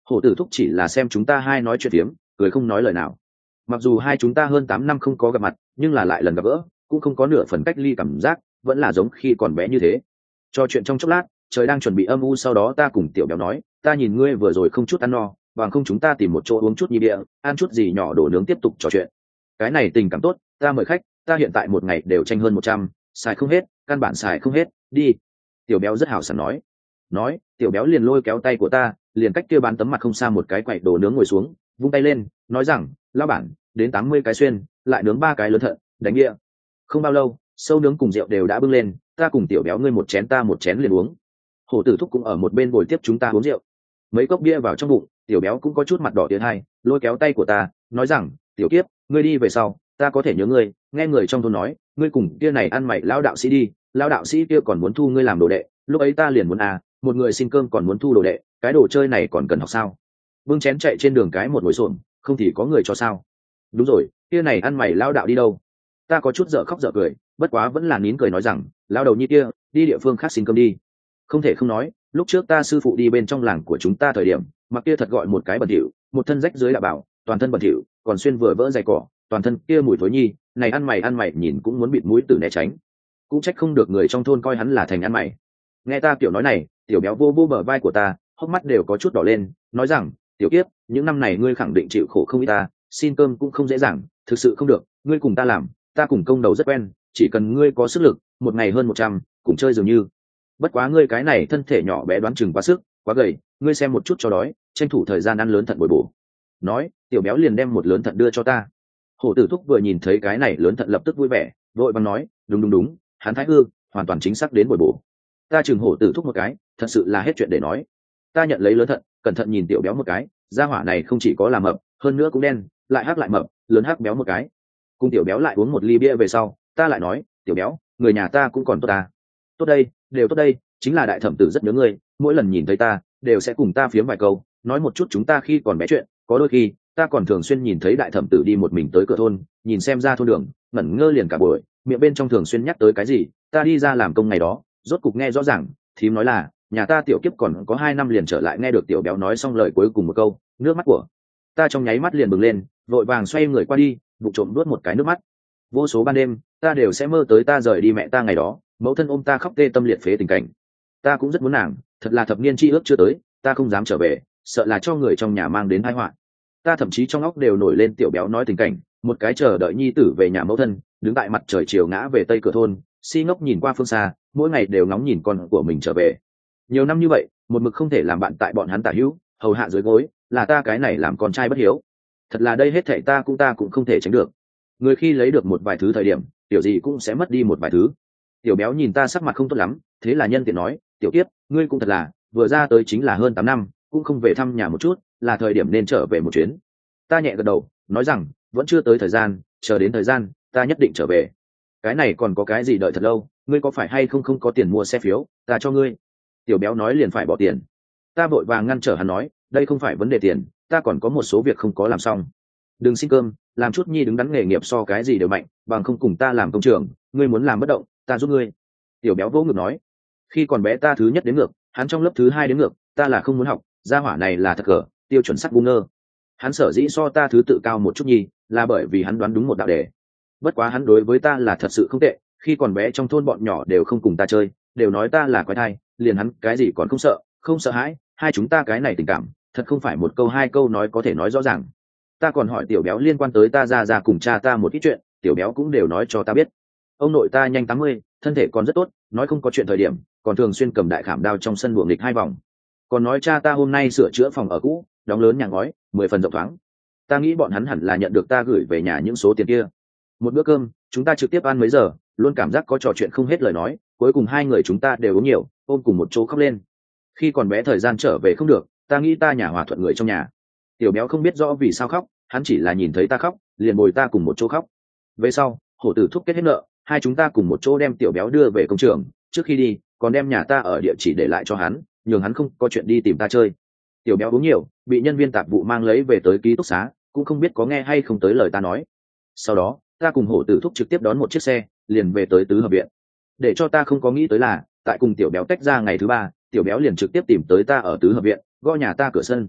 [SPEAKER 1] Hổ tử thúc chỉ là xem chúng ta hai nói chuyện phiếm, cười không nói lời nào. Mặc dù hai chúng ta hơn tám năm không có gặp mặt, nhưng là lại lần gặp gỡ cũng không có nửa phần cách ly cảm giác, vẫn là giống khi còn bé như thế. Trò chuyện trong chốc lát, trời đang chuẩn bị âm u, sau đó ta cùng tiểu béo nói, ta nhìn ngươi vừa rồi không chút ăn no, bằng không chúng ta tìm một chỗ uống chút nhi bia, ăn chút gì nhỏ đồ nướng tiếp tục trò chuyện. Cái này tình cảm tốt, ta mời khách, ta hiện tại một ngày đều tranh hơn một trăm, xài không hết, căn bản xài không hết, đi. Tiểu béo rất hào sảng nói. Nói, tiểu béo liền lôi kéo tay của ta, liền cách kia bán tấm mặt không xa một cái quầy đồ nướng ngồi xuống, vung tay lên, nói rằng, lão bản, đến tám mươi cái xuyên, lại nướng ba cái lớn thận, đánh địa. Không bao lâu, sâu nướng cùng rượu đều đã bưng lên, ta cùng tiểu béo ngươi một chén ta một chén liền uống. Hổ tử thúc cũng ở một bên ngồi tiếp chúng ta uống rượu. Mấy cốc bia vào trong bụng, tiểu béo cũng có chút mặt đỏ tiến hai, lôi kéo tay của ta, nói rằng, tiểu kiếp, ngươi đi về sau, ta có thể nhớ ngươi, nghe người trong thôn nói, ngươi cùng kia này ăn mày lão đạo sĩ đi, lão đạo sĩ kia còn muốn thu ngươi làm đồ đệ, lúc ấy ta liền muốn à, một người xin cơm còn muốn thu đồ đệ, cái đồ chơi này còn cần học sao? Bưng chén chạy trên đường cái một ngồi xổm, không thì có người cho sao? Đúng rồi, kia này ăn mày lão đạo đi đâu? Ta có chút dở khóc dở cười, bất quá vẫn là nín cười nói rằng, lão đầu như kia, đi địa phương khác xin cơm đi. Không thể không nói, lúc trước ta sư phụ đi bên trong làng của chúng ta thời điểm, mặc kia thật gọi một cái bẩn thỉu, một thân rách dưới đạo bảo, toàn thân bẩn thỉu, còn xuyên vừa vỡ dày cỏ, toàn thân kia mùi thối nhi, này ăn mày ăn mày nhìn cũng muốn bịt mũi tử né tránh. Cũng trách không được người trong thôn coi hắn là thành ăn mày. Nghe ta kiểu nói này, tiểu béo vô vô bờ vai của ta, hốc mắt đều có chút đỏ lên, nói rằng, tiểu kiếp, những năm này ngươi khẳng định chịu khổ không ít ta, xin cơm cũng không dễ dàng, thực sự không được, ngươi cùng ta làm, ta cùng công đầu rất quen, chỉ cần ngươi có sức lực, một ngày hơn một trăm, cùng chơi dường như. Bất quá ngươi cái này thân thể nhỏ bé đoán chừng quá sức, quá gầy, ngươi xem một chút cho đói, tranh thủ thời gian ăn lớn thận bồi bổ. Nói, tiểu béo liền đem một lớn thận đưa cho ta. Hổ tử thúc vừa nhìn thấy cái này lớn thận lập tức vui vẻ, vội bằng nói, đúng đúng đúng, hắn thái hư, hoàn toàn chính xác đến bồi bổ. Ta chừng hổ tử thúc một cái, thật sự là hết chuyện để nói. Ta nhận lấy lớn thận, cẩn thận nhìn tiểu béo một cái, gia hỏa này không chỉ có là mập, hơn nữa cũng đen, lại hắc lại mập, lớn hắc béo một cái. Cùng tiểu béo lại uống một ly bia về sau, ta lại nói, tiểu béo, người nhà ta cũng còn tốt ta. Tốt đây, đều tốt đây, chính là đại thẩm tử rất nhớ ngươi, mỗi lần nhìn thấy ta, đều sẽ cùng ta phiếm vài câu, nói một chút chúng ta khi còn bé chuyện, có đôi khi, ta còn thường xuyên nhìn thấy đại thẩm tử đi một mình tới cửa thôn, nhìn xem ra thôn đường, ngẩn ngơ liền cả buổi, miệng bên trong thường xuyên nhắc tới cái gì, ta đi ra làm công ngày đó, rốt cục nghe rõ ràng, thím nói là, nhà ta tiểu kiếp còn có hai năm liền trở lại, nghe được tiểu béo nói xong lời cuối cùng một câu, nước mắt của ta trong nháy mắt liền bừng lên, vội vàng xoay người qua đi, vụ trộm nuốt một cái nước mắt. Vô số ban đêm, ta đều sẽ mơ tới ta rời đi mẹ ta ngày đó, mẫu thân ôm ta khóc tê tâm liệt phế tình cảnh. Ta cũng rất muốn nàng, thật là thập niên chi ước chưa tới, ta không dám trở về, sợ là cho người trong nhà mang đến tai họa. Ta thậm chí trong óc đều nổi lên tiểu béo nói tình cảnh, một cái chờ đợi nhi tử về nhà mẫu thân, đứng tại mặt trời chiều ngã về tây cửa thôn, si ngốc nhìn qua phương xa, mỗi ngày đều ngóng nhìn con của mình trở về. Nhiều năm như vậy, một mực không thể làm bạn tại bọn hắn tả hữu, hầu hạ dưới gối, là ta cái này làm con trai bất hiếu. Thật là đây hết thảy ta cũng ta cũng không thể tránh được. Người khi lấy được một vài thứ thời điểm, tiểu gì cũng sẽ mất đi một vài thứ. Tiểu béo nhìn ta sắc mặt không tốt lắm, thế là nhân tiện nói, tiểu kiếp, ngươi cũng thật là, vừa ra tới chính là hơn tám năm, cũng không về thăm nhà một chút, là thời điểm nên trở về một chuyến. Ta nhẹ gật đầu, nói rằng, vẫn chưa tới thời gian, chờ đến thời gian, ta nhất định trở về. Cái này còn có cái gì đợi thật lâu, ngươi có phải hay không không có tiền mua xe phiếu, ta cho ngươi. Tiểu béo nói liền phải bỏ tiền. Ta vội vàng ngăn trở hắn nói, đây không phải vấn đề tiền, ta còn có một số việc không có làm xong. Đừng xin cơm, làm chút nhi đứng đắn nghề nghiệp so cái gì đều mạnh, bằng không cùng ta làm công trường, ngươi muốn làm bất động, ta giúp ngươi. Tiểu béo vỗ ngực nói, khi còn bé ta thứ nhất đến ngược, hắn trong lớp thứ hai đến ngược, ta là không muốn học, gia hỏa này là thật cờ, tiêu chuẩn sắc ngu ngơ. Hắn sở dĩ so ta thứ tự cao một chút nhi, là bởi vì hắn đoán đúng một đạo đề. Bất quá hắn đối với ta là thật sự không tệ, khi còn bé trong thôn bọn nhỏ đều không cùng ta chơi, đều nói ta là quái thai, liền hắn cái gì còn không sợ, không sợ hãi, hai chúng ta cái này tình cảm, thật không phải một câu hai câu nói có thể nói rõ ràng. Ta còn hỏi tiểu béo liên quan tới ta ra ra cùng cha ta một ít chuyện, tiểu béo cũng đều nói cho ta biết. Ông nội ta nhanh tám mươi, thân thể còn rất tốt, nói không có chuyện thời điểm, còn thường xuyên cầm đại khảm đao trong sân buồng nghịch hai vòng. Còn nói cha ta hôm nay sửa chữa phòng ở cũ, đóng lớn nhà ngói, mười phần rộng thoáng. Ta nghĩ bọn hắn hẳn là nhận được ta gửi về nhà những số tiền kia. Một bữa cơm, chúng ta trực tiếp ăn mấy giờ, luôn cảm giác có trò chuyện không hết lời nói, cuối cùng hai người chúng ta đều uống nhiều, ôm cùng một chỗ khóc lên. Khi còn bé thời gian trở về không được, ta nghĩ ta nhà hòa thuận người trong nhà. Tiểu béo không biết rõ vì sao khóc, hắn chỉ là nhìn thấy ta khóc, liền bồi ta cùng một chỗ khóc. Về sau, hổ tử thúc kết hết nợ, hai chúng ta cùng một chỗ đem tiểu béo đưa về công trường, trước khi đi, còn đem nhà ta ở địa chỉ để lại cho hắn, nhường hắn không có chuyện đi tìm ta chơi. Tiểu béo uống nhiều, bị nhân viên tạp vụ mang lấy về tới ký túc xá, cũng không biết có nghe hay không tới lời ta nói. Sau đó, ta cùng hổ tử thúc trực tiếp đón một chiếc xe, liền về tới tứ hợp viện. Để cho ta không có nghĩ tới là, tại cùng tiểu béo tách ra ngày thứ ba, tiểu béo liền trực tiếp tìm tới ta ở tứ hợp viện, gõ nhà ta cửa sân.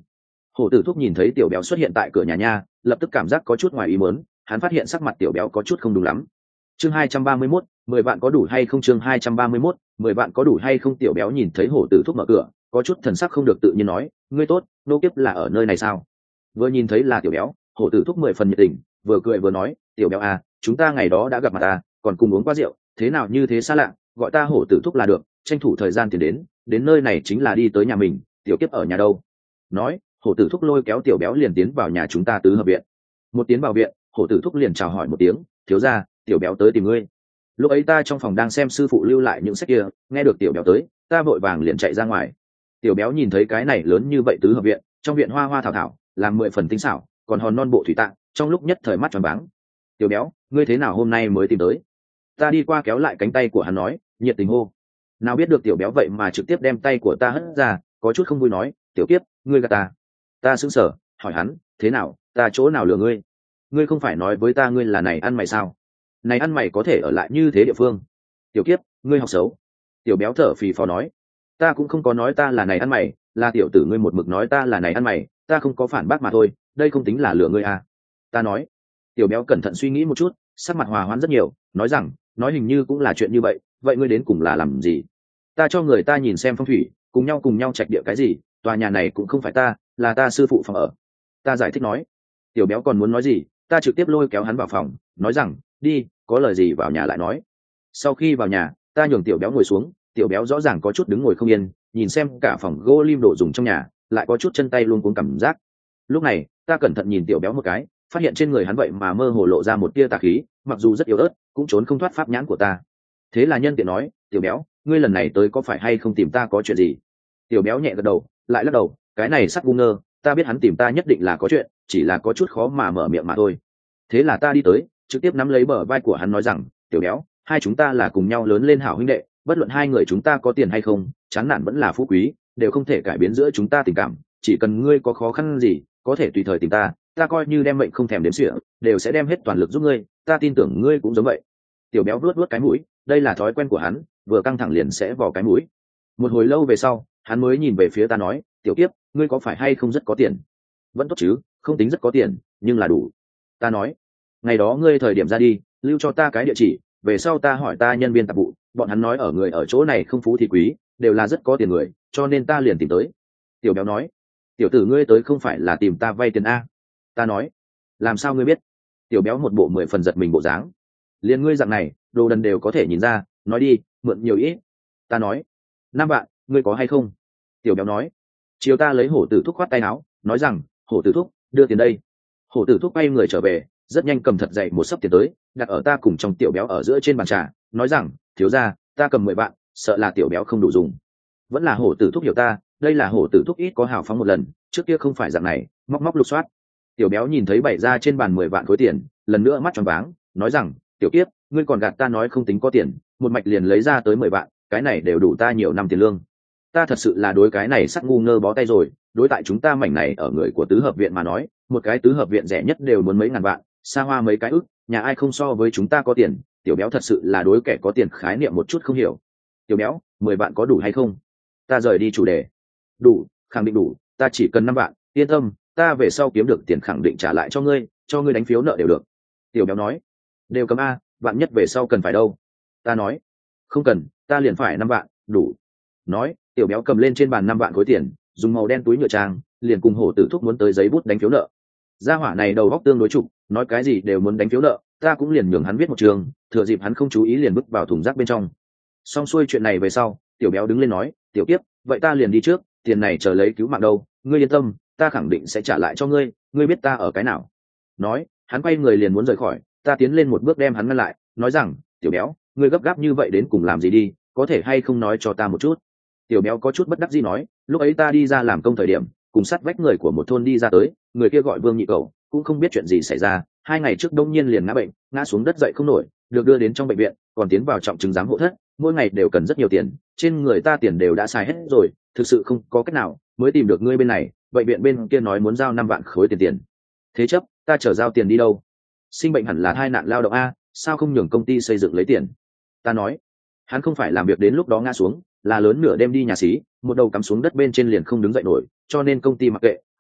[SPEAKER 1] Hổ tử thúc nhìn thấy tiểu béo xuất hiện tại cửa nhà nha, lập tức cảm giác có chút ngoài ý muốn, hắn phát hiện sắc mặt tiểu béo có chút không đúng lắm. Chương hai trăm ba mươi mốt, mười vạn có đủ hay không? Chương hai trăm ba mươi mốt, mười vạn có đủ hay không? Tiểu béo nhìn thấy hổ tử thúc mở cửa, có chút thần sắc không được tự nhiên nói, ngươi tốt, nô kiếp là ở nơi này sao? Vừa nhìn thấy là tiểu béo, hổ tử thúc mười phần nhiệt tình, vừa cười vừa nói, tiểu béo à, chúng ta ngày đó đã gặp mặt ta, còn cùng uống qua rượu, thế nào như thế xa lạ, gọi ta hổ tử thúc là được, tranh thủ thời gian tiền đến, đến nơi này chính là đi tới nhà mình, tiểu kiếp ở nhà đâu? Nói, hổ tử thúc lôi kéo tiểu béo liền tiến vào nhà chúng ta tứ hợp viện. Một tiến vào viện, hổ tử thúc liền chào hỏi một tiếng, thiếu gia, tiểu béo tới tìm ngươi. Lúc ấy ta trong phòng đang xem sư phụ lưu lại những sách kia, nghe được tiểu béo tới, ta vội vàng liền chạy ra ngoài. Tiểu béo nhìn thấy cái này lớn như vậy tứ hợp viện, trong viện hoa hoa thảo thảo, làm mười phần tinh xảo, còn hòn non bộ thủy tạng, trong lúc nhất thời mắt tròn váng. Tiểu béo, ngươi thế nào hôm nay mới tìm tới? Ta đi qua kéo lại cánh tay của hắn nói, nhiệt tình hô. Nào biết được tiểu béo vậy mà trực tiếp đem tay của ta hất ra, có chút không vui nói, tiểu kiếp, ngươi gạt ta. Ta sững sờ, hỏi hắn, thế nào, ta chỗ nào lừa ngươi? Ngươi không phải nói với ta ngươi là này ăn mày sao? Này ăn mày có thể ở lại như thế địa phương? Tiểu kiếp, ngươi học xấu. Tiểu béo thở phì phò nói, ta cũng không có nói ta là này ăn mày, là tiểu tử ngươi một mực nói ta là này ăn mày, ta không có phản bác mà thôi, đây không tính là lừa ngươi à? Ta nói. Tiểu béo cẩn thận suy nghĩ một chút, sắc mặt hòa hoãn rất nhiều, nói rằng, nói hình như cũng là chuyện như vậy, vậy ngươi đến cùng là làm gì? Ta cho người ta nhìn xem phong thủy, cùng nhau cùng nhau trạch địa cái gì, tòa nhà này cũng không phải ta, là ta sư phụ phòng ở. Ta giải thích nói. Tiểu béo còn muốn nói gì, ta trực tiếp lôi kéo hắn vào phòng, nói rằng, đi, có lời gì vào nhà lại nói. Sau khi vào nhà, ta nhường tiểu béo ngồi xuống, tiểu béo rõ ràng có chút đứng ngồi không yên, nhìn xem cả phòng gỗ lim đồ dùng trong nhà, lại có chút chân tay luôn cuống cảm giác. Lúc này, ta cẩn thận nhìn tiểu béo một cái, phát hiện trên người hắn vậy mà mơ hồ lộ ra một tia tà khí, mặc dù rất yếu ớt, cũng trốn không thoát pháp nhãn của ta. Thế là nhân tiện nói, tiểu béo, ngươi lần này tới có phải hay không tìm ta có chuyện gì? Tiểu béo nhẹ gật đầu, lại lắc đầu, cái này sắc ngu ngơ, ta biết hắn tìm ta nhất định là có chuyện, chỉ là có chút khó mà mở miệng mà thôi. Thế là ta đi tới, trực tiếp nắm lấy bờ vai của hắn nói rằng, tiểu béo, hai chúng ta là cùng nhau lớn lên hảo huynh đệ, bất luận hai người chúng ta có tiền hay không, chán nản vẫn là phú quý, đều không thể cải biến giữa chúng ta tình cảm, chỉ cần ngươi có khó khăn gì, có thể tùy thời tìm ta, ta coi như đem mệnh không thèm đếm xỉa, đều sẽ đem hết toàn lực giúp ngươi, ta tin tưởng ngươi cũng giống vậy. Tiểu béo vuốt vuốt cái mũi, đây là thói quen của hắn, vừa căng thẳng liền sẽ vò cái mũi. Một hồi lâu về sau, hắn mới nhìn về phía ta nói, tiểu kiếp, ngươi có phải hay không rất có tiền? Vẫn tốt chứ, không tính rất có tiền, nhưng là đủ. Ta nói, ngày đó ngươi thời điểm ra đi, lưu cho ta cái địa chỉ, về sau ta hỏi ta nhân viên tạp vụ, bọn hắn nói ở người ở chỗ này không phú thì quý, đều là rất có tiền người, cho nên ta liền tìm tới. Tiểu béo nói, tiểu tử ngươi tới không phải là tìm ta vay tiền a? Ta nói, làm sao ngươi biết? Tiểu béo một bộ mười phần giật mình bộ dáng. Liền ngươi dạng này, đồ đần đều có thể nhìn ra, nói đi, mượn nhiều ít. Ta nói, năm vạn, ngươi có hay không? Tiểu béo nói, chiều ta lấy hổ tử thúc khoát tay áo, nói rằng, hổ tử thúc, đưa tiền đây. Hổ tử thúc bay người trở về, rất nhanh cầm thật dậy một sấp tiền tới, đặt ở ta cùng trong tiểu béo ở giữa trên bàn trà, nói rằng, thiếu gia, ta cầm mười vạn, sợ là tiểu béo không đủ dùng. Vẫn là hổ tử thúc hiểu ta, đây là hổ tử thúc ít có hào phóng một lần, trước kia không phải dạng này, móc móc lục soát. Tiểu béo nhìn thấy bày ra trên bàn mười vạn khối tiền, lần nữa mắt tròn váng, nói rằng, tiểu kiếp, ngươi còn gạt ta nói không tính có tiền, một mạch liền lấy ra tới mười vạn, cái này đều đủ ta nhiều năm tiền lương. Ta thật sự là đối cái này sắc ngu ngơ bó tay rồi, đối tại chúng ta mảnh này ở người của tứ hợp viện mà nói, một cái tứ hợp viện rẻ nhất đều muốn mấy ngàn vạn, xa hoa mấy cái ức, nhà ai không so với chúng ta có tiền. Tiểu béo thật sự là đối kẻ có tiền khái niệm một chút không hiểu. Tiểu béo, mười vạn có đủ hay không? Ta rời đi chủ đề. Đủ, khẳng định đủ, ta chỉ cần năm vạn, yên tâm, ta về sau kiếm được tiền khẳng định trả lại cho ngươi, cho ngươi đánh phiếu nợ đều được. Tiểu béo nói, đều cấm a, vạn nhất về sau cần phải đâu? Ta nói, không cần, ta liền phải năm vạn, đủ. Nói, tiểu béo cầm lên trên bàn năm vạn khối tiền, dùng màu đen túi nhựa trang, liền cùng hổ tử thúc muốn tới giấy bút đánh phiếu nợ. Gia hỏa này đầu óc tương đối trục, nói cái gì đều muốn đánh phiếu nợ, ta cũng liền nhường hắn viết một trường, thừa dịp hắn không chú ý liền bước vào thùng rác bên trong. Xong xuôi chuyện này về sau, tiểu béo đứng lên nói, tiểu kiếp, vậy ta liền đi trước, tiền này chờ lấy cứu mạng đâu, ngươi yên tâm, ta khẳng định sẽ trả lại cho ngươi, ngươi biết ta ở cái nào. Nói, hắn quay người liền muốn rời khỏi, ta tiến lên một bước đem hắn ngăn lại, nói rằng, tiểu béo, ngươi gấp gáp như vậy đến cùng làm gì đi, có thể hay không nói cho ta một chút. Tiểu béo có chút bất đắc dĩ nói, lúc ấy ta đi ra làm công thời điểm, cùng sát vách người của một thôn đi ra tới, người kia gọi Vương Nhị Cầu, cũng không biết chuyện gì xảy ra, hai ngày trước đông nhiên liền ngã bệnh, ngã xuống đất dậy không nổi, được đưa đến trong bệnh viện, còn tiến vào trọng chứng giám hộ thất, mỗi ngày đều cần rất nhiều tiền, trên người ta tiền đều đã xài hết rồi, thực sự không có cách nào, mới tìm được ngươi bên này, bệnh viện bên kia nói muốn giao năm vạn khối tiền tiền. Thế chấp, ta chờ giao tiền đi đâu? Sinh bệnh hẳn là tai nạn lao động a, sao không nhường công ty xây dựng lấy tiền? Ta nói, hắn không phải làm việc đến lúc đó ngã xuống, là lớn nửa đêm đi nhà xí, một đầu cắm xuống đất bên trên liền không đứng dậy nổi, cho nên công ty mặc kệ,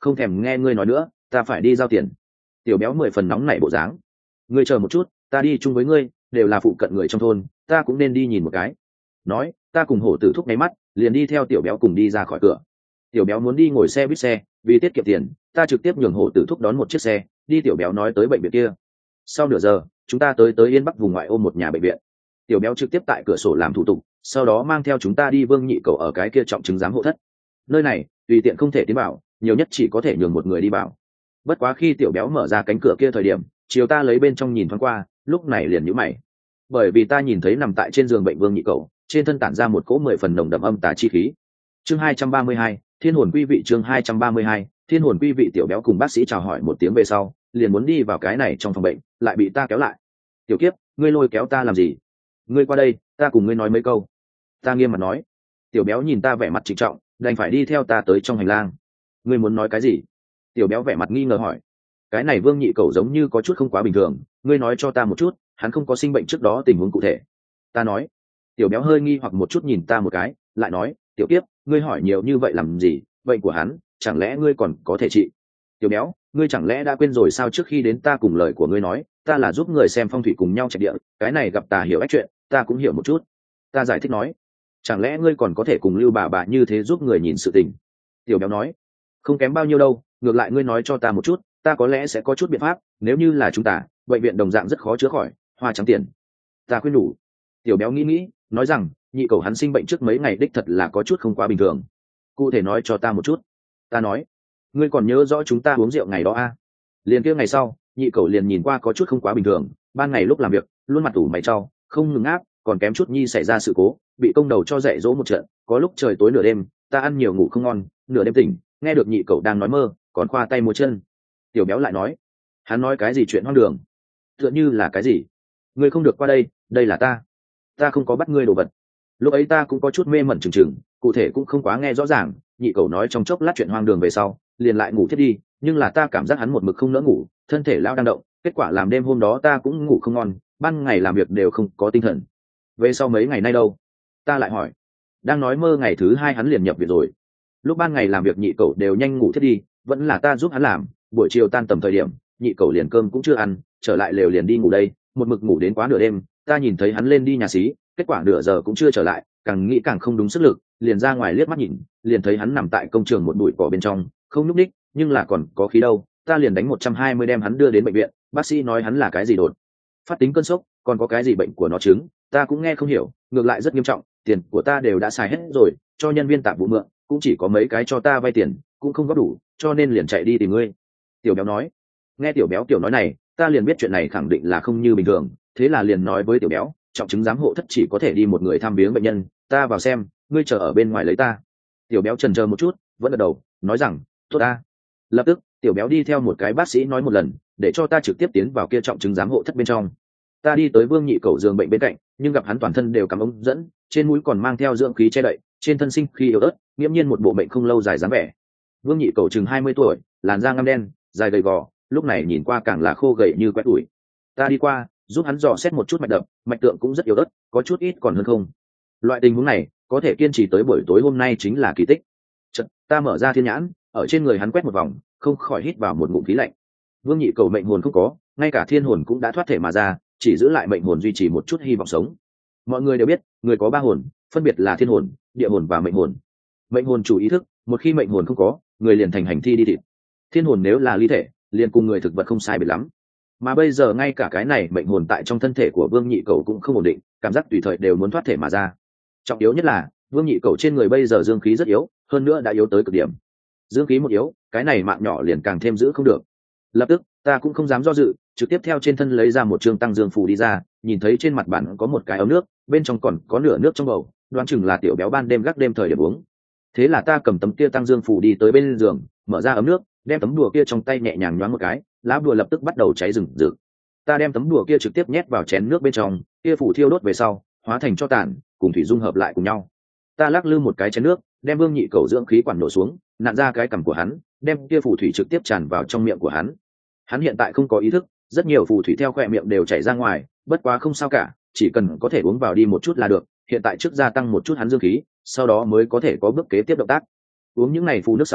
[SPEAKER 1] không thèm nghe ngươi nói nữa, ta phải đi giao tiền. Tiểu béo mười phần nóng nảy bộ dáng. Ngươi chờ một chút, ta đi chung với ngươi, đều là phụ cận người trong thôn, ta cũng nên đi nhìn một cái. Nói, ta cùng hổ tử thúc nháy mắt, liền đi theo tiểu béo cùng đi ra khỏi cửa. Tiểu béo muốn đi ngồi xe buýt xe, vì tiết kiệm tiền, ta trực tiếp nhường hổ tử thúc đón một chiếc xe, đi tiểu béo nói tới bệnh viện kia. Sau nửa giờ, chúng ta tới tới Yên Bắc vùng ngoại ô một nhà bệnh viện. Tiểu béo trực tiếp tại cửa sổ làm thủ tục, sau đó mang theo chúng ta đi Vương Nhị Cầu ở cái kia trọng chứng giám hộ thất. Nơi này, tùy tiện không thể tiến vào, nhiều nhất chỉ có thể nhường một người đi vào. Bất quá khi tiểu béo mở ra cánh cửa kia thời điểm, chiều ta lấy bên trong nhìn thoáng qua, lúc này liền nhíu mày. Bởi vì ta nhìn thấy nằm tại trên giường bệnh Vương Nhị Cầu, trên thân tản ra một cỗ mười phần nồng đậm âm tà chi khí. Chương hai trăm ba mươi hai, Thiên hồn quý vị. Chương hai trăm ba mươi hai, Thiên hồn quý vị. Tiểu béo cùng bác sĩ chào hỏi một tiếng về sau, liền muốn đi vào cái này trong phòng bệnh, lại bị ta kéo lại. Tiểu Kiếp, ngươi lôi kéo ta làm gì? Ngươi qua đây, ta cùng ngươi nói mấy câu. Ta nghiêm mặt nói. Tiểu béo nhìn ta vẻ mặt trịnh trọng, đành phải đi theo ta tới trong hành lang. Ngươi muốn nói cái gì? Tiểu béo vẻ mặt nghi ngờ hỏi. Cái này Vương Nhị Cầu giống như có chút không quá bình thường, ngươi nói cho ta một chút, hắn không có sinh bệnh trước đó tình huống cụ thể. Ta nói. Tiểu béo hơi nghi hoặc một chút nhìn ta một cái, lại nói, Tiểu Kiếp, ngươi hỏi nhiều như vậy làm gì? Bệnh của hắn, chẳng lẽ ngươi còn có thể trị? Tiểu béo, ngươi chẳng lẽ đã quên rồi sao? Trước khi đến ta cùng lời của ngươi nói, ta là giúp người xem phong thủy cùng nhau trạch địa, cái này gặp tà hiểu ách chuyện, ta cũng hiểu một chút. Ta giải thích nói, chẳng lẽ ngươi còn có thể cùng Lưu bà bà như thế giúp người nhìn sự tình? Tiểu béo nói, không kém bao nhiêu đâu, ngược lại ngươi nói cho ta một chút, ta có lẽ sẽ có chút biện pháp. Nếu như là chúng ta, bệnh viện đồng dạng rất khó chữa khỏi, hoa trắng tiền. Ta khuyên đủ. Tiểu béo nghĩ nghĩ, nói rằng, Nhị Cầu hắn sinh bệnh trước mấy ngày đích thật là có chút không quá bình thường. Cụ thể nói cho ta một chút. Ta nói, ngươi còn nhớ rõ chúng ta uống rượu ngày đó à? Liền kia ngày sau, Nhị Cầu liền nhìn qua có chút không quá bình thường, ban ngày lúc làm việc luôn mặt ủ mày trao, không ngừng áp, còn kém chút nhi xảy ra sự cố, bị công đầu cho dạy dỗ một trận. Có lúc trời tối nửa đêm, ta ăn nhiều ngủ không ngon, nửa đêm tỉnh, nghe được Nhị Cầu đang nói mơ, còn khoa tay múa chân. Tiểu béo lại nói, hắn nói cái gì chuyện hoang đường? Tựa như là cái gì? Ngươi không được qua đây, đây là ta, ta không có bắt ngươi đồ vật. Lúc ấy ta cũng có chút mê mẩn chừng chừng, cụ thể cũng không quá nghe rõ ràng. Nhị Cầu nói trong chốc lát chuyện hoang đường về sau, liền lại ngủ thiết đi, nhưng là ta cảm giác hắn một mực không nỡ ngủ, thân thể lao đang động, kết quả làm đêm hôm đó ta cũng ngủ không ngon, ban ngày làm việc đều không có tinh thần. Về sau mấy ngày nay đâu? Ta lại hỏi. Đang nói mơ ngày thứ hai hắn liền nhập viện rồi. Lúc ban ngày làm việc Nhị Cầu đều nhanh ngủ thiết đi, vẫn là ta giúp hắn làm. Buổi chiều tan tầm thời điểm, Nhị Cầu liền cơm cũng chưa ăn, trở lại lều liền đi ngủ đây, một mực ngủ đến quá nửa đêm. Ta nhìn thấy hắn lên đi nhà xí, kết quả nửa giờ cũng chưa trở lại, càng nghĩ càng không đúng sức lực, liền ra ngoài liếc mắt nhìn, liền thấy hắn nằm tại công trường một bụi cỏ bên trong, không nhúc nhích, nhưng là còn có khí đâu. Ta liền đánh một trăm hai mươi đem hắn đưa đến bệnh viện, bác sĩ nói hắn là cái gì đột phát tính cơn sốc, còn có cái gì bệnh của nó chứng, ta cũng nghe không hiểu, ngược lại rất nghiêm trọng, tiền của ta đều đã xài hết rồi, cho nhân viên tạp vụ mượn, cũng chỉ có mấy cái cho ta vay tiền, cũng không góp đủ, cho nên liền chạy đi tìm ngươi. Tiểu béo nói. Nghe tiểu béo tiểu nói này, ta liền biết chuyện này khẳng định là không như bình thường, thế là liền nói với tiểu béo, trọng chứng giám hộ thất chỉ có thể đi một người thăm viếng bệnh nhân, ta vào xem, ngươi chờ ở bên ngoài lấy ta. Tiểu béo chần chờ một chút, vẫn gật đầu, nói rằng, tốt ta. Lập tức, tiểu béo đi theo một cái bác sĩ nói một lần, để cho ta trực tiếp tiến vào kia trọng chứng giám hộ thất bên trong. Ta đi tới Vương Nhị Cầu giường bệnh bên cạnh, nhưng gặp hắn toàn thân đều cắm ống dẫn, trên mũi còn mang theo dưỡng khí che đậy, trên thân sinh khí yếu ớt, nghiễm nhiên một bộ bệnh không lâu dài dáng vẻ. Vương Nhị Cầu chừng hai mươi tuổi, làn da ngăm đen, dài gầy gò, lúc này nhìn qua càng là khô gầy như quét tủi. Ta đi qua, giúp hắn dò xét một chút mạch đập, mạch tượng cũng rất yếu ớt, có chút ít còn hơn không. Loại tình huống này, có thể kiên trì tới buổi tối hôm nay chính là kỳ tích. Chợt, ta mở ra thiên nhãn, ở trên người hắn quét một vòng, không khỏi hít vào một ngụm khí lạnh. Vương Nhị Cầu mệnh hồn không có, ngay cả thiên hồn cũng đã thoát thể mà ra, chỉ giữ lại mệnh hồn duy trì một chút hy vọng sống. Mọi người đều biết, người có ba hồn, phân biệt là thiên hồn, địa hồn và mệnh hồn. Mệnh hồn chủ ý thức, một khi mệnh hồn không có, người liền thành hành thi đi thịt. Thiên hồn nếu là ly thể, liền cùng người thực vật không sai biệt lắm. Mà bây giờ ngay cả cái này mệnh hồn tại trong thân thể của Vương Nhị Cầu cũng không ổn định, cảm giác tùy thời đều muốn thoát thể mà ra. Trọng yếu nhất là, Vương Nhị Cầu trên người bây giờ dương khí rất yếu, hơn nữa đã yếu tới cực điểm. Dương khí một yếu, cái này mạng nhỏ liền càng thêm giữ không được. Lập tức, ta cũng không dám do dự, trực tiếp theo trên thân lấy ra một trương tăng dương phù đi ra, nhìn thấy trên mặt bản có một cái ấm nước, bên trong còn có nửa nước trong bầu, đoán chừng là tiểu béo ban đêm gác đêm thời điểm uống. Thế là ta cầm tấm kia tăng dương phù đi tới bên giường, mở ra ấm nước, đem tấm đùa kia trong tay nhẹ nhàng nhoáng một cái, lá đùa lập tức bắt đầu cháy rừng rực. Ta đem tấm đùa kia trực tiếp nhét vào chén nước bên trong, kia phủ thiêu đốt về sau, hóa thành cho tàn, cùng thủy dung hợp lại cùng nhau. Ta lắc lư một cái chén nước, đem Vương Nhị Cầu dưỡng khí quản nổ xuống, nặn ra cái cằm của hắn, đem kia phù thủy trực tiếp tràn vào trong miệng của hắn. Hắn hiện tại không có ý thức, rất nhiều phù thủy theo khóe miệng đều chảy ra ngoài, bất quá không sao cả, chỉ cần có thể uống vào đi một chút là được. Hiện tại trước gia tăng một chút hắn dương khí, sau đó mới có thể có bước kế tiếp động tác. Uống những này phù nước sau,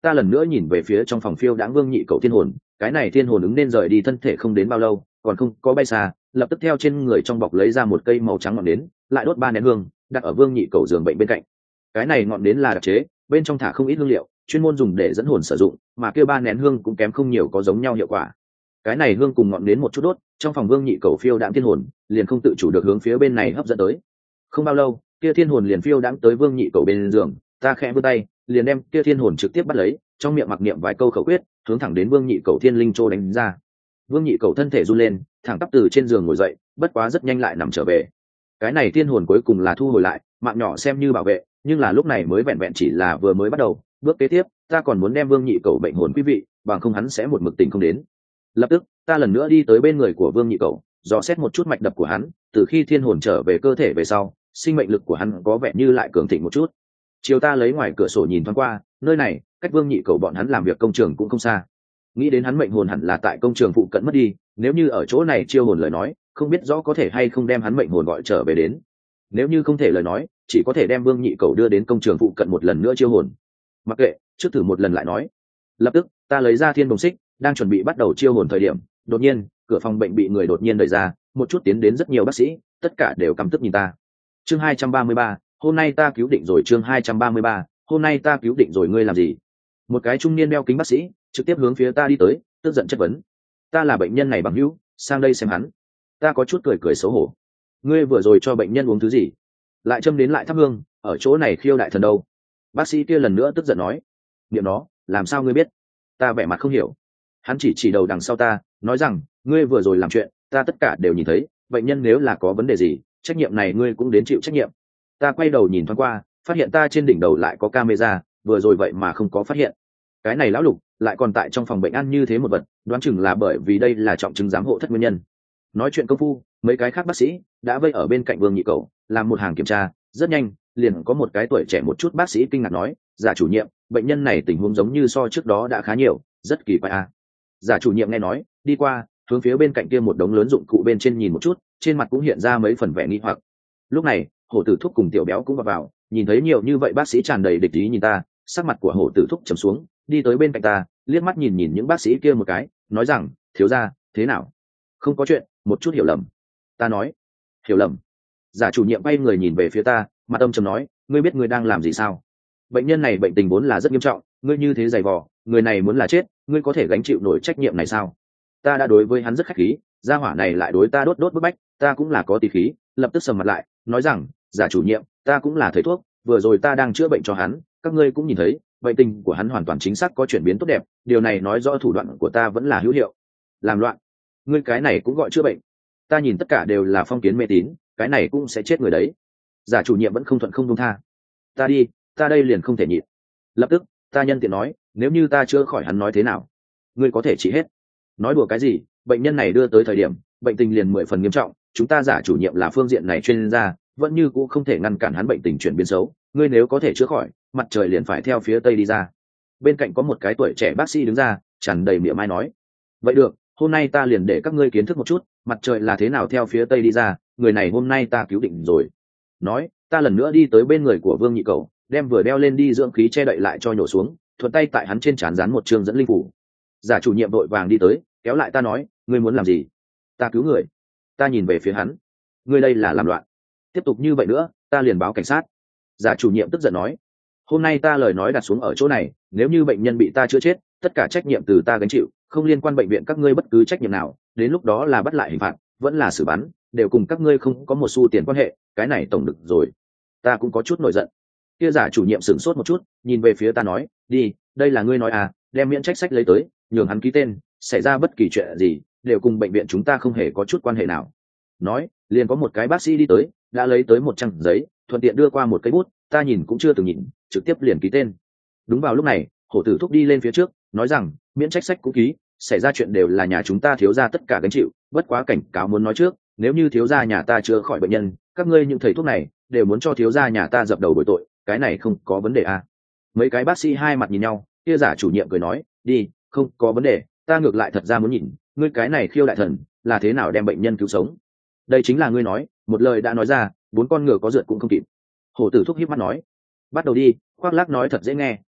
[SPEAKER 1] ta lần nữa nhìn về phía trong phòng phiêu đãng vương nhị cầu thiên hồn. Cái này thiên hồn ứng nên rời đi thân thể không đến bao lâu, còn không có bay xa, lập tức theo trên người trong bọc lấy ra một cây màu trắng ngọn nến, lại đốt ba nén hương, đặt ở vương nhị cầu giường bệnh bên cạnh. Cái này ngọn nến là đặc chế, bên trong thả không ít hương liệu, chuyên môn dùng để dẫn hồn sử dụng, mà kia ba nén hương cũng kém không nhiều có giống nhau hiệu quả. Cái này hương cùng ngọn nến một chút đốt, trong phòng vương nhị cầu phiêu đãng thiên hồn liền không tự chủ được hướng phía bên này hấp dẫn tới. Không bao lâu, kia thiên hồn liền phiêu đãng tới vương nhị cầu bên giường, ta khẽ vươn tay, liền đem kia thiên hồn trực tiếp bắt lấy, trong miệng mặc niệm vài câu khẩu quyết, hướng thẳng đến vương nhị cầu thiên linh châu đánh ra. Vương nhị cầu thân thể run lên, thẳng tắp từ trên giường ngồi dậy, bất quá rất nhanh lại nằm trở về. Cái này thiên hồn cuối cùng là thu hồi lại, mạng nhỏ xem như bảo vệ, nhưng là lúc này mới vẹn vẹn chỉ là vừa mới bắt đầu. Bước kế tiếp, ta còn muốn đem vương nhị cầu bệnh hồn quý vị, bằng không hắn sẽ một mực tình không đến. Lập tức, ta lần nữa đi tới bên người của vương nhị cầu, dò xét một chút mạch đập của hắn. Từ khi thiên hồn trở về cơ thể về sau, sinh mệnh lực của hắn có vẻ như lại cường thịnh một chút. Chiều ta lấy ngoài cửa sổ nhìn thoáng qua, nơi này cách vương nhị cầu bọn hắn làm việc công trường cũng không xa. Nghĩ đến hắn mệnh hồn hẳn là tại công trường phụ cận mất đi, nếu như ở chỗ này chiêu hồn lời nói, không biết rõ có thể hay không đem hắn mệnh hồn gọi trở về đến. Nếu như không thể lời nói, chỉ có thể đem vương nhị cầu đưa đến công trường phụ cận một lần nữa chiêu hồn. Mặc kệ, trước thử một lần lại nói. Lập tức, ta lấy ra thiên đồng xích, đang chuẩn bị bắt đầu chiêu hồn thời điểm, đột nhiên, cửa phòng bệnh bị người đột nhiên đẩy ra, một chút tiến đến rất nhiều bác sĩ, tất cả đều căm tức nhìn ta. Chương hai trăm ba mươi ba, hôm nay ta cứu định rồi. Chương hai trăm ba mươi ba, hôm nay ta cứu định rồi. Ngươi làm gì? Một cái trung niên đeo kính bác sĩ trực tiếp hướng phía ta đi tới, tức giận chất vấn. Ta là bệnh nhân này bằng hữu, sang đây xem hắn. Ta có chút cười cười xấu hổ. Ngươi vừa rồi cho bệnh nhân uống thứ gì? Lại châm đến lại thắp hương, ở chỗ này khiêu đại thần đâu? Bác sĩ kia lần nữa tức giận nói. Niệm nó, làm sao ngươi biết? Ta vẻ mặt không hiểu. Hắn chỉ chỉ đầu đằng sau ta, nói rằng, ngươi vừa rồi làm chuyện, ta tất cả đều nhìn thấy. Bệnh nhân nếu là có vấn đề gì, trách nhiệm này ngươi cũng đến chịu trách nhiệm. Ta quay đầu nhìn thoáng qua, phát hiện ta trên đỉnh đầu lại có camera, vừa rồi vậy mà không có phát hiện. Cái này lão lục lại còn tại trong phòng bệnh ăn như thế một vật, đoán chừng là bởi vì đây là trọng chứng giám hộ thất nguyên nhân. Nói chuyện công phu, mấy cái khác bác sĩ đã vây ở bên cạnh vương nhị cầu, làm một hàng kiểm tra. Rất nhanh, liền có một cái tuổi trẻ một chút bác sĩ kinh ngạc nói, giả chủ nhiệm, bệnh nhân này tình huống giống như so trước đó đã khá nhiều, rất kỳ quái à. Giả chủ nhiệm nghe nói, đi qua, hướng phía bên cạnh kia một đống lớn dụng cụ bên trên nhìn một chút, trên mặt cũng hiện ra mấy phần vẻ nghi hoặc. Lúc này, hổ tử thúc cùng tiểu béo cũng vào, vào nhìn thấy nhiều như vậy bác sĩ tràn đầy địch ý nhìn ta, sắc mặt của hổ tử thúc trầm xuống, đi tới bên cạnh ta, liếc mắt nhìn nhìn những bác sĩ kia một cái, nói rằng, thiếu gia, thế nào? Không có chuyện, một chút hiểu lầm. Ta nói, hiểu lầm. Giả chủ nhiệm bay người nhìn về phía ta, mặt âm trầm nói, ngươi biết ngươi đang làm gì sao? Bệnh nhân này bệnh tình vốn là rất nghiêm trọng, ngươi như thế dày vò, người này muốn là chết, ngươi có thể gánh chịu nổi trách nhiệm này sao? Ta đã đối với hắn rất khách khí, gia hỏa này lại đối ta đốt đốt bức bách, ta cũng là có tí khí, lập tức sầm mặt lại, nói rằng, giả chủ nhiệm, ta cũng là thầy thuốc, vừa rồi ta đang chữa bệnh cho hắn, các ngươi cũng nhìn thấy, bệnh tình của hắn hoàn toàn chính xác có chuyển biến tốt đẹp, điều này nói rõ thủ đoạn của ta vẫn là hữu hiệu. Làm loạn, ngươi cái này cũng gọi chữa bệnh? Ta nhìn tất cả đều là phong kiến mê tín, cái này cũng sẽ chết người đấy. Giả chủ nhiệm vẫn không thuận không buông tha. Ta đi, ta đây liền không thể nhịn. Lập tức, ta nhân tiện nói, nếu như ta chữa khỏi hắn nói thế nào? Ngươi có thể trị hết. Nói đùa cái gì, bệnh nhân này đưa tới thời điểm, bệnh tình liền mười phần nghiêm trọng, chúng ta giả chủ nhiệm là phương diện này chuyên gia, vẫn như cũ không thể ngăn cản hắn bệnh tình chuyển biến xấu. Ngươi nếu có thể chữa khỏi, mặt trời liền phải theo phía tây đi ra. Bên cạnh có một cái tuổi trẻ bác sĩ đứng ra, tràn đầy miệng mai nói, vậy được, hôm nay ta liền để các ngươi kiến thức một chút, mặt trời là thế nào theo phía tây đi ra, người này hôm nay ta cứu định rồi. Nói, ta lần nữa đi tới bên người của vương nhị cầu, đem vừa đeo lên đi dưỡng khí che đậy lại cho nhổ xuống, thuận tay tại hắn trên trán dán một trường dẫn linh phủ. Giả chủ nhiệm vội vàng đi tới, kéo lại ta nói, ngươi muốn làm gì? Ta cứu người. Ta nhìn về phía hắn, ngươi đây là làm loạn, tiếp tục như vậy nữa ta liền báo cảnh sát. Giả chủ nhiệm tức giận nói, hôm nay ta lời nói đặt xuống ở chỗ này, nếu như bệnh nhân bị ta chữa chết, tất cả trách nhiệm từ ta gánh chịu, không liên quan bệnh viện các ngươi bất cứ trách nhiệm nào, đến lúc đó là bắt lại hình phạt, vẫn là xử bắn, đều cùng các ngươi không có một xu tiền quan hệ, cái này tổng được rồi. Ta cũng có chút nổi giận. Kia giả chủ nhiệm sửng sốt một chút, nhìn về phía ta nói, đi, đây là ngươi nói à, đem miễn trách sách lấy tới, nhường hắn ký tên, xảy ra bất kỳ chuyện gì đều cùng bệnh viện chúng ta không hề có chút quan hệ nào. Nói, liền có một cái bác sĩ đi tới, đã lấy tới một trang giấy, thuận tiện đưa qua một cây bút, ta nhìn cũng chưa từng nhìn, trực tiếp liền ký tên. Đúng vào lúc này, hổ tử thúc đi lên phía trước, nói rằng, miễn trách sách cũng ký, xảy ra chuyện đều là nhà chúng ta thiếu gia tất cả gánh chịu, bất quá cảnh cáo muốn nói trước, nếu như thiếu gia nhà ta chữa khỏi bệnh nhân, các ngươi những thầy thuốc này đều muốn cho thiếu gia nhà ta dập đầu bồi tội, cái này không có vấn đề à? Mấy cái bác sĩ hai mặt nhìn nhau, kia giả chủ nhiệm cười nói, đi, không có vấn đề, ta ngược lại thật ra muốn nhìn, ngươi cái này khiêu đại thần là thế nào đem bệnh nhân cứu sống. Đây chính là ngươi nói, một lời đã nói ra, bốn con ngựa có rượt cũng không kịp. Hổ tử thúc híp mắt nói, bắt đầu đi, khoác lác nói thật dễ nghe,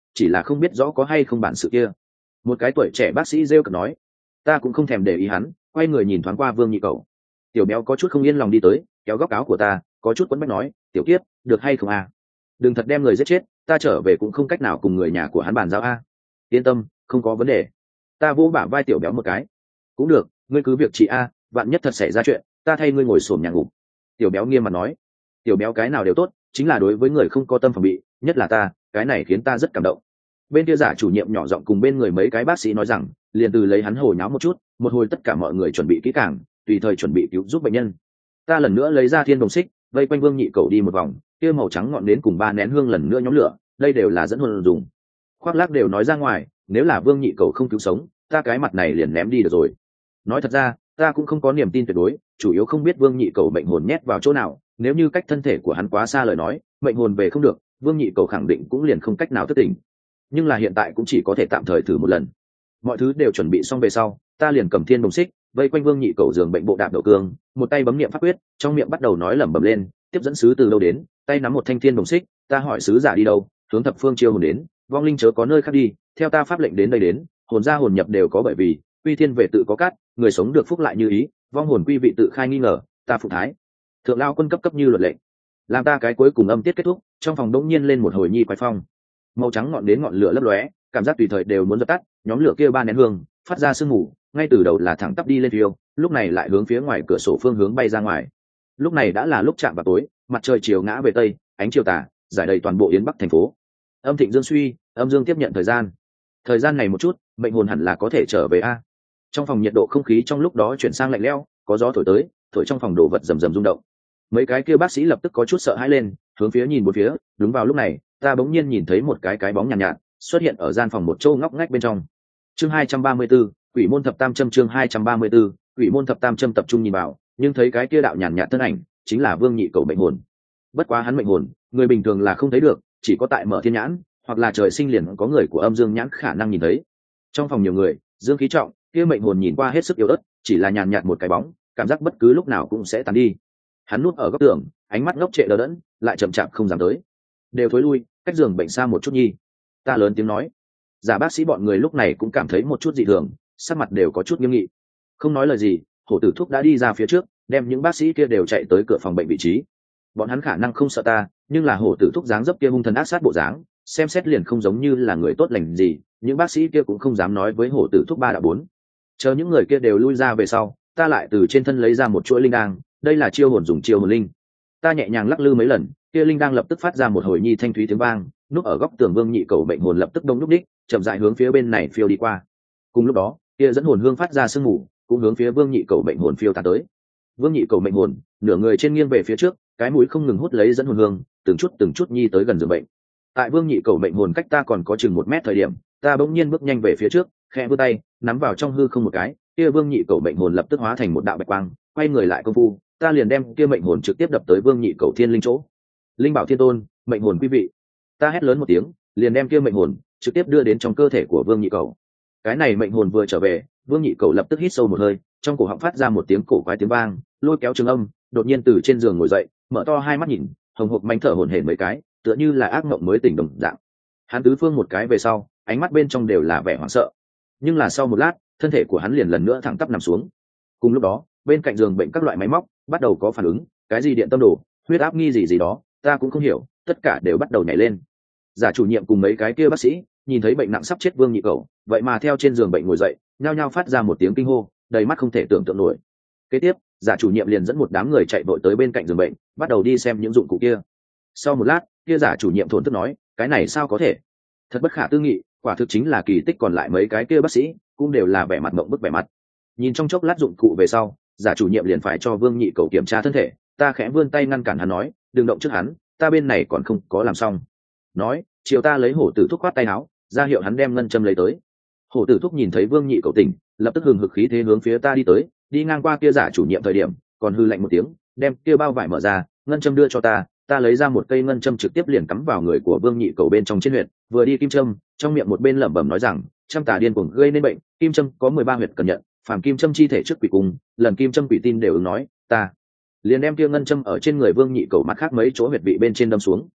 [SPEAKER 1] chỉ là không biết rõ có hay không bản sự kia. Một cái tuổi trẻ bác sĩ rêu cợt nói. Ta cũng không thèm để ý hắn, quay người nhìn thoáng qua Vương Nhị Cầu. Tiểu béo có chút không yên lòng đi tới, kéo góc áo của ta, có chút quấn bách nói, tiểu kiếp, được hay không à? Đừng thật đem người giết chết, ta trở về cũng không cách nào cùng người nhà của hắn bàn giao a. Yên tâm, không có vấn đề. Ta vỗ bả vai tiểu béo một cái. Cũng được, ngươi cứ việc chị a, vạn nhất thật xảy ra chuyện, ta thay ngươi ngồi xổm nhà ngủ. Tiểu béo nghiêm mặt nói. Tiểu béo cái nào đều tốt, chính là đối với người không có tâm phòng bị, nhất là ta, cái này khiến ta rất cảm động. Bên kia giả chủ nhiệm nhỏ giọng cùng bên người mấy cái bác sĩ nói rằng, liền từ lấy hắn hồi nháo một chút, một hồi tất cả mọi người chuẩn bị kỹ càng, tùy thời chuẩn bị cứu giúp bệnh nhân. Ta lần nữa lấy ra thiên đồng xích, vây quanh Vương Nhị Cầu đi một vòng, kia màu trắng ngọn nến cùng ba nén hương lần nữa nhóm lửa, đây đều là dẫn hồn dùng. Khoác lác đều nói ra ngoài, nếu là Vương Nhị Cầu không cứu sống, ta cái mặt này liền ném đi được rồi. Nói thật ra, ta cũng không có niềm tin tuyệt đối, chủ yếu không biết Vương Nhị Cầu mệnh hồn nhét vào chỗ nào, nếu như cách thân thể của hắn quá xa lời nói, mệnh hồn về không được, Vương Nhị Cầu khẳng định cũng liền không cách nào thức tỉnh. Nhưng là hiện tại cũng chỉ có thể tạm thời thử một lần. Mọi thứ đều chuẩn bị xong về sau, ta liền cầm thiên đồng xích, vây quanh Vương Nhị Cầu giường bệnh bộ đạp đầu cương, một tay bấm niệm pháp quyết, trong miệng bắt đầu nói lẩm bẩm lên, tiếp dẫn sứ từ đâu đến, tay nắm một thanh thiên đồng xích, ta hỏi sứ giả đi đâu, hướng thập phương chiêu hồn đến, vong linh chớ có nơi khác đi, theo ta pháp lệnh đến đây đến, hồn ra hồn nhập đều có bởi vì, quy thiên về tự có cát, người sống được phúc lại như ý, vong hồn quy vị tự khai nghi ngờ, ta phụ thái. Thượng lao quân cấp cấp như luật lệnh. Làm ta cái cuối cùng âm tiết kết thúc, trong phòng đống nhiên lên một hồi nhi quái phong. Màu trắng ngọn đến ngọn lửa lấp lóe, cảm giác tùy thời đều muốn dập tắt, nhóm lửa kia ba nén hương, phát ra sương mù, ngay từ đầu là thẳng tắp đi lên phiêu, lúc này lại hướng phía ngoài cửa sổ phương hướng bay ra ngoài. Lúc này đã là lúc chạm vào tối, mặt trời chiều ngã về tây, ánh chiều tà giải đầy toàn bộ yến bắc thành phố. Âm thịnh dương suy, âm dương tiếp nhận thời gian. Thời gian này một chút, mệnh hồn hẳn là có thể trở về a. Trong phòng nhiệt độ không khí trong lúc đó chuyển sang lạnh lẽo, có gió thổi tới, thổi trong phòng đồ vật rầm rầm rung động. Mấy cái kia bác sĩ lập tức có chút sợ hãi lên, hướng phía nhìn bốn phía. Đúng vào lúc này, ta bỗng nhiên nhìn thấy một cái cái bóng nhàn nhạt, nhạt xuất hiện ở gian phòng một chỗ ngóc ngách bên trong. Chương hai trăm ba mươi 234, Quỷ môn thập tam châm chương hai trăm ba mươi 234, Quỷ môn thập tam châm tập trung nhìn vào, nhưng thấy cái kia đạo nhàn nhạt thân ảnh, chính là Vương Nhị Cầu mệnh hồn. Bất quá hắn mệnh hồn, người bình thường là không thấy được, chỉ có tại mở thiên nhãn, hoặc là trời sinh liền có người của âm dương nhãn khả năng nhìn thấy. Trong phòng nhiều người, dương khí trọng, kia mệnh hồn nhìn qua hết sức yếu ớt, chỉ là nhàn nhạt một cái bóng, cảm giác bất cứ lúc nào cũng sẽ tàn đi. Hắn núp ở góc tường, ánh mắt ngốc trệ đờ đẫn, lại chậm chạp không dám tới. Đều thối lui, cách giường bệnh xa một chút nhi. Ta lớn tiếng nói. Giả bác sĩ bọn người lúc này cũng cảm thấy một chút dị thường, sắc mặt đều có chút nghiêm nghị. Không nói lời gì, Hổ Tử Thúc đã đi ra phía trước, đem những bác sĩ kia đều chạy tới cửa phòng bệnh vị trí. Bọn hắn khả năng không sợ ta, nhưng là Hổ Tử Thúc dáng dấp kia hung thần ác sát bộ dáng, xem xét liền không giống như là người tốt lành gì, những bác sĩ kia cũng không dám nói với Hổ Tử Thúc ba đã bốn. Chờ những người kia đều lui ra về sau, ta lại từ trên thân lấy ra một chuỗi linh đang, đây là chiêu hồn dùng chiêu hồn linh. Ta nhẹ nhàng lắc lư mấy lần, kia linh đang lập tức phát ra một hồi nhi thanh thúy tiếng vang, núp ở góc tường Vương Nhị Cầu bệnh hồn lập tức đông núp đích, chậm rãi hướng phía bên này phiêu đi qua. Cùng lúc đó, kia dẫn hồn hương phát ra sương mù, cũng hướng phía Vương Nhị Cầu bệnh hồn phiêu ta tới. Vương Nhị Cầu bệnh hồn, nửa người trên nghiêng về phía trước, cái mũi không ngừng hút lấy dẫn hồn hương, từng chút từng chút nhi tới gần giường bệnh. Tại Vương Nhị Cầu bệnh hồn cách ta còn có chừng một mét thời điểm, ta bỗng nhiên bước nhanh về phía trước, khẽ vươn tay, nắm vào trong hư không một cái, kia Vương Nhị Cầu bệnh hồn lập tức hóa thành một đạo bạch quang, quay người lại công phu, ta liền đem kia mệnh hồn trực tiếp đập tới Vương Nhị Cầu thiên linh chỗ. Linh bảo thiên tôn, mệnh hồn quý vị. Ta hét lớn một tiếng, liền đem kia mệnh hồn trực tiếp đưa đến trong cơ thể của Vương Nhị Cầu. Cái này mệnh hồn vừa trở về, Vương Nhị Cầu lập tức hít sâu một hơi, trong cổ họng phát ra một tiếng cổ quái tiếng vang, lôi kéo trường âm, đột nhiên từ trên giường ngồi dậy, mở to hai mắt nhìn, hồng hộc manh thở hổn hển mấy cái, tựa như là ác mộng mới tỉnh đồng dạng. Hắn tứ phương một cái về sau, ánh mắt bên trong đều là vẻ hoảng sợ. Nhưng là sau một lát, thân thể của hắn liền lần nữa thẳng tắp nằm xuống. Cùng lúc đó, bên cạnh giường bệnh các loại máy móc bắt đầu có phản ứng, cái gì điện tâm đồ, huyết áp nghi gì gì đó, ta cũng không hiểu, tất cả đều bắt đầu nhảy lên. Giả chủ nhiệm cùng mấy cái kia bác sĩ nhìn thấy bệnh nặng sắp chết Vương Nhị Cầu, vậy mà theo trên giường bệnh ngồi dậy, nhao nhao phát ra một tiếng kinh hô, đầy mắt không thể tưởng tượng nổi. Kế tiếp, giả chủ nhiệm liền dẫn một đám người chạy vội tới bên cạnh giường bệnh, bắt đầu đi xem những dụng cụ kia. Sau một lát, kia giả chủ nhiệm thổn thức nói, cái này sao có thể? Thật bất khả tư nghị, quả thực chính là kỳ tích. Còn lại mấy cái kia bác sĩ cũng đều là vẻ mặt mộng bức vẻ mặt. Nhìn trong chốc lát dụng cụ về sau, giả chủ nhiệm liền phải cho Vương Nhị Cầu kiểm tra thân thể, ta khẽ vươn tay ngăn cản hắn nói, đừng động trước hắn, ta bên này còn không có làm xong. Nói, chiều ta lấy Hổ Tử Thúc khoát tay áo, ra hiệu hắn đem ngân châm lấy tới. Hổ Tử Thúc nhìn thấy Vương Nhị Cầu tỉnh, lập tức hừng hực khí thế hướng phía ta đi tới, đi ngang qua kia giả chủ nhiệm thời điểm, còn hư lạnh một tiếng, đem kia bao vải mở ra, ngân châm đưa cho ta, ta lấy ra một cây ngân châm trực tiếp liền cắm vào người của Vương Nhị Cầu bên trong trên huyệt, vừa đi kim châm, trong miệng một bên lẩm bẩm nói rằng, trăm tà điên cuồng gây nên bệnh, kim châm có mười ba huyệt cần nhận, phàm kim châm chi thể trước quỷ cung, lần kim châm quỷ tin đều ứng nói, ta liền đem kia ngân châm ở trên người Vương Nhị Cầu mặt khác mấy chỗ huyệt vị bên trên đâm xuống.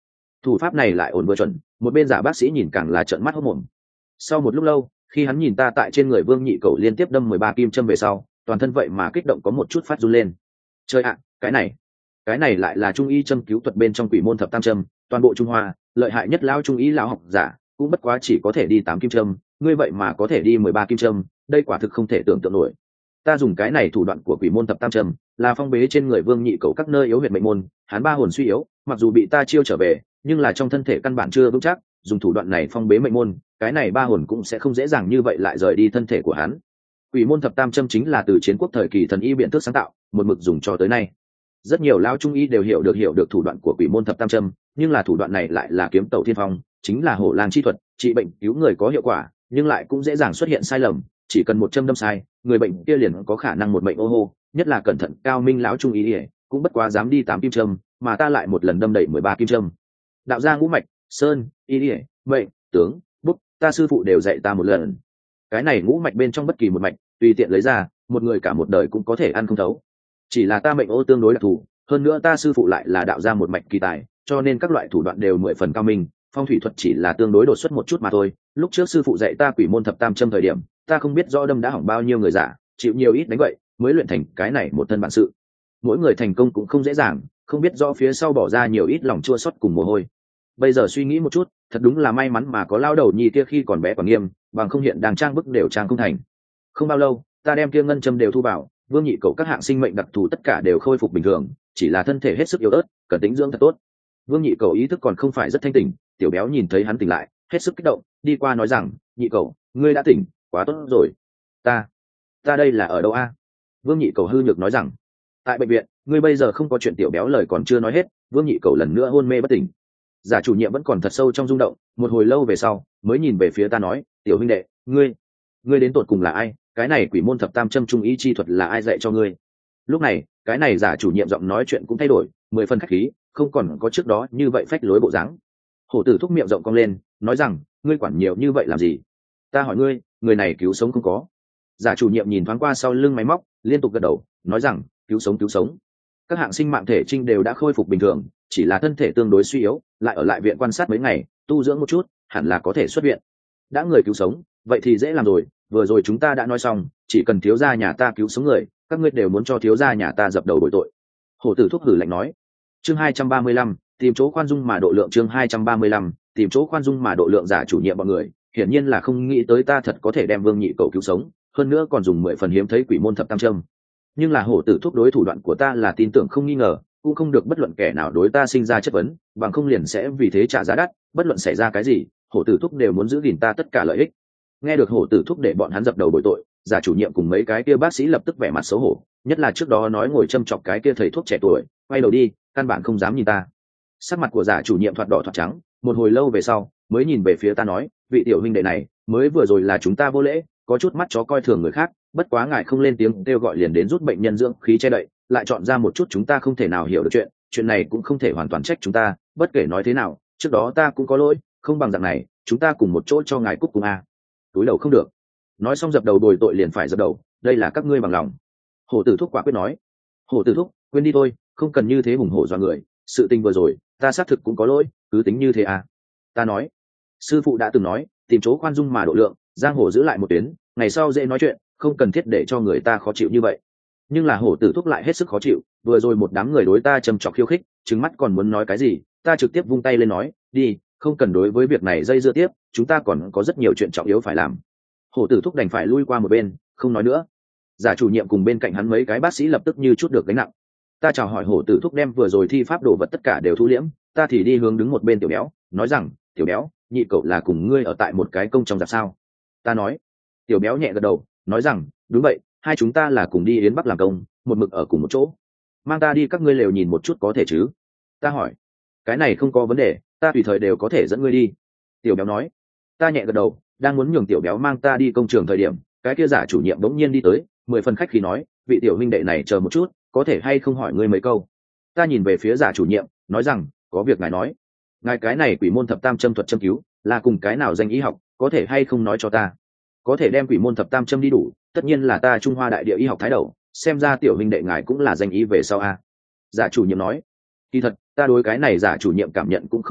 [SPEAKER 1] Thủ pháp này lại ổn vừa chuẩn, một bên giả bác sĩ nhìn càng là trợn mắt hốt mồm. Sau một lúc lâu, khi hắn nhìn ta tại trên người Vương Nhị Cẩu liên tiếp đâm mười ba kim châm về sau, toàn thân vậy mà kích động có một chút phát run lên. Chơi ạ, cái này, cái này lại là trung y châm cứu thuật bên trong Quỷ môn thập tam châm, toàn bộ Trung Hoa, lợi hại nhất lão trung y lão học giả, cũng bất quá chỉ có thể đi tám kim châm, ngươi vậy mà có thể đi mười ba kim châm, đây quả thực không thể tưởng tượng nổi. Ta dùng cái này thủ đoạn của Quỷ môn thập tam châm, là phong bế trên người Vương Nhị Cẩu các nơi yếu huyệt mệnh môn, hắn ba hồn suy yếu, mặc dù bị ta chiêu trở về, nhưng là trong thân thể căn bản chưa vững chắc, dùng thủ đoạn này phong bế mệnh môn, cái này ba hồn cũng sẽ không dễ dàng như vậy lại rời đi thân thể của hắn. Quỷ môn thập tam châm chính là từ chiến quốc thời kỳ thần y biện thức sáng tạo, một mực dùng cho tới nay. Rất nhiều lão trung y đều hiểu được hiểu được thủ đoạn của Quỷ môn thập tam châm, nhưng là thủ đoạn này lại là kiếm tẩu thiên phong, chính là hổ lang chi thuật, trị bệnh cứu người có hiệu quả, nhưng lại cũng dễ dàng xuất hiện sai lầm, chỉ cần một châm đâm sai, người bệnh kia liền có khả năng một bệnh ô hô, nhất là cẩn thận cao minh lão trung y, cũng bất quá dám đi tám kim châm, mà ta lại một lần đâm đẩy mười ba kim châm. Đạo gia ngũ mạch, sơn, y, mệnh, tướng, bút, ta sư phụ đều dạy ta một lần. Cái này ngũ mạch bên trong bất kỳ một mạch, tùy tiện lấy ra, một người cả một đời cũng có thể ăn không thấu. Chỉ là ta mệnh ô tương đối đặc thù, hơn nữa ta sư phụ lại là đạo gia một mạch kỳ tài, cho nên các loại thủ đoạn đều mười phần cao minh, phong thủy thuật chỉ là tương đối đột xuất một chút mà thôi. Lúc trước sư phụ dạy ta Quỷ môn thập tam châm thời điểm, ta không biết rõ đâm đã hỏng bao nhiêu người giả, chịu nhiều ít đánh vậy, mới luyện thành cái này một thân bản sự. Mỗi người thành công cũng không dễ dàng, không biết rõ phía sau bỏ ra nhiều ít lòng chua xót cùng mồ hôi. Bây giờ suy nghĩ một chút, thật đúng là may mắn mà có lao đầu nhi kia khi còn bé còn nghiêm, bằng không hiện đang trang bức đều trang không thành. Không bao lâu, ta đem kia ngân châm đều thu vào, Vương Nhị Cẩu các hạng sinh mệnh đặc thù tất cả đều khôi phục bình thường, chỉ là thân thể hết sức yếu ớt, cần tĩnh dưỡng thật tốt. Vương Nhị Cẩu ý thức còn không phải rất thanh tỉnh, Tiểu Béo nhìn thấy hắn tỉnh lại, hết sức kích động, đi qua nói rằng, Nhị Cẩu, ngươi đã tỉnh, quá tốt rồi. Ta, ta đây là ở đâu a? Vương Nhị Cẩu hư nhược nói rằng, tại bệnh viện, ngươi bây giờ không có chuyện. Tiểu Béo lời còn chưa nói hết, Vương Nhị Cẩu lần nữa hôn mê bất tỉnh. Giả chủ nhiệm vẫn còn thật sâu trong rung động, một hồi lâu về sau mới nhìn về phía ta nói, tiểu huynh đệ, ngươi ngươi đến tột cùng là ai? Cái này Quỷ môn thập tam châm trung ý chi thuật là ai dạy cho ngươi? Lúc này cái này giả chủ nhiệm giọng nói chuyện cũng thay đổi, mười phần khách khí, không còn có trước đó như vậy phách lối bộ dáng. Hổ tử thúc miệng rộng cong lên, nói rằng, ngươi quản nhiều như vậy làm gì? Ta hỏi ngươi, người này cứu sống không có? Giả chủ nhiệm nhìn thoáng qua sau lưng máy móc, liên tục gật đầu, nói rằng, cứu sống cứu sống. Các hạng sinh mạng thể trinh đều đã khôi phục bình thường, chỉ là thân thể tương đối suy yếu, lại ở lại viện quan sát mấy ngày, tu dưỡng một chút, hẳn là có thể xuất viện. Đã người cứu sống, vậy thì dễ làm rồi, vừa rồi chúng ta đã nói xong, chỉ cần thiếu gia nhà ta cứu sống người, các ngươi đều muốn cho thiếu gia nhà ta dập đầu bồi tội. Hổ tử thúc hử lạnh nói. Chương hai trăm ba mươi lăm, tìm chỗ khoan dung mà độ lượng. Chương hai trăm ba mươi lăm, tìm chỗ khoan dung mà độ lượng. Giả chủ nhiệm bọn người, hiển nhiên là không nghĩ tới ta thật có thể đem Vương Nhị Cẩu cứu sống, hơn nữa còn dùng mười phần hiếm thấy Quỷ môn thập tam châm. Nhưng là hổ tử thúc đối thủ đoạn của ta là tin tưởng không nghi ngờ, cũng không được bất luận kẻ nào đối ta sinh ra chất vấn, bằng không liền sẽ vì thế trả giá đắt, bất luận xảy ra cái gì, hổ tử thúc đều muốn giữ gìn ta tất cả lợi ích. Nghe được hổ tử thúc để bọn hắn dập đầu bồi tội, giả chủ nhiệm cùng mấy cái kia bác sĩ lập tức vẻ mặt xấu hổ, nhất là trước đó nói ngồi châm chọc cái kia thầy thuốc trẻ tuổi, quay đầu đi, căn bản không dám nhìn ta. Sắc mặt của giả chủ nhiệm thoạt đỏ thoạt trắng, một hồi lâu về sau mới nhìn về phía ta nói, vị tiểu huynh đệ này mới vừa rồi là chúng ta vô lễ, có chút mắt chó coi thường người khác, bất quá ngài không lên tiếng kêu gọi liền đến rút bệnh nhân dưỡng khí che đậy, lại chọn ra một chút chúng ta không thể nào hiểu được chuyện, chuyện này cũng không thể hoàn toàn trách chúng ta, bất kể nói thế nào, trước đó ta cũng có lỗi, không bằng dạng này, chúng ta cùng một chỗ cho ngài cúc cùng a. Túi đầu không được. Nói xong dập đầu bồi tội liền phải dập đầu, đây là các ngươi bằng lòng. Hổ tử thúc quả quyết nói. Hổ tử thúc, quên đi thôi, không cần như thế hùng hổ dọa người, sự tình vừa rồi, ta xác thực cũng có lỗi, cứ tính như thế à. Ta nói, sư phụ đã từng nói, tìm chỗ khoan dung mà độ lượng, giang hồ giữ lại một tuyến, ngày sau dễ nói chuyện, không cần thiết để cho người ta khó chịu như vậy. Nhưng là hổ tử thúc lại hết sức khó chịu, vừa rồi một đám người đối ta trầm trọc khiêu khích, trừng mắt còn muốn nói cái gì, ta trực tiếp vung tay lên nói, đi, không cần đối với việc này dây dưa tiếp, chúng ta còn có rất nhiều chuyện trọng yếu phải làm. Hổ tử thúc đành phải lui qua một bên, không nói nữa. Giả chủ nhiệm cùng bên cạnh hắn mấy cái bác sĩ lập tức như chút được gánh nặng. Ta chào hỏi hổ tử thúc đem vừa rồi thi pháp đồ vật tất cả đều thu liễm, ta thì đi hướng đứng một bên tiểu béo, nói rằng, tiểu béo, nhị cậu là cùng ngươi ở tại một cái công trong dạp sao? Ta nói. Tiểu béo nhẹ gật đầu, nói rằng, đúng vậy, hai chúng ta là cùng đi Yến Bắc làm công, một mực ở cùng một chỗ. Mang ta đi các ngươi lều nhìn một chút có thể chứ? Ta hỏi. Cái này không có vấn đề, ta tùy thời đều có thể dẫn ngươi đi. Tiểu béo nói. Ta nhẹ gật đầu, đang muốn nhường tiểu béo mang ta đi công trường thời điểm, cái kia giả chủ nhiệm bỗng nhiên đi tới, mười phần khách khí nói, vị tiểu huynh đệ này chờ một chút, có thể hay không hỏi ngươi mấy câu? Ta nhìn về phía giả chủ nhiệm, nói rằng, có việc ngài nói. Ngài cái này quỷ môn thập tam châm thuật châm cứu, là cùng cái nào danh y học, có thể hay không nói cho ta? Có thể đem quỷ môn thập tam châm đi đủ, tất nhiên là ta Trung Hoa đại địa y học thái đầu, xem ra tiểu huynh đệ ngài cũng là danh y về sau a. Giả chủ nhiệm nói. Kỳ thật, ta đối cái này giả chủ nhiệm cảm nhận cũng không chênh lệch,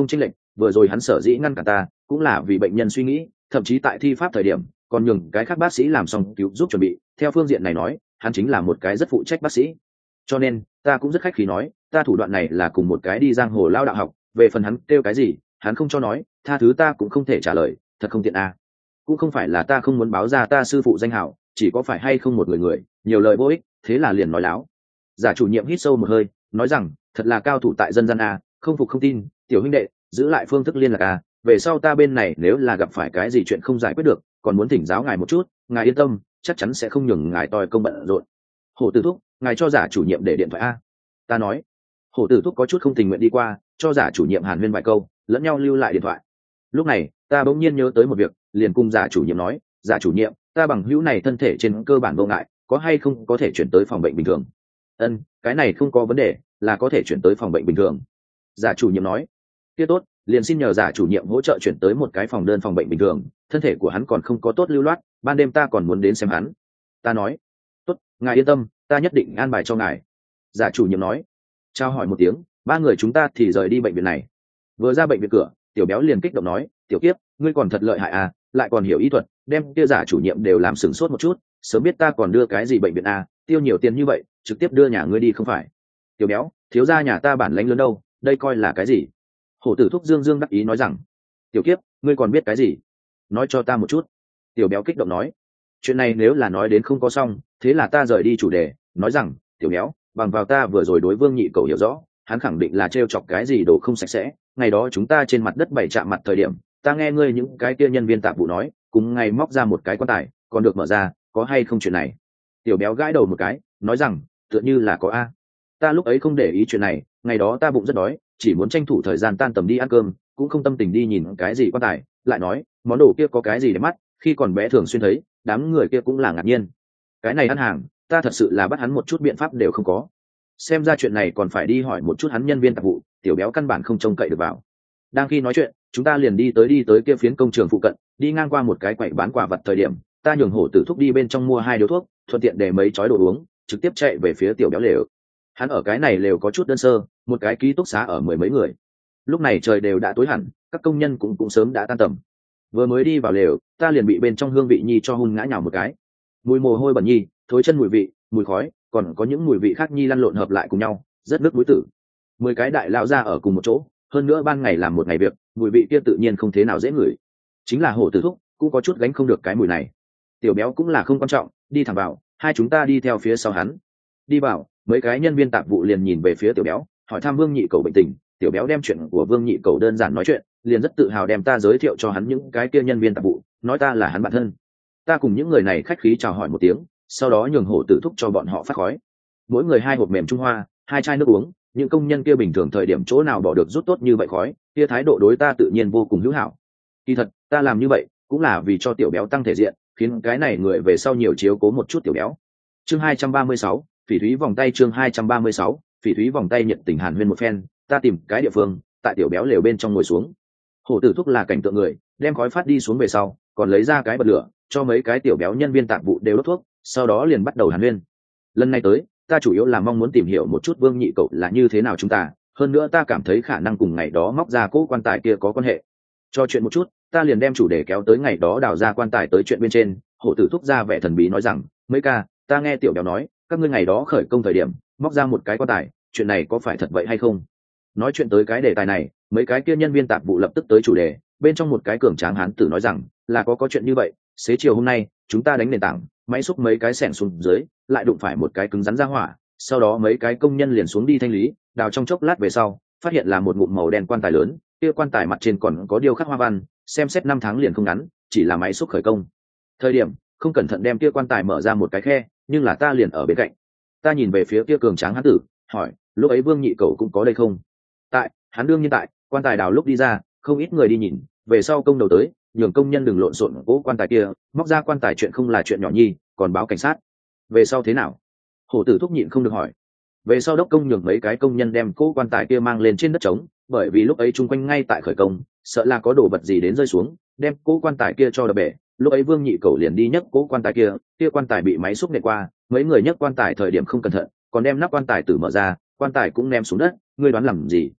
[SPEAKER 1] vừa rồi hắn sở dĩ ngăn cả ta cũng là vì bệnh nhân suy nghĩ, thậm chí tại thi pháp thời điểm còn nhường cái khác bác sĩ làm xong cứu giúp chuẩn bị. Theo phương diện này nói, hắn chính là một cái rất phụ trách bác sĩ. Cho nên ta cũng rất khách khí nói, ta thủ đoạn này là cùng một cái đi giang hồ lao đạo học. Về phần hắn kêu cái gì, hắn không cho nói, tha thứ ta cũng không thể trả lời, thật không tiện à. Cũng không phải là ta không muốn báo ra ta sư phụ danh hào, chỉ có phải hay không một người người nhiều lời vô ích, thế là liền nói láo. Giả chủ nhiệm hít sâu một hơi, nói rằng thật là cao thủ tại dân gian à, không phục không tin, tiểu huynh đệ giữ lại phương thức liên lạc à, về sau ta bên này nếu là gặp phải cái gì chuyện không giải quyết được, còn muốn thỉnh giáo ngài một chút, ngài yên tâm, chắc chắn sẽ không nhường ngài toi công bận rộn. Hổ Tử Thúc, ngài cho giả chủ nhiệm để điện thoại a. Ta nói. Hổ Tử Thúc có chút không tình nguyện đi qua, cho giả chủ nhiệm hàn huyên vài câu, lẫn nhau lưu lại điện thoại. Lúc này ta bỗng nhiên nhớ tới một việc, liền cùng giả chủ nhiệm nói, giả chủ nhiệm, ta bằng hữu này thân thể trên cơ bản vô ngại, có hay không có thể chuyển tới phòng bệnh bình thường? Ân, cái này không có vấn đề, là có thể chuyển tới phòng bệnh bình thường. Giả chủ nhiệm nói. Kia tốt, liền xin nhờ giả chủ nhiệm hỗ trợ chuyển tới một cái phòng đơn phòng bệnh bình thường, thân thể của hắn còn không có tốt lưu loát, ban đêm ta còn muốn đến xem hắn. Ta nói. Tốt, ngài yên tâm, ta nhất định an bài cho ngài. Giả chủ nhiệm nói. Trao hỏi một tiếng, ba người chúng ta thì rời đi bệnh viện này. Vừa ra bệnh viện cửa, tiểu béo liền kích động nói, tiểu kiếp, ngươi còn thật lợi hại à, lại còn hiểu y thuật, đem kia giả chủ nhiệm đều làm sửng sốt một chút, sớm biết ta còn đưa cái gì bệnh viện à, tiêu nhiều tiền như vậy, trực tiếp đưa nhà ngươi đi không phải? Tiểu béo, thiếu gia nhà ta bản lãnh lớn đâu, đây coi là cái gì? Hổ Tử Thúc dương dương đắc ý nói rằng, tiểu kiếp, ngươi còn biết cái gì? Nói cho ta một chút. Tiểu béo kích động nói, chuyện này nếu là nói đến không có xong, thế là ta rời đi chủ đề, nói rằng, tiểu béo, bằng vào ta vừa rồi đối Vương Nhị Cầu hiểu rõ, hắn khẳng định là trêu chọc cái gì đồ không sạch sẽ. Ngày đó chúng ta trên mặt đất bày chạm mặt thời điểm, ta nghe ngươi những cái kia nhân viên tạp vụ nói, cùng ngày móc ra một cái quan tài, còn được mở ra, có hay không chuyện này? Tiểu béo gãi đầu một cái, nói rằng, tựa như là có a. Ta lúc ấy không để ý chuyện này, ngày đó ta bụng rất đói, chỉ muốn tranh thủ thời gian tan tầm đi ăn cơm, cũng không tâm tình đi nhìn cái gì quan tài. Lại nói, món đồ kia có cái gì để mắt, khi còn bé thường xuyên thấy, đám người kia cũng là ngạc nhiên. Cái này ăn hàng, ta thật sự là bắt hắn một chút biện pháp đều không có. Xem ra chuyện này còn phải đi hỏi một chút hắn nhân viên tạp vụ, tiểu béo căn bản không trông cậy được vào. Đang khi nói chuyện, chúng ta liền đi tới đi tới kia phiến công trường phụ cận, đi ngang qua một cái quầy bán quà vật thời điểm, ta nhường Hổ Tử Thúc đi bên trong mua hai điếu thuốc, thuận tiện để mấy chói đồ uống, trực tiếp chạy về phía tiểu béo lều. Hắn ở cái này lều có chút đơn sơ, một cái ký túc xá ở mười mấy người. Lúc này trời đều đã tối hẳn, các công nhân cũng cũng sớm đã tan tầm. Vừa mới đi vào lều, ta liền bị bên trong hương vị nhi cho hun ngã nhào một cái. Mùi mồ hôi bẩn nhi, thối chân mùi vị, mùi khói, còn có những mùi vị khác nhi lăn lộn hợp lại cùng nhau, rất nước mũi tử. Mười cái đại lão ra ở cùng một chỗ, hơn nữa ban ngày làm một ngày việc, mùi vị kia tự nhiên không thế nào dễ ngửi. Chính là Hổ Tử Thúc cũng có chút gánh không được cái mùi này. Tiểu béo cũng là không quan trọng, đi thẳng vào, hai chúng ta đi theo phía sau hắn. Đi vào, mấy cái nhân viên tạp vụ liền nhìn về phía tiểu béo, hỏi thăm Vương Nhị Cầu bệnh tình. Tiểu béo đem chuyện của Vương Nhị Cầu đơn giản nói chuyện, liền rất tự hào đem ta giới thiệu cho hắn những cái kia nhân viên tạp vụ, nói ta là hắn bạn thân. Ta cùng những người này khách khí chào hỏi một tiếng, sau đó nhường Hổ Tử Thúc cho bọn họ phát khói. Mỗi người hai hộp mềm Trung Hoa, hai chai nước uống. Những công nhân kia bình thường thời điểm chỗ nào bỏ được rút tốt như vậy khói, kia thái độ đối ta tự nhiên vô cùng hữu hảo. Kỳ thật, ta làm như vậy cũng là vì cho tiểu béo tăng thể diện, khiến cái này người về sau nhiều chiếu cố một chút tiểu béo. Chương hai trăm ba mươi sáu, Phỉ Thúy vòng tay. Chương hai trăm ba mươi sáu, Phỉ Thúy vòng tay. Nhận tình hàn huyên một phen, ta tìm cái địa phương, tại tiểu béo lều bên trong ngồi xuống. Hổ Tử Thúc là cảnh tượng người, đem khói phát đi xuống về sau, còn lấy ra cái bật lửa, cho mấy cái tiểu béo nhân viên tạp vụ đều đốt thuốc, sau đó liền bắt đầu hàn huyên. Lần này tới, ta chủ yếu là mong muốn tìm hiểu một chút Vương Nhị Cầu là như thế nào chúng ta, hơn nữa ta cảm thấy khả năng cùng ngày đó móc ra cỗ quan tài kia có quan hệ. Cho chuyện một chút, ta liền đem chủ đề kéo tới ngày đó đào ra quan tài tới chuyện bên trên. Hổ Tử Thúc ra vẻ thần bí nói rằng, mấy ca, ta nghe tiểu béo nói, các ngươi ngày đó khởi công thời điểm móc ra một cái quan tài, chuyện này có phải thật vậy hay không? Nói chuyện tới cái đề tài này, mấy cái kia nhân viên tạp vụ lập tức tới chủ đề. Bên trong một cái cường tráng hán tử nói rằng, là có có chuyện như vậy, xế chiều hôm nay chúng ta đánh nền tảng, máy xúc mấy cái xẻng xuống dưới, lại đụng phải một cái cứng rắn ra hỏa, sau đó mấy cái công nhân liền xuống đi thanh lý, đào trong chốc lát về sau, phát hiện là một ngụm màu đen quan tài lớn, kia quan tài mặt trên còn có điêu khắc hoa văn, xem xét năm tháng liền không ngắn, chỉ là máy xúc khởi công thời điểm không cẩn thận đem kia quan tài mở ra một cái khe, nhưng là ta liền ở bên cạnh. Ta nhìn về phía kia cường tráng hán tử, hỏi, lúc ấy Vương Nhị Cầu cũng có đây không? Tại, hắn đương nhiên tại. Quan tài đào lúc đi ra, không ít người đi nhìn, về sau công đầu tới, nhường công nhân đừng lộn xộn cố quan tài kia, móc ra quan tài chuyện không là chuyện nhỏ nhi, còn báo cảnh sát. Về sau thế nào? Hổ Tử Thúc nhịn không được hỏi. Về sau đốc công nhường mấy cái công nhân đem cố quan tài kia mang lên trên đất trống, bởi vì lúc ấy chung quanh ngay tại khởi công, sợ là có đồ vật gì đến rơi xuống, đem cố quan tài kia cho đập bể. Lúc ấy Vương Nhị Cầu liền đi nhấc cố quan tài kia, kia quan tài bị máy xúc nện qua, mấy người nhấc quan tài thời điểm không cẩn thận, còn đem nắp quan tài tử mở ra, quan tài cũng ném xuống đất. Ngươi đoán làm gì?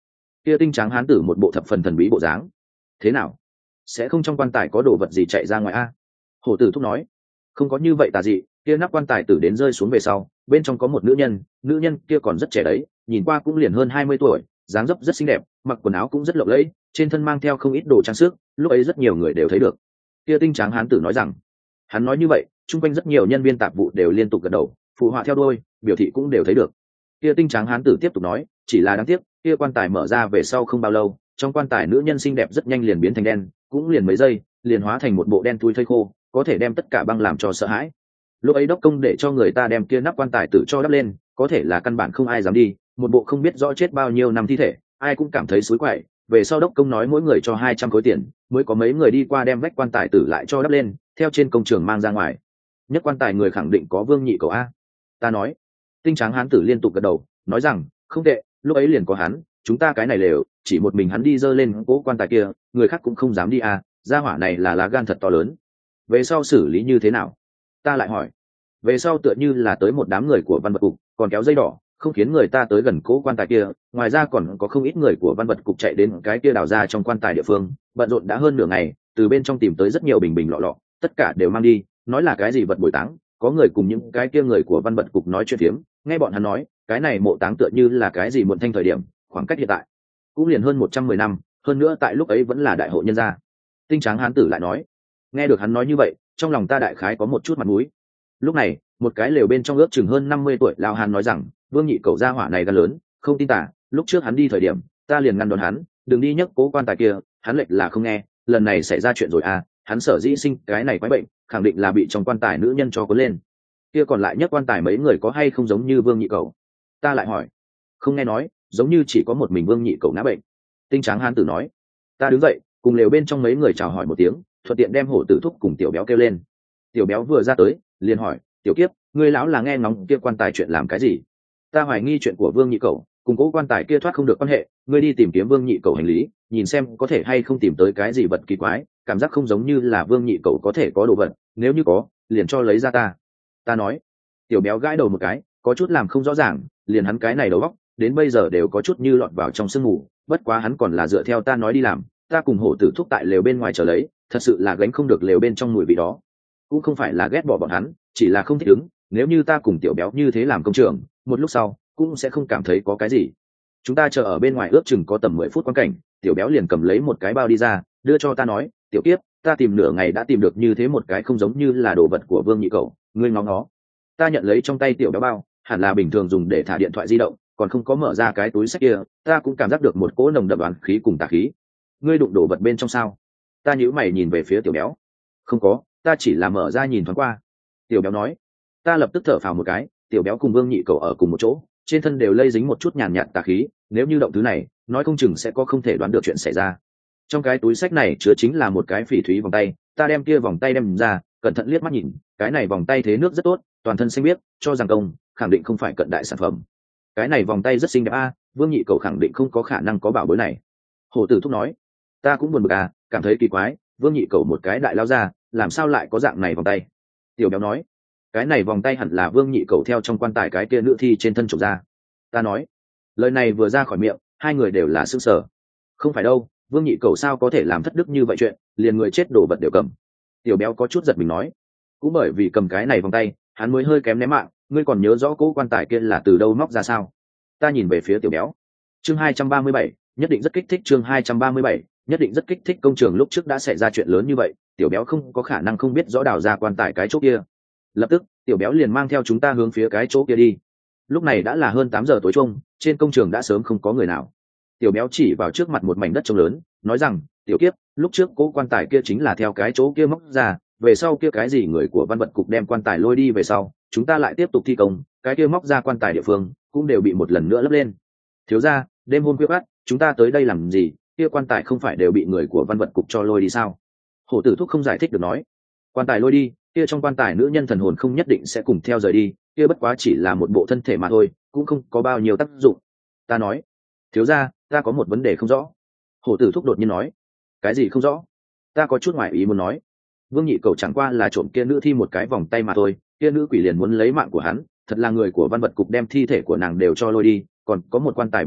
[SPEAKER 1] kia tinh tráng hán tử một bộ thập phần thần bí bộ dáng. Thế nào, sẽ không trong quan tài có đồ vật gì chạy ra ngoài a? Hổ tử thúc nói. Không có như vậy tà dị, kia nắp quan tài tử đến rơi xuống về sau, bên trong có một nữ nhân, nữ nhân kia còn rất trẻ đấy, nhìn qua cũng liền hơn hai mươi tuổi, dáng dấp rất xinh đẹp, mặc quần áo cũng rất lộng lẫy, trên thân mang theo không ít đồ trang sức, lúc ấy rất nhiều người đều thấy được. Kia tinh tráng hán tử nói rằng, hắn nói như vậy, chung quanh rất nhiều nhân viên tạp vụ đều liên tục gật đầu, phụ họa theo đuôi, biểu thị cũng đều thấy được. Kia tinh tráng hán tử tiếp tục nói, chỉ là đáng tiếc, kia quan tài mở ra về sau không bao lâu, trong quan tài nữ nhân xinh đẹp rất nhanh liền biến thành đen, cũng liền mấy giây, liền hóa thành một bộ đen thui thây khô, có thể đem tất cả băng làm cho sợ hãi. Lúc ấy đốc công để cho người ta đem kia nắp quan tài tử cho đắp lên, có thể là căn bản không ai dám đi, một bộ không biết rõ chết bao nhiêu năm thi thể, ai cũng cảm thấy xối quậy. Về sau đốc công nói mỗi người cho hai trăm khối tiền, mới có mấy người đi qua đem vách quan tài tử lại cho đắp lên, theo trên công trường mang ra ngoài. Nhất quan tài người khẳng định có Vương Nhị Cầu a. Ta nói. Tinh tráng hán tử liên tục gật đầu, nói rằng không tệ, lúc ấy liền có hắn, chúng ta cái này lều chỉ một mình hắn đi dơ lên cố quan tài kia, người khác cũng không dám đi a. Gia hỏa này là lá gan thật to lớn. Về sau xử lý như thế nào? Ta lại hỏi. Về sau tựa như là tới một đám người của văn vật cục, còn kéo dây đỏ, không khiến người ta tới gần cố quan tài kia. Ngoài ra còn có không ít người của văn vật cục chạy đến cái kia đào ra trong quan tài địa phương, bận rộn đã hơn nửa ngày, từ bên trong tìm tới rất nhiều bình bình lọ lọ, tất cả đều mang đi, nói là cái gì vật bồi táng. Có người cùng những cái kia người của văn vật cục nói chuyện phiếm, nghe bọn hắn nói, cái này mộ táng tựa như là cái gì muộn thanh thời điểm, khoảng cách hiện tại cũng liền hơn một trăm mười năm, hơn nữa tại lúc ấy vẫn là đại hộ nhân gia. Tinh tráng hán tử lại nói. Nghe được hắn nói như vậy, trong lòng ta đại khái có một chút mặt mũi. Lúc này, một cái lều bên trong ước chừng hơn năm mươi tuổi lão hán nói rằng, Vương Nhị Cầu gia hỏa này gan lớn, không tin tả, lúc trước hắn đi thời điểm, ta liền ngăn đón hắn, đừng đi nhấc cố quan tài kia, hắn lệch là không nghe, lần này xảy ra chuyện rồi à, hắn sở dĩ sinh cái này quái bệnh, khẳng định là bị trong quan tài nữ nhân cho cuốn lên. Kia còn lại nhấc quan tài mấy người có hay không giống như Vương Nhị Cầu? Ta lại hỏi. Không nghe nói, giống như chỉ có một mình Vương Nhị Cầu ngã bệnh. Tinh tráng hán tử nói. Ta đứng dậy, cùng lều bên trong mấy người chào hỏi một tiếng, thuận tiện đem hổ tử thúc cùng tiểu béo kêu lên. Tiểu béo vừa ra tới liền hỏi, tiểu kiếp, ngươi lão là nghe ngóng kia quan tài chuyện làm cái gì? Ta hoài nghi chuyện của Vương Nhị Cầu cùng cố quan tài kia thoát không được quan hệ, ngươi đi tìm kiếm Vương Nhị Cầu hành lý, nhìn xem có thể hay không tìm tới cái gì vật kỳ quái, cảm giác không giống như là Vương Nhị Cầu có thể có đồ vật, nếu như có, liền cho lấy ra ta. Ta nói. Tiểu béo gãi đầu một cái, có chút làm không rõ ràng, liền hắn cái này đầu óc, đến bây giờ đều có chút như lọt vào trong sương mù, bất quá hắn còn là dựa theo ta nói đi làm, ta cùng hổ tử thúc tại lều bên ngoài chờ lấy, thật sự là gánh không được lều bên trong mùi vị đó. Cũng không phải là ghét bỏ bọn hắn, chỉ là không thích ứng, nếu như ta cùng tiểu béo như thế làm công trường, một lúc sau cũng sẽ không cảm thấy có cái gì. Chúng ta chờ ở bên ngoài ước chừng có tầm mười phút quan cảnh, tiểu béo liền cầm lấy một cái bao đi ra, đưa cho ta nói, tiểu kiếp, ta tìm nửa ngày đã tìm được như thế một cái không giống như là đồ vật của Vương Nhị Cầu, ngươi ngó ngó. Ta nhận lấy trong tay tiểu béo bao, hẳn là bình thường dùng để thả điện thoại di động, còn không có mở ra cái túi xách kia, ta cũng cảm giác được một cỗ nồng đậm oán khí cùng tà khí. Ngươi đụng đồ vật bên trong sao? Ta nhíu mày nhìn về phía tiểu béo. Không có, ta chỉ là mở ra nhìn thoáng qua. Tiểu béo nói. Ta lập tức thở phào một cái, tiểu béo cùng Vương Nhị Cầu ở cùng một chỗ, trên thân đều lây dính một chút nhàn nhạt tà khí, nếu như động thứ này, nói không chừng sẽ có không thể đoán được chuyện xảy ra. Trong cái túi xách này chứa chính là một cái phỉ thúy vòng tay, ta đem kia vòng tay đem ra, cẩn thận liếc mắt nhìn, cái này vòng tay thế nước rất tốt, toàn thân xanh biếc, cho rằng công, khẳng định không phải cận đại sản phẩm. Cái này vòng tay rất xinh đẹp a, Vương Nhị Cầu khẳng định không có khả năng có bảo bối này. Hổ tử thúc nói. Ta cũng buồn bực à, cảm thấy kỳ quái, Vương Nhị Cầu một cái đại lao ra, làm sao lại có dạng này vòng tay? Tiểu béo nói. Cái này vòng tay hẳn là Vương Nhị Cầu theo trong quan tài cái kia nữ thi trên thân trục ra. Ta nói. Lời này vừa ra khỏi miệng, hai người đều là sững sờ. Không phải đâu, Vương Nhị Cầu sao có thể làm thất đức như vậy chuyện, liền người chết đổ vật đều cầm. Tiểu béo có chút giật mình nói. Cũng bởi vì cầm cái này vòng tay, hắn mới hơi kém ném mạng, ngươi còn nhớ rõ cố quan tài kia là từ đâu móc ra sao? Ta nhìn về phía tiểu béo. Chương hai trăm ba mươi bảy, nhất định rất kích thích. Chương hai trăm ba mươi bảy, nhất định rất kích thích. Công trường lúc trước đã xảy ra chuyện lớn như vậy, tiểu béo không có khả năng không biết rõ đào ra quan tài cái chỗ kia. Lập tức, tiểu béo liền mang theo chúng ta hướng phía cái chỗ kia đi. Lúc này đã là hơn tám giờ tối chung, trên công trường đã sớm không có người nào. Tiểu béo chỉ vào trước mặt một mảnh đất trống lớn, nói rằng, tiểu kiếp, lúc trước cố quan tài kia chính là theo cái chỗ kia móc ra, về sau kia cái gì người của văn vật cục đem quan tài lôi đi về sau, chúng ta lại tiếp tục thi công, cái kia móc ra quan tài địa phương cũng đều bị một lần nữa lấp lên. Thiếu gia, đêm hôm khuya khoắt, chúng ta tới đây làm gì? Kia quan tài không phải đều bị người của văn vật cục cho lôi đi sao? Hổ tử thúc không giải thích được nói. Quan tài lôi đi, kia trong quan tài nữ nhân thần hồn không nhất định sẽ cùng theo rời đi, kia bất quá chỉ là một bộ thân thể mà thôi, cũng không có bao nhiêu tác dụng. Ta nói. Thiếu gia, ta có một vấn đề không rõ. Hổ tử thúc đột nhiên nói. Cái gì không rõ? Ta có chút ngoài ý muốn nói. Vương Nhị Cầu chẳng qua là trộm kia nữ thi một cái vòng tay mà thôi, kia nữ quỷ liền muốn lấy mạng của hắn, thật là người của văn vật cục đem thi thể của nàng đều cho lôi đi, còn có một quan tài bà bối,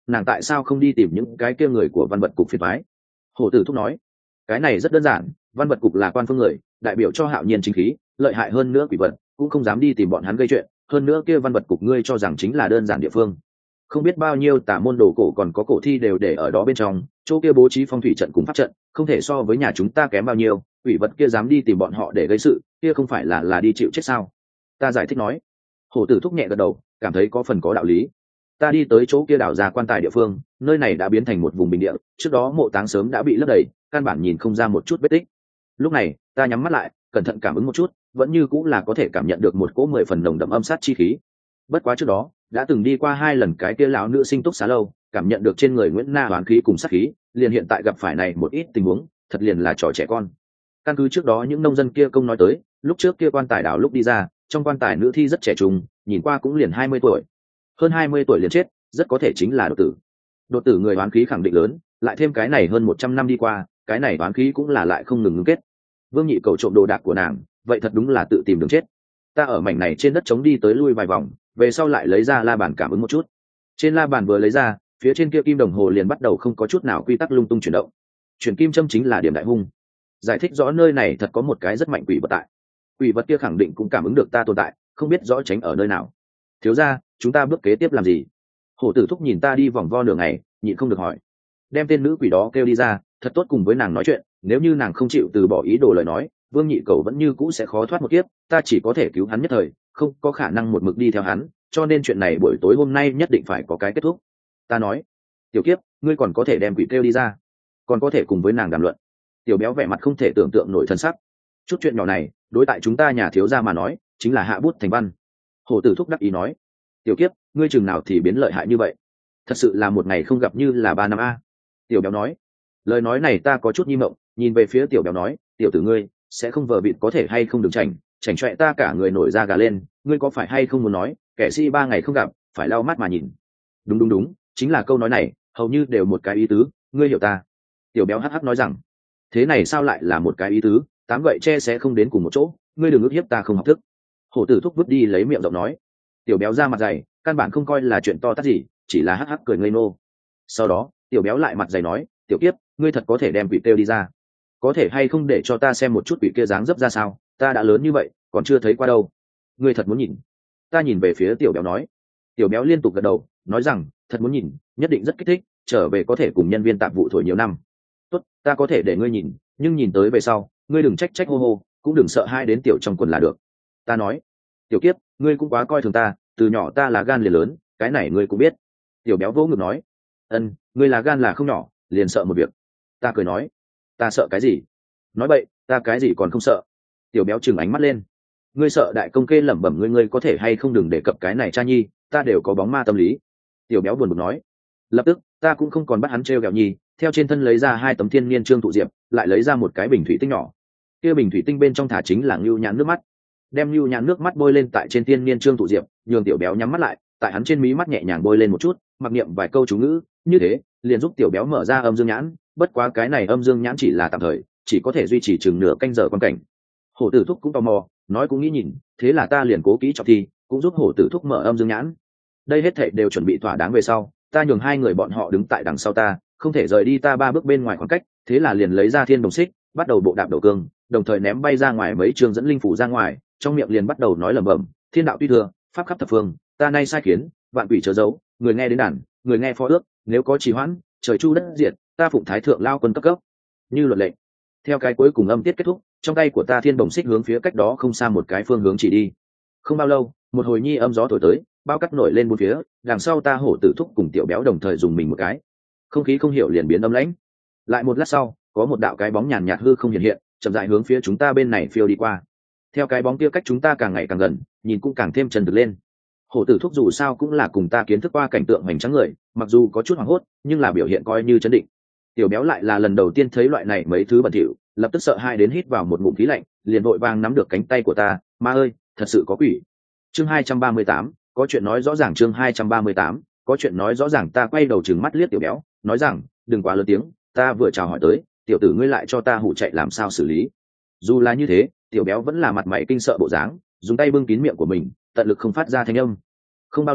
[SPEAKER 1] nàng tại sao không đi tìm những cái kia người của văn vật cục phiền thoái? Hổ tử thúc nói, cái này rất đơn giản, văn vật cục là quan phương người, đại biểu cho Hạo Nhiên chính khí, lợi hại hơn nữa quỷ vật cũng không dám đi tìm bọn hắn gây chuyện, hơn nữa kia văn vật cục ngươi cho rằng chính là đơn giản địa phương, không biết bao nhiêu tả môn đồ cổ còn có cổ thi đều để ở đó bên trong, chỗ kia bố trí phong thủy trận cùng pháp trận không thể so với nhà chúng ta kém bao nhiêu, quỷ vật kia dám đi tìm bọn họ để gây sự, kia không phải là là đi chịu chết sao? Ta giải thích nói. Hổ tử thúc nhẹ gật đầu, cảm thấy có phần có đạo lý. Ta đi tới chỗ kia đào ra quan tài địa phương, nơi này đã biến thành một vùng bình địa, trước đó mộ táng sớm đã bị lấp đầy, căn bản nhìn không ra một chút vết tích. Lúc này ta nhắm mắt lại, cẩn thận cảm ứng một chút, vẫn như cũng là có thể cảm nhận được một cỗ mười phần nồng đậm âm sát chi khí. Bất quá trước đó đã từng đi qua hai lần cái kia lão nữ sinh túc xá lâu, cảm nhận được trên người Nguyễn Na hoán khí cùng sát khí, liền hiện tại gặp phải này một ít tình huống, thật liền là trò trẻ con. Căn cứ trước đó những nông dân kia công nói tới, lúc trước kia quan tài đào lúc đi ra, trong quan tài nữ thi rất trẻ trung, nhìn qua cũng liền hai mươi tuổi, hơn hai mươi tuổi liền chết, rất có thể chính là đột tử. Đột tử người hoán khí khẳng định lớn, lại thêm cái này hơn một trăm năm đi qua, cái này hoán khí cũng là lại không ngừng ngưng kết. Vương Nhị Cầu trộm đồ đạc của nàng, vậy thật đúng là tự tìm đường chết. Ta ở mảnh này trên đất trống đi tới lui vài vòng, về sau lại lấy ra la bàn cảm ứng một chút. Trên la bàn vừa lấy ra, phía trên kia kim đồng hồ liền bắt đầu không có chút nào quy tắc lung tung chuyển động. Chuyển kim châm chính là điểm đại hung, giải thích rõ nơi này thật có một cái rất mạnh quỷ vật tại. Quỷ vật kia khẳng định cũng cảm ứng được ta tồn tại, không biết rõ tránh ở nơi nào. Thiếu gia, chúng ta bước kế tiếp làm gì? Hổ tử thúc nhìn ta đi vòng vo nửa ngày, nhịn không được hỏi. Đem tên nữ quỷ đó kêu đi ra, thật tốt cùng với nàng nói chuyện, nếu như nàng không chịu từ bỏ ý đồ lời nói, Vương Nhị Cầu vẫn như cũ sẽ khó thoát một kiếp, ta chỉ có thể cứu hắn nhất thời, không có khả năng một mực đi theo hắn, cho nên chuyện này buổi tối hôm nay nhất định phải có cái kết thúc. Ta nói, tiểu kiếp, ngươi còn có thể đem quỷ kêu đi ra, còn có thể cùng với nàng đàm luận. Tiểu béo vẻ mặt không thể tưởng tượng nổi thân sắc. Chút chuyện nhỏ này, đối tại chúng ta nhà thiếu gia mà nói, chính là hạ bút thành văn. Hổ tử thúc đắc ý nói, tiểu kiếp, ngươi chừng nào thì biến lợi hại như vậy? Thật sự là một ngày không gặp như là ba năm a. Tiểu béo nói, lời nói này ta có chút nghi mộng, nhìn về phía tiểu béo nói, tiểu tử ngươi sẽ không vờ vịt có thể hay không đừng chảnh, chảnh chọe ta cả người nổi da gà lên, ngươi có phải hay không muốn nói, kẻ si ba ngày không gặp, phải lau mắt mà nhìn. Đúng đúng đúng, chính là câu nói này, hầu như đều một cái ý tứ, ngươi hiểu ta. Tiểu béo hắc hắc nói rằng, thế này sao lại là một cái ý tứ, tám gậy tre sẽ không đến cùng một chỗ, ngươi đừng ức hiếp ta không học thức. Hổ tử thúc vứt đi lấy miệng rộng nói. Tiểu béo ra mặt dày, căn bản không coi là chuyện to tát gì, chỉ là hắc hắc cười ngây ngô. Sau đó tiểu béo lại mặt dày nói, tiểu kiếp, ngươi thật có thể đem quỷ kêu đi ra, có thể hay không để cho ta xem một chút quỷ kia dáng dấp ra sao, ta đã lớn như vậy còn chưa thấy qua đâu. Ngươi thật muốn nhìn? Ta nhìn về phía tiểu béo nói. Tiểu béo liên tục gật đầu, nói rằng thật muốn nhìn, nhất định rất kích thích, trở về có thể cùng nhân viên tạp vụ thổi nhiều năm. Tốt, ta có thể để ngươi nhìn, nhưng nhìn tới về sau ngươi đừng trách trách hô hô, cũng đừng sợ hai đến tiểu trong quần là được. Ta nói, tiểu kiếp, ngươi cũng quá coi thường ta, từ nhỏ ta là gan liền lớn, cái này ngươi cũng biết. Tiểu béo vỗ ngực nói, ân, ngươi là gan là không nhỏ, liền sợ một việc. Ta cười nói, ta sợ cái gì? Nói vậy ta cái gì còn không sợ? Tiểu béo trừng ánh mắt lên. Ngươi sợ đại công kê lẩm bẩm ngươi ngươi có thể hay không đừng đề cập cái này cha nhi, ta đều có bóng ma tâm lý. Tiểu béo buồn bực nói. Lập tức ta cũng không còn bắt hắn trêu ghẹo nhi, theo trên thân lấy ra hai tấm thiên niên trương thụ diệp, lại lấy ra một cái bình thủy tinh nhỏ. Kia bình thủy tinh bên trong thả chính là ngưu nhãn nước mắt. Đem ngưu nhãn nước mắt bôi lên tại trên thiên niên trương thụ diệp, nhường tiểu béo nhắm mắt lại, tại hắn trên mí mắt nhẹ nhàng bôi lên một chút, mặc niệm vài câu chú ngữ, như thế liền giúp tiểu béo mở ra âm dương nhãn. Bất quá cái này âm dương nhãn chỉ là tạm thời, chỉ có thể duy trì chừng nửa canh giờ quan cảnh. Hổ tử thúc cũng tò mò, nói cũng nghĩ nhìn, thế là ta liền cố kỹ trọng thi, cũng giúp hổ tử thúc mở âm dương nhãn. Đây hết thảy đều chuẩn bị thỏa đáng về sau, ta nhường hai người bọn họ đứng tại đằng sau ta, không thể rời đi ta ba bước bên ngoài khoảng cách, thế là liền lấy ra thiên đồng xích, bắt đầu bộ đạp đầu cương, đồng thời ném bay ra ngoài mấy trường dẫn linh phủ ra ngoài, trong miệng liền bắt đầu nói lẩm bẩm, thiên đạo tuy thừa, pháp khắp thập phương, ta nay sai khiến, vạn quỷ chớ giấu, người nghe đến đàn, người nghe phó ước, nếu có trì hoãn, trời chu đất diệt, ta phụng thái thượng lao quân cấp cấp. Như luật lệnh. Theo cái cuối cùng âm tiết kết thúc, trong tay của ta thiên đồng xích hướng phía cách đó không xa một cái phương hướng chỉ đi. Không bao lâu, một hồi nhi âm gió thổi tới, bao cắt nổi lên bốn phía, đằng sau ta hổ tử thúc cùng tiểu béo đồng thời dùng mình một cái, không khí không hiểu liền biến âm lãnh. Lại một lát sau, có một đạo cái bóng nhàn nhạt hư không hiện hiện, chậm rãi hướng phía chúng ta bên này phiêu đi qua. Theo cái bóng kia cách chúng ta càng ngày càng gần, nhìn cũng càng thêm trần thực lên. Hổ tử thúc dù sao cũng là cùng ta kiến thức qua cảnh tượng hoành tráng người, mặc dù có chút hoảng hốt, nhưng là biểu hiện coi như chấn định. Tiểu béo lại là lần đầu tiên thấy loại này mấy thứ bẩn thỉu, lập tức sợ hai đến hít vào một ngụm khí lạnh, liền vội vàng nắm được cánh tay của ta, ma ơi, thật sự có quỷ. Chương hai trăm ba mươi tám, có chuyện nói rõ ràng. Chương hai trăm ba mươi tám, có chuyện nói rõ ràng. Ta quay đầu trừng mắt liếc tiểu béo, nói rằng, đừng quá lớn tiếng, ta vừa chào hỏi tới, tiểu tử ngươi lại cho ta hù chạy làm sao xử lý. Dù là như thế, tiểu béo vẫn là mặt mày kinh sợ bộ dáng, dùng tay bưng kín miệng của mình, tận lực không phát ra thanh âm. Không bao lâu,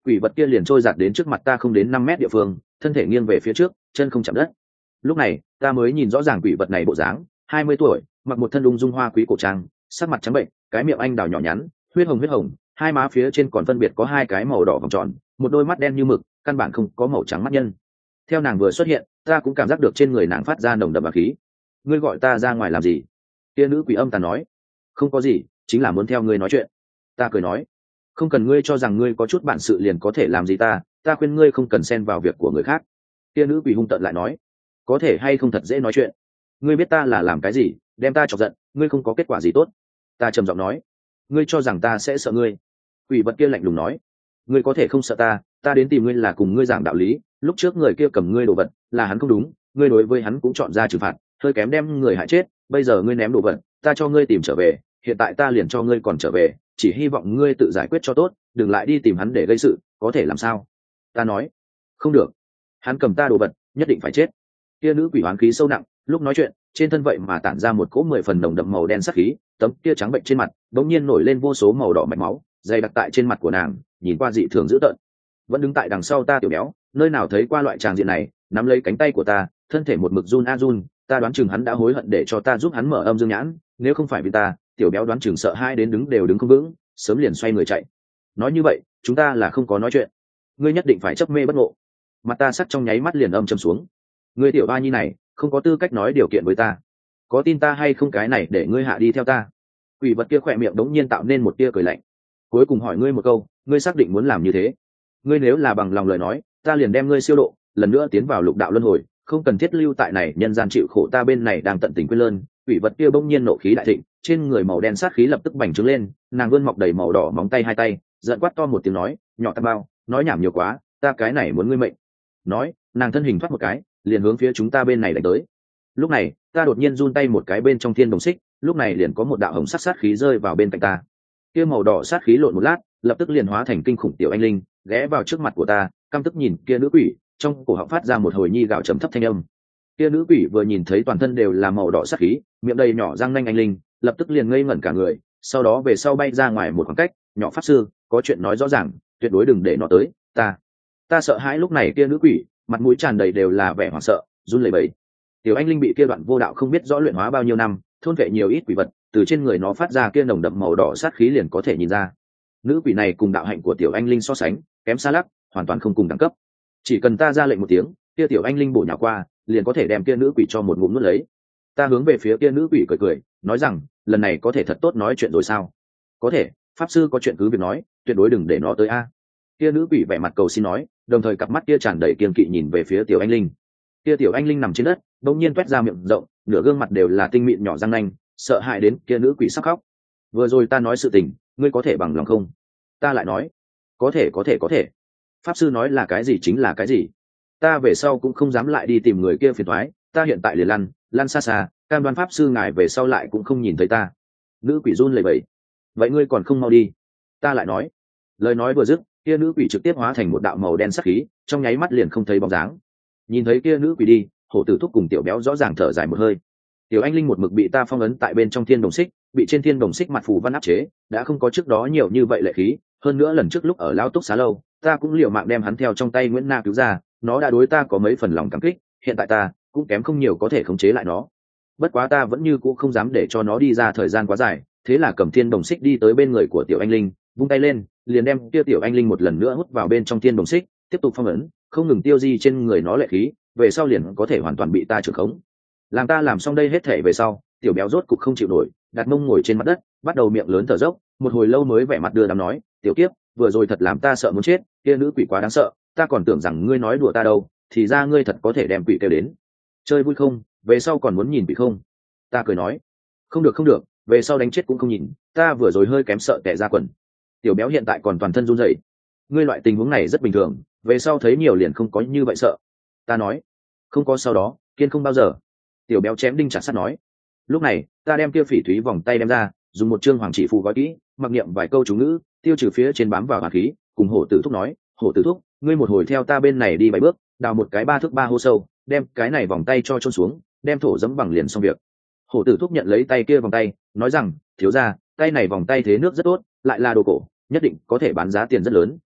[SPEAKER 1] quỷ vật kia liền trôi giạt đến trước mặt ta không đến năm mét địa phương, thân thể nghiêng về phía trước, chân không chạm đất. Lúc này ta mới nhìn rõ ràng quỷ vật này bộ dáng, hai mươi tuổi, mặc một thân ung dung hoa quý cổ trang, sắc mặt trắng bệnh, cái miệng anh đào nhỏ nhắn, huyết hồng huyết hồng, hai má phía trên còn phân biệt có hai cái màu đỏ vòng tròn, một đôi mắt đen như mực, căn bản không có màu trắng mắt nhân. Theo nàng vừa xuất hiện, ta cũng cảm giác được trên người nàng phát ra nồng đậm bá khí. Ngươi gọi ta ra ngoài làm gì? Kia nữ quỷ âm tàn nói. Không có gì, chính là muốn theo ngươi nói chuyện. Ta cười nói, không cần ngươi cho rằng ngươi có chút bản sự liền có thể làm gì ta, ta khuyên ngươi không cần xen vào việc của người khác. Kia nữ quỷ hung tợn lại nói, có thể hay không thật dễ nói chuyện. Ngươi biết ta là làm cái gì, đem ta chọc giận, ngươi không có kết quả gì tốt. Ta trầm giọng nói, ngươi cho rằng ta sẽ sợ ngươi? Quỷ vật kia lạnh lùng nói, ngươi có thể không sợ ta, ta đến tìm ngươi là cùng ngươi giảng đạo lý. Lúc trước người kia cầm ngươi đồ vật, là hắn không đúng, ngươi đối với hắn cũng chọn ra trừng phạt, hơi kém đem người hại chết. Bây giờ ngươi ném đồ vật, ta cho ngươi tìm trở về, hiện tại ta liền cho ngươi còn trở về, chỉ hy vọng ngươi tự giải quyết cho tốt, đừng lại đi tìm hắn để gây sự, có thể làm sao? Ta nói, không được, hắn cầm ta đồ vật, nhất định phải chết. Kia nữ quỷ hoán khí sâu nặng, lúc nói chuyện, trên thân vậy mà tản ra một cỗ mười phần nồng đậm màu đen sắc khí, tấm kia trắng bệnh trên mặt, đột nhiên nổi lên vô số màu đỏ mạch máu, dày đặc tại trên mặt của nàng, nhìn qua dị thường dữ tợn. Vẫn đứng tại đằng sau ta tiểu béo, nơi nào thấy qua loại tràng diện này, nắm lấy cánh tay của ta, thân thể một mực run a run, ta đoán chừng hắn đã hối hận để cho ta giúp hắn mở âm dương nhãn, nếu không phải vì ta, tiểu béo đoán chừng sợ hai đến đứng đều đứng không vững, sớm liền xoay người chạy. Nói như vậy, chúng ta là không có nói chuyện. Ngươi nhất định phải chấp mê bất ngộ. Mặt ta sắc trong nháy mắt liền âm trầm xuống. Ngươi tiểu ba nhi này, không có tư cách nói điều kiện với ta. Có tin ta hay không cái này để ngươi hạ đi theo ta? Quỷ vật kia khỏe miệng đống nhiên tạo nên một tia cười lạnh. Cuối cùng hỏi ngươi một câu, ngươi xác định muốn làm như thế? Ngươi nếu là bằng lòng lời nói, ta liền đem ngươi siêu độ, lần nữa tiến vào lục đạo luân hồi, không cần thiết lưu tại này nhân gian chịu khổ, ta bên này đang tận tình quên lơn. Quỷ vật kia bỗng nhiên nộ khí đại thịnh, trên người màu đen sát khí lập tức bành trướng lên, nàng vươn mọc đầy màu đỏ móng tay hai tay, giận quát to một tiếng nói, nhỏ tam bao, nói nhảm nhiều quá, ta cái này muốn ngươi mệnh. Nói, nàng thân hình thoát một cái, liền hướng phía chúng ta bên này đánh tới. Lúc này, ta đột nhiên run tay một cái bên trong thiên đồng xích, lúc này liền có một đạo hồng sắc sát khí rơi vào bên cạnh ta. Kia màu đỏ sát khí lộn một lát, lập tức liền hóa thành kinh khủng tiểu anh linh, ghé vào trước mặt của ta, căm tức nhìn kia nữ quỷ, trong cổ họng phát ra một hồi nhi gạo trầm thấp thanh âm. Kia nữ quỷ vừa nhìn thấy toàn thân đều là màu đỏ sát khí, miệng đầy nhỏ răng nanh anh linh, lập tức liền ngây ngẩn cả người, sau đó về sau bay ra ngoài một khoảng cách, nhỏ pháp sư, có chuyện nói rõ ràng, tuyệt đối đừng để nó tới, ta. Ta sợ hãi lúc này kia nữ quỷ, mặt mũi tràn đầy đều là vẻ hoảng sợ, run lẩy bẩy. Tiểu anh linh bị kia đoạn vô đạo không biết rõ luyện hóa bao nhiêu năm, thôn vệ nhiều ít quỷ vật, từ trên người nó phát ra kia nồng đậm màu đỏ sát khí liền có thể nhìn ra. Nữ quỷ này cùng đạo hạnh của tiểu anh linh so sánh, kém xa lắc, hoàn toàn không cùng đẳng cấp. Chỉ cần ta ra lệnh một tiếng, kia tiểu anh linh bổ nhào qua, liền có thể đem kia nữ quỷ cho một ngụm nuốt lấy. Ta hướng về phía kia nữ quỷ cười cười, nói rằng, lần này có thể thật tốt nói chuyện rồi sao? Có thể, pháp sư có chuyện cứ việc nói, tuyệt đối đừng để nó tới a. Kia nữ quỷ vẻ mặt cầu xin nói, đồng thời cặp mắt kia tràn đầy kiên kỵ nhìn về phía tiểu anh linh. Kia tiểu anh linh nằm trên đất, bỗng nhiên toét ra miệng rộng, nửa gương mặt đều là tinh mịn nhỏ răng nanh, sợ hãi đến kia nữ quỷ sắp khóc. Vừa rồi ta nói sự tình, ngươi có thể bằng lòng không? Ta lại nói, có thể có thể có thể. Pháp sư nói là cái gì chính là cái gì. Ta về sau cũng không dám lại đi tìm người kia phiền toái, ta hiện tại liền lăn, lăn xa xa, cam đoan pháp sư ngài về sau lại cũng không nhìn thấy ta. Nữ quỷ run lẩy bẩy. Vậy ngươi còn không mau đi? Ta lại nói. Lời nói vừa dứt, kia nữ quỷ trực tiếp hóa thành một đạo màu đen sắc khí, trong nháy mắt liền không thấy bóng dáng. Nhìn thấy kia nữ quỷ đi, hổ tử thúc cùng tiểu béo rõ ràng thở dài một hơi. Tiểu anh linh một mực bị ta phong ấn tại bên trong thiên đồng xích, bị trên thiên đồng xích mặt phù văn áp chế, đã không có trước đó nhiều như vậy lệ khí. Hơn nữa lần trước lúc ở lao túc xá lâu, ta cũng liều mạng đem hắn theo trong tay Nguyễn Na cứu ra, nó đã đối ta có mấy phần lòng cảm kích, hiện tại ta cũng kém không nhiều có thể khống chế lại nó. Bất quá ta vẫn như cũ không dám để cho nó đi ra thời gian quá dài, thế là cầm thiên đồng xích đi tới bên người của tiểu anh linh, vung tay lên, liền đem kia tiểu anh linh một lần nữa hút vào bên trong thiên đồng xích, tiếp tục phong ấn, không ngừng tiêu di trên người nó lệ khí, về sau liền có thể hoàn toàn bị ta trưởng khống. Làm ta làm xong đây hết thể về sau, tiểu béo rốt cục không chịu nổi, đặt mông ngồi trên mặt đất, bắt đầu miệng lớn thở dốc, một hồi lâu mới vẻ mặt đưa đám nói, tiểu kiếp, vừa rồi thật làm ta sợ muốn chết, kia nữ quỷ quá đáng sợ, ta còn tưởng rằng ngươi nói đùa ta đâu, thì ra ngươi thật có thể đem quỷ kêu đến. Chơi vui không? Về sau còn muốn nhìn quỷ không? Ta cười nói, không được không được, về sau đánh chết cũng không nhìn, ta vừa rồi hơi kém sợ tè ra quần. Tiểu béo hiện tại còn toàn thân run rẩy. Ngươi loại tình huống này rất bình thường, về sau thấy nhiều liền không có như vậy sợ. Ta nói, không có sau đó, kiên không bao giờ. Tiểu béo chém đinh chặt sắt nói. Lúc này, ta đem kia phỉ thúy vòng tay đem ra, dùng một chương hoàng chỉ phù gói kỹ, mặc niệm vài câu chú ngữ, tiêu trừ phía trên bám vào hàn khí, cùng hổ tử thúc nói, hổ tử thúc, ngươi một hồi theo ta bên này đi bảy bước, đào một cái ba thước ba hô sâu, đem cái này vòng tay cho chôn xuống, đem thổ dẫm bằng liền xong việc. Hổ tử thúc nhận lấy tay kia vòng tay, nói rằng, thiếu gia, tay này vòng tay thế nước rất tốt, lại là đồ cổ, nhất định có thể bán giá tiền rất lớn,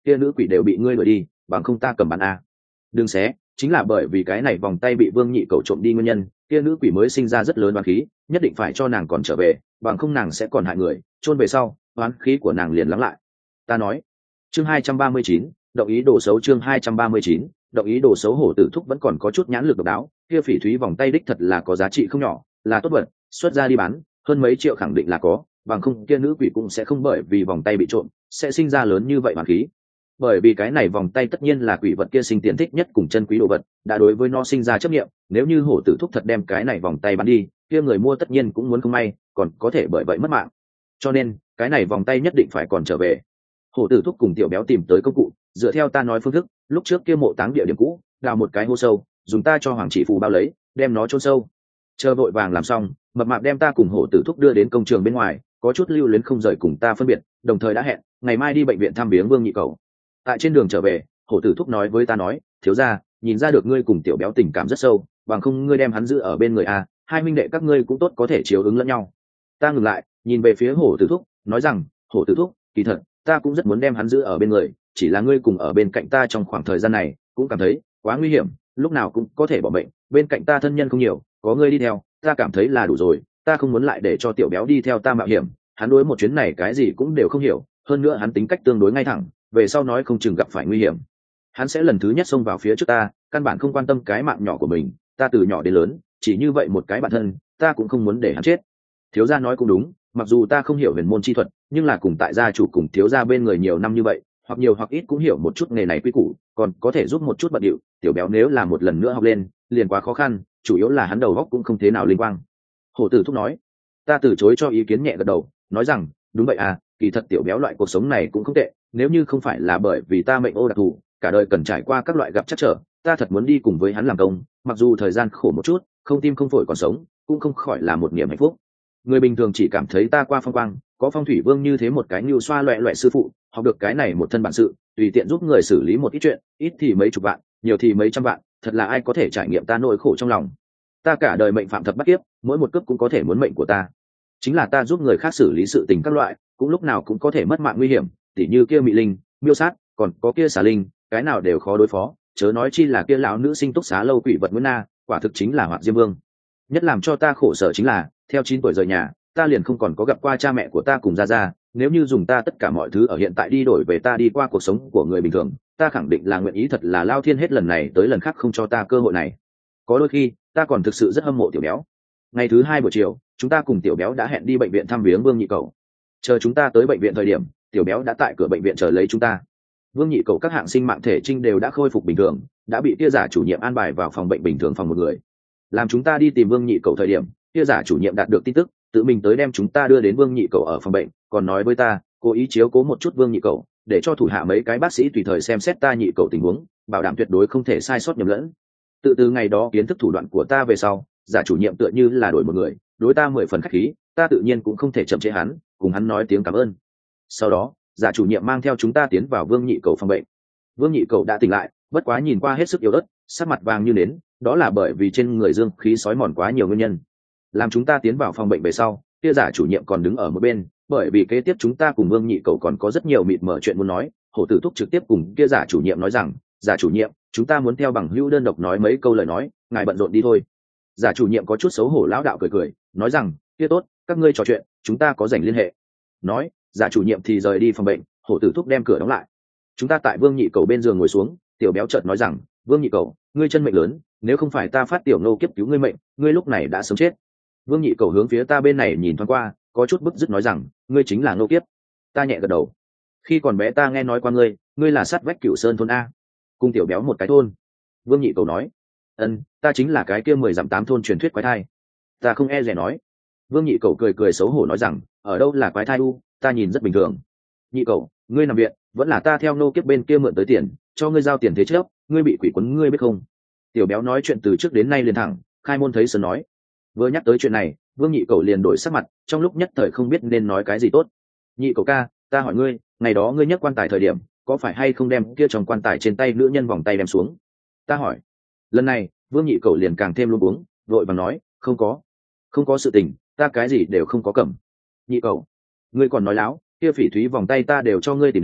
[SPEAKER 1] kia nữ quỷ đều bị ngươi đuổi đi, bằng không ta cầm bán a. Đừng xé, chính là bởi vì cái này vòng tay bị Vương Nhị Cầu trộm đi nguyên nhân, kia nữ quỷ mới sinh ra rất lớn oán khí, nhất định phải cho nàng còn trở về, bằng không nàng sẽ còn hại người, chôn về sau, oán khí của nàng liền lắng lại. Ta nói. Chương hai trăm ba mươi chín, động ý đồ xấu chương hai trăm ba mươi chín, động ý đồ xấu. Hổ Tử Thúc vẫn còn có chút nhãn lực độc đáo, kia phỉ thúy vòng tay đích thật là có giá trị không nhỏ, là tốt vật, xuất ra đi bán, hơn mấy triệu khẳng định là có, bằng không kia nữ quỷ cũng sẽ không bởi vì vòng tay bị trộm, sẽ sinh ra lớn như vậy oán khí. Bởi vì cái này vòng tay tất nhiên là quỷ vật kia sinh tiền thích nhất cùng chân quý đồ vật, đã đối với nó sinh ra chấp niệm, nếu như Hổ Tử Thúc thật đem cái này vòng tay bán đi, kia người mua tất nhiên cũng muốn không may, còn có thể bởi vậy mất mạng. Cho nên, cái này vòng tay nhất định phải còn trở về. Hổ Tử Thúc cùng Tiểu Béo tìm tới công cụ, dựa theo ta nói phương thức, lúc trước kia mộ táng địa điểm cũ, đào một cái hố sâu, dùng ta cho Hoàng Chỉ Phù bao lấy, đem nó chôn sâu. Chờ vội vàng làm xong, mập mạp đem ta cùng Hổ Tử Thúc đưa đến công trường bên ngoài, có chút lưu luyến không rời cùng ta phân biệt, đồng thời đã hẹn ngày mai đi bệnh viện thăm viếng Vương Nhị Cầu. Tại trên đường trở về, Hổ Tử Thúc nói với ta nói, thiếu gia, nhìn ra được ngươi cùng Tiểu Béo tình cảm rất sâu, bằng không ngươi đem hắn giữ ở bên người a, hai minh đệ các ngươi cũng tốt có thể chiếu ứng lẫn nhau. Ta ngừng lại, nhìn về phía Hổ Tử Thúc, nói rằng, Hổ Tử Thúc, kỳ thật, ta cũng rất muốn đem hắn giữ ở bên người, chỉ là ngươi cùng ở bên cạnh ta trong khoảng thời gian này, cũng cảm thấy quá nguy hiểm, lúc nào cũng có thể bỏ bệnh, bên cạnh ta thân nhân không nhiều, có ngươi đi theo, ta cảm thấy là đủ rồi, ta không muốn lại để cho Tiểu Béo đi theo ta mạo hiểm, hắn đối một chuyến này cái gì cũng đều không hiểu, hơn nữa hắn tính cách tương đối ngay thẳng, về sau nói không chừng gặp phải nguy hiểm, hắn sẽ lần thứ nhất xông vào phía trước ta, căn bản không quan tâm cái mạng nhỏ của mình, ta từ nhỏ đến lớn, chỉ như vậy một cái bản thân, ta cũng không muốn để hắn chết. Thiếu gia nói cũng đúng, mặc dù ta không hiểu huyền môn chi thuật, nhưng là cùng tại gia chủ cùng thiếu gia bên người nhiều năm như vậy, hoặc nhiều hoặc ít cũng hiểu một chút nghề này quy củ, còn có thể giúp một chút bận điệu. Tiểu Béo nếu là một lần nữa học lên, liền quá khó khăn, chủ yếu là hắn đầu óc cũng không thế nào linh quang. Hổ Tử Thúc nói. Ta từ chối cho ý kiến nhẹ gật đầu, nói rằng, đúng vậy à, kỳ thật Tiểu Béo loại cuộc sống này cũng không tệ, nếu như không phải là bởi vì ta mệnh ô đặc thù, cả đời cần trải qua các loại gặp chắc trở, ta thật muốn đi cùng với hắn làm công, mặc dù thời gian khổ một chút, không tim không phổi còn sống, cũng không khỏi là một niềm hạnh phúc. Người bình thường chỉ cảm thấy ta qua phong quang, có Phong Thủy Vương như thế một cái nhu xoa loẹ loẹ sư phụ, học được cái này một thân bản sự, tùy tiện giúp người xử lý một ít chuyện, ít thì mấy chục vạn, nhiều thì mấy trăm vạn, thật là ai có thể trải nghiệm ta nỗi khổ trong lòng. Ta cả đời mệnh phạm thập bắt kiếp, mỗi một cấp cũng có thể muốn mệnh của ta. Chính là ta giúp người khác xử lý sự tình các loại, cũng lúc nào cũng có thể mất mạng nguy hiểm, tỉ như kia mị linh, miêu sát, còn có kia xà linh, cái nào đều khó đối phó, chớ nói chi là kia lão nữ sinh túc xá lâu quỷ vật Nguyễn Na, quả thực chính là Hoạt Diêm Vương. Nhất làm cho ta khổ sở chính là, theo chín tuổi rời nhà, ta liền không còn có gặp qua cha mẹ của ta cùng gia gia, nếu như dùng ta tất cả mọi thứ ở hiện tại đi đổi về ta đi qua cuộc sống của người bình thường, ta khẳng định là nguyện ý thật là lao thiên hết lần này tới lần khác không cho ta cơ hội này. Có đôi khi, ta còn thực sự rất hâm mộ Tiểu Béo. Ngày thứ hai buổi chiều, chúng ta cùng Tiểu Béo đã hẹn đi bệnh viện thăm viếng Vương Nhị Cầu. Chờ chúng ta tới bệnh viện thời điểm, Tiểu Béo đã tại cửa bệnh viện chờ lấy chúng ta. Vương Nhị Cầu các hạng sinh mạng thể trinh đều đã khôi phục bình thường, đã bị tia giả chủ nhiệm an bài vào phòng bệnh bình thường phòng một người. Làm chúng ta đi tìm Vương Nhị Cầu thời điểm, tia giả chủ nhiệm đạt được tin tức, tự mình tới đem chúng ta đưa đến Vương Nhị Cầu ở phòng bệnh, còn nói với ta, cố ý chiếu cố một chút Vương Nhị Cầu, để cho thủ hạ mấy cái bác sĩ tùy thời xem xét ta Nhị Cầu tình huống, bảo đảm tuyệt đối không thể sai sót nhầm lẫn. Tự từ ngày đó kiến thức thủ đoạn của ta về sau, giả chủ nhiệm tựa như là đổi một người, đối ta mười phần khách khí, ta tự nhiên cũng không thể chậm trễ hắn, cùng hắn nói tiếng cảm ơn. Sau đó, giả chủ nhiệm mang theo chúng ta tiến vào Vương Nhị Cầu phòng bệnh. Vương Nhị Cầu đã tỉnh lại, bất quá nhìn qua hết sức yếu ớt, sắc mặt vàng như nến, đó là bởi vì trên người dương khí sói mòn quá nhiều nguyên nhân. Làm chúng ta tiến vào phòng bệnh về sau, kia giả chủ nhiệm còn đứng ở một bên, bởi vì kế tiếp chúng ta cùng Vương Nhị Cầu còn có rất nhiều mịt mở chuyện muốn nói. Hổ Tử Thúc trực tiếp cùng kia giả chủ nhiệm nói rằng, giả chủ nhiệm, chúng ta muốn theo bằng hữu đơn độc nói mấy câu lời nói, ngài bận rộn đi thôi. Giả chủ nhiệm có chút xấu hổ lão đạo cười cười, nói rằng, kia tốt, các ngươi trò chuyện, chúng ta có rảnh liên hệ. Nói, giả chủ nhiệm thì rời đi phòng bệnh. Hổ Tử Thúc đem cửa đóng lại. Chúng ta tại Vương Nhị Cầu bên giường ngồi xuống, Tiểu Béo chợt nói rằng, Vương Nhị Cầu, ngươi chân mệnh lớn, nếu không phải ta phát tiểu nô kiếp cứu ngươi mệnh, ngươi lúc này đã sớm chết. Vương Nhị Cầu hướng phía ta bên này nhìn thoáng qua, có chút bức dứt nói rằng, ngươi chính là nô kiếp. Ta nhẹ gật đầu. Khi còn bé ta nghe nói qua ngươi, ngươi là sát vách Cửu Sơn thôn a, cùng Tiểu Béo một cái thôn. Vương Nhị Cầu nói, ân, ta chính là cái kia mười dặm tám thôn truyền thuyết quái thai. Ta không e dè nói. Vương Nhị Cầu cười cười xấu hổ nói rằng, ở đâu là quái thai u, ta nhìn rất bình thường. Nhị Cầu, ngươi nằm viện, vẫn là ta theo nô kiếp bên kia mượn tới tiền, cho ngươi giao tiền thế trước, ngươi bị quỷ quấn ngươi biết không? Tiểu Béo nói chuyện từ trước đến nay liền thẳng, khai môn thấy sơn nói. Vừa nhắc tới chuyện này, Vương Nhị Cầu liền đổi sắc mặt, trong lúc nhất thời không biết nên nói cái gì tốt. Nhị Cầu ca, ta hỏi ngươi, ngày đó ngươi nhấc quan tài thời điểm, có phải hay không đem kia trong quan tài trên tay nữ nhân vòng tay đem xuống? Ta hỏi. Lần này, Vương Nhị Cầu liền càng thêm luống cuống, vội vàng nói, không có, không có sự tình, ta cái gì đều không có cầm. Nhị Cầu, ngươi còn nói láo, kia phỉ thúy vòng tay ta đều cho ngươi tìm đến,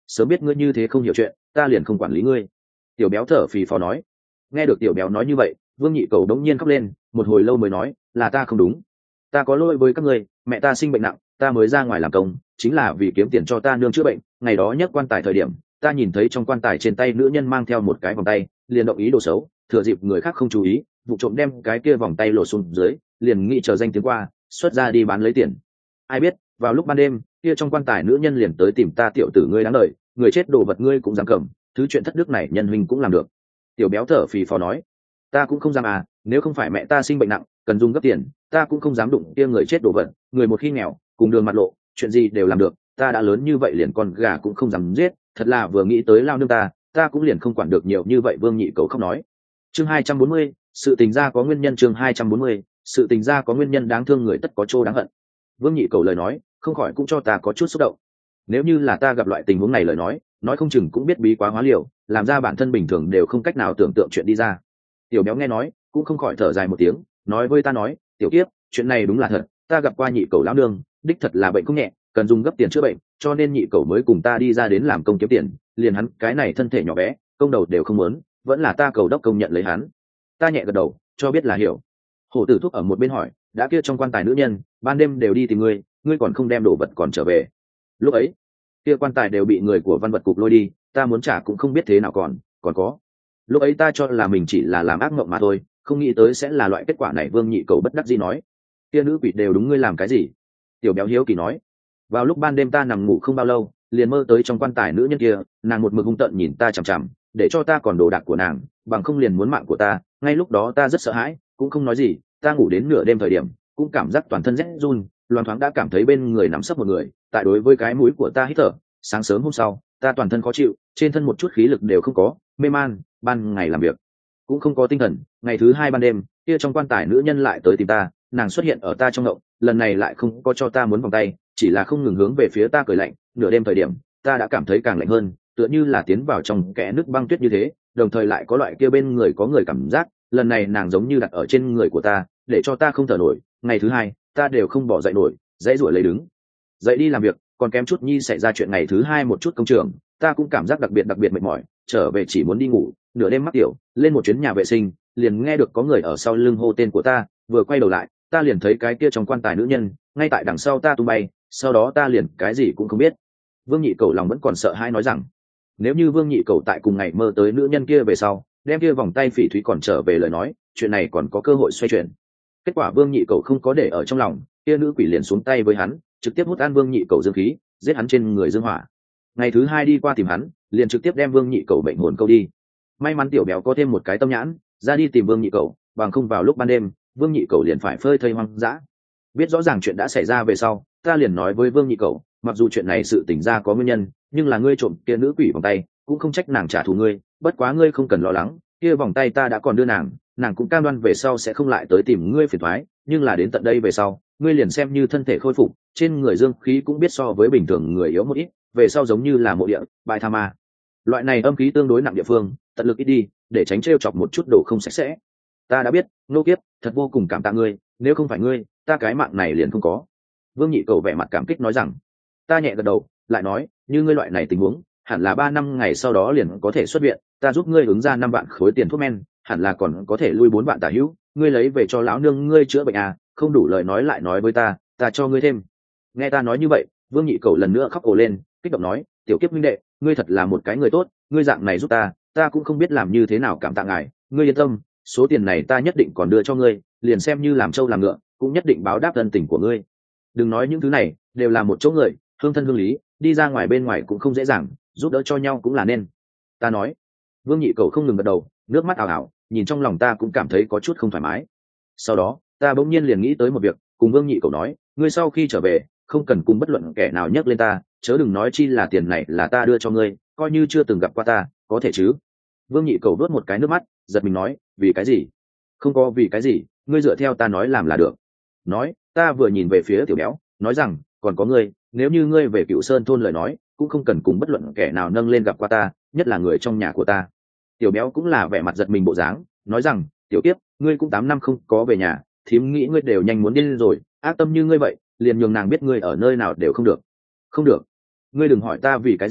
[SPEAKER 1] sớm biết ngươi như thế không hiểu chuyện, ta liền không quản lý ngươi. Tiểu béo thở phì phò nói. Nghe được tiểu béo nói như vậy, Vương Nhị Cầu đống nhiên khóc lên, một hồi lâu mới nói, là ta không đúng, ta có lỗi với các ngươi, mẹ ta sinh bệnh nặng, ta mới ra ngoài làm công, chính là vì kiếm tiền cho ta nương chữa bệnh. Ngày đó nhấc quan tài thời điểm, ta nhìn thấy trong quan tài trên tay nữ nhân mang theo một cái vòng tay, liền động ý đồ xấu, thừa dịp người khác không chú ý, vụ trộm đem cái kia vòng tay lột xuống dưới, liền nghĩ chờ danh tiếng qua, xuất ra đi bán lấy tiền. Ai biết vào lúc ban đêm kia trong quan tài nữ nhân liền tới tìm ta, tiểu tử ngươi đáng đời, người chết đồ vật ngươi cũng dám cầm, thứ chuyện thất đức này nhân huynh cũng làm được. Tiểu béo thở phì phò nói, ta cũng không dám à, nếu không phải mẹ ta sinh bệnh nặng cần dùng gấp tiền, ta cũng không dám đụng kia người chết đồ vật, người một khi nghèo cùng đường mặt lộ, chuyện gì đều làm được, ta đã lớn như vậy liền con gà cũng không dám giết, thật là vừa nghĩ tới lao nương ta ta cũng liền không quản được nhiều như vậy. Vương Nhị Cầu không nói. Chương hai trăm bốn mươi, sự tình ra có nguyên nhân. Chương hai trăm bốn mươi, sự tình ra có nguyên nhân, đáng thương người tất có chỗ đáng hận. Vương Nhị Cầu lời nói không khỏi cũng cho ta có chút xúc động. Nếu như là ta gặp loại tình huống này lời nói, nói không chừng cũng biết bí quá hóa liều, làm ra bản thân bình thường đều không cách nào tưởng tượng chuyện đi ra. Tiểu béo nghe nói cũng không khỏi thở dài một tiếng, nói với ta nói, tiểu kiếp, chuyện này đúng là thật, ta gặp qua Nhị Cầu lão nương, đích thật là bệnh không nhẹ, cần dùng gấp tiền chữa bệnh, cho nên Nhị Cầu mới cùng ta đi ra đến làm công kiếm tiền, liền hắn cái này thân thể nhỏ bé, công đầu đều không muốn, vẫn là ta cầu đốc công nhận lấy hắn. Ta nhẹ gật đầu, cho biết là hiểu. Hổ Tử Thúc ở một bên hỏi, đã kia trong quan tài nữ nhân, ban đêm đều đi tìm ngươi, ngươi còn không đem đồ vật còn trở về. Lúc ấy, kia quan tài đều bị người của văn vật cục lôi đi, ta muốn trả cũng không biết thế nào còn, còn có. Lúc ấy ta cho là mình chỉ là làm ác mộng mà thôi, không nghĩ tới sẽ là loại kết quả này. Vương Nhị Cầu bất đắc dĩ nói, kia nữ quỷ đều đúng ngươi làm cái gì? Tiểu béo hiếu kỳ nói, vào lúc ban đêm ta nằm ngủ không bao lâu, liền mơ tới trong quan tài nữ nhân kia, nàng một mực hung tợn nhìn ta chằm chằm, để cho ta còn đồ đạc của nàng, bằng không liền muốn mạng của ta. Ngay lúc đó ta rất sợ hãi, cũng không nói gì, ta ngủ đến nửa đêm thời điểm, cũng cảm giác toàn thân rét run, loáng thoáng đã cảm thấy bên người nắm sấp một người, tại đối với cái mũi của ta hít thở. Sáng sớm hôm sau, ta toàn thân khó chịu, trên thân một chút khí lực đều không có, mê man, ban ngày làm việc cũng không có tinh thần. Ngày thứ hai ban đêm, kia trong quan tài nữ nhân lại tới tìm ta, nàng xuất hiện ở ta trong ngộng, lần này lại không có cho ta muốn vòng tay, chỉ là không ngừng hướng về phía ta cười lạnh. Nửa đêm thời điểm, ta đã cảm thấy càng lạnh hơn, tựa như là tiến vào trong kẽ nước băng tuyết như thế, đồng thời lại có loại kia bên người có người cảm giác. Lần này nàng giống như đặt ở trên người của ta, để cho ta không thở nổi. Ngày thứ hai, ta đều không bỏ dậy nổi, dãy ruổi lấy đứng dậy đi làm việc, còn kém chút nhi xảy ra chuyện. Ngày thứ hai một chút công trường, ta cũng cảm giác đặc biệt đặc biệt mệt mỏi, trở về chỉ muốn đi ngủ. Nửa đêm mắc tiểu, lên một chuyến nhà vệ sinh, liền nghe được có người ở sau lưng hô tên của ta, vừa quay đầu lại, ta liền thấy cái kia trong quan tài nữ nhân ngay tại đằng sau ta tung bay, sau đó ta liền cái gì cũng không biết. Vương Nhị Cầu lòng vẫn còn sợ hãi nói rằng, nếu như Vương Nhị Cầu tại cùng ngày mơ tới nữ nhân kia về sau, đem kia vòng tay phỉ thúy còn trở về lời nói, chuyện này còn có cơ hội xoay chuyển. Kết quả Vương Nhị Cầu không có để ở trong lòng, kia nữ quỷ liền xuống tay với hắn, trực tiếp hút ăn Vương Nhị Cầu dương khí, giết hắn trên người dương hỏa. Ngày thứ hai đi qua tìm hắn, liền trực tiếp đem Vương Nhị Cầu bệnh hồn câu đi. May mắn tiểu béo có thêm một cái tâm nhãn, ra đi tìm Vương Nhị Cầu, bằng không vào lúc ban đêm, Vương Nhị Cầu liền phải phơi thây hoang dã. Biết rõ ràng chuyện đã xảy ra về sau, ta liền nói với Vương Nhị Cầu, mặc dù chuyện này sự tình ra có nguyên nhân, nhưng là ngươi trộm kia nữ quỷ vòng tay, cũng không trách nàng trả thù ngươi, bất quá ngươi không cần lo lắng, kia vòng tay ta đã còn đưa nàng, nàng cũng cam đoan về sau sẽ không lại tới tìm ngươi phiền toái. Nhưng là đến tận đây về sau, ngươi liền xem như thân thể khôi phục, trên người dương khí cũng biết so với bình thường người yếu một ít, về sau giống như là mộ địa, bại tha ma, loại này âm khí tương đối nặng địa phương, tận lực ít đi, để tránh trêu chọc một chút đồ không sạch sẽ. Ta đã biết, nô kiếp, thật vô cùng cảm tạ ngươi, nếu không phải ngươi, ta cái mạng này liền không có. Vương Nhị Cầu vẻ mặt cảm kích nói rằng. Ta nhẹ gật đầu, lại nói, như ngươi loại này tình huống, hẳn là ba năm ngày sau đó liền có thể xuất viện, ta giúp ngươi ứng ra năm vạn khối tiền thuốc men, hẳn là còn có thể lui bốn vạn tả hữu, ngươi lấy về cho lão nương ngươi chữa bệnh à, không đủ lời nói lại nói với ta, ta cho ngươi thêm. Nghe ta nói như vậy, Vương Nhị Cầu lần nữa khóc ồ lên, kích động nói, tiểu kiếp minh đệ, ngươi thật là một cái người tốt, ngươi dạng này giúp ta, ta cũng không biết làm như thế nào cảm tạ ngài, ngươi yên tâm, số tiền này ta nhất định còn đưa cho ngươi, liền xem như làm trâu làm ngựa, cũng nhất định báo đáp ân tình của ngươi. Đừng nói những thứ này, đều là một chỗ người, hương thân hương lý, đi ra ngoài bên ngoài cũng không dễ dàng, giúp đỡ cho nhau cũng là nên. Ta nói. Vương Nhị Cầu không ngừng gật đầu, nước mắt ảo ảo, nhìn trong lòng ta cũng cảm thấy có chút không thoải mái. Sau đó, ta bỗng nhiên liền nghĩ tới một việc, cùng Vương Nhị Cầu nói, ngươi sau khi trở về, không cần cùng bất luận kẻ nào nhắc lên ta, chớ đừng nói chi là tiền này là ta đưa cho ngươi, coi như chưa từng gặp qua ta, có thể chứ? Vương Nhị Cầu vớt một cái nước mắt, giật mình nói, vì cái gì? Không có vì cái gì, ngươi dựa theo ta nói làm là được. Nói, ta vừa nhìn về phía tiểu béo, nói rằng, còn có ngươi, nếu như ngươi về Cựu Sơn thôn lời nói, cũng không cần cùng bất luận kẻ nào nâng lên gặp qua ta, nhất là người trong nhà của ta. Tiểu béo cũng là vẻ mặt giật mình bộ dáng, nói rằng, tiểu tiếp, ngươi cũng tám năm không có về nhà, thím nghĩ ngươi đều nhanh muốn điên rồi, ác tâm như ngươi vậy, liền nhường nàng biết ngươi ở nơi nào đều không được. Không được, ngươi đừng hỏi ta vì cái gì,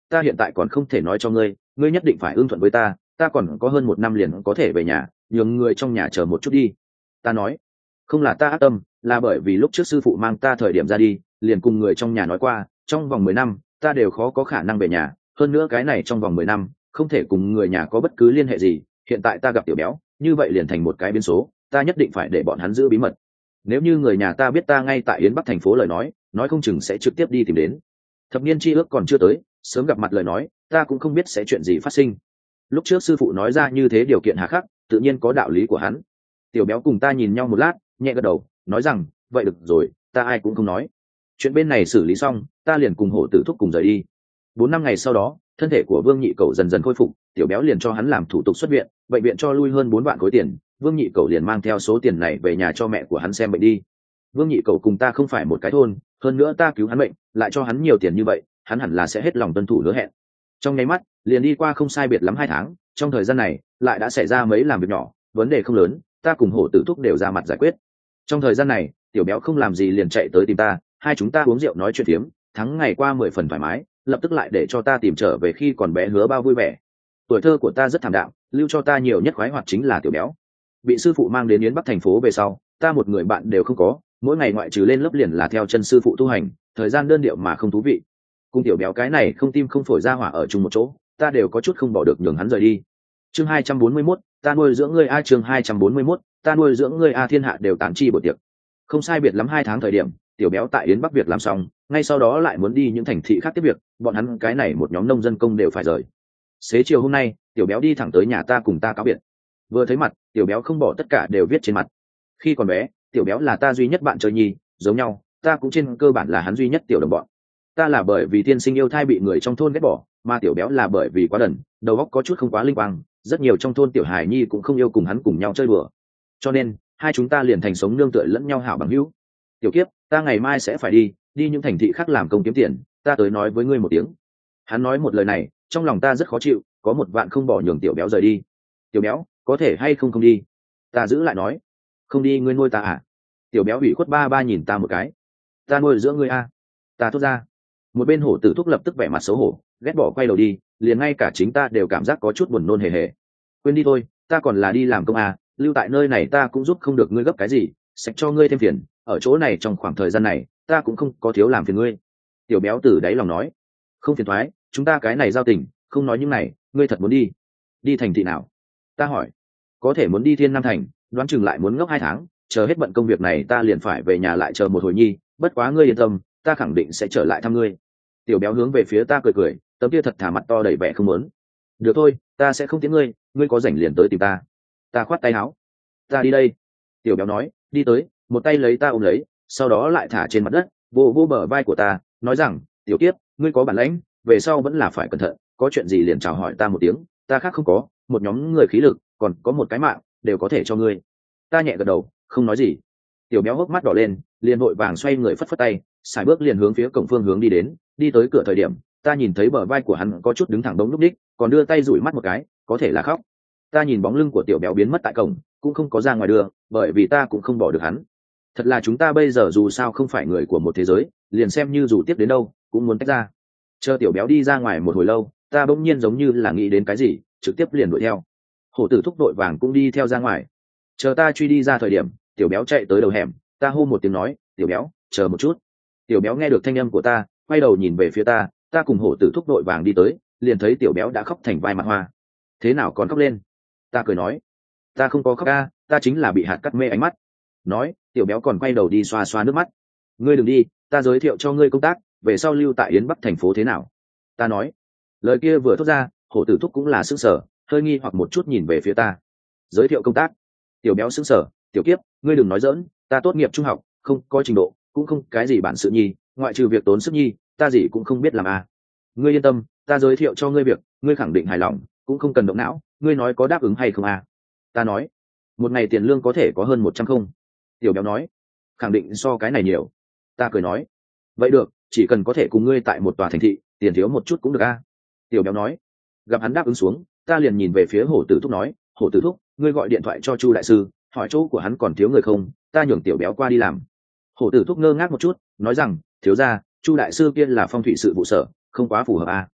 [SPEAKER 1] ta hiện tại còn không thể nói cho ngươi, ngươi nhất định phải ưng thuận với ta, ta còn có hơn một năm liền có thể về nhà, nhường người trong nhà chờ một chút đi. Ta nói, không là ta ác tâm, là bởi vì lúc trước sư phụ mang ta thời điểm ra đi, liền cùng người trong nhà nói qua, trong vòng mười năm ta đều khó có khả năng về nhà, hơn nữa cái này trong vòng mười năm không thể cùng người nhà có bất cứ liên hệ gì. Hiện tại ta gặp tiểu béo, như vậy liền thành một cái biến số, ta nhất định phải để bọn hắn giữ bí mật. Nếu như người nhà ta biết ta ngay tại Yến Bắc thành phố lời nói, nói không chừng sẽ trực tiếp đi tìm đến. Thập niên chi ước còn chưa tới, sớm gặp mặt lời nói, ta cũng không biết sẽ chuyện gì phát sinh. Lúc trước sư phụ nói ra như thế điều kiện hà khắc, tự nhiên có đạo lý của hắn. Tiểu béo cùng ta nhìn nhau một lát, nhẹ gật đầu, nói rằng, vậy được rồi, ta ai cũng không nói. Chuyện bên này xử lý xong, ta liền cùng Hổ Tử Thúc cùng rời đi. Bốn năm ngày sau đó, thân thể của Vương Nhị Cẩu dần dần khôi phục, tiểu béo liền cho hắn làm thủ tục xuất viện, bệnh viện cho lui hơn bốn vạn khối tiền, Vương Nhị Cẩu liền mang theo số tiền này về nhà cho mẹ của hắn xem bệnh đi. Vương Nhị Cẩu cùng ta không phải một cái thôn, hơn nữa ta cứu hắn bệnh, lại cho hắn nhiều tiền như vậy, hắn hẳn là sẽ hết lòng tuân thủ hứa hẹn. Trong nháy mắt, liền đi qua không sai biệt lắm hai tháng, trong thời gian này, lại đã xảy ra mấy làm việc nhỏ, vấn đề không lớn, ta cùng Hổ Tử Thúc đều ra mặt giải quyết. Trong thời gian này, tiểu béo không làm gì liền chạy tới tìm ta, hai chúng ta uống rượu nói chuyện phiếm, thắng ngày qua mười phần thoải mái, lập tức lại để cho ta tìm trở về khi còn bé hứa bao vui vẻ. Tuổi thơ của ta rất thảm đạm, lưu cho ta nhiều nhất khoái hoạt chính là tiểu béo. Bị sư phụ mang đến Yến Bắc thành phố về sau, ta một người bạn đều không có, mỗi ngày ngoại trừ lên lớp liền là theo chân sư phụ tu hành, thời gian đơn điệu mà không thú vị. Cùng tiểu béo cái này không tim không phổi ra hỏa ở chung một chỗ, ta đều có chút không bỏ được nhường hắn rời đi. Chương hai trăm bốn mươi mốt, ta nuôi dưỡng ngươi a. Chương hai trăm bốn mươi mốt, ta nuôi dưỡng ngươi a. Thiên hạ đều tán chi buổi tiệc. Không sai biệt lắm hai tháng thời điểm, tiểu béo tại Yến Bắc việc làm xong, ngay sau đó lại muốn đi những thành thị khác tiếp việc, bọn hắn cái này một nhóm nông dân công đều phải rời. Xế chiều hôm nay, tiểu béo đi thẳng tới nhà ta cùng ta cáo biệt. Vừa thấy mặt, tiểu béo không bỏ tất cả đều viết trên mặt. Khi còn bé, tiểu béo là ta duy nhất bạn chơi nhi, giống nhau, ta cũng trên cơ bản là hắn duy nhất tiểu đồng bọn. Ta là bởi vì thiên sinh yêu thai bị người trong thôn ghét bỏ, mà tiểu béo là bởi vì quá đần, đầu óc có chút không quá linh quang, rất nhiều trong thôn tiểu hài nhi cũng không yêu cùng hắn cùng nhau chơi đùa. Cho nên, hai chúng ta liền thành sống nương tựa lẫn nhau hảo bằng hữu. Tiểu Kiếp, ta ngày mai sẽ phải đi, đi những thành thị khác làm công kiếm tiền, ta tới nói với ngươi một tiếng. Hắn nói một lời này, trong lòng ta rất khó chịu, có một vạn không bỏ nhường tiểu béo rời đi. Tiểu béo, có thể hay không không đi? Ta giữ lại nói, không đi ngươi nuôi ta à? Tiểu béo ủy khuất ba ba nhìn ta một cái, ta nuôi dưỡng ngươi a. Ta thốt ra. Một bên Hổ Tử Thúc lập tức vẻ mặt xấu hổ, ghét bỏ quay đầu đi, liền ngay cả chính ta đều cảm giác có chút buồn nôn hề hề. Quên đi thôi, ta còn là đi làm công à, lưu tại nơi này ta cũng giúp không được ngươi gấp cái gì, sạch cho ngươi thêm phiền, ở chỗ này trong khoảng thời gian này ta cũng không có thiếu làm phiền ngươi. Tiểu béo từ đáy lòng nói, không phiền thoái, chúng ta cái này giao tình, không nói những này, ngươi thật muốn đi? Đi thành thị nào? Ta hỏi. Có thể muốn đi Thiên Nam thành, đoán chừng lại muốn ngốc hai tháng, chờ hết bận công việc này ta liền phải về nhà lại chờ một hồi nhi, bất quá ngươi yên tâm, ta khẳng định sẽ trở lại thăm ngươi. Tiểu béo hướng về phía ta cười cười, tấm kia thật thả mặt to đầy vẻ không muốn. Được thôi, ta sẽ không tiễn ngươi, ngươi có rảnh liền tới tìm ta. Ta khoát tay áo, ta đi đây. Tiểu béo nói, đi tới, một tay lấy ta ôm lấy, sau đó lại thả trên mặt đất, vô vô bờ vai của ta, nói rằng, tiểu Kiếp, ngươi có bản lãnh, về sau vẫn là phải cẩn thận, có chuyện gì liền chào hỏi ta một tiếng, ta khác không có, một nhóm người khí lực, còn có một cái mạng, đều có thể cho ngươi. Ta nhẹ gật đầu, không nói gì. Tiểu béo hốc mắt đỏ lên, liền vội vàng xoay người phất phất tay, sải bước liền hướng phía cổng phương hướng đi đến. Đi tới cửa thời điểm, ta nhìn thấy bờ vai của hắn có chút đứng thẳng đống lúc đích, còn đưa tay dụi mắt một cái, có thể là khóc. Ta nhìn bóng lưng của tiểu béo biến mất tại cổng, cũng không có ra ngoài đường, bởi vì ta cũng không bỏ được hắn. Thật là chúng ta bây giờ dù sao không phải người của một thế giới, liền xem như dù tiếp đến đâu cũng muốn tách ra. Chờ tiểu béo đi ra ngoài một hồi lâu, ta bỗng nhiên giống như là nghĩ đến cái gì, trực tiếp liền đuổi theo. Hổ Tử Thúc đội vàng cũng đi theo ra ngoài. Chờ ta truy đi ra thời điểm, tiểu béo chạy tới đầu hẻm, ta hô một tiếng nói, tiểu béo, chờ một chút. Tiểu béo nghe được thanh âm của ta, quay đầu nhìn về phía ta, ta cùng Hổ Tử Thúc đội vàng đi tới, liền thấy tiểu béo đã khóc thành vai mặt hoa. Thế nào còn khóc lên? Ta cười nói, ta không có khóc ca, ta chính là bị hạt cắt mê ánh mắt. Nói, tiểu béo còn quay đầu đi xoa xoa nước mắt. Ngươi đừng đi, ta giới thiệu cho ngươi công tác, về sau lưu tại Yến Bắc thành phố thế nào? Ta nói, lời kia vừa thốt ra, Hổ Tử Thúc cũng là sững sờ, hơi nghi hoặc một chút nhìn về phía ta. Giới thiệu công tác? Tiểu béo sững sờ, tiểu Kiếp, ngươi đừng nói giỡn, ta tốt nghiệp trung học, không có trình độ, cũng không cái gì bản sự nhi, ngoại trừ việc tốn sức nhi, ta gì cũng không biết làm à. Ngươi yên tâm, ta giới thiệu cho ngươi việc, ngươi khẳng định hài lòng, cũng không cần động não, ngươi nói có đáp ứng hay không à? Ta nói, một ngày tiền lương có thể có hơn một trăm không? Tiểu béo nói, khẳng định so cái này nhiều. Ta cười nói, vậy được, chỉ cần có thể cùng ngươi tại một tòa thành thị, tiền thiếu một chút cũng được a. Tiểu béo nói, gặp hắn đáp ứng xuống, ta liền nhìn về phía Hổ Tử Thúc nói, Hổ Tử Thúc, ngươi gọi điện thoại cho Chu đại sư, hỏi chỗ của hắn còn thiếu người không, ta nhường tiểu béo qua đi làm. Hổ Tử Thúc ngơ ngác một chút, nói rằng, thiếu gia, Chu đại sư kia là phong thủy sự vụ sở, không quá phù hợp a.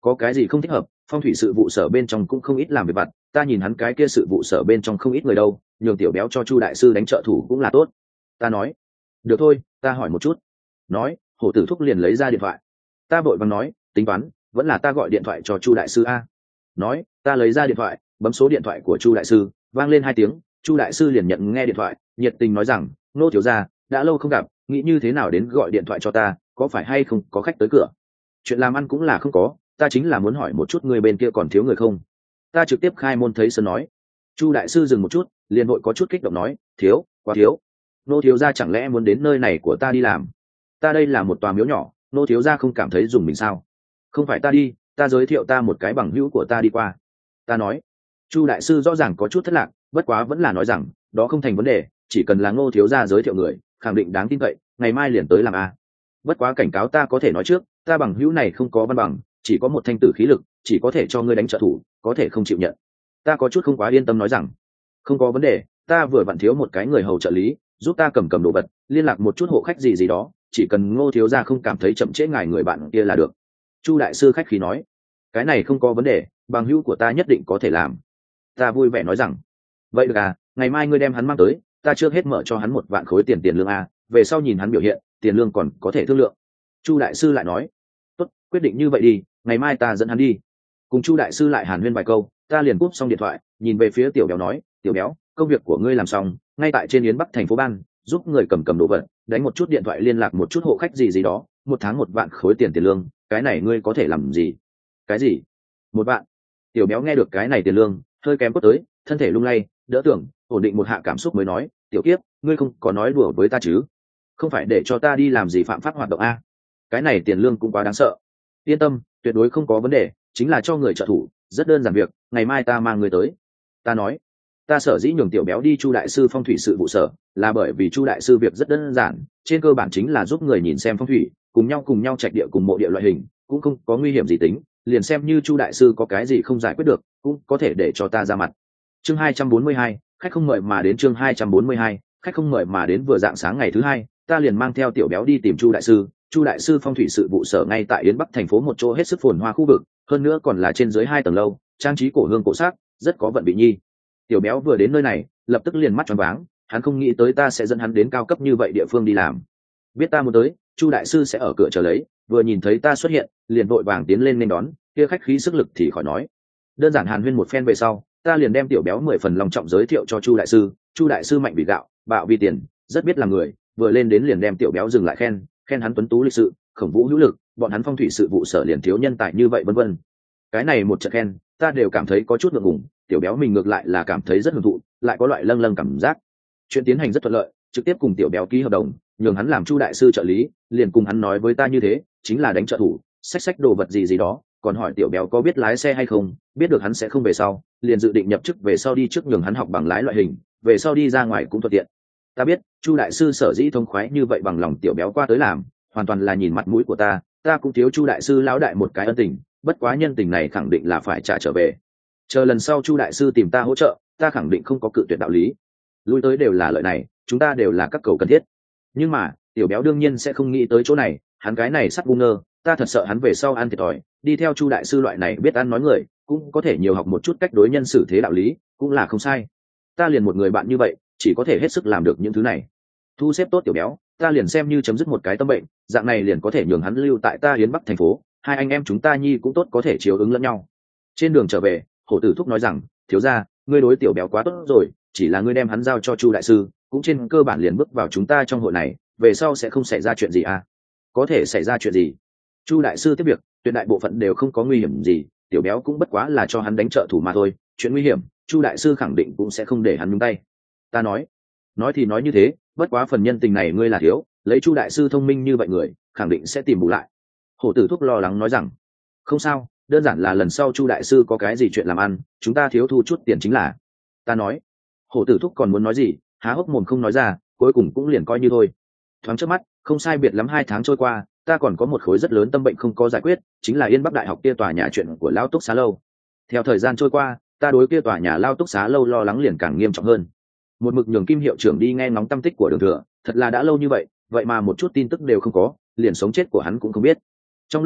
[SPEAKER 1] Có cái gì không thích hợp? Phong thủy sự vụ sở bên trong cũng không ít làm việc vặt, ta nhìn hắn cái kia sự vụ sở bên trong không ít người đâu, nhường tiểu béo cho Chu đại sư đánh trợ thủ cũng là tốt. Ta nói, được thôi, ta hỏi một chút. Nói, hổ tử thúc liền lấy ra điện thoại. Ta vội vàng nói, tính toán, vẫn là ta gọi điện thoại cho Chu đại sư a. Nói, ta lấy ra điện thoại, bấm số điện thoại của Chu đại sư, vang lên hai tiếng, Chu đại sư liền nhận nghe điện thoại, nhiệt tình nói rằng, nô thiếu gia, đã lâu không gặp, nghĩ như thế nào đến gọi điện thoại cho ta, có phải hay không có khách tới cửa? Chuyện làm ăn cũng là không có, ta chính là muốn hỏi một chút người bên kia còn thiếu người không? Ta trực tiếp khai môn thấy sơn nói. Chu đại sư dừng một chút, liền vội có chút kích động nói, thiếu, quá thiếu. Nô thiếu gia chẳng lẽ muốn đến nơi này của ta đi làm? Ta đây là một tòa miếu nhỏ, nô thiếu gia không cảm thấy dùng mình sao? Không phải ta đi, ta giới thiệu ta một cái bằng hữu của ta đi qua. Ta nói. Chu đại sư rõ ràng có chút thất lạc, bất quá vẫn là nói rằng, đó không thành vấn đề, chỉ cần là Ngô thiếu gia giới thiệu người, khẳng định đáng tin cậy, ngày mai liền tới làm a. Bất quá cảnh cáo ta có thể nói trước, ta bằng hữu này không có văn bằng, chỉ có một thanh tử khí lực, chỉ có thể cho ngươi đánh trợ thủ, có thể không chịu nhận. Ta có chút không quá yên tâm nói rằng, không có vấn đề, ta vừa vặn thiếu một cái người hầu trợ lý, giúp ta cầm cầm đồ vật, liên lạc một chút hộ khách gì gì đó, chỉ cần Ngô thiếu gia không cảm thấy chậm trễ ngài người bạn kia là được. Chu đại sư khách khí nói, cái này không có vấn đề, bằng hữu của ta nhất định có thể làm. Ta vui vẻ nói rằng, vậy được à, ngày mai ngươi đem hắn mang tới, ta trước hết mở cho hắn một vạn khối tiền tiền lương a, về sau nhìn hắn biểu hiện, tiền lương còn có thể thương lượng. Chu đại sư lại nói, tốt, quyết định như vậy đi, ngày mai ta dẫn hắn đi. Cùng Chu đại sư lại hàn huyên vài câu, ta liền cúp xong điện thoại, nhìn về phía tiểu béo nói, tiểu béo, công việc của ngươi làm xong, ngay tại trên yến bắc thành phố ban, giúp người cầm cầm đồ vật, đánh một chút điện thoại liên lạc một chút hộ khách gì gì đó, một tháng một vạn khối tiền tiền lương, cái này ngươi có thể làm gì? Cái gì? Một vạn? Tiểu béo nghe được cái này tiền lương, hơi kém cốt tới, thân thể lung lay, đỡ tưởng, ổn định một hạ cảm xúc mới nói, tiểu kiếp, ngươi không có nói đùa với ta chứ? Không phải để cho ta đi làm gì phạm pháp hoạt động a? Cái này tiền lương cũng quá đáng sợ. Yên tâm, tuyệt đối không có vấn đề, chính là cho người trợ thủ, rất đơn giản việc, ngày mai ta mang người tới. Ta nói, ta sở dĩ nhường tiểu béo đi Chu đại sư phong thủy sự vụ sở, là bởi vì Chu đại sư việc rất đơn giản, trên cơ bản chính là giúp người nhìn xem phong thủy, cùng nhau cùng nhau trạch địa cùng mộ địa loại hình, cũng không có nguy hiểm gì tính, liền xem như Chu đại sư có cái gì không giải quyết được, cũng có thể để cho ta ra mặt. Chương hai trăm bốn mươi hai, khách không mời mà đến. Chương hai trăm bốn mươi hai, khách không mời mà đến. Vừa dạng sáng ngày thứ hai, ta liền mang theo tiểu béo đi tìm Chu đại sư. Chu đại sư phong thủy sự vụ sở ngay tại Yến Bắc thành phố một chỗ hết sức phồn hoa khu vực, hơn nữa còn là trên dưới hai tầng lâu, trang trí cổ hương cổ sắc, rất có vận vị nhi. Tiểu béo vừa đến nơi này, lập tức liền mắt tròn váng, hắn không nghĩ tới ta sẽ dẫn hắn đến cao cấp như vậy địa phương đi làm. Biết ta muốn tới, Chu đại sư sẽ ở cửa chờ lấy, vừa nhìn thấy ta xuất hiện, liền vội vàng tiến lên nên đón, kia khách khí sức lực thì khỏi nói. Đơn giản hàn huyên một phen về sau, ta liền đem tiểu béo mười phần lòng trọng giới thiệu cho Chu đại sư. Chu đại sư mạnh vì gạo, bạo vì tiền, rất biết làm người, vừa lên đến liền đem tiểu béo dừng lại khen, khen hắn tuấn tú lịch sự, khổng vũ hữu lực, bọn hắn phong thủy sự vụ sở liền thiếu nhân tài như vậy vân vân. Cái này một trận khen, ta đều cảm thấy có chút ngượng ngùng, tiểu béo mình ngược lại là cảm thấy rất hưởng thụ, lại có loại lâng lâng cảm giác. Chuyện tiến hành rất thuận lợi, trực tiếp cùng tiểu béo ký hợp đồng, nhường hắn làm Chu đại sư trợ lý, liền cùng hắn nói với ta như thế, chính là đánh trợ thủ, xách xách đồ vật gì gì đó, còn hỏi tiểu béo có biết lái xe hay không, biết được hắn sẽ không về sau, liền dự định nhập chức về sau đi trước nhường hắn học bằng lái loại hình, về sau đi ra ngoài cũng thuận tiện. Ta biết, Chu đại sư sở dĩ thông khoái như vậy bằng lòng tiểu béo qua tới làm, hoàn toàn là nhìn mặt mũi của ta, ta cũng thiếu Chu đại sư lão đại một cái ân tình, bất quá nhân tình này khẳng định là phải trả trở về. Chờ lần sau Chu đại sư tìm ta hỗ trợ, ta khẳng định không có cự tuyệt đạo lý. Lui tới đều là lợi này, chúng ta đều là các cầu cần thiết. Nhưng mà, tiểu béo đương nhiên sẽ không nghĩ tới chỗ này, hắn cái này sắt bu ngơ, ta thật sợ hắn về sau ăn thiệt thòi, đi theo Chu đại sư loại này biết ăn nói người, cũng có thể nhiều học một chút cách đối nhân xử thế đạo lý, cũng là không sai. Ta liền một người bạn như vậy, chỉ có thể hết sức làm được những thứ này. Thu xếp tốt tiểu béo, ta liền xem như chấm dứt một cái tâm bệnh, dạng này liền có thể nhường hắn lưu tại ta Yến Bắc thành phố, hai anh em chúng ta nhi cũng tốt có thể chiếu ứng lẫn nhau. Trên đường trở về, hổ tử thúc nói rằng, thiếu gia, ngươi đối tiểu béo quá tốt rồi, chỉ là ngươi đem hắn giao cho Chu đại sư, cũng trên cơ bản liền bước vào chúng ta trong hội này, về sau sẽ không xảy ra chuyện gì à? Có thể xảy ra chuyện gì? Chu đại sư tiếp việc, tuyệt đại bộ phận đều không có nguy hiểm gì, tiểu béo cũng bất quá là cho hắn đánh trợ thủ mà thôi, chuyện nguy hiểm, Chu đại sư khẳng định cũng sẽ không để hắn nhúng tay. Ta nói, nói thì nói như thế, bất quá phần nhân tình này ngươi là thiếu, lấy Chu đại sư thông minh như vậy người, khẳng định sẽ tìm bù lại. Hổ tử thúc lo lắng nói rằng, không sao, đơn giản là lần sau Chu đại sư có cái gì chuyện làm ăn, chúng ta thiếu thu chút tiền chính là. Ta nói, hổ tử thúc còn muốn nói gì, há hốc mồm không nói ra, cuối cùng cũng liền coi như thôi. Thoáng trước mắt, không sai biệt lắm hai tháng trôi qua, ta còn có một khối rất lớn tâm bệnh không có giải quyết, chính là Yên Bắc đại học kia tòa nhà chuyện của Lao Túc Xá lâu. Theo thời gian trôi qua, ta đối kia tòa nhà Lao Túc Xá lâu lo lắng liền càng nghiêm trọng hơn. Một mực nhường Kim hiệu trưởng đi nghe ngóng tâm tích của Đường Thừa, thật là đã lâu như vậy, vậy mà một chút tin tức đều không có, liền sống chết của hắn cũng không biết. Trong lúc đó,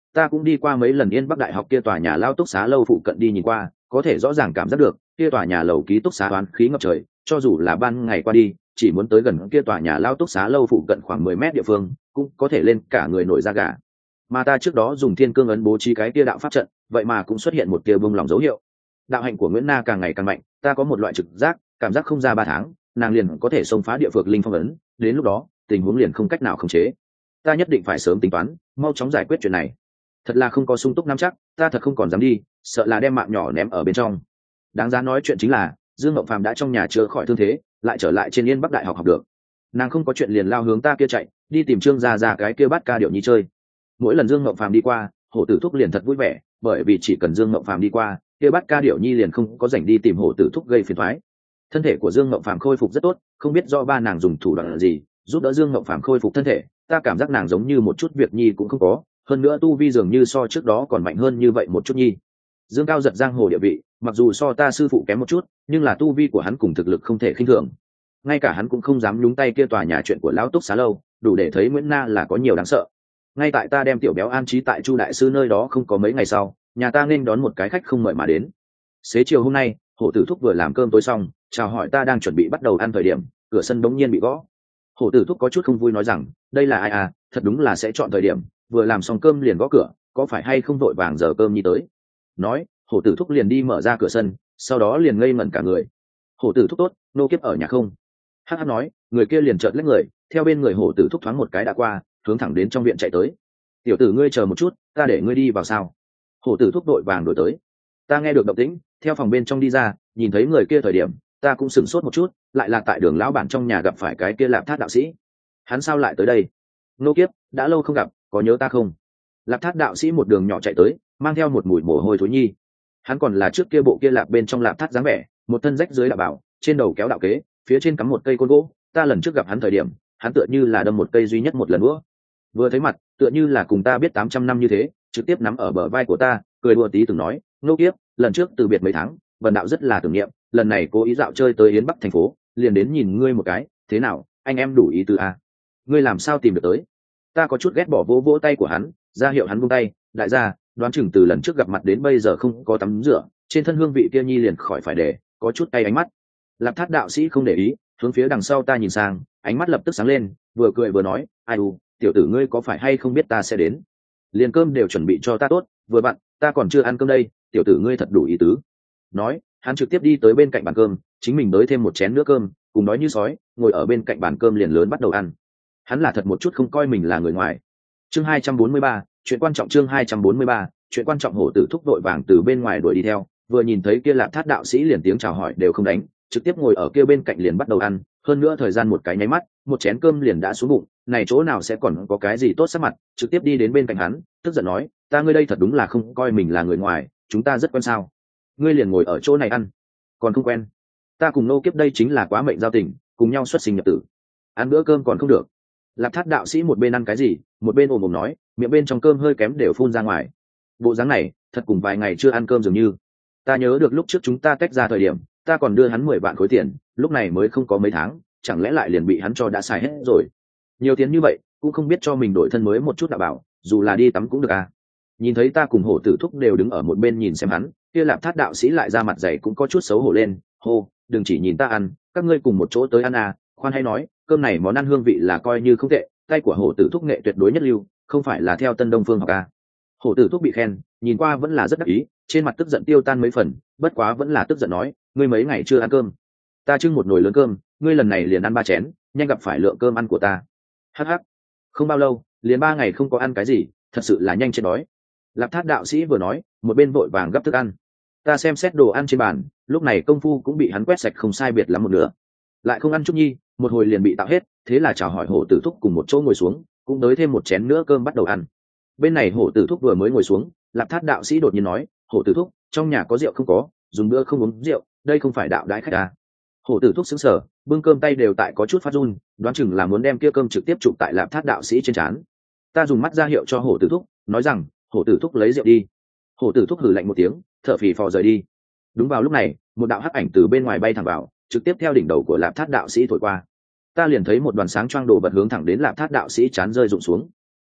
[SPEAKER 1] ta cũng đi qua mấy lần Yên Bắc Đại học kia tòa nhà lao túc xá lâu phụ cận đi nhìn qua, có thể rõ ràng cảm giác được kia tòa nhà lầu ký túc xá oán khí ngập trời, cho dù là ban ngày qua đi, chỉ muốn tới gần kia tòa nhà lao túc xá lâu phụ cận khoảng mười mét địa phương cũng có thể lên cả người nổi da gà. Mà ta trước đó dùng thiên cương ấn bố trí cái kia đạo pháp trận, vậy mà cũng xuất hiện một tia bông lòng dấu hiệu. Đạo hạnh của Nguyễn Na càng ngày càng mạnh, ta có một loại trực giác, cảm giác không ra ba tháng nàng liền có thể xông phá địa phược linh phong ấn, đến lúc đó tình huống liền không cách nào khống chế. Ta nhất định phải sớm tính toán, mau chóng giải quyết chuyện này. Thật là không có sung túc nắm chắc, ta thật không còn dám đi, sợ là đem mạng nhỏ ném ở bên trong. Đáng giá nói chuyện chính là Dương Ngộng Phàm đã trong nhà chữa khỏi thương thế, lại trở lại trên Yên Bắc Đại học học được. Nàng không có chuyện liền lao hướng ta kia chạy, đi tìm Trương Gia Gia cái kia bát ca điệu nhi chơi. Mỗi lần Dương Ngộng Phàm đi qua, Hổ Tử Thúc liền thật vui vẻ, bởi vì chỉ cần Dương Ngộng Phàm đi qua, kia bát ca điệu nhi liền không có rảnh đi tìm Hổ Tử Thúc gây phiền toái. Thân thể của Dương Ngộng Phàm khôi phục rất tốt, không biết do ba nàng dùng thủ đoạn gì giúp đỡ Dương Ngộng Phàm khôi phục thân thể, ta cảm giác nàng giống như một chút việc nhi cũng không có, hơn nữa tu vi dường như so trước đó còn mạnh hơn như vậy một chút nhi. Dương Cao giật giang hồ địa vị, mặc dù so ta sư phụ kém một chút, nhưng là tu vi của hắn cùng thực lực không thể khinh thường. Ngay cả hắn cũng không dám nhúng tay kia tòa nhà chuyện của lão túc xá lâu, đủ để thấy Nguyễn Na là có nhiều đáng sợ. Ngay tại ta đem tiểu béo an trí tại Chu đại sư nơi đó không có mấy ngày sau, nhà ta nên đón một cái khách không mời mà đến. Xế chiều hôm nay, Hổ Tử Thúc vừa làm cơm tối xong, chào hỏi ta đang chuẩn bị bắt đầu ăn thời điểm, cửa sân bỗng nhiên bị gõ. Hổ Tử Thúc có chút không vui nói rằng, đây là ai à, thật đúng là sẽ chọn thời điểm, vừa làm xong cơm liền gõ cửa, có phải hay không vội vàng giờ cơm nhi tới. Nói, Hổ Tử Thúc liền đi mở ra cửa sân, sau đó liền ngây ngẩn cả người. Hổ Tử Thúc tốt, nô kiếp ở nhà không? Hắc Hắc nói, người kia liền chợt lách người, theo bên người Hổ Tử Thúc thoáng một cái đã qua, hướng thẳng đến trong viện chạy tới. Tiểu tử ngươi chờ một chút, ta để ngươi đi vào sao? Hổ Tử Thúc đội vàng đổi tới. Ta nghe được động tĩnh, theo phòng bên trong đi ra, nhìn thấy người kia thời điểm, ta cũng sửng sốt một chút, lại là tại đường lão bản trong nhà gặp phải cái kia Lạp Thát đạo sĩ. Hắn sao lại tới đây? Nô kiếp, đã lâu không gặp, có nhớ ta không? Lạp Thát đạo sĩ một đường nhỏ chạy tới, mang theo một mùi mồ hôi thối nhi. Hắn còn là trước kia bộ kia Lạp bên trong Lạp Thát dáng vẻ, một thân rách dưới đạo bảo, trên đầu kéo đạo kế, phía trên cắm một cây côn gỗ. Ta lần trước gặp hắn thời điểm, hắn tựa như là đâm một cây duy nhất một lần nữa. Vừa thấy mặt, tựa như là cùng ta biết tám trăm năm như thế, trực tiếp nắm ở bờ vai của ta, cười đùa tí từng nói, nô kiếp, lần trước từ biệt mấy tháng, Vân đạo rất là tưởng niệm, lần này cố ý dạo chơi tới Yến Bắc thành phố, liền đến nhìn ngươi một cái, thế nào, anh em đủ ý tứ à? Ngươi làm sao tìm được tới? Ta có chút ghét bỏ vỗ vỗ tay của hắn, ra hiệu hắn buông tay, đại gia, đoán chừng từ lần trước gặp mặt đến bây giờ không có tắm rửa, trên thân hương vị kia nhi liền khỏi phải để, có chút tay ánh mắt. Lạp Thát đạo sĩ không để ý, hướng phía đằng sau ta nhìn sang, ánh mắt lập tức sáng lên, vừa cười vừa nói, ai u, tiểu tử ngươi có phải hay không biết ta sẽ đến? Liền cơm đều chuẩn bị cho ta tốt, vừa bạn, ta còn chưa ăn cơm đây, tiểu tử ngươi thật đủ ý tứ. Nói, hắn trực tiếp đi tới bên cạnh bàn cơm, chính mình đới thêm một chén nữa cơm, cùng nói như sói, ngồi ở bên cạnh bàn cơm liền lớn bắt đầu ăn. Hắn là thật một chút không coi mình là người ngoài. Chương hai trăm bốn mươi ba, chuyện quan trọng chương hai trăm bốn mươi ba, chuyện quan trọng. Hổ Tử Thúc đội vàng từ bên ngoài đuổi đi theo, vừa nhìn thấy kia Lạp Thát đạo sĩ liền tiếng chào hỏi đều không đánh, trực tiếp ngồi ở kia bên cạnh liền bắt đầu ăn, hơn nữa thời gian một cái nháy mắt, một chén cơm liền đã xuống bụng, này chỗ nào sẽ còn có cái gì tốt sắc mặt, trực tiếp đi đến bên cạnh hắn, tức giận nói, ta ngươi đây thật đúng là không coi mình là người ngoài, chúng ta rất quen sao? Ngươi liền ngồi ở chỗ này ăn, còn không quen? Ta cùng nô kiếp đây chính là quá mệnh giao tình, cùng nhau xuất sinh nhập tử, ăn bữa cơm còn không được. Lạp Thát đạo sĩ một bên ăn cái gì, một bên ồm ồm nói, miệng bên trong cơm hơi kém đều phun ra ngoài. Bộ dáng này, thật cùng vài ngày chưa ăn cơm dường như. Ta nhớ được lúc trước chúng ta tách ra thời điểm, ta còn đưa hắn mười vạn khối tiền, lúc này mới không có mấy tháng, chẳng lẽ lại liền bị hắn cho đã xài hết rồi? Nhiều tiền như vậy, cũng không biết cho mình đổi thân mới một chút đã bảo, dù là đi tắm cũng được à? Nhìn thấy ta cùng Hổ Tử Thúc đều đứng ở một bên nhìn xem hắn, kia Lạp Thát đạo sĩ lại ra mặt dày cũng có chút xấu hổ lên, hô, đừng chỉ nhìn ta ăn, các ngươi cùng một chỗ tới ăn à? Khoan hay nói, cơm này món ăn hương vị là coi như không tệ, tay của Hổ Tử Thúc nghệ tuyệt đối nhất lưu, không phải là theo Tân Đông Phương học à? Hổ Tử Thúc bị khen, nhìn qua vẫn là rất đắc ý, trên mặt tức giận tiêu tan mấy phần, bất quá vẫn là tức giận nói, ngươi mấy ngày chưa ăn cơm, ta trưng một nồi lớn cơm, ngươi lần này liền ăn ba chén, nhanh gặp phải lượng cơm ăn của ta. Hắc hắc, không bao lâu, liền ba ngày không có ăn cái gì, thật sự là nhanh chết đói. Lạp Thát đạo sĩ vừa nói, một bên vội vàng gấp thức ăn. Ta xem xét đồ ăn trên bàn, lúc này công phu cũng bị hắn quét sạch không sai biệt lắm một nửa, lại không ăn chút nhi, một hồi liền bị tạo hết, thế là chào hỏi Hổ Tử Thúc cùng một chỗ ngồi xuống, cũng đới thêm một chén nữa cơm bắt đầu ăn. Bên này Hổ Tử Thúc vừa mới ngồi xuống, Lạp Thát đạo sĩ đột nhiên nói, Hổ Tử Thúc, trong nhà có rượu không có, dùng bữa không uống rượu, đây không phải đạo đãi khách à? Hổ Tử Thúc sững sờ, bưng cơm tay đều tại có chút phát run, đoán chừng là muốn đem kia cơm trực tiếp chụp tại Lạp Thát đạo sĩ trên trán. Ta dùng mắt ra hiệu cho Hổ Tử Thúc, nói rằng, Hổ Tử Thúc lấy rượu đi. Hổ Tử Thúc hừ lạnh một tiếng, thở phì phò rời đi. Đúng vào lúc này, một đạo hắc ảnh từ bên ngoài bay thẳng vào, trực tiếp theo đỉnh đầu của Lạp Thát đạo sĩ thổi qua. Ta liền thấy một đoàn sáng choang đồ vật hướng thẳng đến Lạp Thát đạo sĩ chán rơi rụng xuống.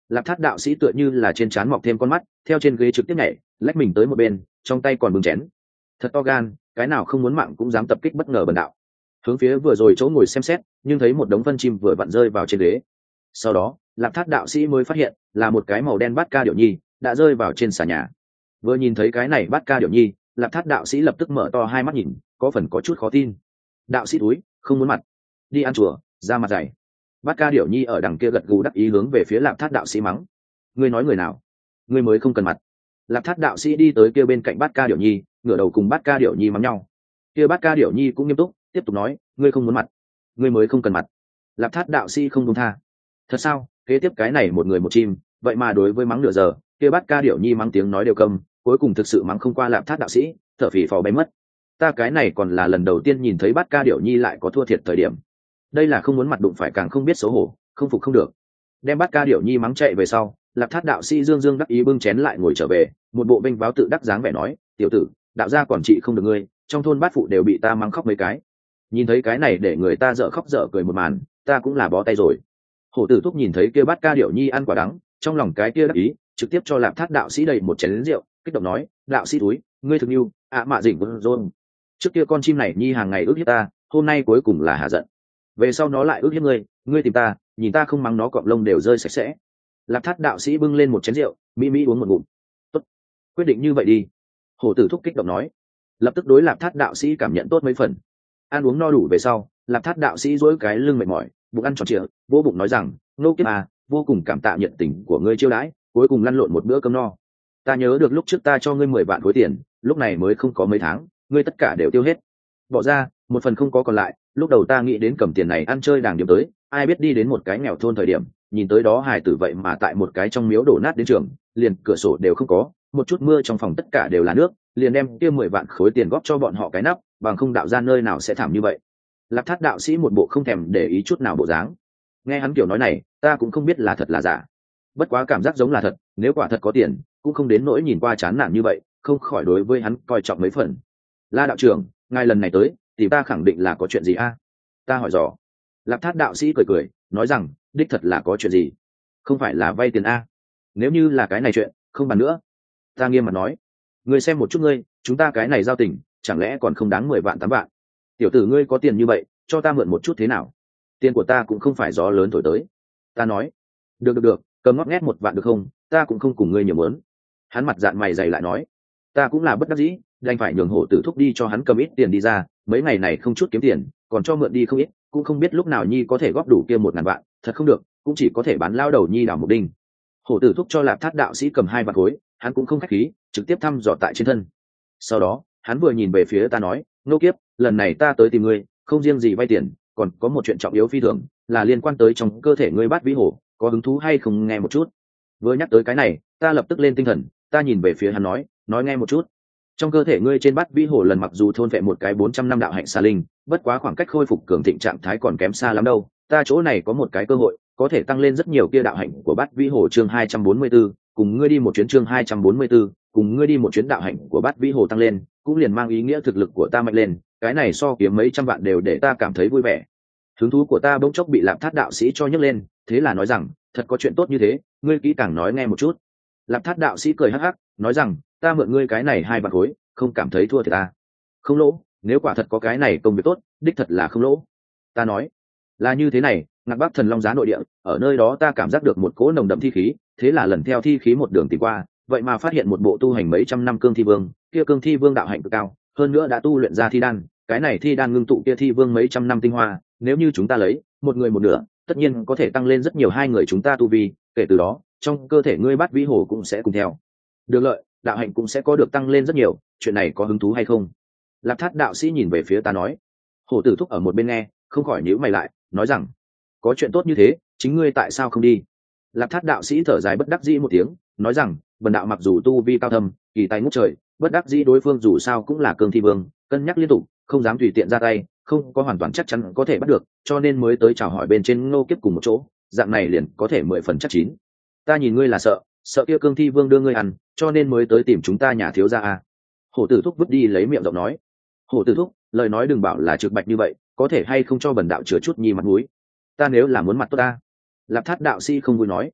[SPEAKER 1] Lạp Thát đạo sĩ tựa như là trên trán mọc thêm con mắt, theo trên ghế trực tiếp nhảy, lách mình tới một bên, trong tay còn bưng chén. Thật to gan, cái nào không muốn mạng cũng dám tập kích bất ngờ bần đạo. Hướng phía vừa rồi chỗ ngồi xem xét, nhưng thấy một đống phân chim vừa vặn rơi vào trên ghế. Sau đó, Lạp Thát đạo sĩ mới phát hiện là một cái màu đen bát ca điểu nhi đã rơi vào trên xà nhà. Vừa nhìn thấy cái này bát ca điểu nhi, Lạp Thát đạo sĩ lập tức mở to hai mắt nhìn, có phần có chút khó tin. Đạo sĩ túi, không muốn mặt, đi ăn chùa, ra mặt dày. Bát ca điểu nhi ở đằng kia gật gù đắc ý hướng về phía Lạp Thát đạo sĩ mắng. Ngươi nói người nào? Ngươi mới không cần mặt. Lạp Thát đạo sĩ đi tới kia bên cạnh bát ca điểu nhi, ngửa đầu cùng bát ca điểu nhi mắng nhau. Kia bát ca điểu nhi cũng nghiêm túc, tiếp tục nói, ngươi không muốn mặt, ngươi mới không cần mặt. Lạp Thát đạo sĩ không buông tha. Thật sao? Kế tiếp cái này một người một chim, vậy mà đối với mắng nửa giờ, kia bát ca điểu nhi mắng tiếng nói đều câm, cuối cùng thực sự mắng không qua Lạp Thát đạo sĩ, thở phì phò bay mất. Ta cái này còn là lần đầu tiên nhìn thấy bát ca điểu nhi lại có thua thiệt thời điểm. Đây là không muốn mặt đụng phải càng không biết xấu hổ, không phục không được. Đem bát ca điểu nhi mắng chạy về sau, Lạp Thát đạo sĩ dương dương đắc ý bưng chén lại ngồi trở về, một bộ bênh váo tự đắc dáng vẻ nói, tiểu tử, đạo gia quản trị không được ngươi, trong thôn bát phụ đều bị ta mắng khóc mấy cái. Nhìn thấy cái này để người ta dở khóc dở cười một màn, ta cũng là bó tay rồi. Hổ tử thúc nhìn thấy kia bát ca điểu nhi ăn quả đắng, trong lòng cái kia đắc ý, trực tiếp cho Lạp Thát đạo sĩ đầy một chén rượu, kích động nói, đạo sĩ túi, ngươi thực yêu, ạ mạ dỉnh vân rôn. Trước kia con chim này nhi hàng ngày ước hiếp ta, hôm nay cuối cùng là hạ giận. Về sau nó lại ước hiếp ngươi, ngươi tìm ta, nhìn ta không mắng nó cọp lông đều rơi sạch sẽ. Lạp Thát đạo sĩ bưng lên một chén rượu, mỹ mỹ uống một ngụm. Tốt, quyết định như vậy đi. Hổ tử thúc kích động nói. Lập tức đối Lạp Thát đạo sĩ cảm nhận tốt mấy phần. Ăn uống no đủ về sau, Lạp Thát đạo sĩ duỗi cái lưng mệt mỏi, bụng ăn tròn trịa, vô bụng nói rằng, nô kiếp à, vô cùng cảm tạ nhiệt tình của ngươi chiêu đãi, cuối cùng lăn lộn một bữa cơm no. Ta nhớ được lúc trước ta cho ngươi mười vạn khối tiền, lúc này mới không có mấy tháng, ngươi tất cả đều tiêu hết. Bỏ ra, một phần không có còn lại, lúc đầu ta nghĩ đến cầm tiền này ăn chơi đàng điểm tới, ai biết đi đến một cái nghèo thôn thời điểm, nhìn tới đó hài tử vậy mà tại một cái trong miếu đổ nát đến trường, liền cửa sổ đều không có, một chút mưa trong phòng tất cả đều là nước, liền đem kia mười vạn khối tiền góp cho bọn họ cái nắp, bằng không đạo ra nơi nào sẽ thảm như vậy. Lạp Thát đạo sĩ một bộ không thèm để ý chút nào bộ dáng. Nghe hắn kiểu nói này, ta cũng không biết là thật là giả. Bất quá cảm giác giống là thật, nếu quả thật có tiền, cũng không đến nỗi nhìn qua chán nản như vậy, không khỏi đối với hắn coi trọng mấy phần. La đạo trưởng, ngài lần này tới, thì ta khẳng định là có chuyện gì a? Ta hỏi dò. Lạp Thát đạo sĩ cười cười, nói rằng, đích thật là có chuyện gì, không phải là vay tiền a. Nếu như là cái này chuyện, không bàn nữa. Ta nghiêm mặt nói, ngươi xem một chút ngươi, chúng ta cái này giao tình, chẳng lẽ còn không đáng mười vạn tám vạn? Tiểu tử ngươi có tiền như vậy, cho ta mượn một chút thế nào? Tiền của ta cũng không phải gió lớn thổi tới. Ta nói, được được được, cầm ngót nghét một vạn được không? Ta cũng không cùng ngươi nhiều mớn. Hắn mặt dạn mày dày lại nói, ta cũng là bất đắc dĩ, đành phải nhường hổ tử thúc đi cho hắn cầm ít tiền đi ra, mấy ngày này không chút kiếm tiền, còn cho mượn đi không ít, cũng không biết lúc nào nhi có thể góp đủ kia một ngàn vạn, thật không được, cũng chỉ có thể bán lao đầu nhi đảo một đinh. Hổ tử thúc cho Lạp Thát đạo sĩ cầm hai vạn khối, hắn cũng không khách khí, trực tiếp thăm dò tại trên thân. Sau đó, hắn vừa nhìn về phía ta nói, nô kiếp, lần này ta tới tìm ngươi, không riêng gì vay tiền, còn có một chuyện trọng yếu phi thường, là liên quan tới trong cơ thể ngươi Bát Vĩ Hổ, có hứng thú hay không nghe một chút? Vừa nhắc tới cái này, ta lập tức lên tinh thần, ta nhìn về phía hắn nói, nói nghe một chút. Trong cơ thể ngươi trên Bát Vĩ Hổ lần mặc dù thôn vệ một cái bốn trăm năm đạo hạnh xà linh, bất quá khoảng cách khôi phục cường thịnh trạng thái còn kém xa lắm đâu. Ta chỗ này có một cái cơ hội, có thể tăng lên rất nhiều kia đạo hạnh của Bát Vĩ Hổ chương hai trăm bốn mươi 244, cùng ngươi đi một chuyến chương hai trăm bốn mươi 244, cùng ngươi đi một chuyến đạo hạnh của Bát Vĩ Hổ tăng lên, cũng liền mang ý nghĩa thực lực của ta mạnh lên, cái này so kiếm mấy trăm vạn đều để ta cảm thấy vui vẻ. Hứng thú của ta bỗng chốc bị Lạp Thát đạo sĩ cho nhấc lên, thế là nói rằng, thật có chuyện tốt như thế, ngươi kỹ càng nói nghe một chút. Lạp Thát đạo sĩ cười hắc hắc, nói rằng, ta mượn ngươi cái này hai vạn khối, không cảm thấy thua thì ta không lỗ, nếu quả thật có cái này công việc tốt, đích thật là không lỗ. Ta nói, là như thế này, Ngạc Bắc Thần Long Giá nội địa, ở nơi đó ta cảm giác được một cỗ nồng đậm thi khí, thế là lần theo thi khí một đường tìm qua, vậy mà phát hiện một bộ tu hành mấy trăm năm cương thi vương, kia cương thi vương đạo hạnh cực cao, hơn nữa đã tu luyện ra thi đan, cái này thi đan ngưng tụ kia thi vương mấy trăm năm tinh hoa, nếu như chúng ta lấy một người một nửa, tất nhiên có thể tăng lên rất nhiều hai người chúng ta tu vi, kể từ đó, trong cơ thể ngươi Bát Vĩ Hổ cũng sẽ cùng theo được lợi, đạo hạnh cũng sẽ có được tăng lên rất nhiều, chuyện này có hứng thú hay không? Lạp Thát đạo sĩ nhìn về phía ta nói. Hổ tử thúc ở một bên nghe, không khỏi nhíu mày lại, nói rằng, có chuyện tốt như thế, chính ngươi tại sao không đi? Lạp Thát đạo sĩ thở dài bất đắc dĩ một tiếng, nói rằng, bần đạo mặc dù tu vi cao thâm, kỳ tài ngút trời, bất đắc dĩ đối phương dù sao cũng là cương thi vương, cân nhắc liên tục, không dám tùy tiện ra tay, không có hoàn toàn chắc chắn có thể bắt được, cho nên mới tới chào hỏi bên trên Ngô Kiếp cùng một chỗ, dạng này liền có thể mười phần chắc chín. Ta nhìn ngươi là sợ, sợ kia cương thi vương đưa ngươi ăn, cho nên mới tới tìm chúng ta nhà thiếu gia à? Hổ tử thúc vứt đi lấy miệng giọng nói. Hổ tử thúc, lời nói đừng bảo là trực bạch như vậy, có thể hay không cho bần đạo chừa chút nhi mặt mũi? Ta nếu là muốn mặt tốt ta. Lạp Thát đạo sĩ không vui nói.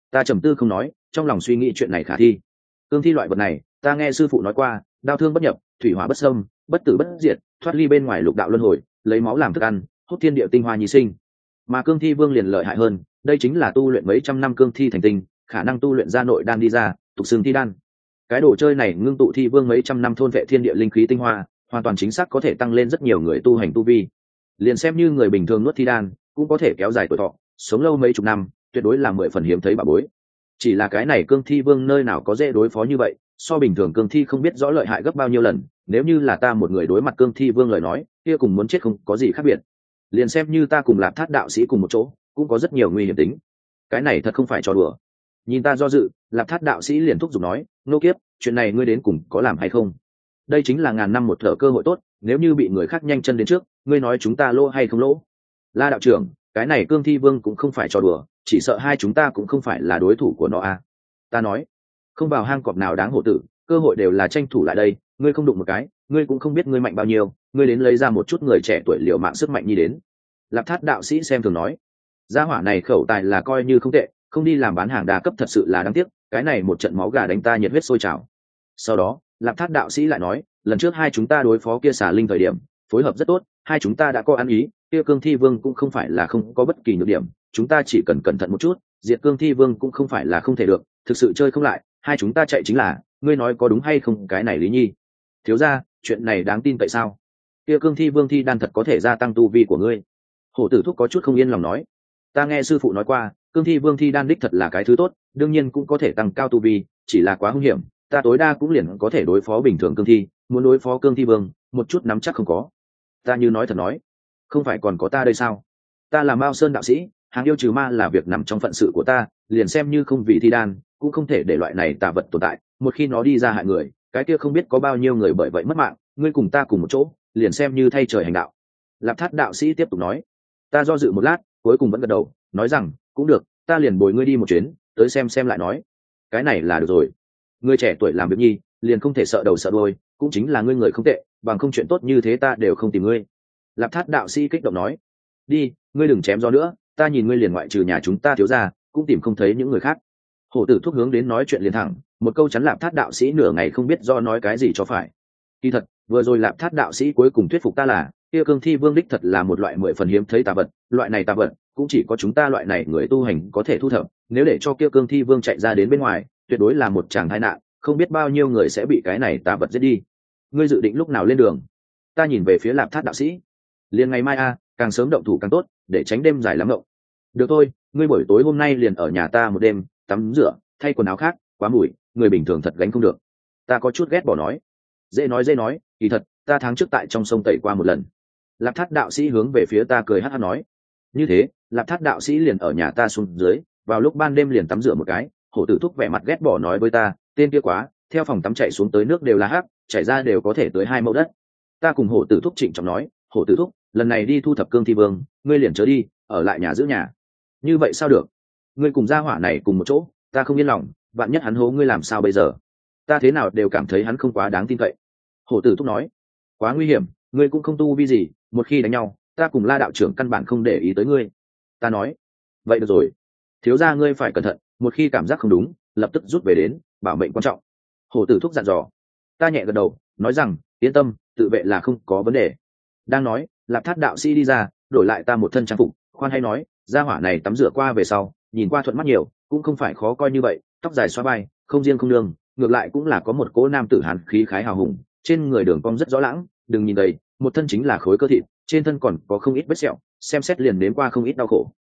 [SPEAKER 1] Ta trầm tư không nói, trong lòng suy nghĩ chuyện này khả thi. Cương thi loại vật này ta nghe sư phụ nói qua, đao thương bất nhập, thủy hỏa bất xâm, bất tử bất diệt, thoát ly bên ngoài lục đạo luân hồi, lấy máu làm thức ăn, hút thiên địa tinh hoa nhi sinh. Mà cương thi vương liền lợi hại hơn, đây chính là tu luyện mấy trăm năm cương thi thành tinh, khả năng tu luyện ra nội đan đi ra, tục xương thi đan. Cái đồ chơi này ngưng tụ thi vương mấy trăm năm thôn vệ thiên địa linh khí tinh hoa, hoàn toàn chính xác có thể tăng lên rất nhiều người tu hành tu vi. Liền xem như người bình thường nuốt thi đan, cũng có thể kéo dài tuổi thọ, sống lâu mấy chục năm, tuyệt đối là mười phần hiếm thấy bà bối. Chỉ là cái này cương thi vương nơi nào có dễ đối phó như vậy, so bình thường cương thi không biết rõ lợi hại gấp bao nhiêu lần. Nếu như là ta một người đối mặt cương thi vương lời nói, kia cùng muốn chết không có gì khác biệt. Liền xem như ta cùng Lạp Thát đạo sĩ cùng một chỗ, cũng có rất nhiều nguy hiểm tính. Cái này thật không phải trò đùa. Nhìn ta do dự, Lạp Thát đạo sĩ liền thúc giục nói, nô kiếp, chuyện này ngươi đến cùng có làm hay không? Đây chính là ngàn năm một thở cơ hội tốt, nếu như bị người khác nhanh chân đến trước, ngươi nói chúng ta lỗ hay không lỗ? La đạo trưởng, cái này cương thi vương cũng không phải trò đùa, chỉ sợ hai chúng ta cũng không phải là đối thủ của nó à? Ta nói, không vào hang cọp nào đáng hổ tử, cơ hội đều là tranh thủ lại đây, ngươi không đụng một cái, ngươi cũng không biết ngươi mạnh bao nhiêu, ngươi đến lấy ra một chút người trẻ tuổi liệu mạng sức mạnh như đến. Lạp Thát đạo sĩ xem thường nói, gia hỏa này khẩu tài là coi như không tệ, không đi làm bán hàng đa cấp thật sự là đáng tiếc, cái này một trận máu gà đánh ta nhiệt huyết sôi trào. Sau đó, Lạp Thát đạo sĩ lại nói, lần trước hai chúng ta đối phó kia xà linh thời điểm, phối hợp rất tốt, hai chúng ta đã có ăn ý, kia cương thi vương cũng không phải là không có bất kỳ nhược điểm, chúng ta chỉ cần cẩn thận một chút, diệt cương thi vương cũng không phải là không thể được, thực sự chơi không lại, hai chúng ta chạy chính là, ngươi nói có đúng hay không cái này Lý Nhi? Thiếu gia, chuyện này đáng tin tại sao? Kia cương thi vương thi đan thật có thể gia tăng tu vi của ngươi. Hổ tử thúc có chút không yên lòng nói, ta nghe sư phụ nói qua, cương thi vương thi đan đích thật là cái thứ tốt, đương nhiên cũng có thể tăng cao tu vi, chỉ là quá hung hiểm, ta tối đa cũng liền có thể đối phó bình thường cương thi, muốn đối phó cương thi vương, một chút nắm chắc không có. Ta như nói thật nói, không phải còn có ta đây sao? Ta là Mao Sơn đạo sĩ, hàng yêu trừ ma là việc nằm trong phận sự của ta, liền xem như không vì thi đan, cũng không thể để loại này tà vật tồn tại, một khi nó đi ra hại người, cái kia không biết có bao nhiêu người bởi vậy mất mạng, ngươi cùng ta cùng một chỗ, liền xem như thay trời hành đạo. Lạp Thát đạo sĩ tiếp tục nói, ta do dự một lát, cuối cùng vẫn gật đầu, nói rằng, cũng được, ta liền bồi ngươi đi một chuyến, tới xem xem lại nói. Cái này là được rồi. Ngươi trẻ tuổi làm việc nhi, liền không thể sợ đầu sợ đuôi, cũng chính là ngươi người không tệ, bằng không chuyện tốt như thế ta đều không tìm ngươi. Lạp Thát đạo sĩ kích động nói, đi, ngươi đừng chém gió nữa, ta nhìn ngươi liền ngoại trừ nhà chúng ta thiếu gia, cũng tìm không thấy những người khác. Hổ tử thúc hướng đến nói chuyện liền thẳng, một câu chắn Lạp Thát đạo sĩ nửa ngày không biết do nói cái gì cho phải. Kỳ thật, vừa rồi Lạp Thát đạo sĩ cuối cùng thuyết phục ta là, kia cương thi vương đích thật là một loại mười phần hiếm thấy tà vật, loại này tà vật cũng chỉ có chúng ta loại này người tu hành có thể thu thập, nếu để cho kia cương thi vương chạy ra đến bên ngoài, tuyệt đối là một tràng tai nạn, không biết bao nhiêu người sẽ bị cái này tà vật giết đi. Ngươi dự định lúc nào lên đường? Ta nhìn về phía Lạp Thát đạo sĩ, liền ngày mai a, càng sớm động thủ càng tốt, để tránh đêm dài lắm ngộng. Được thôi, ngươi buổi tối hôm nay liền ở nhà ta một đêm, tắm rửa, thay quần áo khác, quá mùi, người bình thường thật gánh không được. Ta có chút ghét bỏ nói, dễ nói dễ nói, kỳ thật ta tháng trước tại trong sông tẩy qua một lần. Lạp Thát đạo sĩ hướng về phía ta cười hắt hắt nói, như thế, Lạp Thát đạo sĩ liền ở nhà ta xuống dưới, vào lúc ban đêm liền tắm rửa một cái. Hổ tử thúc vẻ mặt ghét bỏ nói với ta, tên kia quá, theo phòng tắm chạy xuống tới nước đều là hắc, chảy ra đều có thể tới hai mẫu đất. Ta cùng hổ tử thúc trịnh trọng nói, hổ tử thúc, lần này đi thu thập cương thi vương, ngươi liền chớ đi, ở lại nhà giữ nhà. Như vậy sao được? Ngươi cùng gia hỏa này cùng một chỗ, ta không yên lòng, vạn nhất hắn hố ngươi làm sao bây giờ? Ta thế nào đều cảm thấy hắn không quá đáng tin cậy. Hổ tử thúc nói, quá nguy hiểm, ngươi cũng không tu vi gì, một khi đánh nhau, ta cùng La đạo trưởng căn bản không để ý tới ngươi. Ta nói, vậy được rồi, thiếu gia ngươi phải cẩn thận, một khi cảm giác không đúng, lập tức rút về đến, bảo mệnh quan trọng. Hổ tử thúc dặn dò. Ta nhẹ gật đầu, nói rằng, yên tâm, tự vệ là không có vấn đề. Đang nói, Lạp Thát đạo sĩ đi ra, đổi lại ta một thân trang phục, khoan hay nói, gia hỏa này tắm rửa qua về sau, nhìn qua thuận mắt nhiều, cũng không phải khó coi như vậy, tóc dài xóa vai, không riêng không nương, ngược lại cũng là có một cỗ nam tử hàn khí khái hào hùng, trên người đường cong rất rõ lãng, đừng nhìn đầy, một thân chính là khối cơ thịt, trên thân còn có không ít vết sẹo, xem xét liền đến qua không ít đau khổ.